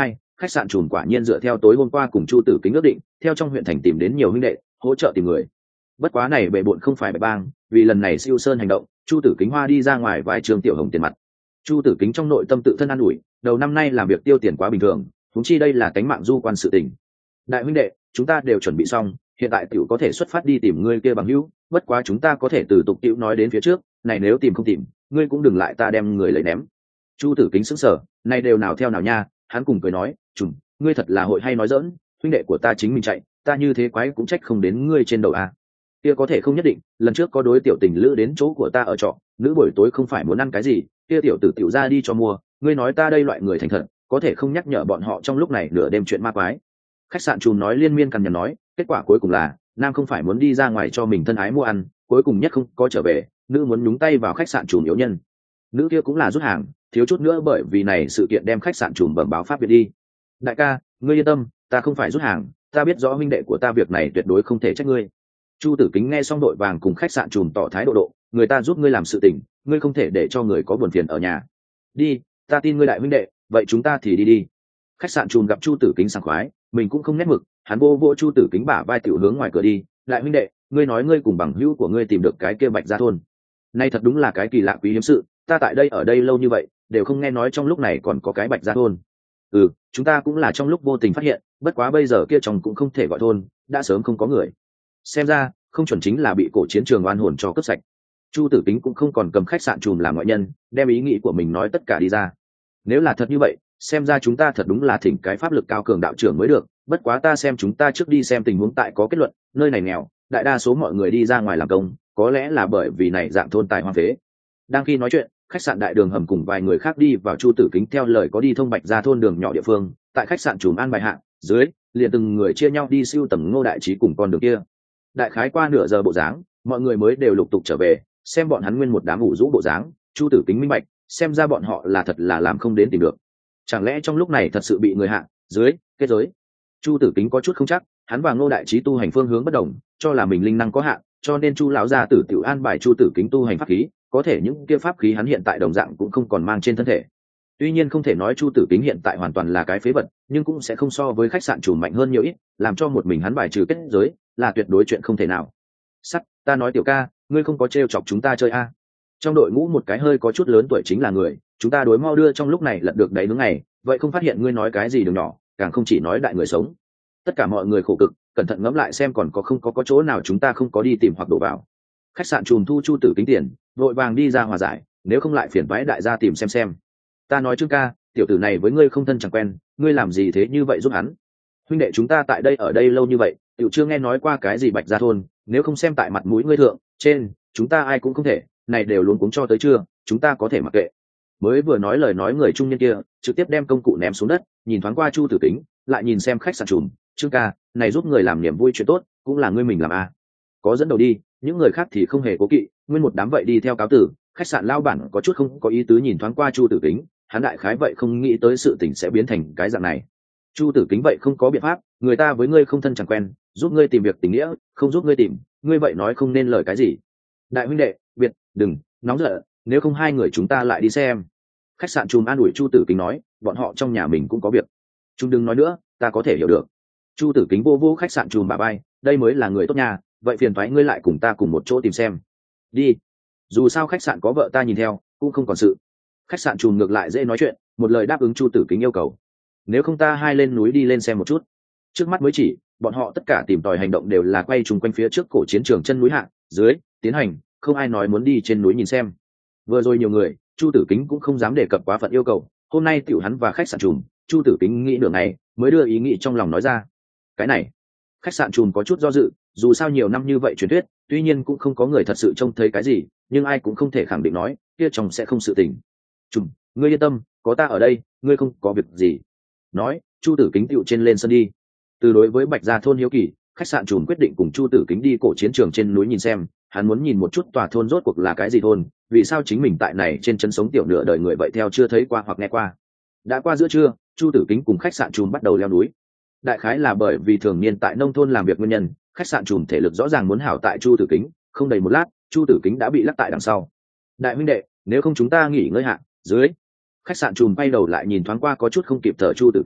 khách sạn trùm quả nhiên dựa theo tối hôm qua cùng Chu Tử Kính ước định, theo trong huyện thành tìm đến nhiều huynh đệ hỗ trợ tìm người. Bất quá này bệ bội không phải bệ bang, vì lần này siêu sơn hành động, Chu Tử Kính hoa đi ra ngoài vài Trương Tiểu Hồng tiền mặt. Chu Tử Kính trong nội tâm tự thân an ủi, đầu năm nay làm việc tiêu tiền quá bình thường, huống chi đây là cánh mạng du quan sự tình. Đại huynh đệ, chúng ta đều chuẩn bị xong, hiện tại tiểu có thể xuất phát đi tìm ngươi kia bằng hữu, bất quá chúng ta có thể từ tục tiểu nói đến phía trước, này nếu tìm không tìm, ngươi cũng đừng lại ta đem người lấy ném. Chu Tử Kính sững sờ, này đều nào theo nào nha, hắn cùng cười nói, "Trùm, ngươi thật là hội hay nói giỡn, huynh đệ của ta chính mình chạy, ta như thế quái cũng trách không đến ngươi trên đầu à. Kia có thể không nhất định, lần trước có đối tiểu tình lữ đến chỗ của ta ở trọ, nữ buổi tối không phải muốn ăn cái gì, kia tiểu tử tiểu ra đi cho mua, ngươi nói ta đây loại người thành thật, có thể không nhắc nhở bọn họ trong lúc này nửa đêm chuyện ma quái." Khách sạn Trùm nói liên miên cằn nhằn nói, kết quả cuối cùng là nam không phải muốn đi ra ngoài cho mình thân ái mua ăn, cuối cùng nhất không có trở về, nữ muốn nhúng tay vào khách sạn Trùm yếu nhân. Nữ kia cũng là rút hàng, thiếu chút nữa bởi vì này sự kiện đem khách sạn Trùm bẩm báo pháp viện đi. Đại ca, ngươi yên tâm, ta không phải rút hàng, ta biết rõ huynh đệ của ta việc này tuyệt đối không thể trách ngươi. Chu Tử Kính nghe xong đội vàng cùng khách sạn Trùm tỏ thái độ, người ta giúp ngươi làm sự tình, ngươi không thể để cho người có buồn phiền ở nhà. Đi, ta tin ngươi đại huynh đệ, vậy chúng ta thì đi. Khách sạn Trùm gặp Chu Tử Kính sảng khoái, mình cũng không nét mực, hắn vô Chu Tử Kính bả vai tiểu hướng ngoài cửa đi. Đại huynh đệ, ngươi nói ngươi cùng bằng hữu của ngươi tìm được cái kia Bạch Gia thôn, nay thật đúng là cái kỳ lạ quý hiếm sự, ta tại đây ở đây lâu như vậy đều không nghe nói trong lúc này còn có cái Bạch Gia thôn. Chúng ta cũng là trong lúc vô tình phát hiện, bất quá bây giờ kia chồng cũng không thể gọi thôn, đã sớm không có người. Xem ra không chuẩn chính là bị cổ chiến trường oan hồn cho cướp sạch. Chu Tử Kính cũng không còn cầm khách sạn Trùm làm ngoại nhân, đem ý nghĩ của mình nói tất cả đi ra. Nếu là thật như vậy, xem ra chúng ta thật đúng là thỉnh cái pháp lực cao cường đạo trưởng mới được, bất quá ta xem chúng ta trước đi xem tình huống tại có kết luận, nơi này nghèo, đại đa số mọi người đi ra ngoài làm công, có lẽ là bởi vì này dạng thôn tài hoang phế. Đang khi nói chuyện, khách sạn Đại Đường Hầm cùng vài người khác đi vào Chu Tử Kính theo lời có đi thông Bạch Gia thôn đường nhỏ địa phương, tại khách sạn Trùm an bài hạng dưới, liền từng người chia nhau đi siêu tầm Ngô Đại Trí cùng con đường kia. Đại khái qua nửa giờ bộ dáng, mọi người mới đều lục tục trở về, xem bọn hắn nguyên một đám ủ rũ bộ dáng, Chu Tử Kính minh bạch, xem ra bọn họ là thật là làm không đến tìm được. Chẳng lẽ trong lúc này thật sự bị người hạ dưới kết giới? Chu Tử Kính có chút không chắc, hắn và Ngô Đại Trí tu hành phương hướng bất đồng, cho là mình linh năng có hạn, cho nên Chu lão gia tử tiểu an bài Chu Tử Kính tu hành pháp khí, có thể những kia pháp khí hắn hiện tại đồng dạng cũng không còn mang trên thân thể. Tuy nhiên không thể nói Chu Tử Kính hiện tại hoàn toàn là cái phế vật, nhưng cũng sẽ không so với khách sạn Trùm mạnh hơn nhiều ít, làm cho một mình hắn bài trừ kết giới là tuyệt đối chuyện không thể nào. Sắt, ta nói tiểu ca, ngươi không có trêu chọc chúng ta chơi a? Trong đội ngũ một cái hơi có chút lớn tuổi chính là người, chúng ta đối mau đưa trong lúc này lật được đấy nướng ngày, vậy không phát hiện ngươi nói cái gì đường nhỏ, càng không chỉ nói đại người sống. Tất cả mọi người khổ cực, cẩn thận ngẫm lại xem còn có chỗ nào chúng ta không có đi tìm hoặc đổ vào. Khách sạn Trùm thu Chu Tử Kính tiền, vội vàng đi ra hòa giải, nếu không lại phiền toái đại gia tìm xem. Ta nói Trương ca, tiểu tử này với ngươi không thân chẳng quen, ngươi làm gì thế như vậy giúp hắn? Huynh đệ chúng ta tại đây ở đây lâu như vậy, tiểu chưa nghe nói qua cái gì Bạch Gia thôn, nếu không xem tại mặt mũi ngươi thượng trên, chúng ta ai cũng không thể, này đều luống cuống cho tới chưa, chúng ta có thể mặc kệ. Mới vừa nói lời nói người trung niên kia, trực tiếp đem công cụ ném xuống đất, nhìn thoáng qua Chu Tử Kính, lại nhìn xem khách sạn Trùm, Trương ca, này giúp người làm niềm vui chuyện tốt, cũng là ngươi mình làm a. Có dẫn đầu đi, những người khác thì không hề cố kỵ, nguyên một đám vậy đi theo cáo tử. Khách sạn lao bản có chút không có ý tứ nhìn thoáng qua Chu Tử Kính, hắn đại khái vậy không nghĩ tới sự tình sẽ biến thành cái dạng này. Chu Tử Kính vậy không có biện pháp, người ta với ngươi không thân chẳng quen, giúp ngươi tìm việc tình nghĩa, không giúp ngươi tìm, ngươi vậy nói không nên lời cái gì. Đại huynh đệ, biệt, đừng nóng giận, nếu không hai người chúng ta lại đi xem. Khách sạn Trùm an ủi Chu Tử Kính nói, bọn họ trong nhà mình cũng có việc. Chúng đừng nói nữa, ta có thể hiểu được. Chu Tử Kính vô khách sạn Trùm bà bay, đây mới là người tốt nhà, vậy phiền thoái ngươi lại cùng ta cùng một chỗ tìm xem. Đi, dù sao khách sạn có vợ ta nhìn theo, cũng không còn sự. Khách sạn Trùm ngược lại dễ nói chuyện, một lời đáp ứng Chu Tử Kính yêu cầu. Nếu không ta hai lên núi đi lên xem một chút. Trước mắt mới chỉ, bọn họ tất cả tìm tòi hành động đều là quay chung quanh phía trước cổ chiến trường chân núi hạ dưới tiến hành, không ai nói muốn đi trên núi nhìn xem. Vừa rồi nhiều người, Chu Tử Kính cũng không dám đề cập quá phận yêu cầu, hôm nay tiểu hắn và khách sạn Trùm, Chu Tử Kính nghĩ nửa ngày mới đưa ý nghĩ trong lòng nói ra. Cái này, khách sạn Trùm có chút do dự, dù sao nhiều năm như vậy truyền thuyết, tuy nhiên cũng không có người thật sự trông thấy cái gì, nhưng ai cũng không thể khẳng định nói kia chồng sẽ không sự tình. Trùm, ngươi yên tâm, có ta ở đây, ngươi không có việc gì. Nói, Chu Tử Kính tựu trên lên sân đi. Từ đối với Bạch Gia thôn hiếu kỳ, khách sạn Trùm quyết định cùng Chu Tử Kính đi cổ chiến trường trên núi nhìn xem, hắn muốn nhìn một chút tòa thôn rốt cuộc là cái gì thôn, vì sao chính mình tại này trên chân sống tiểu nửa đời người vậy theo chưa thấy qua hoặc nghe qua. Đã qua giữa trưa, Chu Tử Kính cùng khách sạn Trùm bắt đầu leo núi. Đại khái là bởi vì thường niên tại nông thôn làm việc nguyên nhân, khách sạn Trùm thể lực rõ ràng muốn hảo tại Chu Tử Kính, không đầy một lát, Chu Tử Kính đã bị lắc tại đằng sau. Đại huynh đệ, nếu không chúng ta nghỉ ngơi hạ dưới. Khách sạn Trùm bay đầu lại nhìn thoáng qua có chút không kịp thở Chu Tử Kính,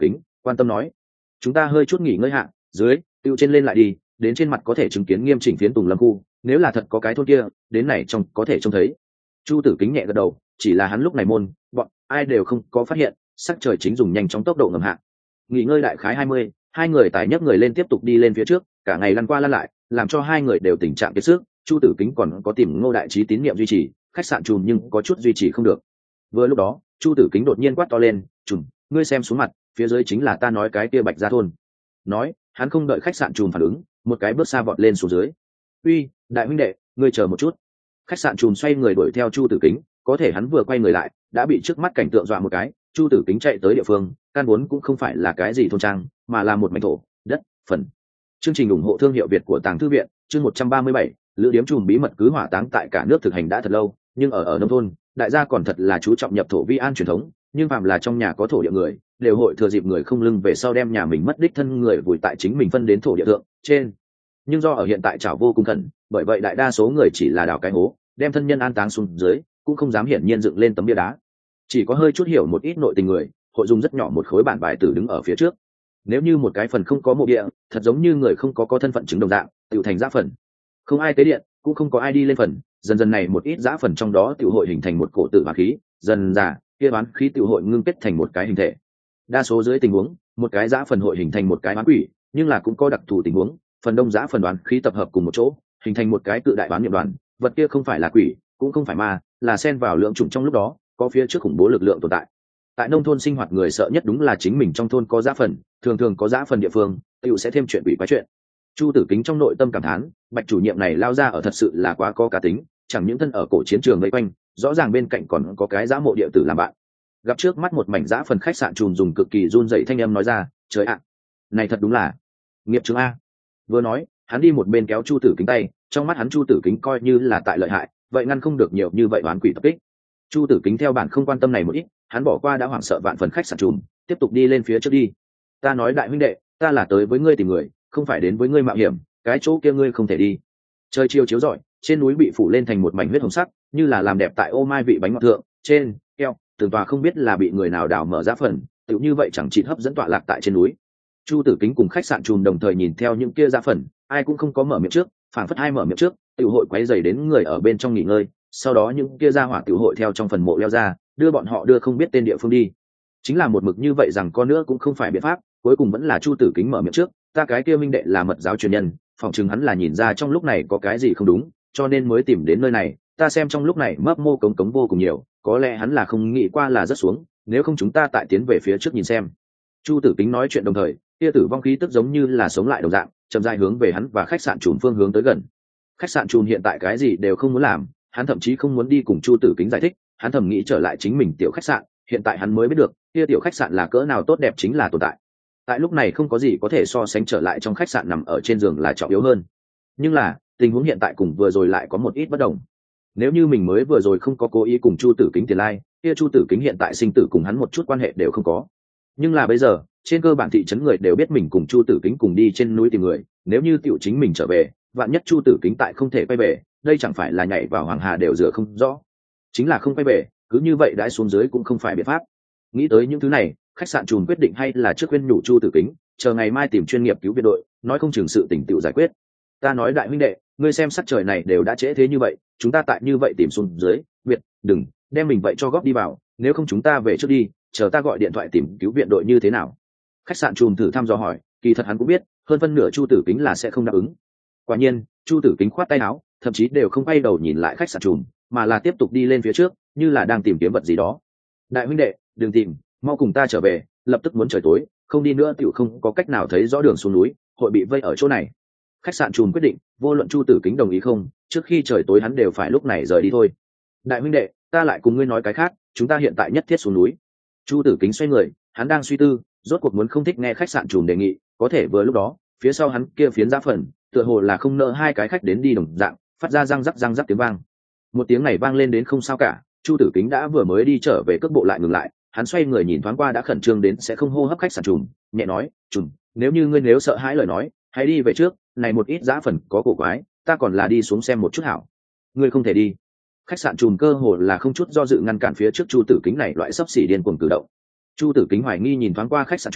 quan tâm nói. Chúng ta hơi chút nghỉ ngơi hạ, dưới tiêu trên lên lại đi, đến trên mặt có thể chứng kiến nghiêm chỉnh phiến Tùng Lâm khu, nếu là thật có cái thôn kia đến này trong có thể trông thấy. Chu Tử Kính nhẹ gật đầu, chỉ là hắn lúc này bọn ai đều không có phát hiện, sắc trời chính dùng nhanh chóng tốc độ ngầm hạ. Nghỉ ngơi đại khái 20, hai người tài nhấc người lên tiếp tục đi lên phía trước, cả ngày lăn qua lăn lại, làm cho hai người đều tình trạng kiệt sức. Chu Tử Kính còn có tìm Ngô Đại Trí tín nhiệm duy trì, khách sạn trùm nhưng có chút duy trì không được. Vừa lúc đó, Chu Tử Kính đột nhiên quát to lên, "Trùm, ngươi xem xuống mặt, phía dưới chính là ta nói cái kia Bạch Gia thôn." Nói, hắn không đợi khách sạn trùm phản ứng, một cái bước xa vọt lên xuống dưới. "Uy, đại huynh đệ, ngươi chờ một chút." Khách sạn trùm xoay người đuổi theo Chu Tử Kính, có thể hắn vừa quay người lại, đã bị trước mắt cảnh tượng dọa một cái. Chu Tử Kính chạy tới địa phương, căn vốn cũng không phải là cái gì thôn trang, mà là một mảnh thổ đất phần. Chương trình ủng hộ thương hiệu Việt của Tàng Thư viện, chương 137, lữ điếm trùm bí mật cứ hỏa táng tại cả nước thực hành đã thật lâu, nhưng ở nông thôn, đại gia còn thật là chú trọng nhập thổ vi an truyền thống, nhưng phạm là trong nhà có thổ địa người, đều hội thừa dịp người không lưng về sau đem nhà mình mất đích thân người vùi tại chính mình phân đến thổ địa thượng trên. Nhưng do ở hiện tại chảo vô cùng khẩn, bởi vậy đại đa số người chỉ là đào cái hố, đem thân nhân an táng xuống dưới, cũng không dám hiển nhiên dựng lên tấm bia đá. Chỉ có hơi chút hiểu một ít nội tình người, hội dùng rất nhỏ một khối bản bài tử đứng ở phía trước. Nếu như một cái phần không có mộ địa, thật giống như người không có thân phận chứng đồng dạng, tự thành giã phần. Không ai tế điện, cũng không có ai đi lên phần, dần dần này một ít giã phần trong đó tiểu hội hình thành một cổ tử hỏa khí, dần dà kia bán khí tiểu hội ngưng kết thành một cái hình thể. Đa số dưới tình huống, một cái giã phần hội hình thành một cái bán quỷ, nhưng là cũng có đặc thù tình huống, phần đông giã phần đoán khí tập hợp cùng một chỗ, hình thành một cái cự đại bán niệm đoàn, vật kia không phải là quỷ, cũng không phải ma, là xen vào lượng chủng trong lúc đó, có phía trước khủng bố lực lượng tồn tại. Tại nông thôn sinh hoạt người sợ nhất đúng là chính mình trong thôn có giã phần, thường thường có giã phần địa phương, tiểu sẽ thêm chuyện quỷ quái chuyện. Chu Tử Kính trong nội tâm cảm thán, Bạch chủ nhiệm này lao ra ở thật sự là quá có cá tính, chẳng những thân ở cổ chiến trường vây quanh, rõ ràng bên cạnh còn có cái giã mộ địa tử làm bạn. Gặp trước mắt một mảnh giã phần, khách sạn trùm dùng cực kỳ run rẩy thanh âm nói ra, "Trời ạ, này thật đúng là nghiệp chứng a." Vừa nói, hắn đi một bên kéo Chu Tử Kính tay, trong mắt hắn Chu Tử Kính coi như là tại lợi hại, vậy ngăn không được nhiều như vậy oán quỷ tập kích. Chu Tử Kính theo bản không quan tâm này một ít, hắn bỏ qua đã hoảng sợ vạn phần khách sạn trùm, tiếp tục đi lên phía trước đi. "Ta nói đại huynh đệ, ta là tới với ngươi tìm người, không phải đến với ngươi mạo hiểm, cái chỗ kia ngươi không thể đi." Trời chiều chiếu rọi, trên núi bị phủ lên thành một mảnh huyết hồng sắc, như là làm đẹp tại ô mai vị bánh ngọt thượng, trên keo từng tòa không biết là bị người nào đào mở ra phần, tựu như vậy chẳng chỉ hấp dẫn tọa lạc tại trên núi. Chu Tử Kính cùng khách sạn trùm đồng thời nhìn theo những kia ra phần, ai cũng không có mở miệng trước, phản phất ai mở miệng trước, tiểu hội quấy rầy đến người ở bên trong nghỉ ngơi, sau đó những kia ra hỏa tiểu hội theo trong phần mộ leo ra, đưa bọn họ đưa không biết tên địa phương đi. Chính là một mực như vậy rằng con nữa cũng không phải biện pháp, cuối cùng vẫn là Chu Tử Kính mở miệng trước, "Ta cái kia minh đệ là mật giáo truyền nhân, phòng chừng hắn là nhìn ra trong lúc này có cái gì không đúng, cho nên mới tìm đến nơi này, ta xem trong lúc này mấp mô cống cống vô cùng nhiều, có lẽ hắn là không nghĩ qua là rất xuống, nếu không chúng ta tại tiến về phía trước nhìn xem." Chu Tử Kính nói chuyện đồng thời, kia tử vong khí tức giống như là sống lại đồng dạng, chậm rãi hướng về hắn và khách sạn trùm phương hướng tới gần. Khách sạn trùm hiện tại cái gì đều không muốn làm, hắn thậm chí không muốn đi cùng Chu Tử Kính giải thích, hắn thầm nghĩ trở lại chính mình tiểu khách sạn, hiện tại hắn mới biết được, kia tiểu khách sạn là cỡ nào tốt đẹp chính là tồn tại. Tại lúc này không có gì có thể so sánh trở lại trong khách sạn nằm ở trên giường là trọng yếu hơn. Nhưng là, tình huống hiện tại cùng vừa rồi lại có một ít bất đồng. Nếu như mình mới vừa rồi không có cố ý cùng Chu Tử Kính tiền lai, kia Chu Tử Kính hiện tại sinh tử cùng hắn một chút quan hệ đều không có. Nhưng là bây giờ, trên cơ bản thị trấn người đều biết mình cùng Chu Tử Kính cùng đi trên núi tìm người, nếu như tiểu chính mình trở về, vạn nhất Chu Tử Kính tại không thể quay về, đây chẳng phải là nhảy vào hoàng hà đều rửa không rõ. Chính là không quay về, cứ như vậy đãi xuống dưới cũng không phải biện pháp. Nghĩ tới những thứ này, khách sạn trùm quyết định hay là trước khuyên nhủ Chu Tử Kính, chờ ngày mai tìm chuyên nghiệp cứu viện đội, nói không chừng sự tình tiểu giải quyết. "Ta nói đại huynh đệ, ngươi xem sắc trời này đều đã trễ thế như vậy, chúng ta tại như vậy tìm xuống dưới, biệt đừng đem mình vậy cho góp đi vào, nếu không chúng ta về trước đi, chờ ta gọi điện thoại tìm cứu viện đội như thế nào?" Khách sạn trùm thử thăm dò hỏi, kỳ thật hắn cũng biết, hơn phân nửa Chu Tử Kính là sẽ không đáp ứng. Quả nhiên, Chu Tử Kính khoát tay áo, thậm chí đều không quay đầu nhìn lại khách sạn trùm, mà là tiếp tục đi lên phía trước, như là đang tìm kiếm vật gì đó. "Đại huynh đệ, đừng tìm, mau cùng ta trở về, lập tức muốn trời tối, không đi nữa tiểu không có cách nào thấy rõ đường xuống núi, hội bị vây ở chỗ này." Khách sạn trùm quyết định, vô luận Chu Tử Kính đồng ý không, trước khi trời tối hắn đều phải lúc này rời đi thôi. "Đại huynh đệ, ta lại cùng ngươi nói cái khác, chúng ta hiện tại nhất thiết xuống núi." Chu Tử Kính xoay người, hắn đang suy tư, rốt cuộc muốn không thích nghe khách sạn trùm đề nghị, có thể vừa lúc đó, phía sau hắn kia phiến giã phần, tựa hồ là không nỡ hai cái khách đến đi đồng dạng, phát ra răng rắc tiếng vang. Một tiếng này vang lên đến không sao cả, Chu Tử Kính đã vừa mới đi trở về cước bộ lại ngừng lại, hắn xoay người nhìn thoáng qua đã khẩn trương đến sẽ không hô hấp khách sạn trùm, nhẹ nói, "Trùm, nếu như ngươi nếu sợ hãi lời nói, hãy đi về trước, này một ít giã phần có cổ quái, ta còn là đi xuống xem một chút hảo." "Ngươi không thể đi." Khách sạn trùm cơ hồ là không chút do dự ngăn cản phía trước Chu Tử Kính này loại sắp xỉ điên cuồng cử động. Chu Tử Kính hoài nghi nhìn thoáng qua khách sạn trùm,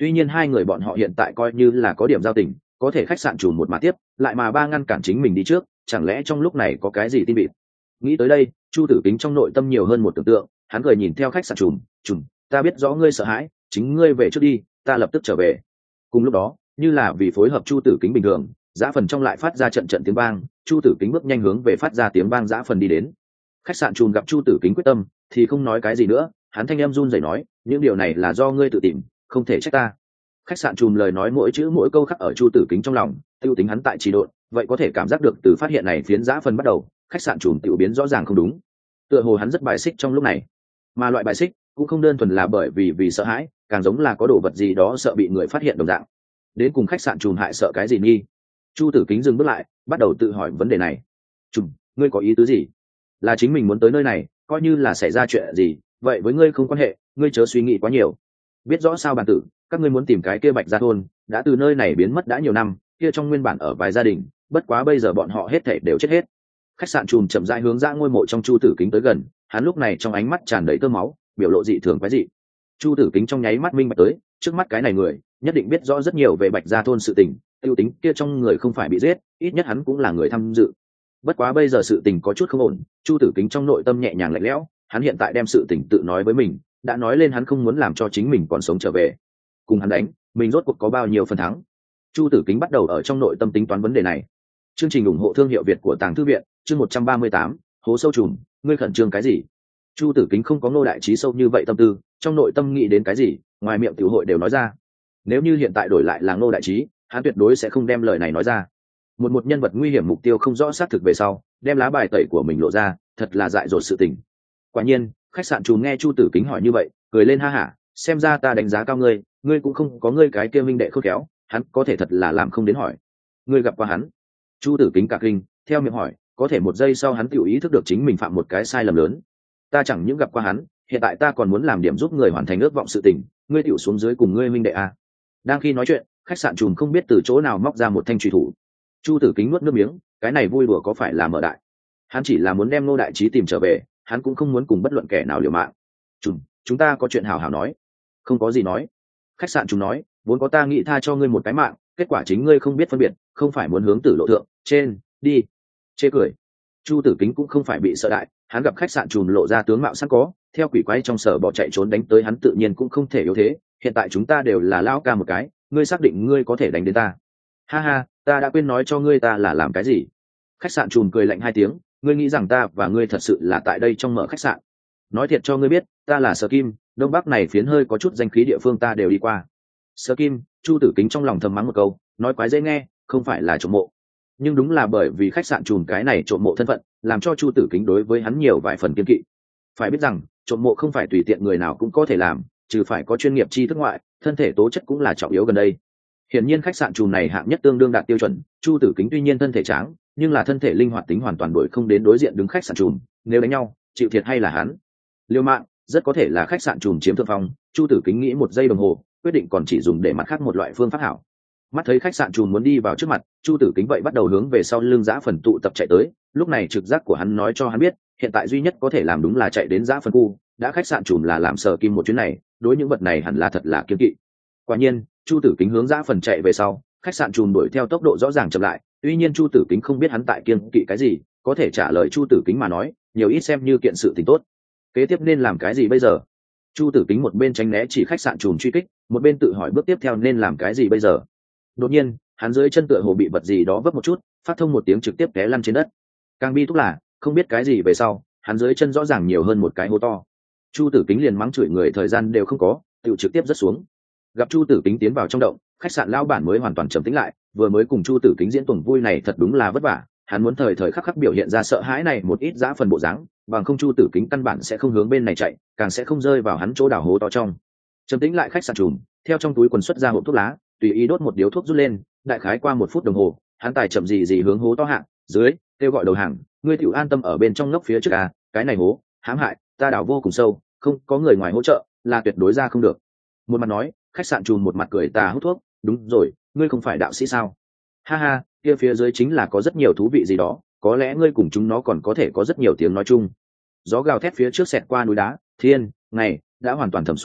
Tuy nhiên hai người bọn họ hiện tại coi như là có điểm giao tình, có thể khách sạn trùm một mà tiếp lại mà ba ngăn cản chính mình đi trước, chẳng lẽ trong lúc này có cái gì tin bịt. Nghĩ tới đây, Chu Tử Kính trong nội tâm nhiều hơn một tưởng tượng, hắn cười nhìn theo khách sạn trùm, ta biết rõ ngươi sợ hãi, chính ngươi về trước đi, ta lập tức trở về. Cùng lúc đó, như là vì phối hợp Chu Tử Kính bình thường, giã phần trong lại phát ra trận trận tiếng vang. Chu Tử Kính bước nhanh hướng về phát ra tiếng vang giã phần đi đến. Khách sạn trùm gặp Chu Tử Kính quyết tâm thì không nói cái gì nữa, hắn thanh em run rẩy nói, những điều này là do ngươi tự tìm, không thể trách ta. Khách sạn trùm lời nói mỗi chữ mỗi câu khắc ở Chu Tử Kính trong lòng, tiêu tính hắn tại trì độn, vậy có thể cảm giác được từ phát hiện này phiến giã phần bắt đầu, khách sạn trùm tiểu biến rõ ràng không đúng. Tựa hồ hắn rất bài xích trong lúc này, mà loại bài xích cũng không đơn thuần là bởi vì sợ hãi, càng giống là có đồ vật gì đó sợ bị người phát hiện đồng dạng. Đến cùng khách sạn trùm hại sợ cái gì nghi? Chu Tử Kính dừng bước lại, bắt đầu tự hỏi vấn đề này. Trùm, ngươi có ý tứ gì? Là chính mình muốn tới nơi này, coi như là xảy ra chuyện gì, vậy với ngươi không quan hệ, ngươi chớ suy nghĩ quá nhiều. Biết rõ sao bản tử, các ngươi muốn tìm cái kia Bạch Gia thôn, đã từ nơi này biến mất đã nhiều năm, kia trong nguyên bản ở vài gia đình, bất quá bây giờ bọn họ hết thảy đều chết hết. Khách sạn trùm chậm rãi hướng ra ngôi mộ trong Chu Tử Kính tới gần, hắn lúc này trong ánh mắt tràn đầy tơ máu, biểu lộ dị thường quái dị. Chu Tử Kính trong nháy mắt minh bạch tới, trước mắt cái này người nhất định biết rõ rất nhiều về Bạch Gia thôn sự tình, tiêu tính kia trong người không phải bị giết, ít nhất hắn cũng là người tham dự. Bất quá bây giờ sự tình có chút không ổn, Chu Tử Kính trong nội tâm nhẹ nhàng lạnh lẽo, hắn hiện tại đem sự tình tự nói với mình, đã nói lên hắn không muốn làm cho chính mình còn sống trở về. Cùng hắn đánh, mình rốt cuộc có bao nhiêu phần thắng? Chu Tử Kính bắt đầu ở trong nội tâm tính toán vấn đề này. Chương trình ủng hộ thương hiệu Việt của Tàng Thư viện, chương 138, hố sâu trùm, ngươi khẩn trương cái gì? Chu Tử Kính không có Ngô đại trí sâu như vậy tâm tư, trong nội tâm nghĩ đến cái gì, ngoài miệng tiểu hội đều nói ra. Nếu như hiện tại đổi lại là Ngô đại trí, hắn tuyệt đối sẽ không đem lời này nói ra. Một nhân vật nguy hiểm mục tiêu không rõ xác thực về sau, đem lá bài tẩy của mình lộ ra, thật là dại dột sự tình. Quả nhiên, khách sạn trùm nghe Chu Tử Kính hỏi như vậy, cười lên ha hả, xem ra ta đánh giá cao ngươi, ngươi cũng không có ngươi cái kia minh đệ khôn khéo, hắn có thể thật là làm không đến hỏi. Ngươi gặp qua hắn? Chu Tử Kính cả kinh, theo miệng hỏi, có thể một giây sau hắn tự ý thức được chính mình phạm một cái sai lầm lớn. Ta chẳng những gặp qua hắn, hiện tại ta còn muốn làm điểm giúp người hoàn thành ước vọng sự tình, ngươi tiểu xuống dưới cùng ngươi minh đệ à? Đang khi nói chuyện, khách sạn trùm không biết từ chỗ nào móc ra một thanh truy thủ. Chu Tử Kính nuốt nước miếng, cái này vui đùa có phải là mở đại? Hắn chỉ là muốn đem Ngô đại trí tìm trở về, hắn cũng không muốn cùng bất luận kẻ nào liều mạng. Chúng ta có chuyện hào hào nói. Không có gì nói. Khách sạn trùm nói, vốn có ta nghĩ tha cho ngươi một cái mạng, kết quả chính ngươi không biết phân biệt, không phải muốn hướng tử lộ thượng, trên, đi. Chê cười. Chu Tử Kính cũng không phải bị sợ đại, hắn gặp khách sạn trùm lộ ra tướng mạo sẵn có, theo quỷ quái trong sở bỏ chạy trốn đánh tới hắn tự nhiên cũng không thể yếu thế, hiện tại chúng ta đều là lao ca một cái, ngươi xác định ngươi có thể đánh đến ta? Ha ha, ta đã quên nói cho ngươi ta là làm cái gì. Khách sạn trùm cười lạnh hai tiếng, ngươi nghĩ rằng ta và ngươi thật sự là tại đây trong mở khách sạn? Nói thiệt cho ngươi biết, ta là Sở Kim, đông bắc này phiến hơi có chút danh khí địa phương ta đều đi qua. Sở Kim, Chu Tử Kính trong lòng thầm mắng một câu, nói quái dễ nghe, không phải là trộm mộ. Nhưng đúng là bởi vì khách sạn trùm cái này trộm mộ thân phận, làm cho Chu Tử Kính đối với hắn nhiều vài phần kiêng kỵ. Phải biết rằng, trộm mộ không phải tùy tiện người nào cũng có thể làm, trừ phải có chuyên nghiệp tri thức ngoại, thân thể tố chất cũng là trọng yếu gần đây. Hiển nhiên khách sạn trùm này hạng nhất tương đương đạt tiêu chuẩn, Chu Tử Kính tuy nhiên thân thể tráng, nhưng là thân thể linh hoạt tính hoàn toàn đổi không đến đối diện đứng khách sạn trùm, nếu đánh nhau, chịu thiệt hay là hắn. Liêu mạng, rất có thể là khách sạn trùm chiếm thượng phong, Chu Tử Kính nghĩ một giây đồng hồ, quyết định còn chỉ dùng để mặt khác một loại phương pháp hảo. Mắt thấy khách sạn trùm muốn đi vào trước mặt, Chu Tử Kính vậy bắt đầu hướng về sau lưng giã phần tụ tập chạy tới, lúc này trực giác của hắn nói cho hắn biết, hiện tại duy nhất có thể làm đúng là chạy đến giã phần khu, đã khách sạn trùm là làm Sở Kim một chuyến này, đối những vật này hẳn là thật là kiêng kỵ. Quả nhiên, Chu Tử Kính hướng giã phần chạy về sau, khách sạn trùm đuổi theo tốc độ rõ ràng chậm lại, tuy nhiên Chu Tử Kính không biết hắn tại kiêng kỵ cái gì, có thể trả lời Chu Tử Kính mà nói, nhiều ít xem như kiện sự tình tốt. Kế tiếp nên làm cái gì bây giờ? Chu Tử Kính một bên tránh né chỉ khách sạn trùm truy kích, một bên tự hỏi bước tiếp theo nên làm cái gì bây giờ. Đột nhiên, hắn dưới chân tựa hồ bị vật gì đó vấp một chút, phát thông một tiếng trực tiếp té lăn trên đất. Càng bi thúc là, không biết cái gì về sau, hắn dưới chân rõ ràng nhiều hơn một cái hố to. Chu Tử Kính liền mắng chửi người thời gian đều không có, tự trực tiếp rớt xuống. Gặp Chu Tử Kính tiến vào trong động, khách sạn lão bản mới hoàn toàn trầm tĩnh lại, vừa mới cùng Chu Tử Kính diễn tuồng vui này thật đúng là vất vả, hắn muốn thời thời khắc khắc biểu hiện ra sợ hãi này một ít dã phần bộ dáng, bằng không Chu Tử Kính căn bản sẽ không hướng bên này chạy, càng sẽ không rơi vào hắn chỗ đào hố to trong. Trầm tĩnh lại khách sạn trùm, theo trong túi quần xuất ra hộp thuốc lá, tùy ý đốt một điếu thuốc rút lên, đại khái qua 1 phút đồng hồ, hắn tài chậm gì hướng hố to hạng dưới, kêu gọi đầu hàng, ngươi tiểu an tâm ở bên trong ngốc phía trước à, cái này hố, hãm hại, ta đào vô cùng sâu, không có người ngoài hỗ trợ, là tuyệt đối ra không được. Một mặt nói, khách sạn trùm một mặt cười tà hút thuốc, đúng rồi, ngươi không phải đạo sĩ sao? Ha ha, kia phía dưới chính là có rất nhiều thú vị gì đó, có lẽ ngươi cùng chúng nó còn có thể có rất nhiều tiếng nói chung. Gió gào thét phía trước xẹt qua núi đá, thiên, ngày đã hoàn toàn thầm xuống tới,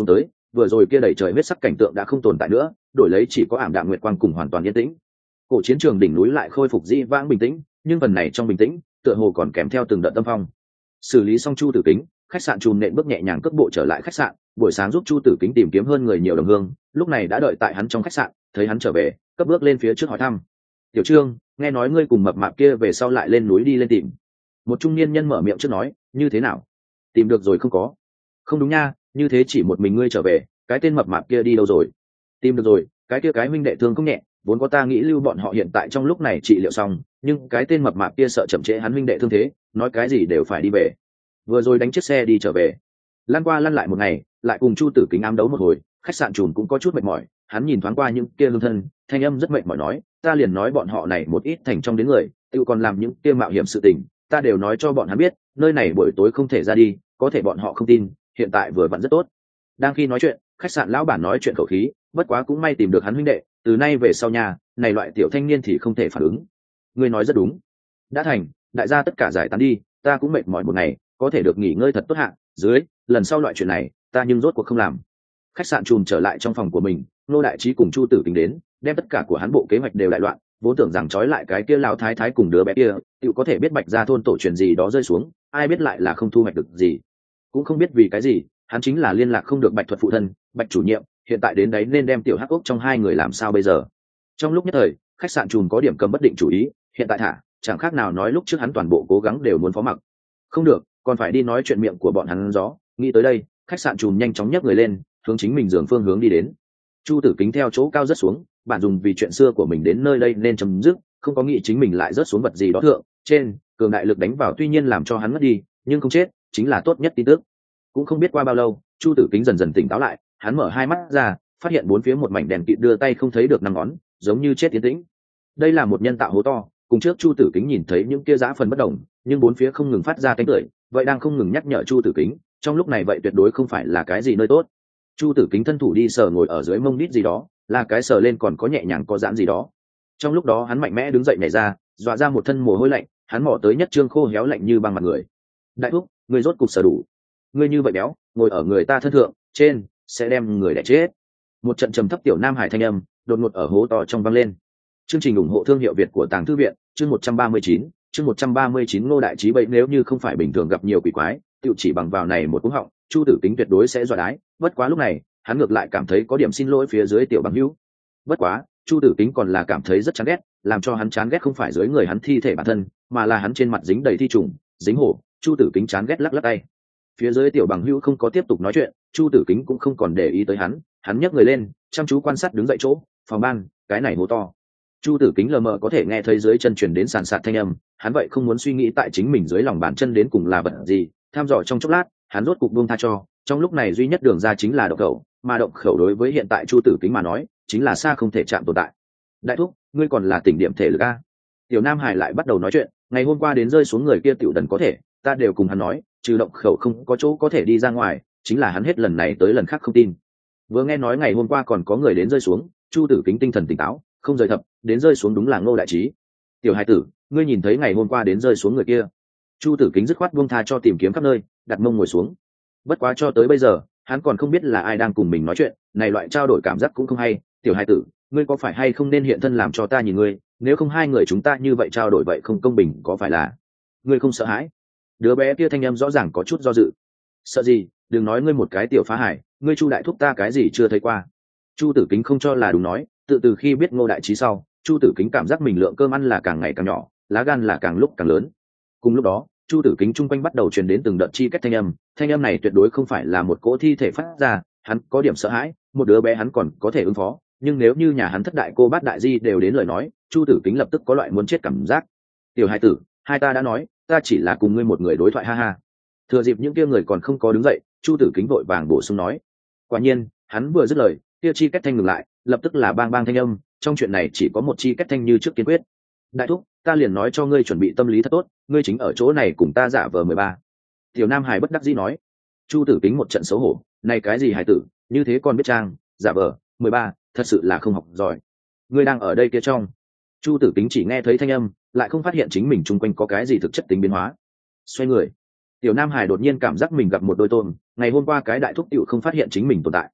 vừa rồi kia đầy trời huyết sắc cảnh tượng đã không tồn tại nữa, đổi lấy chỉ có ảm đạm nguyệt quang cùng hoàn toàn yên tĩnh. Cổ chiến trường đỉnh núi lại khôi phục dĩ vãng bình tĩnh, nhưng phần này trong bình tĩnh tựa hồ còn kèm theo từng đợt tâm phong. Xử lý xong Chu Tử Kính, khách sạn Trùm nện bước nhẹ nhàng cước bộ trở lại khách sạn, buổi sáng giúp Chu Tử Kính tìm kiếm hơn người nhiều đồng hương, lúc này đã đợi tại hắn trong khách sạn, thấy hắn trở về, cấp bước lên phía trước hỏi thăm. "Tiểu Trương, nghe nói ngươi cùng mập mạp kia về sau lại lên núi đi lên tìm." Một trung niên nhân mở miệng trước nói, "Như thế nào? Tìm được rồi không có?" "Không đúng nha, như thế chỉ một mình ngươi trở về, cái tên mập mạp kia đi đâu rồi?" "Tìm được rồi, cái kia cái huynh đệ thương không nhẹ, vốn có ta nghĩ lưu bọn họ hiện tại trong lúc này trị liệu xong, nhưng cái tên mập mạp kia sợ chậm trễ hắn huynh đệ thương thế, nói cái gì đều phải đi về. Vừa rồi đánh chiếc xe đi trở về, lăn qua lăn lại một ngày, lại cùng Chu Tử Kính ám đấu một hồi, khách sạn Trùm cũng có chút mệt mỏi." Hắn nhìn thoáng qua những kia lương thân, thanh âm rất mệt mỏi nói, "Ta liền nói bọn họ này một ít thành trong đến người, tự còn làm những kia mạo hiểm sự tình, ta đều nói cho bọn hắn biết, nơi này buổi tối không thể ra đi, có thể bọn họ không tin, hiện tại vừa vặn rất tốt." Đang khi nói chuyện, khách sạn lão bản nói chuyện khẩu khí, bất quá cũng may tìm được hắn huynh đệ, từ nay về sau nhà, này loại tiểu thanh niên thì không thể phản ứng. "Ngươi nói rất đúng. Đã thành, đại gia tất cả giải tán đi, ta cũng mệt mỏi một ngày, có thể được nghỉ ngơi thật tốt hạ, dưới, lần sau loại chuyện này, ta nhưng rốt cuộc không làm." Khách sạn Trùm trở lại trong phòng của mình, Nô Đại Trí cùng Chu Tử Kính đến, đem tất cả của hắn bộ kế hoạch đều đại loạn, vốn tưởng rằng trói lại cái kia lão thái thái cùng đứa bé kia, tự có thể biết Bạch gia thôn tổ truyền gì đó rơi xuống, ai biết lại là không thu hoạch được gì. Cũng không biết vì cái gì, hắn chính là liên lạc không được Bạch thuật phụ thân, Bạch chủ nhiệm, hiện tại đến đấy nên đem tiểu hắc ốc trong hai người làm sao bây giờ. Trong lúc nhất thời, khách sạn Trùm có điểm cầm bất định chủ ý, hiện tại thả, chẳng khác nào nói lúc trước hắn toàn bộ cố gắng đều muốn phó mặc. Không được, còn phải đi nói chuyện miệng của bọn hắn gió, nghĩ tới đây, khách sạn Trùm nhanh chóng nhấc người lên, hướng chính mình giường phương hướng đi đến. Chu Tử Kính theo chỗ cao rất xuống, bản dùng vì chuyện xưa của mình đến nơi đây nên chấm dứt, không có nghĩ chính mình lại rớt xuống vật gì đó thượng trên, cường đại lực đánh vào tuy nhiên làm cho hắn ngất đi, nhưng không chết, chính là tốt nhất tin tức. Cũng không biết qua bao lâu, Chu Tử Kính dần dần tỉnh táo lại, hắn mở hai mắt ra, phát hiện bốn phía một mảnh đèn kịt đưa tay không thấy được năm ngón, giống như chết tiến tĩnh. Đây là một nhân tạo hố to, cùng trước Chu Tử Kính nhìn thấy những kia dã phần bất động, nhưng bốn phía không ngừng phát ra cánh tưởi, vậy đang không ngừng nhắc nhở Chu Tử Kính, trong lúc này vậy tuyệt đối không phải là cái gì nơi tốt. Chu Tử Kính thân thủ đi sờ ngồi ở dưới mông đít gì đó, là cái sờ lên còn có nhẹ nhàng có giãn gì đó. Trong lúc đó hắn mạnh mẽ đứng dậy nhảy ra, dọa ra một thân mồ hôi lạnh, hắn mò tới nhất trương khô héo lạnh như băng mặt người. "Đại thúc, ngươi rốt cục sờ đủ. Ngươi như vậy béo, ngồi ở người ta thân thượng, trên sẽ đem người đẻ chết." Một trận trầm thấp tiểu nam hải thanh âm đột ngột ở hố to trong vang lên. Chương trình ủng hộ thương hiệu Việt của Tàng Thư viện, chương 139, chương 139 Ngô Đại Trí bậy nếu như không phải bình thường gặp nhiều quỷ quái, tự chỉ bằng vào này một cú họng, Chu Tử Kính tuyệt đối sẽ dọa đái, bất quá lúc này, hắn ngược lại cảm thấy có điểm xin lỗi phía dưới tiểu bằng hữu. Bất quá, Chu Tử Kính còn là cảm thấy rất chán ghét, làm cho hắn chán ghét không phải dưới người hắn thi thể bản thân, mà là hắn trên mặt dính đầy thi trùng, dính hổ. Chu Tử Kính chán ghét lắc lắc tay. Phía dưới tiểu bằng hữu không có tiếp tục nói chuyện, Chu Tử Kính cũng không còn để ý tới hắn nhấc người lên, chăm chú quan sát đứng dậy chỗ, phòng ban, cái này hố to. Chu Tử Kính lờ mờ có thể nghe thấy dưới chân truyền đến sàn sạt thanh âm, hắn vậy không muốn suy nghĩ tại chính mình dưới lòng bàn chân đến cùng là vật gì, tham dò trong chốc lát, hắn rốt cục buông tha cho, trong lúc này duy nhất đường ra chính là động khẩu, mà động khẩu đối với hiện tại Chu Tử Kính mà nói, chính là xa không thể chạm tồn tại. "Đại thúc, ngươi còn là tỉnh điểm thể lực a?" Tiểu Nam Hải lại bắt đầu nói chuyện, "Ngày hôm qua đến rơi xuống người kia tiểu đần có thể, ta đều cùng hắn nói, trừ động khẩu không có chỗ có thể đi ra ngoài, chính là hắn hết lần này tới lần khác không tin." Vừa nghe nói ngày hôm qua còn có người đến rơi xuống, Chu Tử Kính tinh thần tỉnh táo, không rời thập, đến rơi xuống đúng là Ngô Đại Trí. "Tiểu Hải tử, ngươi nhìn thấy ngày hôm qua đến rơi xuống người kia?" Chu Tử Kính dứt khoát buông tha cho tìm kiếm khắp nơi, đặt mông ngồi xuống. Bất quá cho tới bây giờ, hắn còn không biết là ai đang cùng mình nói chuyện, này loại trao đổi cảm giác cũng không hay. "Tiểu Hải tử, ngươi có phải hay không nên hiện thân làm cho ta nhìn ngươi, nếu không hai người chúng ta như vậy trao đổi vậy không công bình, có phải là?" "Ngươi không sợ hãi?" Đứa bé kia thanh âm rõ ràng có chút do dự. "Sợ gì, đừng nói ngươi một cái tiểu phá hải, ngươi Chu đại thúc ta cái gì chưa thấy qua." Chu Tử Kính không cho là đúng nói, từ khi biết Ngô Đại Trí sau, Chu Tử Kính cảm giác mình lượng cơm ăn là càng ngày càng nhỏ, lá gan là càng lúc càng lớn. Cùng lúc đó, Chu Tử Kính chung quanh bắt đầu truyền đến từng đợt chi cách thanh âm này tuyệt đối không phải là một cỗ thi thể phát ra, hắn có điểm sợ hãi, một đứa bé hắn còn có thể ứng phó, nhưng nếu như nhà hắn thất đại cô bát đại di đều đến lời nói, Chu Tử Kính lập tức có loại muốn chết cảm giác. "Tiểu Hải tử, hai ta đã nói, ta chỉ là cùng ngươi một người đối thoại ha ha." Thừa dịp những kia người còn không có đứng dậy, Chu Tử Kính vội vàng bổ sung nói. Quả nhiên, hắn vừa dứt lời, kia chi cách thanh ngừng lại, lập tức là bang bang thanh âm, trong chuyện này chỉ có một chi cách thanh như trước kiên quyết. "Đại thúc, ta liền nói cho ngươi chuẩn bị tâm lý thật tốt, ngươi chính ở chỗ này cùng ta giả vờ 13." Tiểu Nam Hải bất đắc dĩ nói. Chu Tử Kính một trận xấu hổ, này cái gì hải tử, như thế còn biết trang, giả vờ 13, thật sự là không học giỏi. "Ngươi đang ở đây kia trong." Chu Tử Kính chỉ nghe thấy thanh âm, lại không phát hiện chính mình chung quanh có cái gì thực chất tính biến hóa. Xoay người, Tiểu Nam Hải đột nhiên cảm giác mình gặp một đôi tôm, ngày hôm qua cái đại thúc tiểu không phát hiện chính mình tồn tại.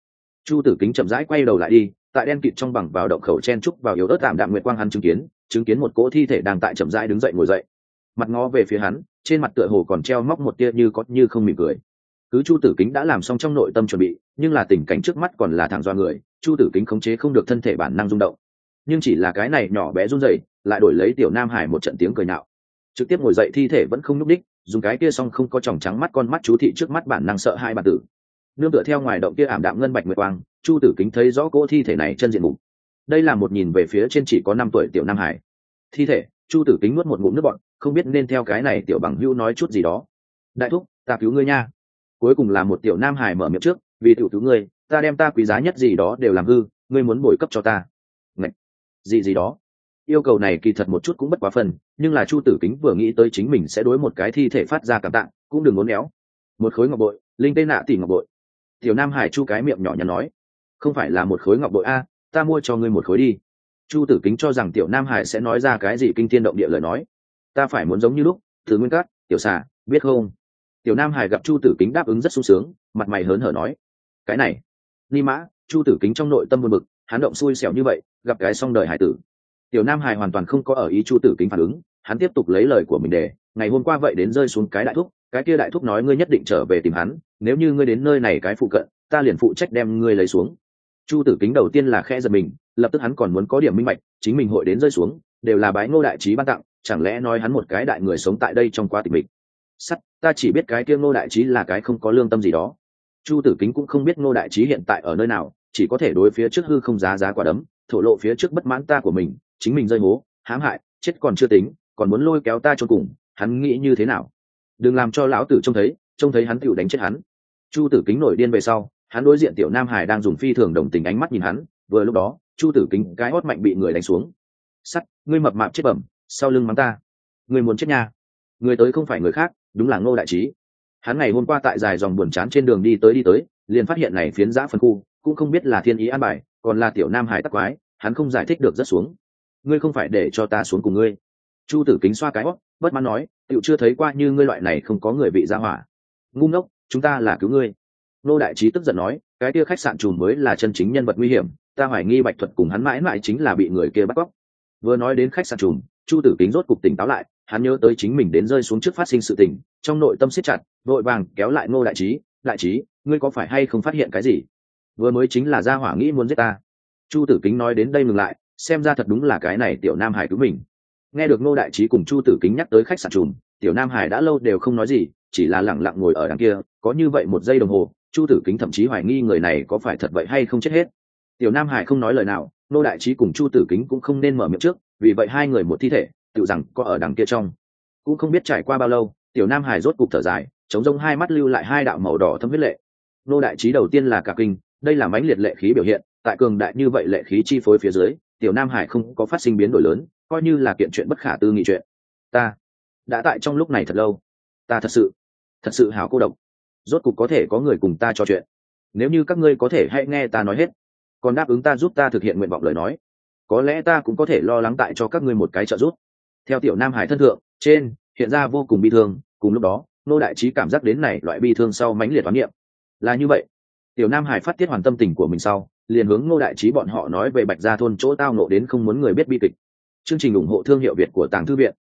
Chu Tử Kính chậm rãi quay đầu lại đi, tại đen kịt trong bằng vào động khẩu chen trúc vào yếu ớt tạm đạm nguyệt quang, hắn chứng kiến một cỗ thi thể đang tại chậm rãi đứng dậy ngồi dậy, mặt ngó về phía hắn, trên mặt tựa hồ còn treo móc một tia như có như không mỉm cười. Cứ Chu Tử Kính đã làm xong trong nội tâm chuẩn bị, nhưng là tình cảnh trước mắt còn là thẳng doa người, Chu Tử Kính khống chế không được thân thể bản năng rung động. Nhưng chỉ là cái này nhỏ bé run rẩy, lại đổi lấy Tiểu Nam Hải một trận tiếng cười nhạo. Trực tiếp ngồi dậy thi thể vẫn không nhúc đích, dùng cái kia song không có tròng trắng mắt con mắt chú thị trước mắt bản năng sợ hai bản tử. Nương tựa theo ngoài động kia ảm đạm ngân bạch nguyệt quang, Chu Tử Kính thấy rõ cỗ thi thể này chân diện mục. Đây là một nhìn về phía trên chỉ có 5 tuổi Tiểu Nam Hải. Thi thể, Chu Tử Kính nuốt một ngụm nước bọt, không biết nên theo cái này tiểu bằng hữu nói chút gì đó. Đại thúc, ta cứu ngươi nha. Cuối cùng là một Tiểu Nam Hải mở miệng trước, vì tiểu cứu ngươi, ta đem ta quý giá nhất gì đó đều làm hư, ngươi muốn bồi cấp cho ta. Ngạch, gì đó. Yêu cầu này kỳ thật một chút cũng bất quá phần, nhưng là Chu Tử Kính vừa nghĩ tới chính mình sẽ đối một cái thi thể phát ra cảm tạ, cũng đừng ngốn éo. Một khối ngọc bội, linh tê nạ tỷ ngọc bội. Tiểu Nam Hải chu cái miệng nhỏ nhắn nói, không phải là một khối ngọc bội a, ta mua cho ngươi một khối đi. Chu Tử Kính cho rằng Tiểu Nam Hải sẽ nói ra cái gì kinh thiên động địa lời nói. Ta phải muốn giống như lúc, Thứ Nguyên Cát, Tiểu Xà, biết không? Tiểu Nam Hải gặp Chu Tử Kính đáp ứng rất sung sướng, mặt mày hớn hở nói, cái này, ni mã. Chu Tử Kính trong nội tâm buồn bực, hắn động xui xẻo như vậy, gặp cái xong đời hải tử. Tiểu Nam Hải hoàn toàn không có ở ý Chu Tử Kính phản ứng, hắn tiếp tục lấy lời của mình để, ngày hôm qua vậy đến rơi xuống cái đại thúc, cái kia đại thúc nói ngươi nhất định trở về tìm hắn, nếu như ngươi đến nơi này cái phụ cận, ta liền phụ trách đem ngươi lấy xuống. Chu Tử Kính đầu tiên là khẽ giật mình, lập tức hắn còn muốn có điểm minh bạch, chính mình hội đến rơi xuống, đều là bái Ngô đại trí ban tặng, chẳng lẽ nói hắn một cái đại người sống tại đây trong quá tịch mịch. Sắt, ta chỉ biết cái kia Ngô đại trí là cái không có lương tâm gì đó. Chu Tử Kính cũng không biết Ngô đại trí hiện tại ở nơi nào, chỉ có thể đối phía trước hư không giá quả đấm, thổ lộ phía trước bất mãn ta của mình, chính mình rơi hố, hãm hại, chết còn chưa tính, còn muốn lôi kéo ta chôn cùng, hắn nghĩ như thế nào? Đừng làm cho lão tử trông thấy hắn tựu đánh chết hắn. Chu Tử Kính nổi điên về sau, hắn đối diện Tiểu Nam Hải đang dùng phi thường đồng tình ánh mắt nhìn hắn, vừa lúc đó, Chu Tử Kính cái hót mạnh bị người đánh xuống. Sắt, ngươi mập mạp chết bẩm, sau lưng mắng ta, ngươi muốn chết nha. Người tới không phải người khác, đúng là Ngô đại trí. Hắn ngày hôm qua tại dài dòng buồn chán trên đường đi tới, liền phát hiện này phiến dã phân khu, cũng không biết là thiên ý an bài, còn là Tiểu Nam Hải tắc quái, hắn không giải thích được rất xuống. Ngươi không phải để cho ta xuống cùng ngươi. Chu Tử Kính xoa cái hót, bất mãn nói, tựu chưa thấy qua như ngươi loại này không có người vị gia hỏa. Ngu ngốc, chúng ta là cứu ngươi. Ngô đại trí tức giận nói, cái kia khách sạn trùm mới là chân chính nhân vật nguy hiểm, ta hoài nghi Bạch Thuật cùng hắn mãi mãi chính là bị người kia bắt cóc. Vừa nói đến khách sạn trùm, Chu Tử Kính rốt cục tỉnh táo lại, hắn nhớ tới chính mình đến rơi xuống trước phát sinh sự tình, trong nội tâm siết chặt, vội vàng kéo lại Ngô đại trí, đại trí, ngươi có phải hay không phát hiện cái gì? Vừa mới chính là gia hỏa nghĩ muốn giết ta. Chu Tử Kính nói đến đây ngừng lại, xem ra thật đúng là cái này Tiểu Nam Hải cứu mình. Nghe được Ngô đại trí cùng Chu Tử Kính nhắc tới khách sạn trùm, Tiểu Nam Hải đã lâu đều không nói gì, chỉ là lẳng lặng ngồi ở đằng kia, có như vậy một giây đồng hồ, Chu Tử Kính thậm chí hoài nghi người này có phải thật vậy hay không chết hết. Tiểu Nam Hải không nói lời nào, Ngô đại trí cùng Chu Tử Kính cũng không nên mở miệng trước, vì vậy hai người một thi thể, tự rằng có ở đằng kia trong. Cũng không biết trải qua bao lâu, Tiểu Nam Hải rốt cục thở dài, chống rông hai mắt lưu lại hai đạo màu đỏ thâm huyết lệ. Ngô đại trí đầu tiên là cả kinh, đây là mãnh liệt lệ khí biểu hiện, tại cường đại như vậy lệ khí chi phối phía dưới, Tiểu Nam Hải không có phát sinh biến đổi lớn, coi như là kiện chuyện bất khả tư nghị chuyện. Ta đã tại trong lúc này thật lâu, ta thật sự hảo cô độc, rốt cục có thể có người cùng ta trò chuyện. Nếu như các ngươi có thể hãy nghe ta nói hết, còn đáp ứng ta giúp ta thực hiện nguyện vọng lời nói, có lẽ ta cũng có thể lo lắng tại cho các ngươi một cái trợ giúp. Theo Tiểu Nam Hải thân thượng trên hiện ra vô cùng bi thương, cùng lúc đó Ngô đại trí cảm giác đến này loại bi thương sau mãnh liệt toán niệm. Là như vậy, Tiểu Nam Hải phát tiết hoàn tâm tình của mình sau, liền hướng Ngô đại trí bọn họ nói về Bạch Gia thôn chỗ tao nộ đến không muốn người biết bi kịch. Chương trình ủng hộ thương hiệu Việt của Tàng Thư Viện.